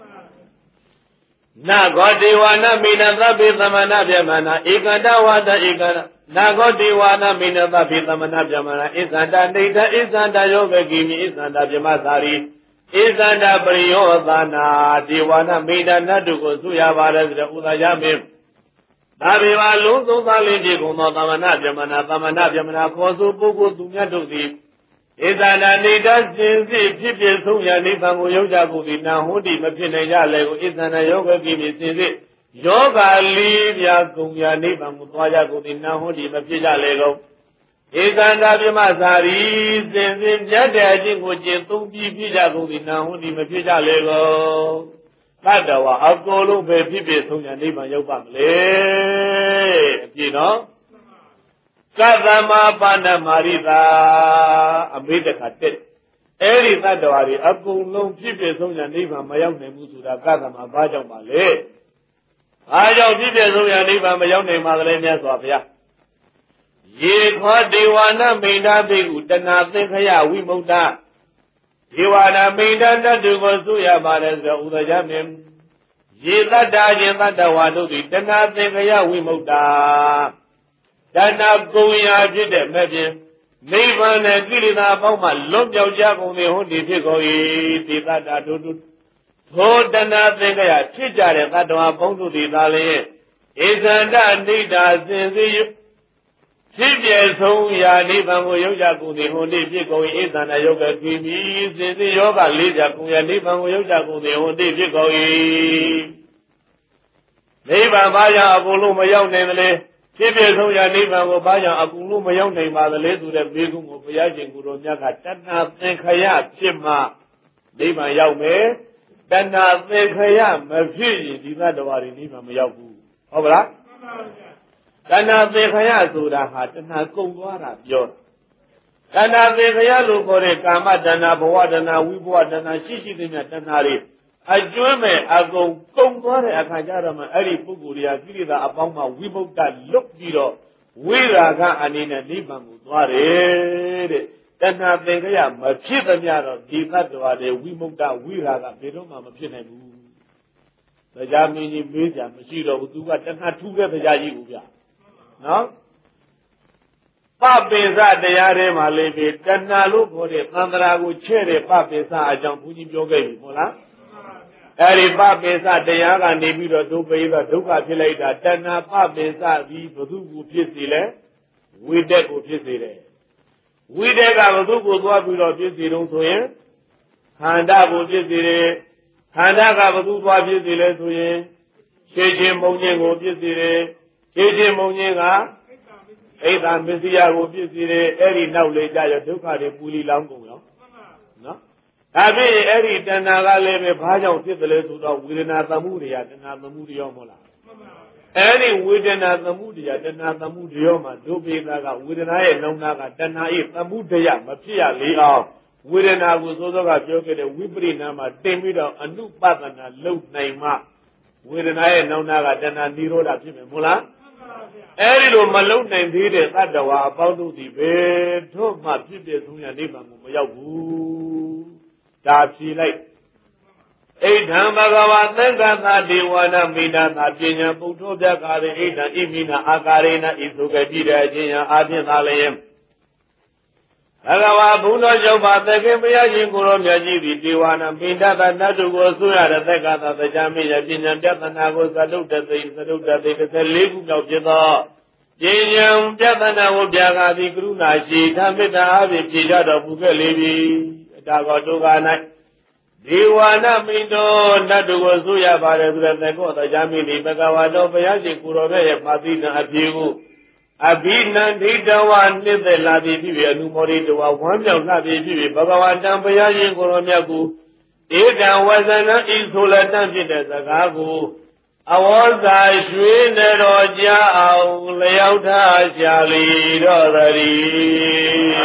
နဂောဒေဝနာမိနသဗ္ဗေသမဏဗျမနာဧကတဝါဒဧကနဂောဒေဝနာမိနသဗ္ဗေသမဏဗျမနာဣဇန္တနေတဣဇန္တယောဂကိမိဣဇန္တဗျမသာရိဣဇန္တပရိယောသနာဒေဝနာမိဒနတ်တို့ကိုဆုရပါတယ်ဆိုတဲ့ဥသာရမင်းဒါပေပါလုံးစုံသားလင်းပြေကုန်သောသမဏဗျမနာခေါ်ဆိုပုဂ္ဂိုလ်သူမြတ်တို့သည်ဣဇန္တနေတစင်စစ်ဖြစ်ဖြစ်ဆုံးရနိဗ္ဗာန်ကိုရောက်ကြကုန်သည်နာဟောတိမဖြစ်နိုင်ကြလေကိုဣဇန္တယောဂကိမိစင်စစ်ယောဂလေးပြကုန်ရနိဗ္ဗာန်ကိုသွားကြကုန်သည်နာဟောတိမဖြစ်ကြလေကုန်ဧကန္တာပြမဇာရီစင်စစ်မြတ်တဲ့အချင်းကိုကျင့်သုံးပြီးပြကြကုန်သည်နာဟောဒီမဖြစ်ကြလေကုန်တတ္တဝါအကုန်လုံးပဲဖြစ်ဖြစ်ဆုံးညာနိဗ္ဗာန်ရောက်ပါမလေအပြည့်နော်ကသမပါဏမာရိတာအမေတခါတက်အဲ့ဒီတတ္တဝါတွေအကုန်လုံးဖြစ်ဖြစ်ဆုံးညာနိဗ္ဗာန်မရောက်နိုင်ဘူးဆိုတာကသမဘာကြောင့်ပါလဲဘာကြောင့်ဖြစ်ဖြစ်ဆုံးညာနိဗ္ဗာန်မရောက်နိုင်ပါလဲမြတ်စွာဘုရားယေခောဒေဝနာမိန္ဒတိကုတဏသင်္ခယဝိမု ക്ത ဒေဝနာမိန္ဒတတုကိုဆုရပါတယ်ဆိုဥဒယမင်းယေတတ္တာခြင်းတတ္တဝါတို့သည်တဏသင်္ခယဝိမု ക്ത တဏကုံရာဖြစ်တဲ့မဲ့ဖြင့်နိဗ္ဗာန်နဲ့ကိလေသာအပေါင်းမှလွတ်မြောက်ကြကုန်သည်ဟုတ်ဒီဖြစ်ကုန်၏ဒီတတ္တတို့ထိုတဏသင်္ခယဖြစ်ကြတဲ့တတ္တဝါပေါင်းတို့သည်သာလျှင်ဧဇန္တနိဒာစင်စေဖြစ်ပြဆုံးရာနိဗ္ဗာန်ကိုရောက်ကြကုန်သည်ဟိုနေ့ဖြစ်ကုန်၏ဧဇန္တယောဂကိမိစင်စေယောဂလေးကြကုန်ရာနိဗ္ဗာန်ကိုရောက်ကြကုန်သည်ဟိုနေ့ဖြစ်ကုန်၏နိဗ္ဗာန်ဘာကြောင့်အကုန်လုံးမရောက်နိုင်သလဲဖြစ်ပြဆုံးရာနိဗ္ဗာန်ကိုဘာကြောင့်အကုန်လုံးမရောက်နိုင်ပါသလဲဆိုတဲ့ဘေးကုန်းကိုဘုရားရှင်ကိုယ်တော်မြတ်ကတဏှာသင်္ခရဖြစ်မှနိဗ္ဗာန်ရောက်မယ်တဏှာသင်္ခရမဖြစ်ရင်ဒီသတ္တဝါတွေနိဗ္ဗာန်မရောက်ဘူးဟုတ်ပါလားတဏှာသင်္ခရဆိုတာဟာတဏှာကုန်သွားတာပြောတဏှာသင်္ခရလို့ခေါ်တဲ့ကာမတဏှာဘဝတဏှာဝိဘဝတဏှာရှိရှိသမျှတဏှာတွေအကျွမ်းမဲ့အကုန်ကုန်သွားတဲ့အခါကျတော့မှအဲ့ဒီပုဂ္ဂိုလ်တွေကကိလေသာအပေါင်းမှဝိမု ക്ത လွတ်ပြီးတော့ဝိရာဂအနေနဲ့နိဗ္ဗာန်ကိုသွားတယ်တဲ့တဏှာသင်္ခရမဖြစ်သမျှတော့ဒီသတ္တဝါတွေဝိမု ക്ത ဝိရာဂဘယ်တော့မှမဖြစ်နိုင်ဘူးတရားမင်းကြီးမေးကြမရှိတော့ဘူးသူကတဏှာထူးတဲ့တရားကြီးကိုဗျနော်ပပိစတရားထဲမှာလေးပြီးတဏှာလို့ခေါ်တဲ့သံဃာကိုချဲ့တဲ့ပပိစအကြောင်းဘုန်းကြီးပြောခဲ့ပြီဟုတ်လားအဲ့ဒီပပိစတရားကနေပြီးတော့ဒုပိသဒုက္ခဖြစ်လိုက်တာတဏှာပပိစပြီးဘု து ကိုဖြစ်စီလဲဝိတက်ကိုဖြစ်စေတယ်ဝိတက်ကဘု து ကိုသွားပြီးတော့ဖြစ်စီတော့ဆိုရင်ခန္ဓာကိုဖြစ်စေတယ်ခန္ဓာကဘု து သွားဖြစ်စီလဲဆိုရင်ခြေချင်းမုံချင်းကိုဖြစ်စေတယ်ခြေချင်းမုံချင်းကဣဒ္ဓမစ္စယကိုဖြစ်စီတယ်အဲ့ဒီနောက်လေကြရဒုက္ခတွေပူလီလောင်းကုန်ရောနော်ဒါဖြင့်အဲ့ဒီတဏှာကလည်းပဲဘာကြောင့်ဖြစ်တယ်လဲဆိုတော့ဝေဒနာသမှုတရားတဏှာသမှုတရားမဟုတ်လားအဲ့ဒီဝေဒနာသမှုတရားတဏှာသမှုတရားမှာဒုပိသကဝေဒနာရဲ့နှုံနာကတဏှာ၏သမှုတရားမဖြစ်ရလေအောင်ဝေဒနာကိုစောစောကပြောခဲ့တဲ့ဝိပရိနာမှာတင်ပြီးတော့အနုပဒနာလုံနိုင်မှဝေဒနာရဲ့နှုံနာကတဏှာនិရောဓဖြစ်မယ်မဟုတ်လားအဲ့ဒီလိုမလုံနိုင်သေးတဲ့သတ္တဝါအပေါင်းတို့ဒီဘယ်တော့မှဖြစ်ပြဆုံးရနိဗ္ဗာန်ကိုမရောက်ဘူးဒါဖြေလိုက်ဣဒံဘဂဝါသံဃာဒေဝနာမိနာသာပညာပုထုပြကာရေဣဒံဣမိနာအာကာရေနဣသုကတိတဲ့အခြင်းယအာဖြင့်သာလျင်ဘဂဝါဘုံတော်ကြောင့်ပါသခင်ဘုရားရှင်ကိုယ်တော်မြတ်ကြီးသည်ဒေဝနာမိနာသာနတ်တို့ကိုဆွရတဲ့သက္ကသာတရားမိယပညာပြဿနာကိုသတုတ္တသိ14ခုမြောက်ဖြစ်သောပညာပြဿနာကိုပြကာသည်ကရုဏာရှိဓမ္မေတ္တာအဖြစ်ဖြေကြတော်မူခဲ့လေပြီဒါကောဒုက္ခ၌ဒေဝနာမိန်တော်နတ်တို့ကိုဆိုရပါတယ်ဆိုတဲ့သက္ကောတရားမိသည်ဘဂဝါတော်ဘုရားရှင်ကိုယ်တော်ရဲ့ပါတိနာအဖြစ်ကိုအဘိနန္ဒိတဝနှစ်သက်လာပြီဖြစ်ပြီးအနုမောဒိတဝဝမ်းမြောက်လာပြီဖြစ်ပြီးဘဂဝါတံဘုရားရှင်ကိုယ်တော်မြတ်ကိုဧကံဝဇနံဤဆိုလက်တံဖြစ်တဲ့စကားကိုအဝေါဇာရွှေနေတော်ကြအောင်လျောက်ထားရှာလီတော်သတည်း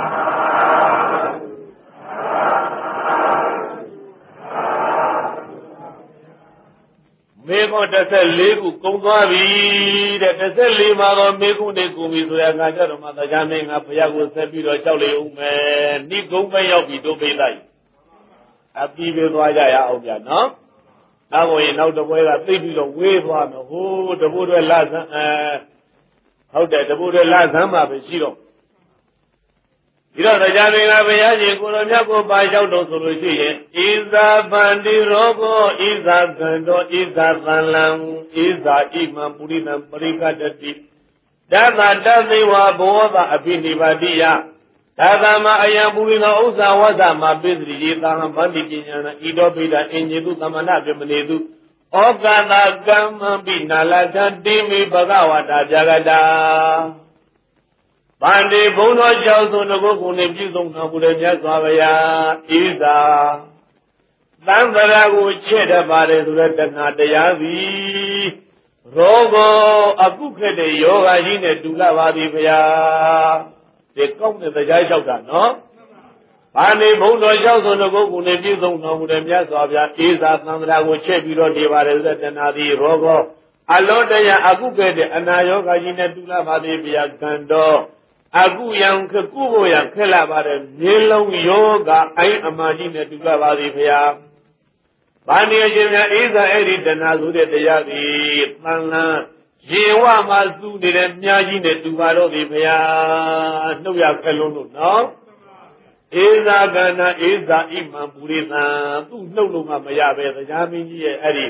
မေခွန်း14ခုကုန်သွားပြီတဲ့14မှာတော့မေခွန်းတွေကုန်ပြီဆိုရငါကြတော့မှတရားမင်းငါဘုရားကိုဆက်ပြီးတော့ကြောက်လေဦးမယ်နိဂုံးပဲရောက်ပြီတို့ပိလိုက်အပြီးပဲသွားကြရအောင်ဗျာနော်နောက်ဝင်နောက်တပွဲကသိပြီးတော့ဝေးသွားမယ်ဟိုးတဘိုးတွေလဆန်းဟုတ်တယ်တဘိုးတွေလဆန်းမှာပဲရှိတော့ဒီတော့တရားမင်္ဂလာဘုရားရှင်ကိုယ်တော်မြတ်ကိုပါလျှောက်တော်ဆိုလို့ရှိရင်ဣဇာဗန္တိရောဘောဣဇာကံတော်ဣဇာသံလံဣဇာဣမံပုရိသံပရိကတတိတသတသေဝဘောသအภิနိဗ္ဗာတိယသာသမအယံပုရိသောဥစ္စာဝဇ္ဇမပိသတိသာဟံဗန္တိပညာနာဣတောပိဒအင်ညေတုသမဏပြမနေတုဩကာသကမ္မပိနာလထတိမိဘဂဝတာဇဂတာဗန္တိဘုံတော်ကြောင့်သို့ငကိုကုနေပြုဆုံးတော်မူတဲ့မြတ်စွာဘုရားဣဇာသံဃာကိုချဲ့တတ်ပါတယ်ဆိုတဲ့တဏှာတရားသည်ရောဂောအခုခဲ့တဲ့ယောဂကြီးနဲ့တူလာပါသည်ဘုရားဒီကောင်းတဲ့တရားလျှောက်တာနော်ဗန္တိဘုံတော်ကြောင့်သို့ငကိုကုနေပြုဆုံးတော်မူတဲ့မြတ်စွာဘုရားဣဇာသံဃာကိုချဲ့ပြီးတော့နေပါတယ်ဆိုတဲ့တဏှာသည်ရောဂောအလောတရားအခုခဲ့တဲ့အနာယောဂကြီးနဲ့တူလာပါသည်ဘုရားကံတော်အခုယံခကုဖို့ရခက်လာပါတယ်မြေလုံးယောဂအိုင်းအမာကြီးနဲ့တူလာပါသည်ဘုရားဗာနေခြင်းများဣဇာအဲ့ဒီတဏှာဆိုတဲ့တရားသည်သံလံရေဝမှာစုနေတဲ့မြားကြီးနဲ့တူပါတော့သည်ဘုရားနှုတ်ရခက်လုံးလို့နော်ဣဇာကဏဣဇာဣမံပုရိသံသူ့နှုတ်လို့မှမရပဲတရားမင်းကြီးရဲ့အဲ့ဒီတ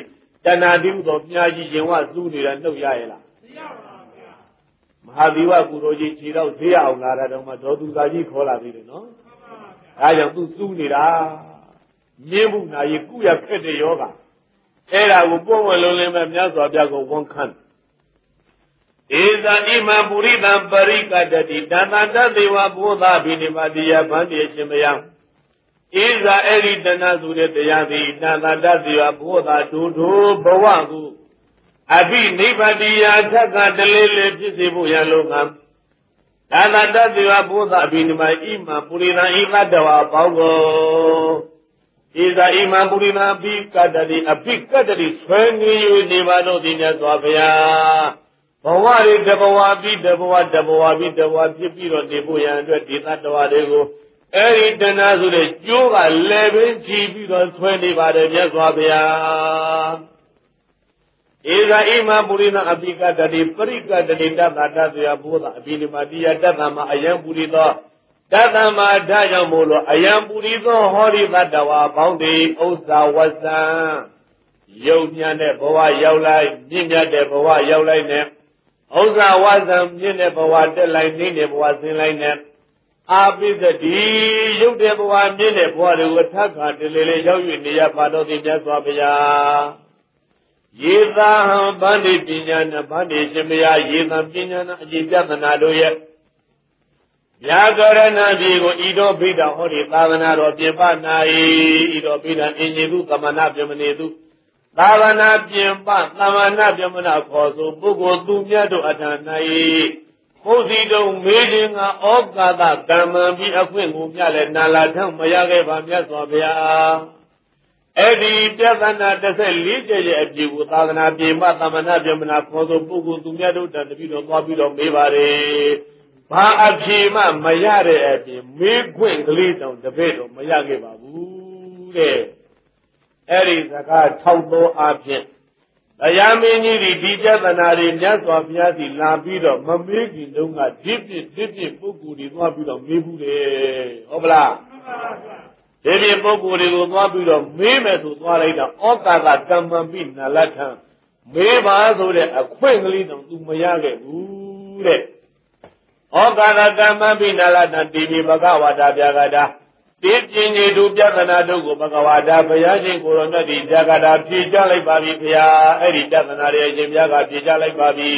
ဏတိဟုသောမြာကြီးရင်ဝစုနေတာနှုတ်ရရဲ့လားမဟာသီဝကုရိုကြီးခြေတော့ဈေးအောင်လာတာတော့မှဒေါ်သူစာကြီးခေါ်လာသေးတယ်နော်ဒါကြောင့်သူစုနေတာမြင်းမှုနာရီကုရခက်တဲ့ယောဂအဲ့ဒါကိုပွင့်ဝင်လုံးလင်းမဲ့မြတ်စွာဘုရားကိုဝန်ခံဧဇာဣမပုရိသံပရိကတတိတဏ္ဍတသေဝဘုဒ္ဓဘိနိမတိယဗန္တိရှင်မယံဧဇာအဲ့ဒီတဏ္ဍဆိုတဲ့တရားသည်တဏ္ဍတသေဝဘုဒ္ဓဒုဒုဘဝကိုအဘိနိဗ္ဗတိယထက်ကတလေးလေးဖြစ်စေဖို့ရလုံးကတဏ္ဍတသေဝဘုဒ္ဓအဘိနိမဣမပုရိသံဣတတဝါပေါင်းကိုဧဇာဣမပုရိသံအဘိကတတိအဘိကတတိဆွဲနေ၍နေပါတော့ဒီမြတ်စွာဘုရားဘဝတွေတဘဝပြီးတဘဝတဘဝပြီးတဘဝဖြစ်ပြီးတော့နေဖို့ရန်အတွက်ဒီသတ္တဝါတွေကိုအဲ့ဒီတဏှာဆိုတဲ့ကျိုးကလည်းပင်ချီပြီးတော့ဆွဲနေပါတယ်မြတ်စွာဘုရားဧဇာဣမပုရိသအဘိကတတိပရိကတတိတတ္တတသေယဘုဒ္ဓအဘိနိမတိယတတ္တမအယံပုရိသောတတ္တမဒါကြောင့်မို့လို့အယံပုရိသောဟောဒီသတ္တဝါပေါင်းသည်ဥစ္စာဝဆံယုံမြတ်တဲ့ဘဝရောက်လိုက်မြင့်မြတ်တဲ့ဘဝရောက်လိုက်နဲ့ဥစ္စာဝဆံမြင့်တဲ့ဘဝတက်လိုက်နေတဲ့ဘဝဆင်းလိုက်နဲ့အာပိသတိရုပ်တဲ့ဘဝမြင့်တဲ့ဘဝတွေကိုထပ်ခါတလေလေရောက်၍နေရပါတော့သည်မြတ်စွာဘုရားယေသာဟံဗန္တိပညာနာဗန္တိရှင်မယယေသံပညာနာအကျင့်ပြသနာတို့ရဲ့ဗျာကရဏပြေကိုဤတော်ဘိဒဟောဒီသာသနာတော်ပြင်ပ၌ဤတော်ဘိဒအင်ញေသူသမဏပြမနေသူသာသနာပြင်ပသမဏပြမနာခေါ်ဆိုပုဂ္ဂိုလ်သူမြတ်တို့အထံ၌ဘုဇီတုံမေခြင်းကဩကာသကမ္မံပြီးအခွင့်ကိုမြလည်းနာလာထောက်မရခဲ့ပါမြတ်စွာဘုရားအဲ့ဒီပြဿနာ14ချက်ရဲ့အပြည့်ကိုသာသနာပြင်ပသမဏပြမနာခေါ်ဆိုပုဂ္ဂိုလ်သူမြတ်တို့တပည့်တော်သွားပြီးတော့မေးပါတယ်ဘာအဖြေမှမရတဲ့အပြင်မေးခွင့်ကလေးတောင်တပည့်တော်မရခဲ့ပါဘူးတဲ့အဲ့ဒီစကားထောက်သောအဖြစ်တရားမင်းကြီးဒီပြဿနာတွေမြတ်စွာဘုရားစီလာပြီးတော့မမေးခင်တုန်းကဒီပြပုဂ္ဂိုလ်တွေသွားပြီးတော့မေးဘူးတယ်ဟုတ်ပလားဒီပြပုဂ္ဂိုလ်တွေကိုသွားပြီးတော့မေးမယ်ဆိုသွားလိုက်တာဩကာသကမ္မပိနာလထံမေးပါဆိုတဲ့အခွင့်ကလေးတောင်သူမရခဲ့ဘူးတဲ့ဩကာသကမ္မပိနာလထံတိပိဘဂဝါဒဗျာဂတာဒီပင်ကြီးတို့ပြဿနာတို့ကိုဘဂဝါဒဘုရားရှင်ကိုရောမြတ်ဒီဗျာဂတာဖြေချလိုက်ပါပြီဗျာအဲ့ဒီပြဿနာတွေအရှင်ဗျာကဖြေချလိုက်ပါပြီ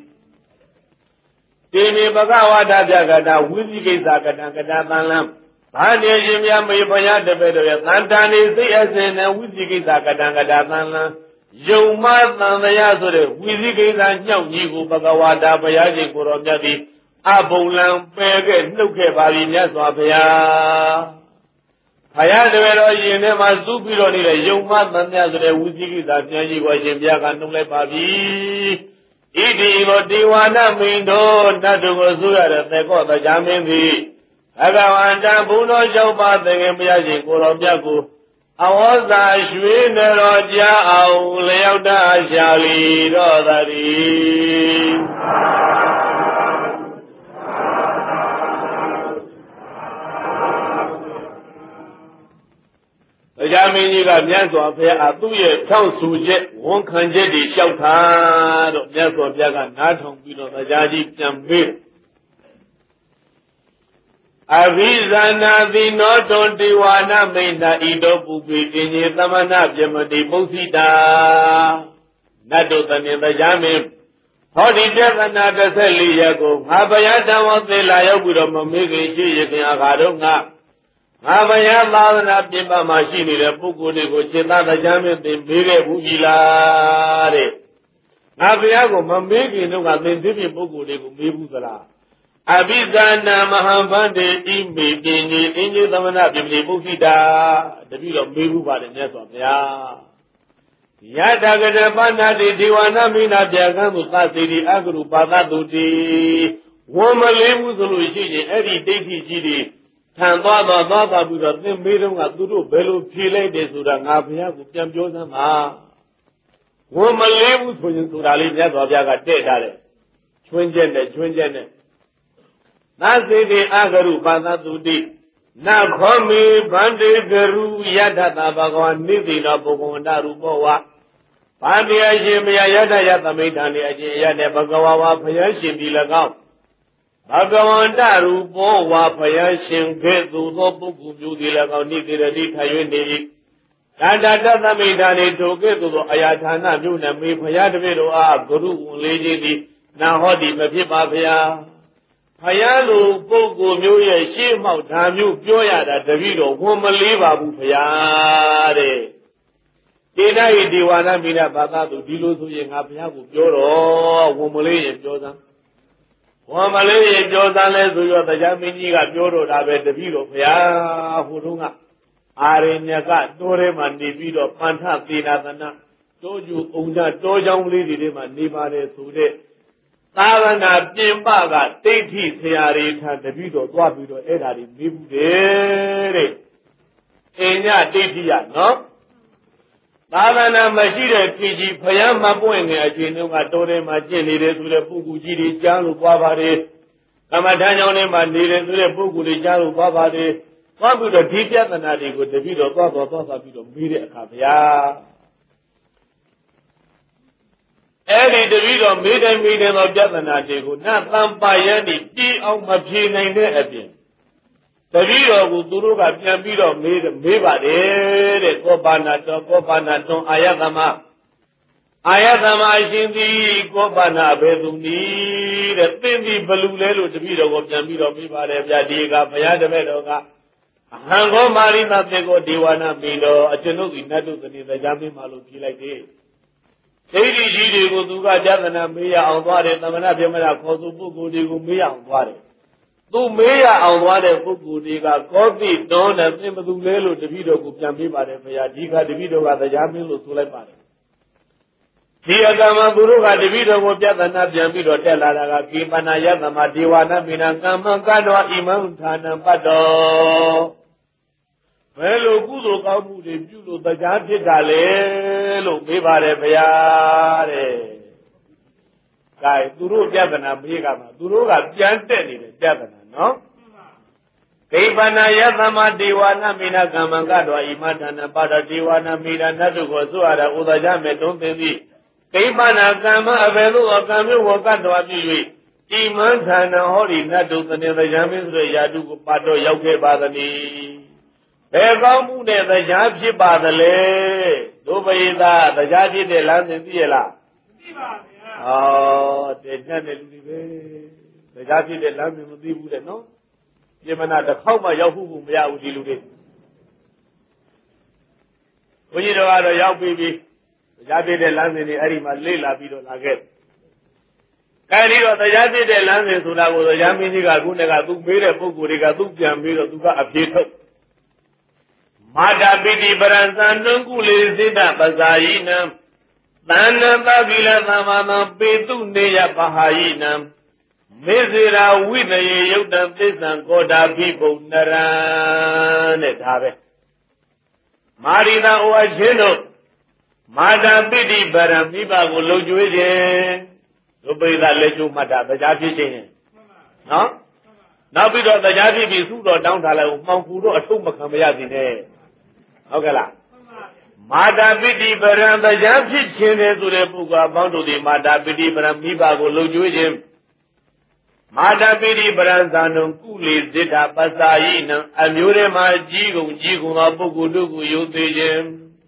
ဒီပိဘဂဝါဒဗျာဂတာဝိသိကိစ္စကတံကတံသံလံဘာနေရှင်များမေဘုရားတပည့်တော်ရဲ့သံတန်နေစိတ်အစဉ်နဲ့ဝိသိကိစ္စကတံကတံသံလံယုံမသံတရားဆိုတဲ့ဝိသိကိစ္စညှောက်ကြီးကိုဘဂဝါဒဘုရားရှင်ကိုရောမြတ်ဒီအဘုံလံပယ်ခဲ့နှုတ်ခဲ့ပါပြီမြတ်စွာဘုရားဘုရားတပည့်တော်ရင်ထဲမှာစုပြီးတော့နေတဲ့ယုံမသံတရားဆိုတဲ့ဝိသိကိစ္စပြန်ကြီးကိုရှင်ဘုရားကနှုတ်လိုက်ပါပြီဣတိဘောဒေဝနာမိန်တော်တတ်တော်ကိုဆိုရတဲ့သေကောတရားမင်းသည်ဘဂဝန္တဘုံတော်၆ပါးသင်္ကေဘုရားရှင်ကိုယ်တော်မြတ်ကိုအဝေါဇာရွှေနတော်ကြားအောင်လျောက်တာရှာလီတော်သတည်းတရားမင်းကြီးကမြတ်စွာဘုရားသူ့ရဲ့ထောက်ဆူချက်ဝန်ခံချက်တွေလျှောက်တာတော့မြတ်စွာဘုရားကနားထောင်ပြီးတော့တရားကြီးပြန်ပေးအဘိဇာနာတိနောတောတေဝနာမိဏဣတောပုပိကိညေသမဏပြမတိပုသိတာနတ်တို့တဏ္ဍတရားမင်းဟောဒီပြဿနာ14ရက်ကိုငါဘုရားတန်ဝသေလာရောက်ပြီးတော့မမေးခင်ရှိရခင်အခါတော့ငါဘုရားသာသနာပြင်ပမှာရှိနေတဲ့ပုဂ္ဂိုလ်တွေကိုစေတတရားမင်းသင်မေးခဲ့ဘူးပြီလားတဲ့ငါဘုရားကိုမမေးခင်တော့ကသင်ဒီပြင်ပုဂ္ဂိုလ်တွေကိုမေးဘူးသလားအဘိဇာနာမဟာဗန္တေဣမေပင်ကြီးအင်းကြီးသမဏပြပိပုခိတာတပည့်တော်မေးဘူးပါတယ်မြတ်စွာဘုရားယထာကတပနာတိဒေဝနာမိနာပြကံသူသတိတိအကရုပါသတုတိဝမလေးမှုဆိုလို့ရှိရင်အဲ့ဒီဒိဋ္ဌိကြီးတွေထံသွားပြီးတော့သင်မေးတော့ကသူတို့ဘယ်လိုဖြေလိုက်တယ်ဆိုတာငါဘုရားကိုပြန်ပြောစမ်းပါဝမလေးမှုဆိုရင်ဆိုတာလေးမြတ်စွာဘုရားကတဲ့ထားတယ်ချွင်းချက်နဲ့သသေတိအဂရုပါသတုတိနခောမေဗန္တေဂရုယထတာဘဂဝါနိတိနောပုဂ္ဂဝန္တရူပောဝဘာတရားရှင်မြတ်ယတယသမိဋ္ဌာန်အချင်းရတဲ့ဘဂဝါဝါဘုရားရှင်ဒီ၎င်းဘဂဝန္တရူပောဝါဘုရားရှင်ကဲ့သို့သောပုဂ္ဂိုလ်မျိုးဒီ၎င်းနိတိရတိထိုင်၍နေ၏ဒါတတသမိဋ္ဌာန်ထိုကဲ့သို့သောအရာဌာနမျိုးနဲ့မေဘုရားတပည့်တို့အားဂရုဝင်လေးခြင်းသည်နာဟောဒီမဖြစ်ပါဗျာဘုရားလိုပုဂ္ဂိုလ်မျိုးရဲ့ရှေ့မှောက်ဓာမျိုးပြောရတာတပည့်တော်ဝန်မလေးပါဘူးဗျာတဲ့ဒေနာဤဒေဝနာမိနာဘာသာသူဒီလိုဆိုရင်ငါဘုရားကိုပြောတော့ဝန်မလေးရင်ပြောစမ်းဝန်မလေးရင်ပြောစမ်းလဲဆိုရောတရားမင်းကြီးကပြောတော့တာပဲတပည့်တော်ဘုရားဟိုတုန်းကအာရညကတိုးထဲမှာနေပြီးတော့ပန္ထသေနာသနာတိုးကျူအောင်ကြတောเจ้าလေးတွေမှာနေပါတယ်ဆိုတဲ့သာဝနာပြင်ပကဒိဋ္ဌိဆရာတွေထံတပည့်တော်သွားပြီးတော့အဲ့ဒါတွေမေးဘူးတယ်တဲ့အင်းညဒိဋ္ဌိရနော်သာသနာမရှိတဲ့ပြည်ကြီးဖယားမပွင့်ငယ်အချိန်တုန်းကတောထဲမှာကျင့်နေတယ်ဆိုတဲ့ပုဂ္ဂိုလ်ကြီးတွေကြားလို့သွားပါတယ်ကမ္မထမ်းကျောင်းထဲမှာနေတယ်ဆိုတဲ့ပုဂ္ဂိုလ်တွေကြားလို့သွားပါတယ်သွားပြီးတော့ဒီပြဿနာတွေကိုတပည့်တော်သွားပြီးတော့မေးတဲ့အခါဗျာအဲ့ဒီတပည့်တော်မေးတဲ့သောပြဿနာတွေကိုနတ်တန်ပါယန်ဒီတီးအောင်မဖြေနိုင်တဲ့အပြင်တပည့်တော်ကိုသူတို့ကပြန်ပြီးတော့မေးပါတယ်တဲ့ကောပါဏတွန်အာယသမအရှင်သည်ကောပါဏဘယ်သူနည်းတဲ့သင်သည်ဘလူလဲလို့တပည့်တော်ကိုပြန်ပြီးတော့မေးပါတယ်ဗျာဒီကဘုရားတပည့်တော်ကအဟံခောမာရိသသေကိုဒေဝနာမိတော်အကျွန်ုပ်ဒီနတ်တို့ကနေတရားမင်းမလို့ဖြေလိုက်တယ်ဒိဋ္ဌိကြီးတွေကိုသူကကြသနာမေးရအောင်သွားတယ်သမဏဗြဟ္မဏခေါ်သူပုဂ္ဂိုလ်တွေကိုမေးရအောင်သွားတယ်သူမေးရအောင်သွားတဲ့ပုဂ္ဂိုလ်တွေကကောတိတွန်းတဲ့သင်ဘသူလဲလို့တပည့်တော်ကိုပြန်ပေးပါတယ်ဘုရားဒီကတပည့်တော်ကတရားမင်းလို့ဆိုလိုက်ပါတယ်ဒီအကမသူတို့ကတပည့်တော်ကိုပြဿနာပြန်ပြီးတော့တက်လာတာကကိပနာယသမဒေဝနာမိနာကမ္မကတောဣမံဌာနံပတ်တော်ဘယ်လိုကုသိုလ်ကောင်းမှုတွေပြုလို့တရားဖြစ်တာလဲလို့မေးပါတယ်ဗျာတဲ့။ဒါသူတို့ပြဿနာမေးကမှသူတို့ကပြန်တက်နေတဲ့ပြဿနာနော်။ကိပနာယသမဒေဝနာမိနာကမ္မံကတော့ဣမဌာနပါဒဒေဝနာမိနာနတ်တို့ကိုဆိုရတာဥဒ္ဒကြမဲ့တုံးသိပြီးကိပနာကမ္မအဘယ်သို့အကံမျိုးဝကတော်ပြု၍ဣမဌာနဟောဒီနတ်တို့ကနေတရားမင်းဆိုတဲ့ယာတုကိုပါတော့ရောက်ခဲ့ပါသနည်းဘယ်ကောင်းမှုနဲ့တရားဖြစ်ပါသလဲဒုပယိသာတရားဖြစ်တဲ့လမ်းစဉ်သိရလားသိပါဗျာဩတဲ့ညတဲ့လူတွေပဲတရားဖြစ်တဲ့လမ်းစဉ်မသိဘူးတဲ့နော်ပြင်မနာတစ်ခေါက်မှရောက်ဖို့မရဘူးဒီလူတွေဘုန်းကြီးတော်ကတော့ရောက်ပြီးတရားဖြစ်တဲ့လမ်းစဉ်တွေအဲ့ဒီမှာလေ့လာပြီးတော့လာခဲ့အဲဒီတော့တရားဖြစ်တဲ့လမ်းစဉ်ဆိုတာကိုတရားမင်းကြီးကခုနကသူမေးတဲ့ပုဂ္ဂိုလ်တွေကသူပြန်ပြီးတော့သူကအပြေထုတ်မာတာပိတိပရံသံတွန်းကုလေစိတ္တပဇာယိနံသန္နပကိလသမ္မာမပေတုနေယပဟာယိနံမေဇေရာဝိနယေယုတ်တံသစ္ဆံကောတာဘိဗုဏရံတဲ့ဒါပဲမာရိသဩအချင်းတို့မာတာပိတိပရံမိဘကိုလုံကျွေးခြင်းဒုပိသလက်ကျိုးမှတ်တာတရားဖြစ်ခြင်းနော်နောက်ပြီးတော့တရားဖြစ်ပြီးသုတော်တောင်းထားလိုက်မှောင်ကူတော့အထုပ်မခံမရစေနဲ့ဟုတ်ကဲ့လားမာတာပိတိပရံတရားဖြစ်ခြင်းတဲ့ဆိုတဲ့ပုဂ္ဂိုလ်အပေါင်းတို့ဒီမာတာပိတိပရံမိဘကိုလုံကျွေးခြင်းမာတာပိတိပရံဇာနုကုလေဇိတ္တာပစာယိနံအမျိုးထဲမှာကြီးကုန်သောပုဂ္ဂိုလ်တို့ကိုယုံသေးခြင်း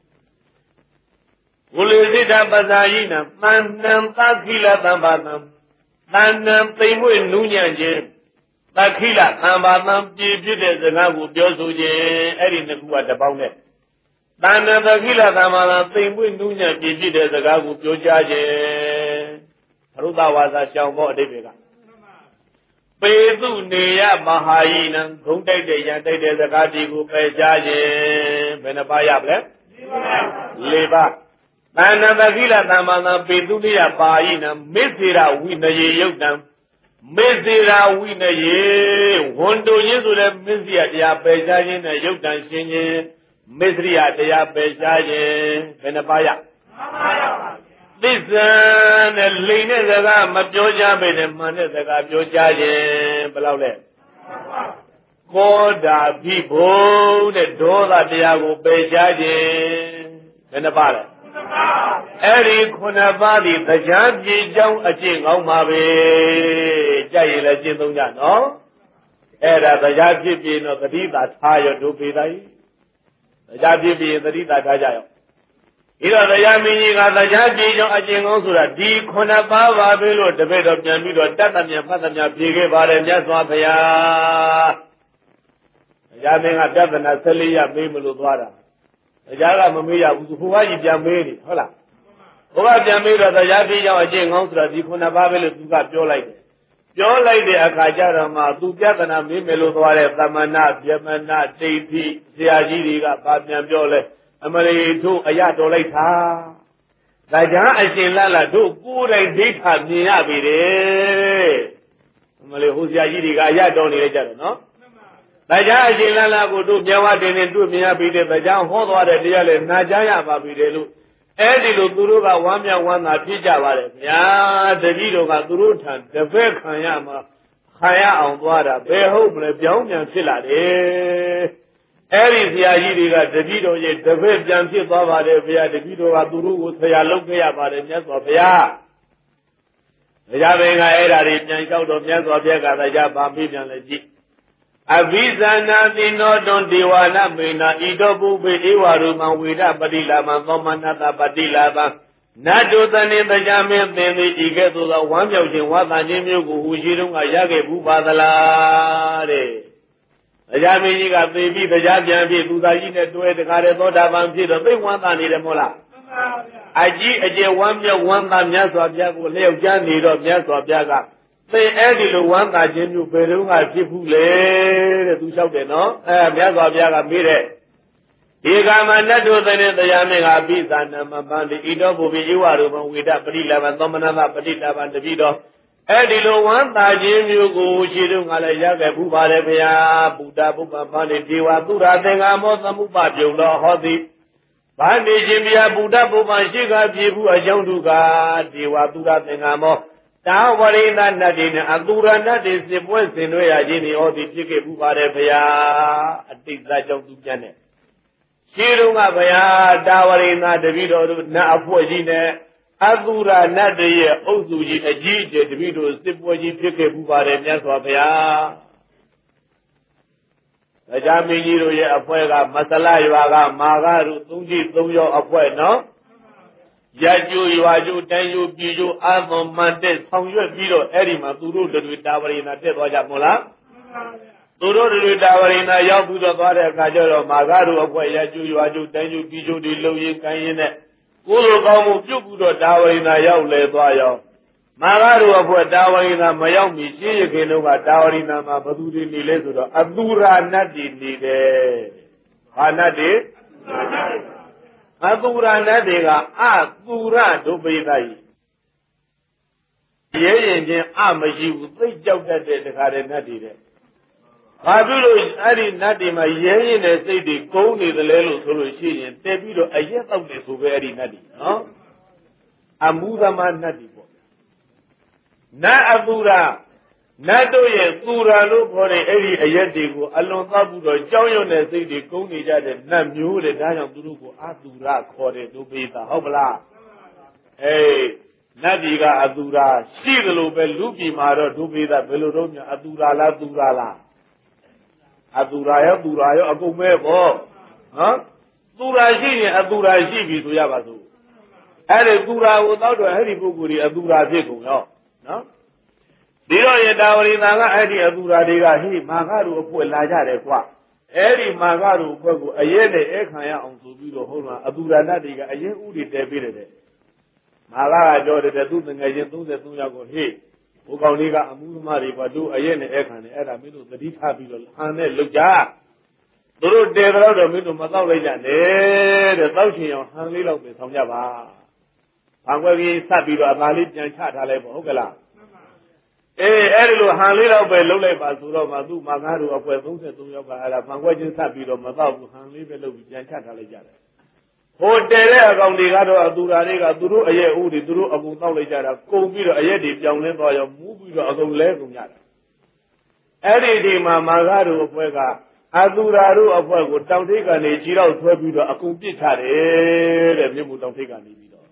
ကုလေဇိတ္တာပစာယိနံသန္နံသခိလသံဘာတံသန္နံသိမ်မွေ့နူးညံ့ခြင်းသခိလသံဘာတံပြည့်ဖြစ်တဲ့စကားကိုပြောဆိုခြင်းအဲ့ဒီနှစ်ခုကတပေါင်းနဲ့သန္နံသခိလသံဘာတံသိမ်မွေ့နူးညံ့ပြည့်ဖြစ်တဲ့စကားကိုပြောကြားခြင်းသရုပ်သဝါစာရှောင်ဖို့အဓိပ္ပာယ်ကပေတုနေယမဟာယိနံဂုံတိုက်တဲ့ရန်တိုက်တဲ့စကားဒီကိုပယ်ရှားခြင်းဘယ်နှပါးရပလဲ၄ပါးသန္နသခိလသံဘာတံပေတုနေယပါယိနံမေဇေရဝိနယေယုတ်တံမေဇေရာဝိနယေဝန်တုံခြင်းဆိုတဲ့မစ္စရိယတရားပယ်ရှားခြင်းနဲ့ယုတ်တန်ရှင်ခြင်းမစ္စရိယတရားပယ်ရှားခြင်းဘယ်နှပါးရသစ္စာနဲ့လိန်တဲ့စကားမပြောကြပဲနဲ့မှန်တဲ့စကားပြောကြခြင်းဘယ်လောက်လဲကောတာဘိဘုတဲ့ဒေါသတရားကိုပယ်ရှားခြင်းဘယ်နှပါးလဲအဲ့ဒီခုနှစ်ပါးဒီတရားပြေကြောင်းအကျင့်ကောင်းပါပဲကြိုက်ရင်လည်းကျင့်သုံးကြနော်အဲ့ဒါတရားဖြစ်ပြီးတော့သတိသာထားရတို့ပေတိုင်းတရားဖြစ်ပြီးသတိသာထားကြရောဒီတော့တရားမင်းကြီးကတရားပြေကြောင်းအကျင့်ကောင်းဆိုတာဒီခုနှစ်ပါးပါပဲလို့တပည့်တော်ပြန်ပြီးတော့တတ်တမြတ်ဖတ်တမြတ်ဖြေခဲ့ပါတယ်မြတ်စွာဘုရားတရားမင်းကပြဿနာ14ရမေးမလို့သွားတာတရားကမမေးရဘူးဟိုကကြီးပြန်မေးနေဟုတ်လားဘုရားပြန်မေးတော့တရားပြေကြောင်းအကျင့်ကောင်းဆိုတာဒီခုနှစ်ပါးပဲလို့သူကပြောလိုက်တယ်ပြောလိုက်တဲ့အခါကျတော့မှသူပြဿနာမေးမယ်လို့သွားတဲ့သမဏဗျမဏဒိဋ္ဌိဆရာကြီးတွေကဗာပြန်ပြောလဲအမလီတို့အရတော်လိုက်တာတရားအရှင်လတ်တို့ကိုယ်တိုင်ဒိဋ္ဌာမြင်ရပြီတဲ့အမလီဟိုဆရာကြီးတွေကအရတော်နေလိုက်ကြတယ်နော်တရားအရှင်လတ်ကိုတို့မြတ်ဝတင်နေတွေ့မြင်ရပြီတဲ့တရားဟောသွားတဲ့တရားလည်းနာကြားရပါပြီတဲ့လို့အဲ့ဒီလိုသူတို့ကဝမ်းမြောက်ဝမ်းသာဖြစ်ကြပါတယ်ဗျာတတိတို့ကသူတို့ထံတပည့်ခံရမှာခံရအောင်သွားတာဘယ်ဟုတ်မလဲပြောင်းပြန်ဖြစ်လာတယ်အဲ့ဒီဆရာကြီးတွေကတတိတို့ရဲ့တပည့်ပြန်ဖြစ်သွားပါတယ်ဗျာတတိတို့ကသူတို့ကိုဆရာလုပ်ခဲ့ရပါတယ်မြတ်စွာဘုရားတရားပင်ကအဲ့ဒါတွေပြန်လျှောက်တော့မြတ်စွာဘုရားကတရားပါပြီးပြန်လဲကြည့်အဘိဇာနာတိနောတွန်ဒေဝနာမေနာဣတောပုပေဧဝရူမံဝေဒပတိလာမံသောမနတပတိလာပံနတ်တို့တဏိတကြမင်းသင်သည်ဤကဲ့သို့သောဝမ်းမြောက်ခြင်းဝါသခြင်းမျိုးကိုဟူရှိတုန်းကရခဲ့ဘူးပါသလားတဲ့တရားမင်းကြီးကသေပြီးတရားပြန်ပြီးသူသားကြီးနဲ့တွဲတကားတဲ့သောတာပန်ဖြစ်တော့သိဝမ်းသာနေတယ်မို့လားအကြီးအကျယ်ဝမ်းမြောက်ဝမ်းသာမြတ်စွာဘုရားကိုလျောက်ကြနေတော့မြတ်စွာဘုရားကသင်အဲ့ဒီလိုဝမ်းသာခြင်းမျိုးဘယ်တော့မှဖြစ်ဘူးလေတဲ့သူလျှောက်တယ်နော်မြတ်စွာဘုရားကမေးတဲ့ဒီကမနတ်တို့တဲ့တရားမင်းကအပိသနာမပန္တိဣတောပုပိဧဝရူပံဝေဒပရိလဘံသောမနသပတိတာဘံတပိတော်အဲ့ဒီလိုဝမ်းသာခြင်းမျိုးကိုရှိတုန်းကလည်းရခဲ့ဘူးပါတယ်ဗျာဗုဒ္ဓဘုပ္ပပန္တိဒေဝသုရသင်္ဃမောသမုပပြုံတော်ဟောသည်ဗန္တိရှင်ဗျာဗုဒ္ဓဘုပ္ပရှိကပြေဘူးအကြောင်းဒုက္ခဒေဝသုရသင်္ဃမောတာဝရိဏနတ်တွေနဲ့အတူရနတ်တွေစစ်ပွဲဆင်နွှဲရခြင်းတွေဟောသည်ဖြစ်ခဲ့ဘူးပါတယ်ဗျာအတိတ်သားကြောင့်သူပြန်တဲ့ရှိတုန်းကဗျာတာဝရိဏတပိတော်တို့နတ်အဖွဲ့ကြီးနဲ့အတူရနတ်တွေရဲ့အုပ်စုကြီးအကြီးအကျယ်တပိတော်စစ်ပွဲကြီးဖြစ်ခဲ့ဘူးပါတယ်မြတ်စွာဘုရားတရားမင်းကြီးတို့ရဲ့အဖွဲ့ကမဆလရွာကမာဂရု3 ယောက်အဖွဲ့နော်ရကျိုးရွာကျိုးတိုင်းကျိုးပြည်ကျိုးအာသွန်မှန်တဲ့ဆောင်ရွက်ပြီးတော့အဲ့ဒီမှာသူတို့တွေတာဝရိဏတက်သွားကြမို့လားသူတို့တွေတာဝရိဏရောက်ပြီးတော့သွားတဲ့အခါကျတော့မာဂရုအဖွဲ့ရကျိုးရွာကျိုးတိုင်းကျိုးပြည်ကျိုးတွေလုံရင်ကိုင်းရင်နဲ့ကိုယ်လိုကောင်းမှုပြုတ်ပြီးတော့တာဝရိဏရောက်လေသွားရောမာဂရုအဖွဲ့တာဝရိဏမရောက်မီရှင်းရခင်တော့ကတာဝရိဏမှာဘသူတွေနေလဲဆိုတော့အတူရာနတ်တွေနေတယ်ဟာနတ်တွေအတူရနတ်တွေကအတူရဒုပိသယရဲရင်ချင်းအမရှိဘူးသိကြောက်တတ်တဲ့တခါတည်းနတ်တွေတဲ့ဘာဖြစ်လို့အဲ့ဒီနတ်တွေမှာရဲရင်တဲ့စိတ်တွေကုန်းနေတယ်လဲလို့ဆိုလို့ရှိရင်တက်ပြီးတော့အရက်တောက်တယ်ဆိုပဲအဲ့ဒီနတ်တွေနော်အမှုသမနတ်တွေပေါ့နတ်အတူရနတ်တို့ရဲ့သူရာလို့ခေါ်တဲ့အဲ့ဒီအရက်တွေကိုအလွန်သောက်ပြီးတော့ကြောင်းရွံ့တဲ့စိတ်တွေကုန်းနေကြတဲ့နတ်မျိုးတဲ့ဒါကြောင့်သူတို့ကိုအတူရခေါ်တယ်ဒုပိသဟုတ်ပလားအေးနတ်ပြည်ကအတူရရှိသလိုပဲလူပြည်မှာတော့ဒုပိသဘယ်လိုတော့များအတူရလားသူရလားအတူရရောသူရရောအကုန်ပဲပေါ့နော်သူရရှိရင်အတူရရှိပြီဆိုရပါစို့အဲ့ဒီသူရကိုတောက်တော့အဲ့ဒီပုဂ္ဂိုလ်ကြီးအတူရဖြစ်ကုန်ရောနော်ဒီတော့ရတာဝရိသာကအဲ့ဒီအတူရာတွေကဟိမာဂရုအဖွဲ့လာကြတယ်ကွာအဲ့ဒီမာဂရုအဖွဲ့ကိုအရဲနဲ့အဲခံရအောင်ဆိုပြီးတော့ဟုတ်လားအတူရာနတ်တွေကအရင်ဥတွေတဲပေးတယ်မာဂကကြောတယ်သူငယ်ချင်း33ယောက်ကိုဟိဘိုးကောင်လေးကအမှုသမားတွေပါတို့အရဲနဲ့အဲခံတယ်အဲ့ဒါမင်းတို့သတိထားပြီးတော့ဟန်နဲ့လုတ်ကြသူတို့တဲတော့မင်းတို့မတော့လိုက်ကြနဲ့တဲ့တောက်ချင်အောင်ဟန်လေးလောက်ပဲဆောင်ကြပါဘာကွယ်ကြီးဆက်ပြီးတော့အသာလေးပြန်ချထားလိုက်ပေါ့ဟုတ်ကလားအဲ့ဒီလိုဟန်လေးတော့ပဲလှုပ်လိုက်ပါဆိုတော့မှသူ့မာငါတို့အပွဲ33ယောက်ကအဲ့ဒါဖန်ခွက်ချင်းဆက်ပြီးတော့မတော့ဘူးဟန်လေးပဲလှုပ်ပြီးပြန်ချထားလိုက်ကြတယ်ဟိုတဲတဲ့အကောင်တွေကတော့အတူရာတွေကသူတို့အရက်ဦးတွေသူတို့အကုန်တောက်လိုက်ကြတာကုန်ပြီးတော့အရက်တွေပြောင်းလဲသွားရောမူးပြီးတော့အကုန်လဲကုန်ကြတာအဲ့ဒီဒီမှာမာငါတို့အပွဲကအတူရာတို့အပွဲကိုတောင်ထိပ်ကနေကြီးတော့ဆွဲပြီးတော့အကုန်ပစ်ချတယ်တဲ့မြစ်မှုတောင်ထိပ်ကနေပြီးတော့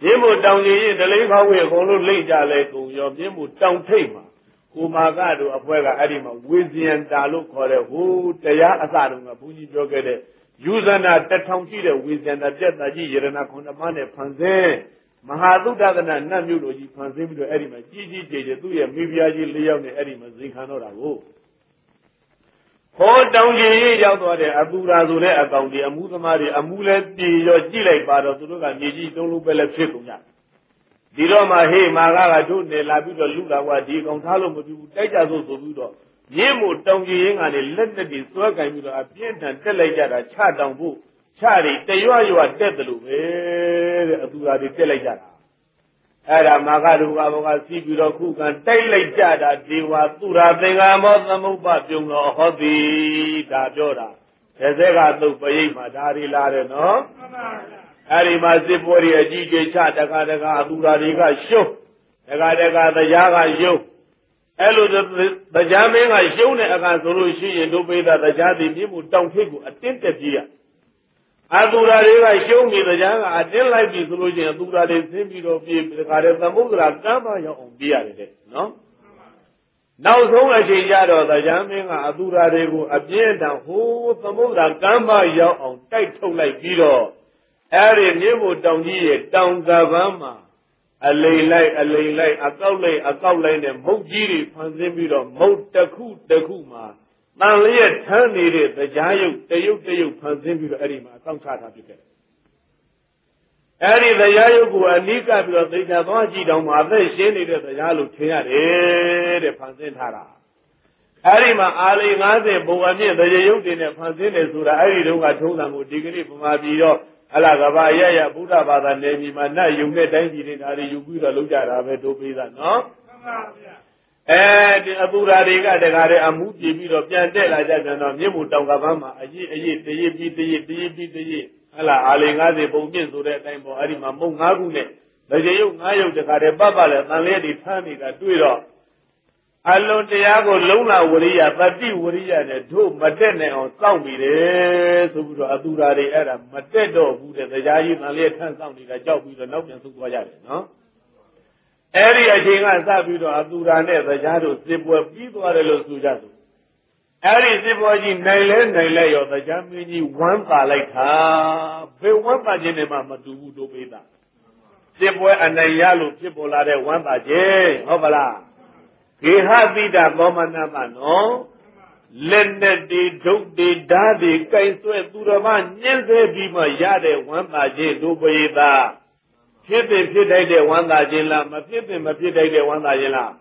မြင်းမို့တောင်ကြီးရင်ဒလိခေါဝေအကုန်လုံးလိမ့်ကြလဲကုန်ရောမြင်းမို့တောင်ထိတ်မှာကိုမာကတို့အဖွဲကအဲ့ဒီမှာဝေဇယံတာလို့ခေါ်တဲ့ဟိုတရားအစတုန်းကဘုန်းကြီးပြောခဲ့တဲ့ယူဇနာ1000ရှိတဲ့ဝေဇယံတာပြတ်တာကြီးယရဏ9ပါးနဲ့ဖန်ဆင်းမဟာသုဒ္ဓသနာနတ်မြို့တော်ကြီးဖန်ဆင်းပြီးတော့အဲ့ဒီမှာကြီးကြီးကျယ်ကျယ်သူ့ရဲ့မိဖုရားကြီး၄ယောက်နဲ့အဲ့ဒီမှာဇိခံတော့တာကိုဟောတောင်ကြီးရောက်သွားတဲ့အပူရာဆိုတဲ့အကောင်ဒီအမှုသမားတွေအမှုလဲပြေရောကြည့်လိုက်ပါတော့သူတို့ကမြေကြီးတုံးလုံးပဲလဲဖြစ်ကုန်ကြဒီတော့မှဟေးမာကတို့နေလာပြီးတော့လူလာကွာဒီကောင်ထားလို့မပြဘူးတိုက်ကြဆိုပြီးတော့မြင်းမို့တောင်ကြီးရင်းကနေလက်နဲ့တည်းစွဲကင်ပြီးတော့အပြင်းထန်တက်လိုက်ကြတာချတောင်ဖို့ချရီတရွရွတက်တယ်လို့ပဲတဲ့အသူရာတွေတက်လိုက်ကြတာအဲ့ဒါမာကတို့ကဘောကစီးပြီးတော့ခုခံတိုက်လိုက်ကြတာဒေဝသူရာသင်္ကမောသမုပ္ပပြုံတော်ဟောတိဒါပြောတာတစ်စက်ကသုတ်ပရိတ်မှာဒါရီလာတယ်နော်အဲ့ဒီမှာစစ်ပွဲတွေအကြီးကြီးချတကာအသူရာတွေကရှုံးတကာတရားကယုံအဲ့လိုတရားမင်းကရှုံးတဲ့အခါဆိုလို့ရှိရင်ဒုပိသတရားတိမြင့်မှုတောင်ထိပ်ကိုအတင်းတက်ပြေးရအသူရာတွေကရှုံးပြီးတရားကအတင်းလိုက်ပြီးဆိုလို့ရှိရင်အသူရာတွေဆင်းပြီးတော့ပြေးတကာသမုဒ္ဒရာကမ်းမရောက်အောင်ပြေးရတယ်တဲ့နော်နောက်ဆုံးအချိန်ကျတော့တရားမင်းကအသူရာတွေကိုအပြင်းထန်ဟိုးသမုဒ္ဒရာကမ်းမရောက်အောင်တိုက်ထုတ်လိုက်ပြီးတော့အဲ့ဒီမြင့်မှုတောင်ကြီးရဲ့တောင်ကပန်းမှာအလိမ်လိုက်အကောက်လိုက်နဲ့မုတ်ကြီးတွေဖန်ဆင်းပြီးတော့မုတ်တစ်ခုမှာတန်လျက်ထမ်းနေတဲ့တရားရုပ်တရုပ်ဖန်ဆင်းပြီးတော့အဲ့ဒီမှာအဆောင်ချတာဖြစ်ခဲ့တယ်။အဲ့ဒီတရားရုပ်ကိုအနိကပြီးတော့သိချာသွားကြည့်တော့မှအသက်ရှင်းနေတဲ့တရားလို့ထင်ရတယ်တဲ့ဖန်ဆင်းထားတာ။အဲ့ဒီမှာအာလိ50ဘုံအမြင့်တရားရုပ်တွေနဲ့ဖန်ဆင်းတယ်ဆိုတာအဲ့ဒီတုန်းကထုံးစံကိုဒီကနေ့ပမာပြီးတော့အလားကဘာရဗုဒ္ဓဘာသာနယ်မြေမှာနတ်ယုံတဲ့တိုင်းပြည်တွေဒါတွေယူပြီးတော့လုပ်ကြတာပဲတို့ပေးတာနော်မှန်ပါဗျာအဲဒီအပူရာတွေကတကားတဲ့အမှုပြေပြီးတော့ပြန်တက်လာကြပြန်တော့မြင့်မှုတောင်ကပန်းမှာအရေးတရေပြီးဟလာအာလီ50ပုံမြင့်ဆိုတဲ့အတိုင်းပေါ့အဲ့ဒီမှာမုံ5ခုနဲ့ဗကြေယုတ်5ယုတ်တကားတဲ့ပတ်လဲတန်လျက်တွေထမ်းနေတာတွေ့တော့အလုံးတရားကိုလုံးလာဝရိယတတိဝရိယနဲ့တို့မတက်နိုင်အောင်စောင့်ပြီးတယ်ဆိုပြီးတော့အသူရာတွေအဲ့ဒါမတက်တော့ဘူးတဲ့တရားကြီးတန်လျက်ထမ်းစောင့်နေတာကြောက်ပြီးတော့နောက်ပြန်ဆုတ်သွားကြတယ်နော်အဲ့ဒီအချိန်ကစပြီးတော့အသူရာနဲ့တရားတို့စစ်ပွဲပြီးသွားတယ်လို့ဆိုကြသူအဲ့ဒီစစ်ပွဲကြီးနိုင်လဲရောတရားမင်းကြီးဝမ်းပါလိုက်တာဘယ်ဝမ်းပါခြင်းနဲ့မှမတူဘူးတို့ပေးတာစစ်ပွဲအနိုင်ရလို့ဖြစ်ပေါ်လာတဲ့ဝမ်းပါခြင်းဟုတ်ပါလားဂေဟတိတသောမနတနော်လက်နဲ့ဒီဒုတ်ဒီဓာတ်ဒီကိုင်ဆွဲသူတော်မညှင်းဆဲပြီးမှရတဲ့ဝမ်းသာခြင်းတို့ပရိသဖြစ်တဲ့ဖြစ်တိုက်တဲ့ဝမ်းသာခြင်းလားမဖြစ်တဲ့မဖြစ်တိုက်တဲ့ဝမ်းသာခြင်းလား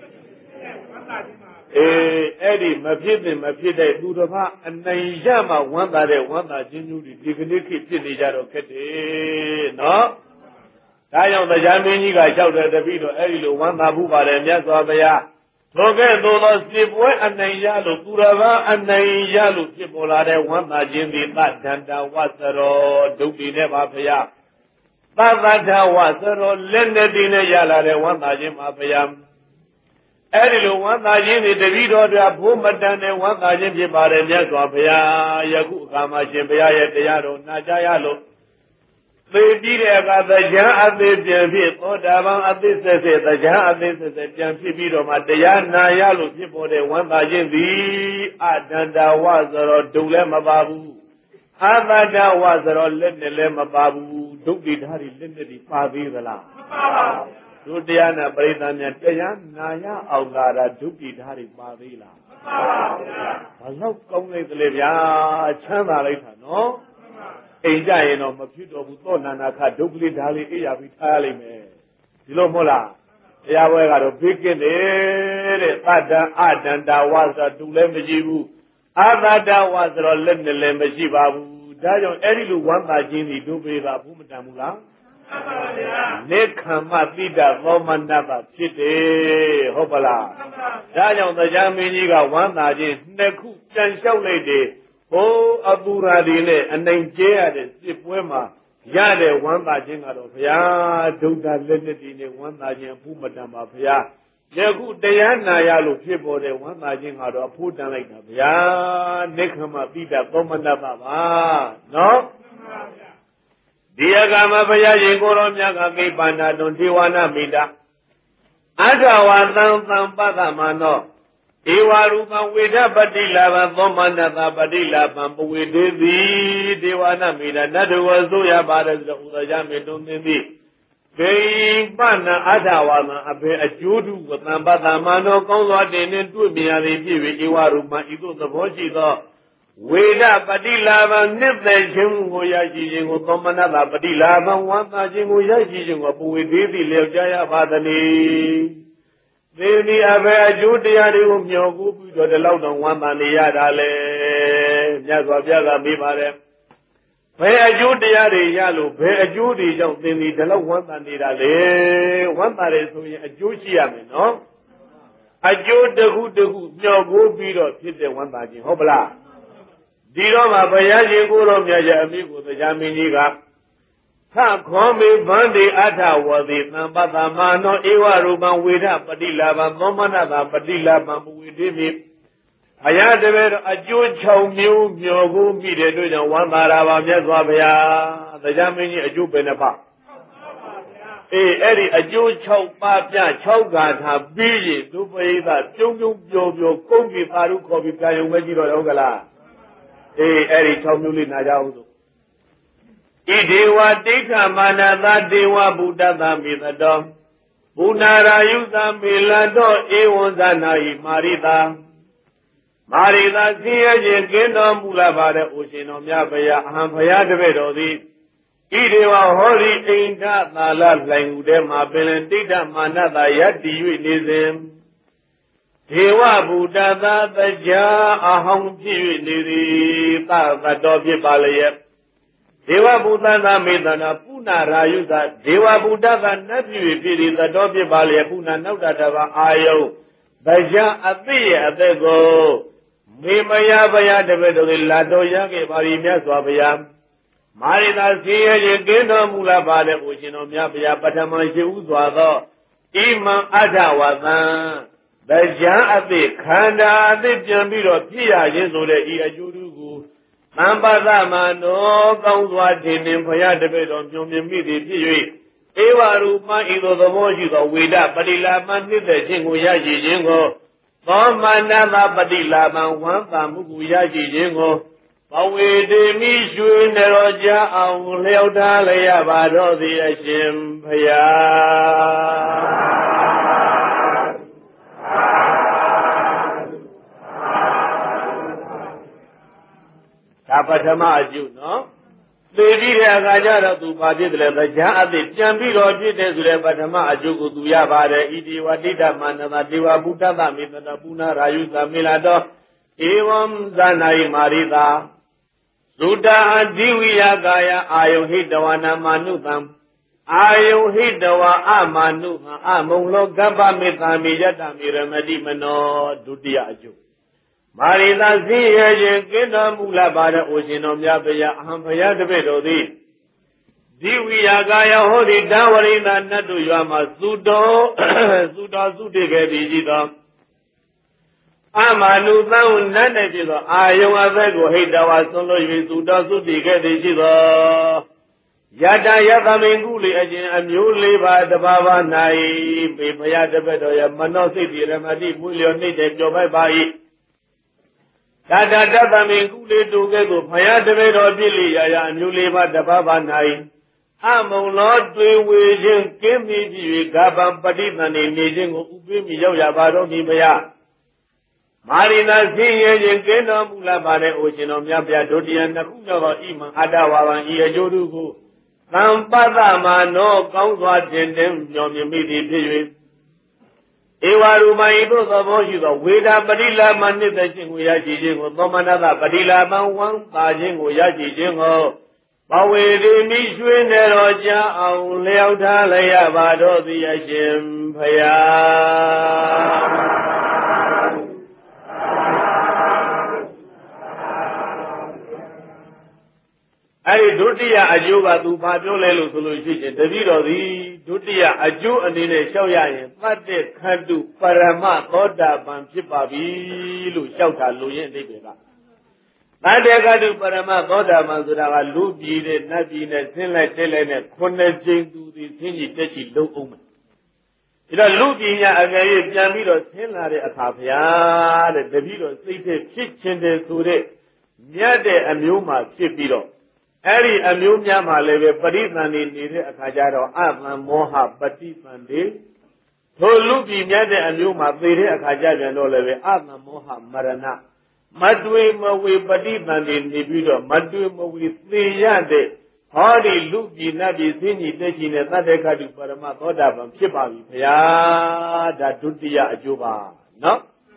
အဲ့ဒီမဖြစ်တဲ့မဖြစ်တဲ့သူတော်မအနိုင်ရမှဝမ်းသာတဲ့ဝမ်းသာခြင်းမျိုးဒီကနေ့ခေတ်ဖြစ်နေကြတော့ခက်တယ်နော်ဒါကြောင့်တရားမင်းကြီးကလျှောက်တယ်တပည့်တော်အဲ့ဒီလိုဝမ်းသာမှုပါတယ်မြတ်စွာဘုရားထိုကဲ့သို့သောစစ်ပွဲအနိုင်ရလို့သူတော်ဘာအနိုင်ရလို့ဖြစ်ပေါ်လာတဲ့ဝမ်းသာခြင်းသည်သဒန္တဝသရောဒုက္ခိနဲ့ပါဘုရားသဗ္ဗထဝသရောလက်နဲ့တည်နဲ့ရလာတဲ့ဝမ်းသာခြင်းပါဘုရားအဲ့ဒီလိုဝမ်းသာခြင်းသည်တပည့်တော်တို့ဘိုးမတန်တဲ့ဝမ်းသာခြင်းဖြစ်ပါတယ်မြတ်စွာဘုရားယခုအခါမှာရှင်ဘုရားရဲ့တရားတော်နာကြားရလို့သေပြီးတဲ့အခါတရားအသေးပြန်ဖြစ်သောတာပန်အသေးဆက်တရားအသေးဆက်ပြန်ဖြစ်ပြီးတော့မှတရားနာရလို့ဖြစ်ပေါ်တဲ့ဝမ်းသာခြင်းသည်အတန္တဝဆိုတော့ဒုလည်းမပါဘူးအတ္တဝဆိုတော့လက်နဲ့လည်းမပါဘူးဒုတိဓာတ်တွေလက်နဲ့တွေပါသေးသလားမပါပါဘူးတို့တရားနာပရိသတ်များတရားနာရအောင်လာတာဒုတိဓာတ်တွေပါသေးလားမပါပါဘူးဘာလို့ကောင်းလိုက်သလဲဗျာချမ်းသာလိုက်တာနော်အိမ်ကြရင်တော့မဖြစ်တော့ဘူးသောနာနာခဒုက္ခလေးဓာလေးအိယာပြီးထားရလိမ့်မယ်ဒီလိုမဟုတ်လားတရားပွဲကတော့ဘေးကင်းတယ်တဲ့သတ္တအတန္တဝါဆိုတူလည်းမရှိဘူးအသတ္တဝါဆိုတော့လက်နဲ့လည်းမရှိပါဘူးဒါကြောင့်အဲ့ဒီလိုဝမ်းသာခြင်းဒီဒုပေပါဘူးမတန်ဘူးလားမှန်ပါဗျာနေခံမတိတသောမနတဖြစ်တယ်ဟုတ်ပါလားဒါကြောင့်တရားမင်းကြီးကဝမ်းသာခြင်းနှစ်ခုပြန်လျှောက်လိုက်တယ်ဟိုအပူရာဒီနဲ့အနိုင်ကျဲရတဲ့စစ်ပွဲမှာရတဲ့ဝမ်းသာခြင်းကတော့ဘုရားဒုက္ခလက်နဲ့ဒီနဲ့ဝမ်းသာခြင်းအဖို့မတန်ပါဘုရားယခုတရားနာရလို့ဖြစ်ပေါ်တဲ့ဝမ်းသာခြင်းကတော့အဖို့တန်လိုက်တာဘုရားနိခမပိတသောမနတပါနော်ဒီယကမဘုရားရှင်ကိုရောမြတ်ကကိပန္နာတွန်ဒေဝနာမိတာအထဝသံသံပသမနောဧဝရူပံဝေဒပတိလာဘသောမနတပတိလာဘံပဝေဒေတိဒေဝနာမိတာနတ်တော်ကိုဆိုရပါတယ်ဆိုတော့ဥဒ္ဒရာမေတုံသင်သည်ကိပနာအထဝသံအဘေအကျိုးတုဝသံပသမနောကောင်းစွာတင်နှင့်တွေ့မြင်ရသည်ဖြစ်၍ဧဝရူပံဤသို့သဘောရှိသောဝေဒပတိလာဘံနှစ်သက်ခြင်းကိုရရှိခြင်းကိုသောမနတပတိလာဘံဝမ်းသာခြင်းကိုရရှိခြင်းကိုပဝေဒေတိလျောက်ကြရပါသနည်းသေဒီအဘေအကျိုးတရားတွေကိုမျှော်ကိုပြီးတော့ဒီလောက်တော့ဝမ်းသာနေရတာလေမြတ်စွာဘုရားကမေးပါတယ်ဘယ်အကျိုးတရားတွေရလို့ဘယ်အကျိုးတွေကြောင့်သင်ဒီဒီလောက်ဝမ်းသာနေတာလေဝမ်းသာတယ်ဆိုရင်အကျိုးရှိရမယ်နော်အကျိုးတစ်ခုတစ်ခုမျှော်ကိုပြီးတော့ဖြစ်တဲ့ဝမ်းသာခြင်းဟုတ်ပလားဒီတော့မှဘုရားရှင်ကိုယ်တော်မြတ်ရဲ့အမိကိုတရားမင်းကြီးကသခောမေဗန္တိအထဝတိသံပတ္တမနောဧဝရူပံဝေဒပတိလာဘံသောမနတပတိလာဘံပဝေတိမိအရာတပည့်တော်အကျိုး6မျိုးမျှော်ကိုမိတဲ့အတွက်ကြောင့်ဝမ်းသာတာပါမြတ်စွာဘုရားတရားမင်းကြီးအကျိုးပဲနှပါအဲ့ဒီအကျိုး6ပါးပြ6ဂါထာပြီးရင်ဒုပရိသပြုံးပြုံးပျော်ပျော်ကုန်းပြီးသာရုခေါ်ပြီးပြန်ရုံပဲကြည့်တော့ဟုတ်ကလားအဲ့ဒီ6မျိုးလေးနာကြအောင်ဆိုဣဒေဝတိဋ္ဌမာနသာဒေဝဗုဒ္ဓသာမေတ္တောဘုနာရာယုသမေလတောဧဝံဇာနာဟိမာရိတာမာရိတာဆင်းရဲခြင်းကင်းတော်မူလာပါတဲ့အိုရှင်တော်မြတ်ဘုရားအဟံဘုရားတပည့်တော်သည်ဣဒေဝဟောရိအိန္ဒသာလလှိုင်ဟုထဲမှာပင်တိဋ္ဌမာနသာယတ္တိ၍နေစဉ်ဒေဝဗုဒ္ဓသာတရားအဟောင်းဖြစ်၍နေသည်သတ်တော်ဖြစ်ပါလျက်ဒေဝဗုဒ္ဓသာမေတ္တာပုဏ္ဏရာယုသဒေဝဗုဒ္ဓကနတ်ပြည်ဖြစ်သည်သတ်တော်ဖြစ်ပါလျက်ပုဏ္ဏနောက်တဘာအာယုတရားအသိရဲ့အသက်ကိုမေမယဘယတပည့်တို့လာတော်ရခဲ့ပါပြီမြတ်စွာဘုရားမာရိတာဆင်းရဲခြင်းကင်းတော်မူလာပါတဲ့ဘုရှင်တော်မြတ်ဘုရားပထမရှိဥစွာသောဣမံအထဝသံတရားအသိခန္ဓာအသိပြန်ပြီးတော့ပြည့်ရခြင်းဆိုတဲ့ဤအကျိုးကိုသံပသမနောကောင်းစွာထင်ထင်ဘုရားတပည့်တော်ညွန်မြင်မိသည်ဖြစ်၍ဧဝရူပံဤသို့သဘောရှိသောဝေဒပတိလာပံနှစ်သက်ခြင်းကိုရရှိခြင်းကိုသောမနတပတိလာပံဝမ်းသာမှုကိုရရှိခြင်းကိုဘဝေတေမိရွှေနရောကြအောင်လျောက်ထားလျက်ပါတော်သည်အရှင်ဘုရားဒါပထမအကျုနော်သေပြီးတဲ့အခါကျတော့သူပါဖြစ်တယ်တရားအသိပြန်ပြီးတော့ဖြစ်တယ်ဆိုတဲ့ပထမအကျုကိုသူရပါတယ်ဣတိဝတိတ္တမနတဒေဝဗုဒ္ဓသမေတ္တပုဏ္ဏရာယုသမေလာတောဧဝံဇာနာယိမာရိတာသုတအဒီဝိယကာယအာယုဟိတဝနာမနုသံအာယုဟိတဝအမနုသံအမုံလောကပ္ပမေတ္တာမေယတ္တမေရမတိမနောဒုတိယအကျုမာရိတာဆင်းရဲခြင်းကင်းတော်မူလာပါတဲ့အိုရှင်တော်မြတ်ဘုရားအဟံဘုရားတပည့်တော်သည်ဒီဝိယကာယဟောဒီတဝရိဏနတ်တို့ရွာမှာသုတော်သုတေခဲ့သည်ရှိသောအမနုသံနတ်နဲ့ဖြစ်သောအာယုံအသက်ကိုဟိတဝါဆွံလို့၍သုတော်သုတေခဲ့သည်ရှိသောယတယသမိန်ကုလေအကျဉ်အမျိုး၄ပါးတဘာဝ၌ပေဘုရားတပည့်တော်ရဲ့မနောစိတ်ရမတိမွေလျော်နေတဲ့ကြော်ပိုက်ပါ၏တတတသမင်ကုလေတူကဲ့သို့ဘုရားတပည့်တော်ပြည့်လျရာရာအမျိုး၄ပါးတဘာဝ၌အမုံလောတွေ့ဝေခြင်းကင်းမိပြီ၍ဂဗံပฏิသန္တိနေခြင်းကိုဥပိမိရောက်ရပါတော့မည်ဘုရားမာရိနာဆင်းရဲခြင်းကင်းတော်မူလာပါတဲ့အိုရှင်တော်မြတ်ဗျာဒုတိယနှစ်ခုမြောက်သောဣမံအတ္တဝါဝံဤအကျိုးတို့ကိုသံပတ္တမနောကောင်းစွာတင်တင်မျှော်မြင်မိသည်ဖြစ်၍ဧဝရူပံဤသို့သဘောရှိသောဝေဒပတိလာမနှစ်သက်ခြင်းကိုရရှိခြင်းကိုသောမနတပတိလာပံဝမ်းသာခြင်းကိုရရှိခြင်းကိုဘဝေတိမိရွှေနေတော်ကြအောင်လျောက်ထားလျက်ပါတော်သည်အရှင်ဘုရားအဲ့ဒီဒုတိယအကျိုးကသူဘာပြောလဲလို့ဆိုလို့ရှိရင်တပည့်တော်သည်ဒုတိယအကျိုးအနေနဲ့လျှောက်ရရင်သတ္တခတ္တုပရမသောတာပန်ဖြစ်ပါပြီလို့လျှောက်တာလို့ရင်အဓိပ္ပာယ်ကတတေကတုပရမသောတာပန်ဆိုတာကလူပြည်တဲ့နတ်ပြည်နဲ့ဆင်းလိုက်တက်လိုက်နဲ့ခုနှစ်ကြိမ်သူသည်ဆင်းကြီးတက်ချီလုံးအောင်မယ်ဒါလူပြည်ညာအကယ်၍ပြန်ပြီးတော့ဆင်းလာတဲ့အခါဘုရားတဲ့တပည့်တော်စိတ်ထဲဖြစ်ခြင်းတဲ့ဆိုတဲ့မြတ်တဲ့အမျိုးမှာဖြစ်ပြီးတော့အဲ့ဒီအမျိုးများမှာလည်းပဲပရိသန္တိနေတဲ့အခါကျတော့အသံမောဟပฏิသန္တိထိုလူပြည်မြတ်တဲ့အမျိုးမှာသေတဲ့အခါကျပြန်တော့လည်းပဲအသံမောဟမရဏမတွေ့မဝေပฏิသန္တိနေပြီးတော့မတွေ့မဝေသေရတဲ့ဟောဒီလူပြည်နတ်ပြည်သိညီတက်ချီနဲ့သတ္တခတုပရမသောတာပန်ဖြစ်ပါပြီဘုရားဒါဒုတိယအကျိုးပါနော်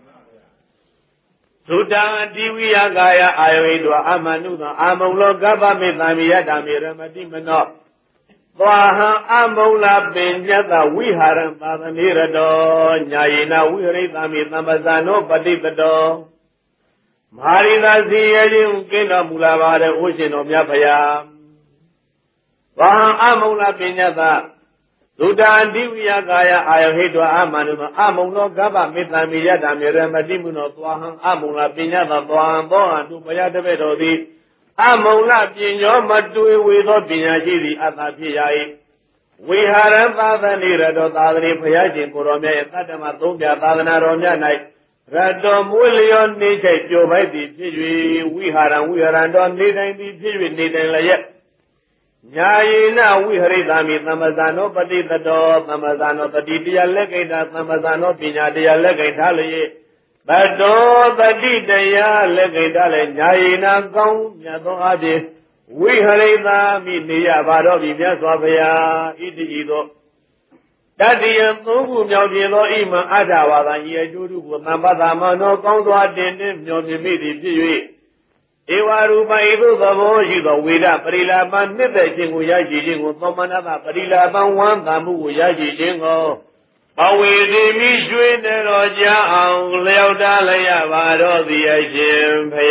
သုတံတိဝိယကာယအာယဝိတောအမနုသံအာမုံလောကပ္ပမေသံမိယတမေရမတိမနောသွားဟံအမုံလာပင်ညတဝိဟာရံသာသနေရတောညာယေနဝိဟရိသမိသမ္ပဇာနောပฏิပတောမာရိသာစီယခြင်းကင်းတော်မူလာပါတဲ့ဥရှင်တော်မြတ်ဖရာဝဟံအမုံလာပင်ညတသုတံတိဝိယကာယအာယဟိတောအမနုသံအမုံလောကပ္ပမေသံမိယတမေရမတိမနောသွားဟံအမုံလာပင်ညတသွားဟံသောဟံသူဘုရားတပည့်တော်သည်အမုံလပညာမတွေ့ဝေသောပညာရှိသည်အသာဖြစ်ရ၏ဝိဟာရံသာသနေရတောသာသနေဘုရားရှင်ကိုတော်မြတ်ရဲ့တတ္တမသုံးပြသာသနာတော်များ၌ရတောမွေလျောနေချိုက်ကြောပိုက်သည်ဖြစ်၍ဝိဟာရံတော်နေတိုင်းသည်ဖြစ်၍နေတိုင်းလျက်ညာယေနဝိဟရိတာမိသမ္ပဇာနောပฏิတတောသမ္ပဇာနောတတိတရားလက်ကိတာသမ္ပဇာနောပညာတရားလက်ကိထားလျက်ဘတောတတိတရားလက်ကိတာလည်းညာယေနကောင်းမြတ်သောအဖြစ်ဝိဟရိတာမိနေရပါတော့ပြီမြတ်စွာဘုရားဣတိဤသို့တတိယသုံးခုမြောက်ပြသောဣမံအတ္တဝါဒဤအကျိုးတို့ကိုသံပတ္တမနောကောင်းစွာတင်နှင့်မျှော်မြင်မိသည်ဖြစ်၍ဧဝရူပဤသို့သဘောရှိသောဝေဒပရိလာပံနှစ်သက်ခြင်းကိုရရှိခြင်းကိုသောမနတပရိလာပံဝမ်းသာမှုကိုရရှိခြင်းကိုဘဝေတိမိရွှေတော်ကြအောင်လျောက်တာလျက်ပါတော့သည်အရှင်ဘု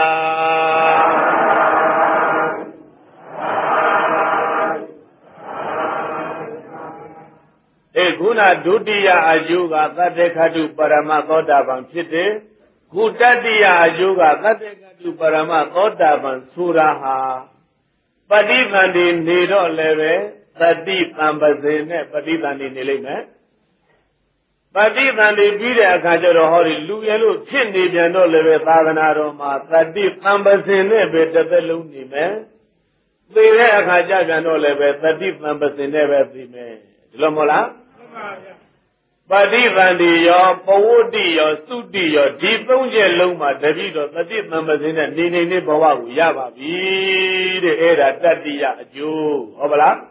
ရားခုနဒုတိယအကျိုးကသတ္တခတုပရမသောတာပန်ဖြစ်တယ်ခုတတိယအကျိုးကသတ္တခတုပရမသောတာပန်ဆိုတာဟာပฏิသန္တိနေတော့လည်းပဲသတိတံပဇင်နဲ့ပฏิသန္တိနေလိမ့်မယ်ပฏิသန္တိပြီးတဲ့အခါကျတော့ဟောဒီလူရလို့ဖြစ်နေပြန်တော့လည်းပဲသာသနာတော်မှာသတိတံပဇင်နဲ့ပဲတစ်သက်လုံးနေမယ်သိတဲ့အခါကျပြန်တော့လည်းပဲသတိတံပဇင်နဲ့ပဲသိမယ်ဒီလိုမဟုတ်လားပฏิသန္တိယောပဝတ္တိယောသုတိယောဒီသုံးချက်လုံးမှာတတိတော်သတိတံပဇင်နဲ့နေနေဘဝကိုရပါပြီတဲ့အဲ့ဒါတတိယအကျိုးဟုတ်ပါလား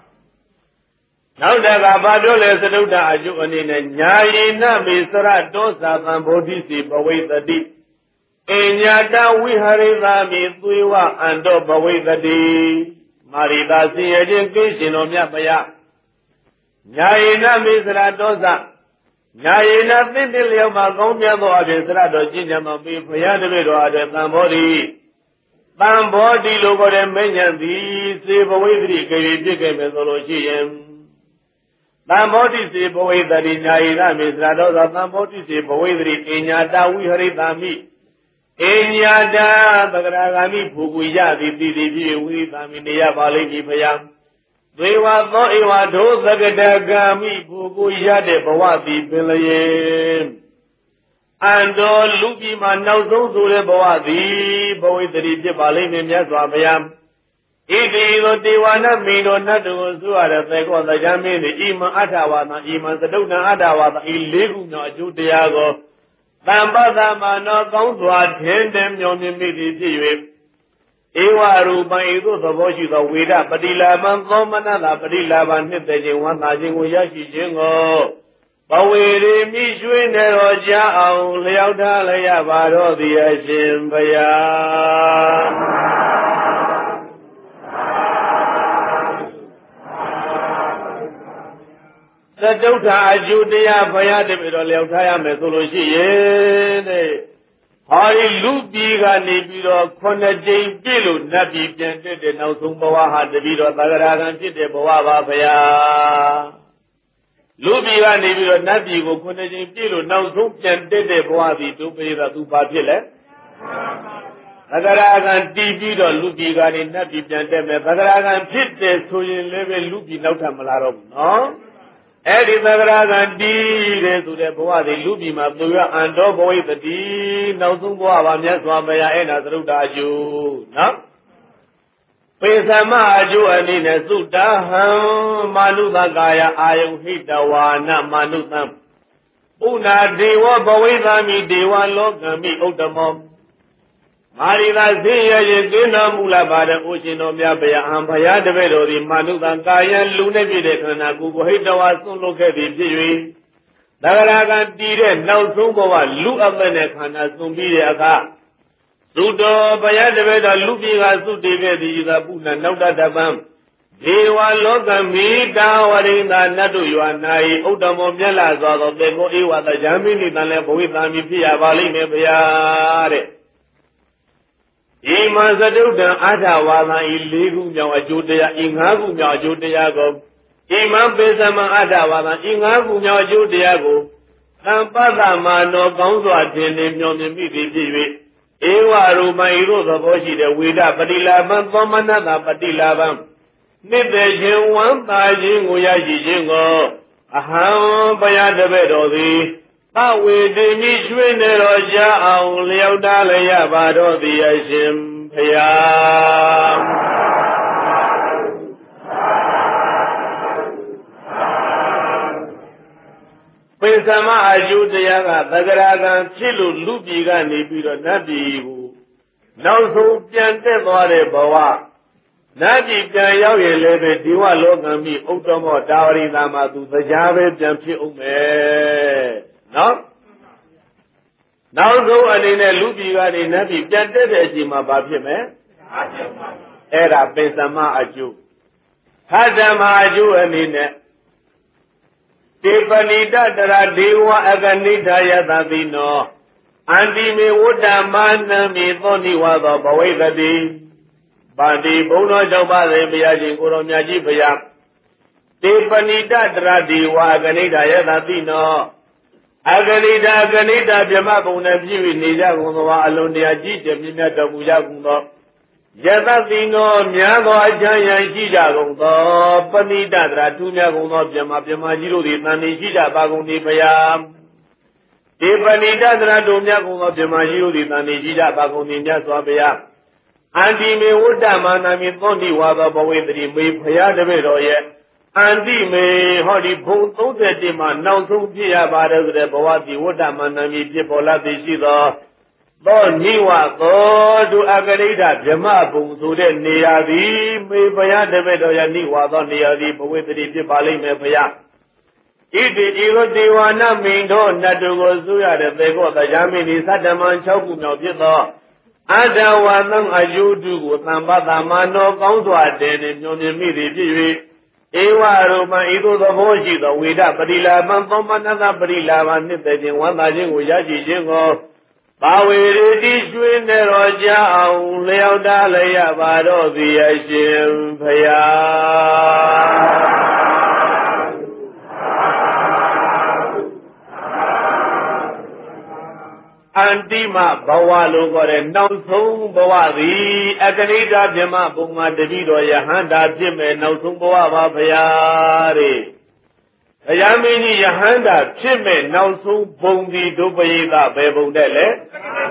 နောက်တကဘာပြောလဲသတုတ္တအကျိုးအနေနဲ့ညာယေနမေစရတောသာသံဗောဓိစီဘဝိတတိအညာတဝိဟရိသာမိသွေဝအန္တောဘဝိတတိမာရိတာစီရခြင်းကိရှင်တော်မြတ်ဗျာညာယေနမေစရတောသညာယေနသင့်တယ်လျောက်မှာကောင်းမြတ်သောအဖြစ်စရတော်ကျင့်ကြံမှာပြီးဘုရားတပည့်တော်အားသံဘောဓိလိုကိုယ်တဲ့မဉ္ဇဉ်သည်စေဘဝိတတိခေဖြစ်ခဲ့မယ်ဆိုလို့ရှိရင်သံဘောဓိစေဘဝိတတိညာယေနမေစရတောသသံဘောဓိစေဘဝိတတိအညာတဝိဟရိတာမိအညာတသဂရာဂာမိဘူကူရသည်တည်တည်ဖြစ်ဝိရိတာမိနေရပါလိမ့်မည်ဘုရားသေဝသောဧဝဒုသကတဂာမိဘူကူရတဲ့ဘဝသည်ပင်လျင်အန္တောလူပြည်မှာနောက်ဆုံးဆိုတဲ့ဘဝသည်ဘဝိတ္တိဖြစ်ပါလိမ့်မည်မြတ်စွာဘုရားဣတိသောတေဝနာမိန်တော်နတ်တော်ဆိုရတဲ့သေကောတရားမင်းသည်ဣမံအထဝါသံဣမံသတုတ္တံအထဝါသံဤလေးခုမြောက်အကျိုးတရားကိုသံပတ္တမနောကောင်းစွာထင်တယ်မျှော်မြင်မိသည်ဖြစ်၍ဧဝရူပံဤသို့သဘောရှိသောဝေဒပတိလာပံသောမနတပတိလာပံနှစ်သက်ခြင်းဝမ်းသာခြင်းကိုရရှိခြင်းကိုဘဝေရိမိရွှေနေတော်ကြအောင်လျောက်ထားလျက်ပါတော့သည်အရှင်ဘုရားသတုဋ္ဌာအကျိုးတရားဘုရားတပည့်တော်လျောက်ထားရမယ်ဆိုလို့ရှိရင်တဲ့ဟောဒီလူပြည်ကနေပြီးတော့9ကြိမ်ပြည့်လို့နတ်ပြည်ပြန်တက်တဲ့နောက်ဆုံးဘဝဟာတပည့်တော်သဂရာဂံဖြစ်တဲ့ဘဝပါဘုရားလူပြည်ကနေပြီးတော့နတ်ပြည်ကို9ကြိမ်ပြည့်လို့နောက်ဆုံးပြန်တက်တဲ့ဘဝသည်ဒုပိရသူဘာဖြစ်လဲ Sagaragan TV do lupi gani nabi pianteme Sagaragan pitte soyin lebe lupi nauta malaro no Edi Sagaragan di de sude bwa de lupi ma tuya ando boi tati nausung bwa ba myat swamaya ena saruda aju no Pesama aju ani ne sudaham manuta kaya ayung hitawana manutam Una dewa bawidami dewa lokami uttamam Marida Siya Yekina Mula Bada Ushino Myabaya Ampaya Devedori Manutan Kaya Lune Videkana Kukuhitawa Sunloketi Piwi Dagaragan Tire Nausumbawa Lu Abene Kana Sumbide Aka Sudo Baya Deveda Lupiga Sudivedi Yuga Puna Nauta Dabam Dewa Lokami Dawarinda Nadu Yuanai Uttamo Myala Zado Teko Iwa Tajamini Tale Bhuitami Pia Bali Nebeyare Ima Zadaudan Adawala Iligu Nyawa Judaya Ingagu Nyawa Judaya Go Ima Besama Adawala Ingagu Nyawa Judaya Go Tampada Mano Gonzo Atene Myomi Midi Ewa Ruma Iro Saboshi de Wida Patilaban Thomanata Patilaban Nite Jinwan Tajingu Yaji Jingo Aham Bayadabedozi Bawe Demi Shwene Roja Aung Liao Dalaya Bado Diyashim Payam Pesama Ajudaya Tagaragan Chilu Lupiga Nibido Nabihu Nausu Piante Dware Bawa Nabi Piyao Yelebe Diwa Lokami Uttamo Dawari Namatu Sajave Piampi Ume No? Now go and in a loopy gani nabi planted a jima babime Era Pesama Aju Hadama Aju and in it Tifanita Dara Dewa Aganita Yadavino Andi me Wuda Manami Thoni Wada Baway Bandi Bono Jaba Biaji Kuromyaji Baya Tifanita Dara Dewa Aganita Yadavino Aganita Bima Bona View Nija Gunova Alonia Jija Mina Dabuja Gundo Yadavino Miago Ajaya Shija Gundo Panita Dratunya Gundo Bima Jiru Nani Shija Baguni Bayam Tifanita Dratunya Gundo Bima Jiru Nani Shija Baguni Swabaya Anti me Wuda Manami Thoni Wada Bawendri Me Paya Devedoye Andi me hori bhung those ma naung thung phia ba de so de bawati wutta manami phit paw lat thi shi tho tho niwa tho du agarita bhyama bhung so de neya thi me phaya tebet taw ya niwa tho neya thi bawetri phit pa lai me phaya iti ego dewana min tho nattu ko su ya de the ko tajamini sattaman 6 ခုမြောက်ဖြစ်သောအတဝါသံအယုတုကိုသံပါတမနောကောင်းစွာတည်နေညွန်မြင်မိသည်ဖြစ်၍ Ewa Roma Ido the Boshi the Wida Padilla Manthomana Padilla Nithin Wandajin Yaji Jingo Bawe Dishwin Roja Leo Dalaya Bado Viashim Paya Antima Bawalo got a Nausung Bawadi, Aganita Jama Bunga Devido Yahanda Jime Nausung Bawa Payari. Ayamini Yahanda Jime Nausung Bungi Dubayda Bebundele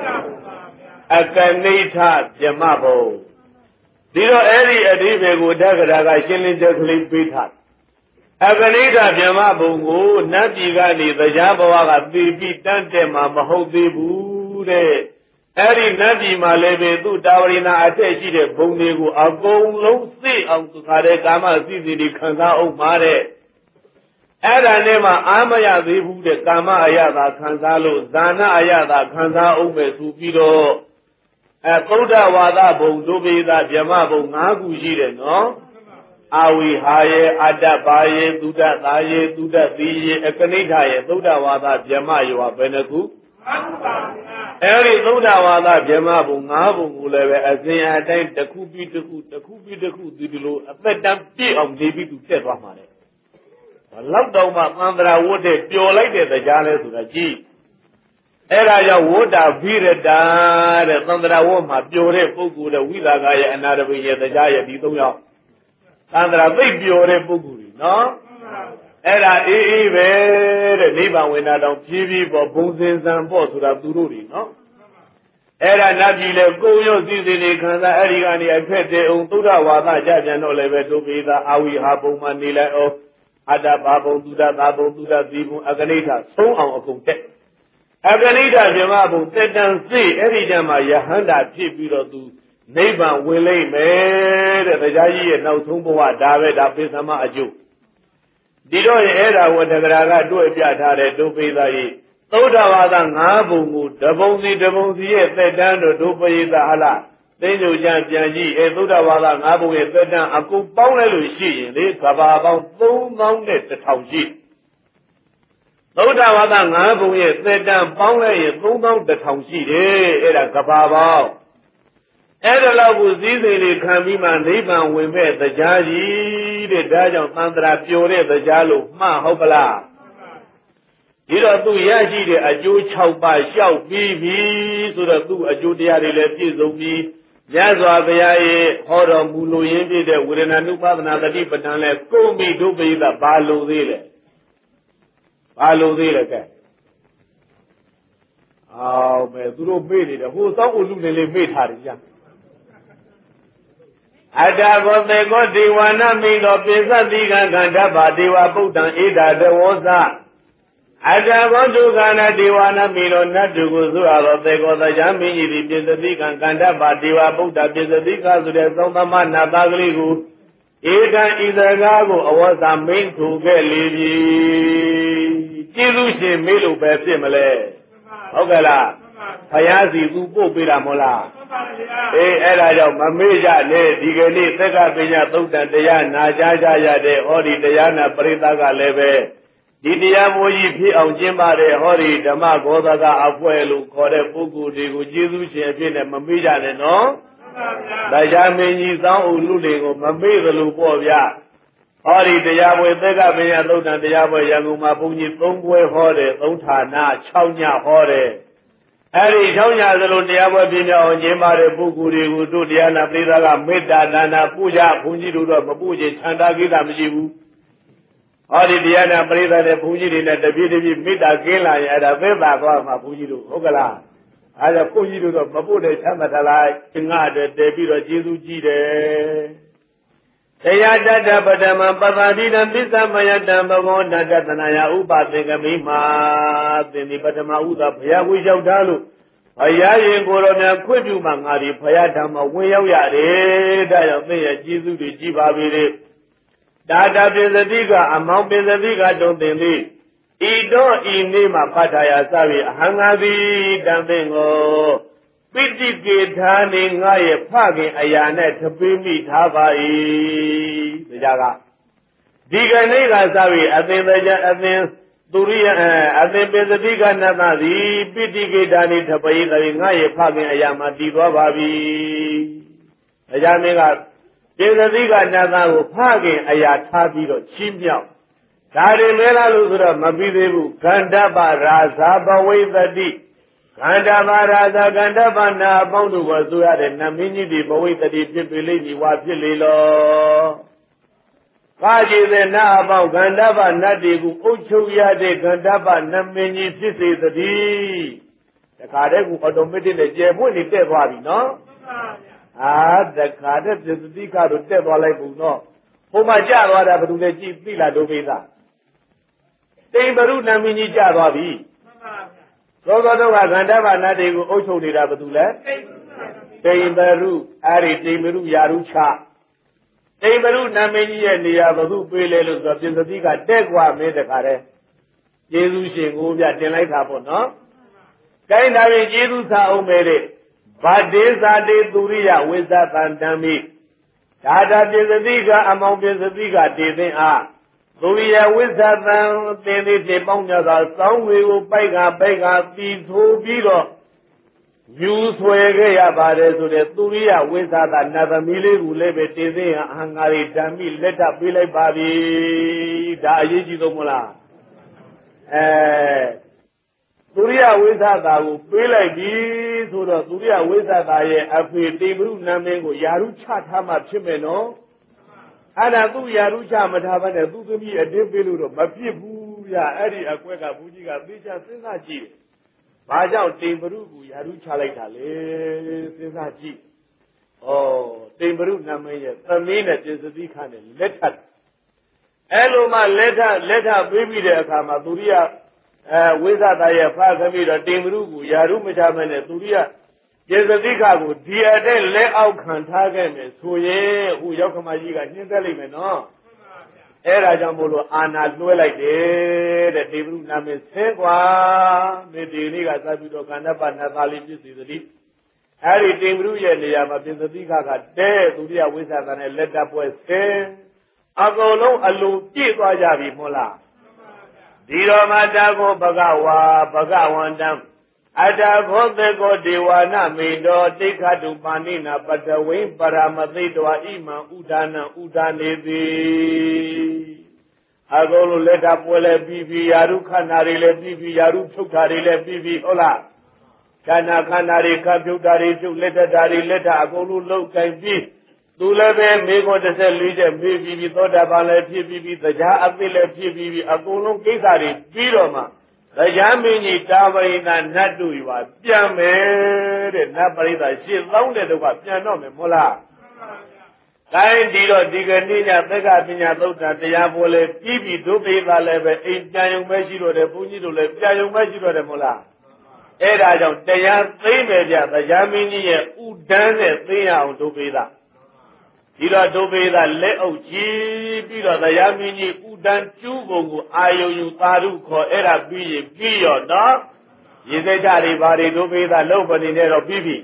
Aganita Jamabo. Diro Eri Adibe Dagadaga Shilling Jacqueline Peter. Aganita Jama Bungu, Nabigani, the Jabawaga, Bibi Tante Mahodi Bude. Eri Nabi Malebe, do Dawarina Ateshi, Bungu, Ago, Low Sea, Autukare, Gama, Sisi, Kanza, Omare. Era Nema, Amaya, the Bude, Gama Ayada, Kanzalo, Zana Ayada, Kanza, Ome, Supido. A Koda Wada Bundubi, that Jama Bungagu Jide, no? Awi Haye, Adabaye, Duda Daye, Duda Diye, Ekanitaye, Duda Wada, Jama, you are Beneku. Eri Duda Wada, Jama, Bungabu, as they are then the Kubi, the Dilu, a better tea of Devi to set Ramane. I love Doma Mandra would pure like the Jales to the G. era ya woda virata de Sandra Woma Piore Pugu the Widagaya and Arabiya the Jaya Dituya Sandra they Piore Puguri no era eve Niba when I don't TV for Bozes and Boss would have Dururi no era Nabile Goyo Zizini Kanda Arigani Akete Untura Wada Jajano Leve to be the Awi Habu Manila of Ada Babo Duda Babo Duda Zibu Aganita so on a context Aganita Jamabu, Tetan see, Erijama Yahanda Chipiro to Neighbor Willie made the Jayi and now Tumboa David Apisama Aju. Dido era when the Raga do a Piatare do be the Toda Wadan Abu, the Bonzi, Tetan do be the Hala. Then you Janji, and Toda Wadan Abu, and Tetan Aku Paulu Shi, this about 4 mounted the Tauji. Toda Wadan Abu, Tetan Paula, 4 mounted the Tauji, era Kababa. Edala was easily Kamima, Niban, we met the Jaji, the Dajan Sandra Piore, the Jalo, Ma Hopala. Ira tu Yaji, the Aju Chaupa, Shao Bibi, so the two Ajudia, the Letizomi, Yazwa Vaye, Hora Mulu Yindi, the Winanupa, another deep and left, go me to be the Balu Zile. Balu Zile. Oh, man, Duro made it, who thought would made her. Ada bote ko diwana mi do pisa diga ganda ba diwa buddhan ida de wosa. Ada botu kana diwana mi do natu ko su abote ko the jami di pisa diga ganda ba diwa buddha pisa diga su de sautama nata kali ko ida idaga ko awasa main thu ke le bi. Jesu shin me lo be phit male.ဟုတ်ကဲ့လားဘုရားစီသူပို့ပေးတာမဟုတ်လားအဲ့ဒါကြောင့်မမေ့ကြနဲ့ဒီကနေ့သက္ကပညာသုတ်တန်တရားနာကြားကြရတဲ့ဟောဒီတရားနာပရိသတ်ကလည်းပဲဒီတရားမိုးကြီးဖြစ်အောင်ကျင့်ပါတဲ့ဟောဒီဓမ္မဂောသကအဖွဲလို့ခေါ်တဲ့ပုဂ္ဂိုလ်တွေကိုကျေးဇူးရှင်အဖြစ်နဲ့မမေ့ကြနဲ့နော်တရားမင်းကြီးသောင်းဦးလူတွေကိုမမေ့သလိုပေါ့ဗျာဟောဒီတရားပွဲသက္ကပညာသုတ်တန်တရားပွဲရန်ကုန်မှာဘုန်းကြီး3ပွဲဟောတယ်3ဌာန6ညဟောတယ်အဲ့ဒီ6ညသလိုတရားပွဲပြင်းပြအောင်ကျင်းပတဲ့ပုဂ္ဂိုလ်တွေကိုတို့တရားနာပရိသတ်ကမေတ္တာဒါနာပူဇာဘုန်းကြီးတို့တော့မပူချင်ခြံတာကိစ္စမရှိဘူးဟောဒီတရားနာပရိသတ်နဲ့ဘုန်းကြီးတွေနဲ့တပြည့်တပြည့်မေတ္တာကင်းလာရင်အဲ့ဒါသက်သာသွားမှာဘုန်းကြီးတို့ဟုတ်ကလားအဲ့ဒါဘုန်းကြီးတို့တော့မပူတဲ့ချမ်းသာထလိုက်ငါတဲ့တည်ပြီးတော့ကျေးဇူးကြီးတယ်တရားတတပဒမပပတိတံပစ္စမယတံဘဂဝန္တတသနာယဥပသင်္ကမိမာသင်ဒီပထမဥသာဘုရားကိုရောက်တာလို့ဘုရားရင်ကိုယ်တော်များခွင့်ပြုမှငါဒီဘုရားဓမ္မဝင်ရောက်ရတယ်ဒါကြောင့်သင်ရဲ့ကျေးဇူးတွေကြီးပါပြီလေတာတာပိစတိကအမောင်ပိစတိကတုံသင်သည်ဤတော့ဤနေ့မှာဖတ်ထားရစပြီအဟံငါသည်တံသင်ကိုပိဋိကေထာနေငါရဲ့ဖခင်အရာနဲ့ထပေးမိထားပါ၏ဒါကြကဒီကနေ့ကစပြီအသင်တရားအသင်သူရိယအသင်ပိစတိကနတသည်ပိဋိကေထာနေထပေးသည်ငါရဲ့ဖခင်အရာမှာတည်သွားပါပြီဒါကြမင်းကပိစတိကနတကိုဖခင်အရာထားပြီးတော့ချီးမြှောက်ဒါတွေမဲလားလို့ဆိုတော့မပြီးသေးဘူးခန္ဓပရာဇာဘဝိသတိခန္ဓာပါရာဇခန္ဓပါနာအပေါင်းတို့ကိုဆိုရတဲ့နမင်းကြီးဒီဘဝိတ္တိဖြစ်ပေလိမ့်မည်ဝါဖြစ်လေလောကာကြည်တဲ့နာအပေါင်းခန္ဓပါနတ်တွေကိုအုပ်ချုပ်ရတဲ့ခန္ဓပါနမင်းကြီးဖြစ်စေသတည်းတခါတည်းကအော်တိုမက်တစ်နဲ့ကျယ်ပွင့်နေတက်သွားပြီနော်တခါတည်းပစ္စတိကတော့တက်သွားလိုက်ဘူးနော်ဟိုမှာကျသွားတာဘယ်သူလဲကြည့်သိလားဒုပိသတိမ်ဘရုနမင်းကြီးကျသွားပြီသောသောတို့ကခန္ဓာပါဏတွေကိုအုပ်ချုပ်နေတာဘာလို့လဲတိမ်ဘရုအဲ့ဒီတိမ်ဘရုယာရုချတိမ်ဘရုနာမည်ကြီးရဲ့နေရာဘာလို့ပေးလဲလို့ဆိုတော့ပြင်စတိကတက်ကွာမင်းတခါတည်းကျေးဇူးရှင်ကိုပြတင်လိုက်တာပေါ့နော်။ကိုင်းဒါပြင်ကျေးဇူးစာအောင်ပဲတဲ့ဗာဒေဇာတေသူရိယဝိသသံတံမိဒါတာပြင်စတိကအမောင်ပြင်စတိကတည်သိအားသူရိယဝိသသံသင်သည်ဖြင့်ပေါင်းကြသောစောင်းဝေကိုပိုက်ကတီထိုးပြီးတော့ယူဆွဲခဲ့ရပါတယ်ဆိုတဲ့သူရိယဝိသသနတ်သမီးလေးကိုလည်းပဲတည်သိအဟံငါရီဓမ္မိလက်ထပ်ပေးလိုက်ပါပြီဒါအရေးကြီးဆုံးမလားသူရိယဝိသတာကိုပေးလိုက်ပြီဆိုတော့သူရိယဝိသတာရဲ့အဖေတိမ်ဘုရုနာမည်ကိုယာရုချထားမှဖြစ်မယ်နော်အဲ့ဒါသူယာရုချမထားဘဲနဲ့သူသမီးအတင်းပေးလို့တော့မဖြစ်ဘူးဗျအဲ့ဒီအကွက်ကဘုန်းကြီးကသေချာစဉ်းစားကြည့်ဘာကြောင့်တိမ်ဘုရုကိုယာရုချလိုက်တာလဲစဉ်းစားကြည့်ဩတိမ်ဘုရုနာမည်ရဲ့သမီးနဲ့တင်စတိခနဲ့လက်ထပ်အဲ့လိုမှလက်ထပေးပြီးတဲ့အခါမှာသူရိယဝိသတာရဲ့ဖာခမိတော့တိမ်ဘုရုကိုယာရုမချမဲနဲ့သူရိယကျေစတိခကိုဒီအတဲ့လက်အောက်ခံထားခဲ့မယ်ဆိုရင်ဟိုရောက်ခမကြီးကညှင်းသက်လိုက်မယ်နော်အဲ့ဒါကြောင့်မို့လို့အာနာလွှဲလိုက်တယ်တဲ့တိမ်ဘုရုနာမည်ဆင်းกว่าမေဒီနေ့ကသတ်ပြီးတော့ကန္နပနတ်သားလေးပြည့်စုံသတိအဲ့ဒီတိမ်ဘုရုရဲ့နေရာမှာပြင်စတိခကတဲသူရိယဝိသတာနဲ့လက်တပ်ပွဲဆင်းအကုန်လုံးအလိုပြည့်သွားကြပြီမို့လားဒီတော်မှာတာကိုဘဂဝါဘဂဝန္တံအတ္တခောသေကောဒေဝနာမိတောတိခတုပါဏိနာပတဝိပရမသိတဝဣမံဥဒါနံဥဒါနေတိအကုန်လုံးလက်ထပွဲလဲပြီးယာရုခန္ဓာတွေလဲပြီးယာရုဖြုတ်တာတွေလဲပြီးဟုတ်လားခန္ဓာတွေခဖြုတ်တာတွေဖြုတ်လက်ထတာတွေလက်ထအကုန်လုံးလောက်ကိုင်ပြီးသူလည်းပဲမိခွန်14ချက်မေးပြီးသောတာပန်လည်းဖြစ်ပြီးတရားအသိလည်းဖြစ်ပြီးအကုန်လုံးကိစ္စတွေပြီးတော့မှတရားမင်းကြီးတာဝရိဏနတ်တို့ရွာပြန်မယ်တဲ့နတ်ပရိသတ်8000တဲ့တော့ကပြန်တော့မယ်မဟုတ်လား။ဒါရင်ဒီတော့ဒီကနေ့ညသက္ကပညာသုတ်တာတရားပွဲလည်းပြီးဒုပိသလည်းပဲအိမ်ပြန်ုံပဲရှိတော့တယ်ဘုန်းကြီးတို့လည်းပြန်ုံပဲရှိတော့တယ်မဟုတ်လား။အဲ့ဒါကြောင့်တရားသိမ့်မယ်ဗျတရားမင်းကြီးရဲ့ဥဒန်းနဲ့သိရအောင်ဒုပိသဒီတော့ဒုဗေဒလက်အုပ်ကြည့်ပြီးတော့တရားမင်းကြီးဥဒန်းကျူးကုန်ကိုအာယုံယူသာရုခေါ်အဲ့ဒါပြီးရင်ပြီးရောနော်ရေစကြတွေဘာတွေဒုဗေဒလုံပနေနဲ့တော့ပြီးပြီ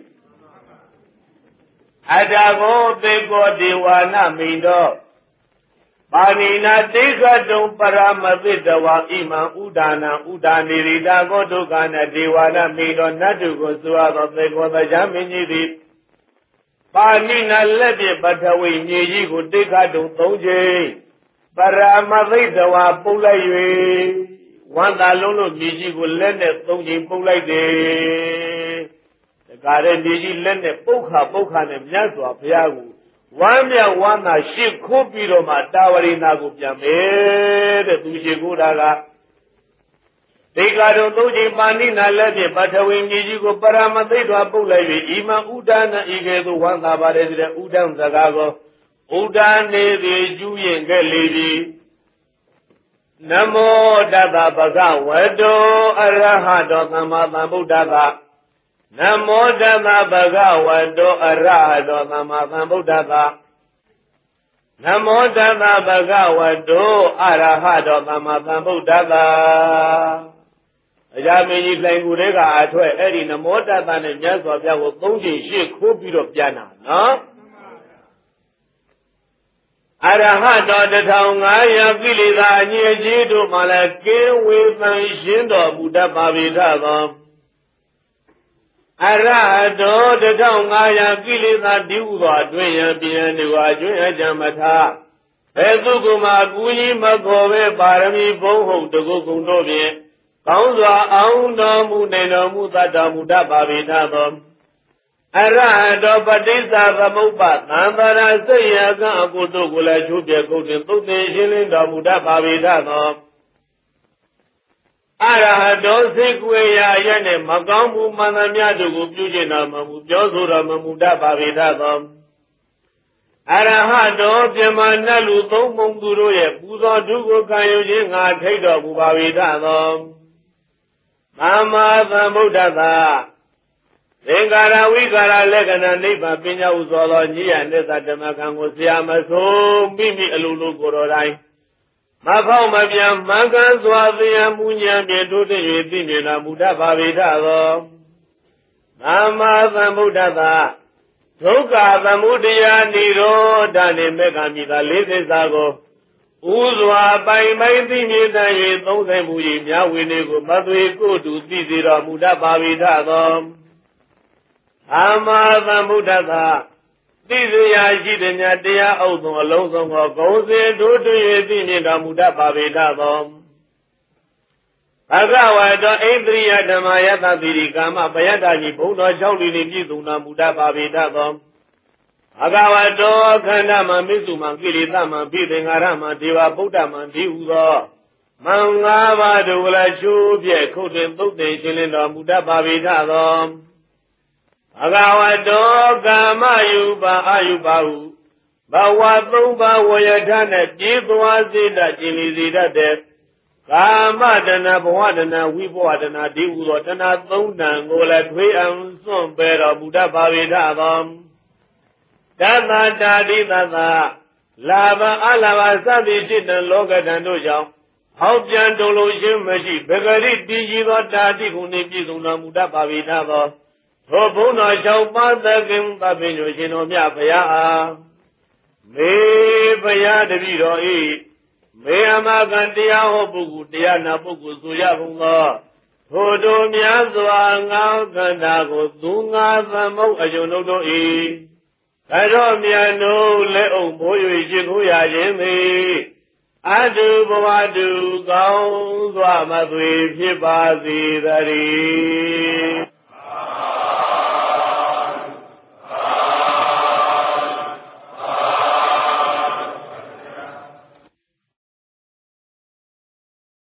အတ္တကိုသေကောဒေဝနာမိန်တော်ပါဏိနာတိခတုံပရမသိတဝဣမံဥဒါနံဥဒါနေရိတာကိုဒုက္ခနာဒေဝနာမိန်တော်နတ်တုကိုဆိုရသောသေကောတရားမင်းကြီးသည်ပါဏိနာလက်ဖြင့်ပထဝီမြေကြီးကိုတိခတ်တုံ3ချိန်ပရမသိတဝါပုတ်လိုက်၍ဝန္တာလုံးလို့မြေကြီးကိုလက်နဲ့3ချိန်ပုတ်လိုက်တယ်။ဒါကြတဲ့မြေကြီးလက်နဲ့ပုတ်ခါနဲ့မြတ်စွာဘုရားကိုဝမ်းမြဝမ်းသာရှစ်ခိုးပြီးတော့မှတာဝရိနာကိုပြန်မယ်တဲ့သူရှစ်ခိုးတာကဒေကာတော်သုံးချိန်ပါဏိနာလက်ဖြင့်ပထဝီမြေကြီးကိုပရမသိတော်ပုတ်လိုက်၍ဤမဥဒါနဤကဲ့သို့ဝမ်းသာပါတယ်ဆိုတဲ့ဥဒံစကားကိုဥဒါနေသည်ကျူးရင်ခဲ့လေပြီနမောတတဗကဝတောအရဟတောသမ္မာသမ္ဗုဒ္ဓတနမောတတဗကဝတောအရဟတောသမ္မာသမ္ဗုဒ္ဓတနမောတတဗကဝတောအရဟတောသမ္မာသမ္ဗုဒ္ဓတအရာမင်းကြီးလှိုင်ကူတွေကအထွက်အဲ့ဒီနမောတတနဲ့မြတ်စွာဘုရားကို3ချိန်ရှေ့ခိုးပြီးတော့ပြန်တာနော်အရဟတော်1500ကိလေသာအညစ်အကြေးတို့မှလည်းကင်းဝေသံရှင်းတော်မူတတ်ပါပြီထသောအရဟတော်1500ကိလေသာတည်ဟူသောအတွင်းရပြန်နေဝအကျွင်းအကြံမထားဘယ်သူကမှကူကြီးမခေါ်ပဲပါရမီဘုံဟုတ်တကုတ်ကုံတို့ဖြင့်ကောင်းစွာအောင်တော်မူနေတော်မူသတ္တမူတတ်ပါပြီထသောအရဟတောပဋိစ္စသမုပ္ပါသံဃာစိတ်ရကအကုသို့ကိုလည်းချိုးပြကုတ်တင်သုတ်သင်ရှင်းလင်းတော်မူတတ်ပါပြီထသောအရဟတောစိတ်ကိုယ်ရာရနဲ့မကောင်းမှုမှန်သမျှတို့ကိုပြုကျင့်တော်မမူပြောဆိုတော်မမူတတ်ပါပြီထသောအရဟတောပြမနတ်လူသုံးပုံသူတို့ရဲ့ပူဇော်ထုကိုခံယူခြင်းငါထိတ်တော်မူပါပြီထသောသမ္မာသမ္ဗုဒ္ဓသာသင်္ကာရဝိကာရလက္ခဏာနိဗ္ဗာန်ပညာဥသောသောညိယနိစ္စဓမ္မခံကိုဆရာမဆုံးမိမိအလိုလိုကိုယ်တော်တိုင်းမဖောက်မပြန်မှန်ကန်စွာသိရမှုဉာဏ်ဖြင့်တို့တည်း၍သိမြင်တော်မူတတ်ပါပေထသောသမ္မာသမ္ဗုဒ္ဓသာဒုက္ခသမုဒယနိရောဓနှင့်မေဃမိသာလေးသစ္စာကိုဥစွာပိုင်သိမြင်တတ်၍သုံးဆိုင်မူ၏မြဝေနေကိုမသွေကိုတူသိစေတော်မူတတ်ပါပေထသောသမ္မာသမ္ဗုဒ္ဓသာသိစရာရှိသည်များတရားအုပ်သောအလုံးစုံသောဂုံစေတို့တွေ့၍သိမြင်တော်မူတတ်ပါပေထသော Bhagavato Indriya Dhamayata Virikama Payataji Buddha Chauli Nijituna Buddha Bhavitatam Bhagavato Khandama Misuma Kiritama Bhidengarama Deva Buddha Mandiudo Mangavadula Chubye Kotin Bukde Chilinda Buddha Bhavitatam Bhagavato Kama Yuba Ayubahu Bhavatumba Vayatana Jitwa Zida Chilizida Death Kamadana Bhawadana Vibwadana Divudana Thundangola Dwayam Sumpera Buddha Bhavitavam Dada Dadi Dada Lava Alava Sadi Chitan Logadano Jam Hopjan Doloshim Mashi Begari Dijiva Dadi Kunipizuna Buddha Bhavitavam Hopuna Chaupata Kim Babino Shinomya Paya Me Paya Deviro E Mayama Gantia Hobugu, Diana Bugu, Suyabunga, Hodo Miazwa, Gandago, Dunga, Zamo, Ajonodo E. Kadomiano, Leo, Boyu, Jiguya, Jimmy. Adu, Boadu, Gao, Zwamadwi, Hibazi, Dari.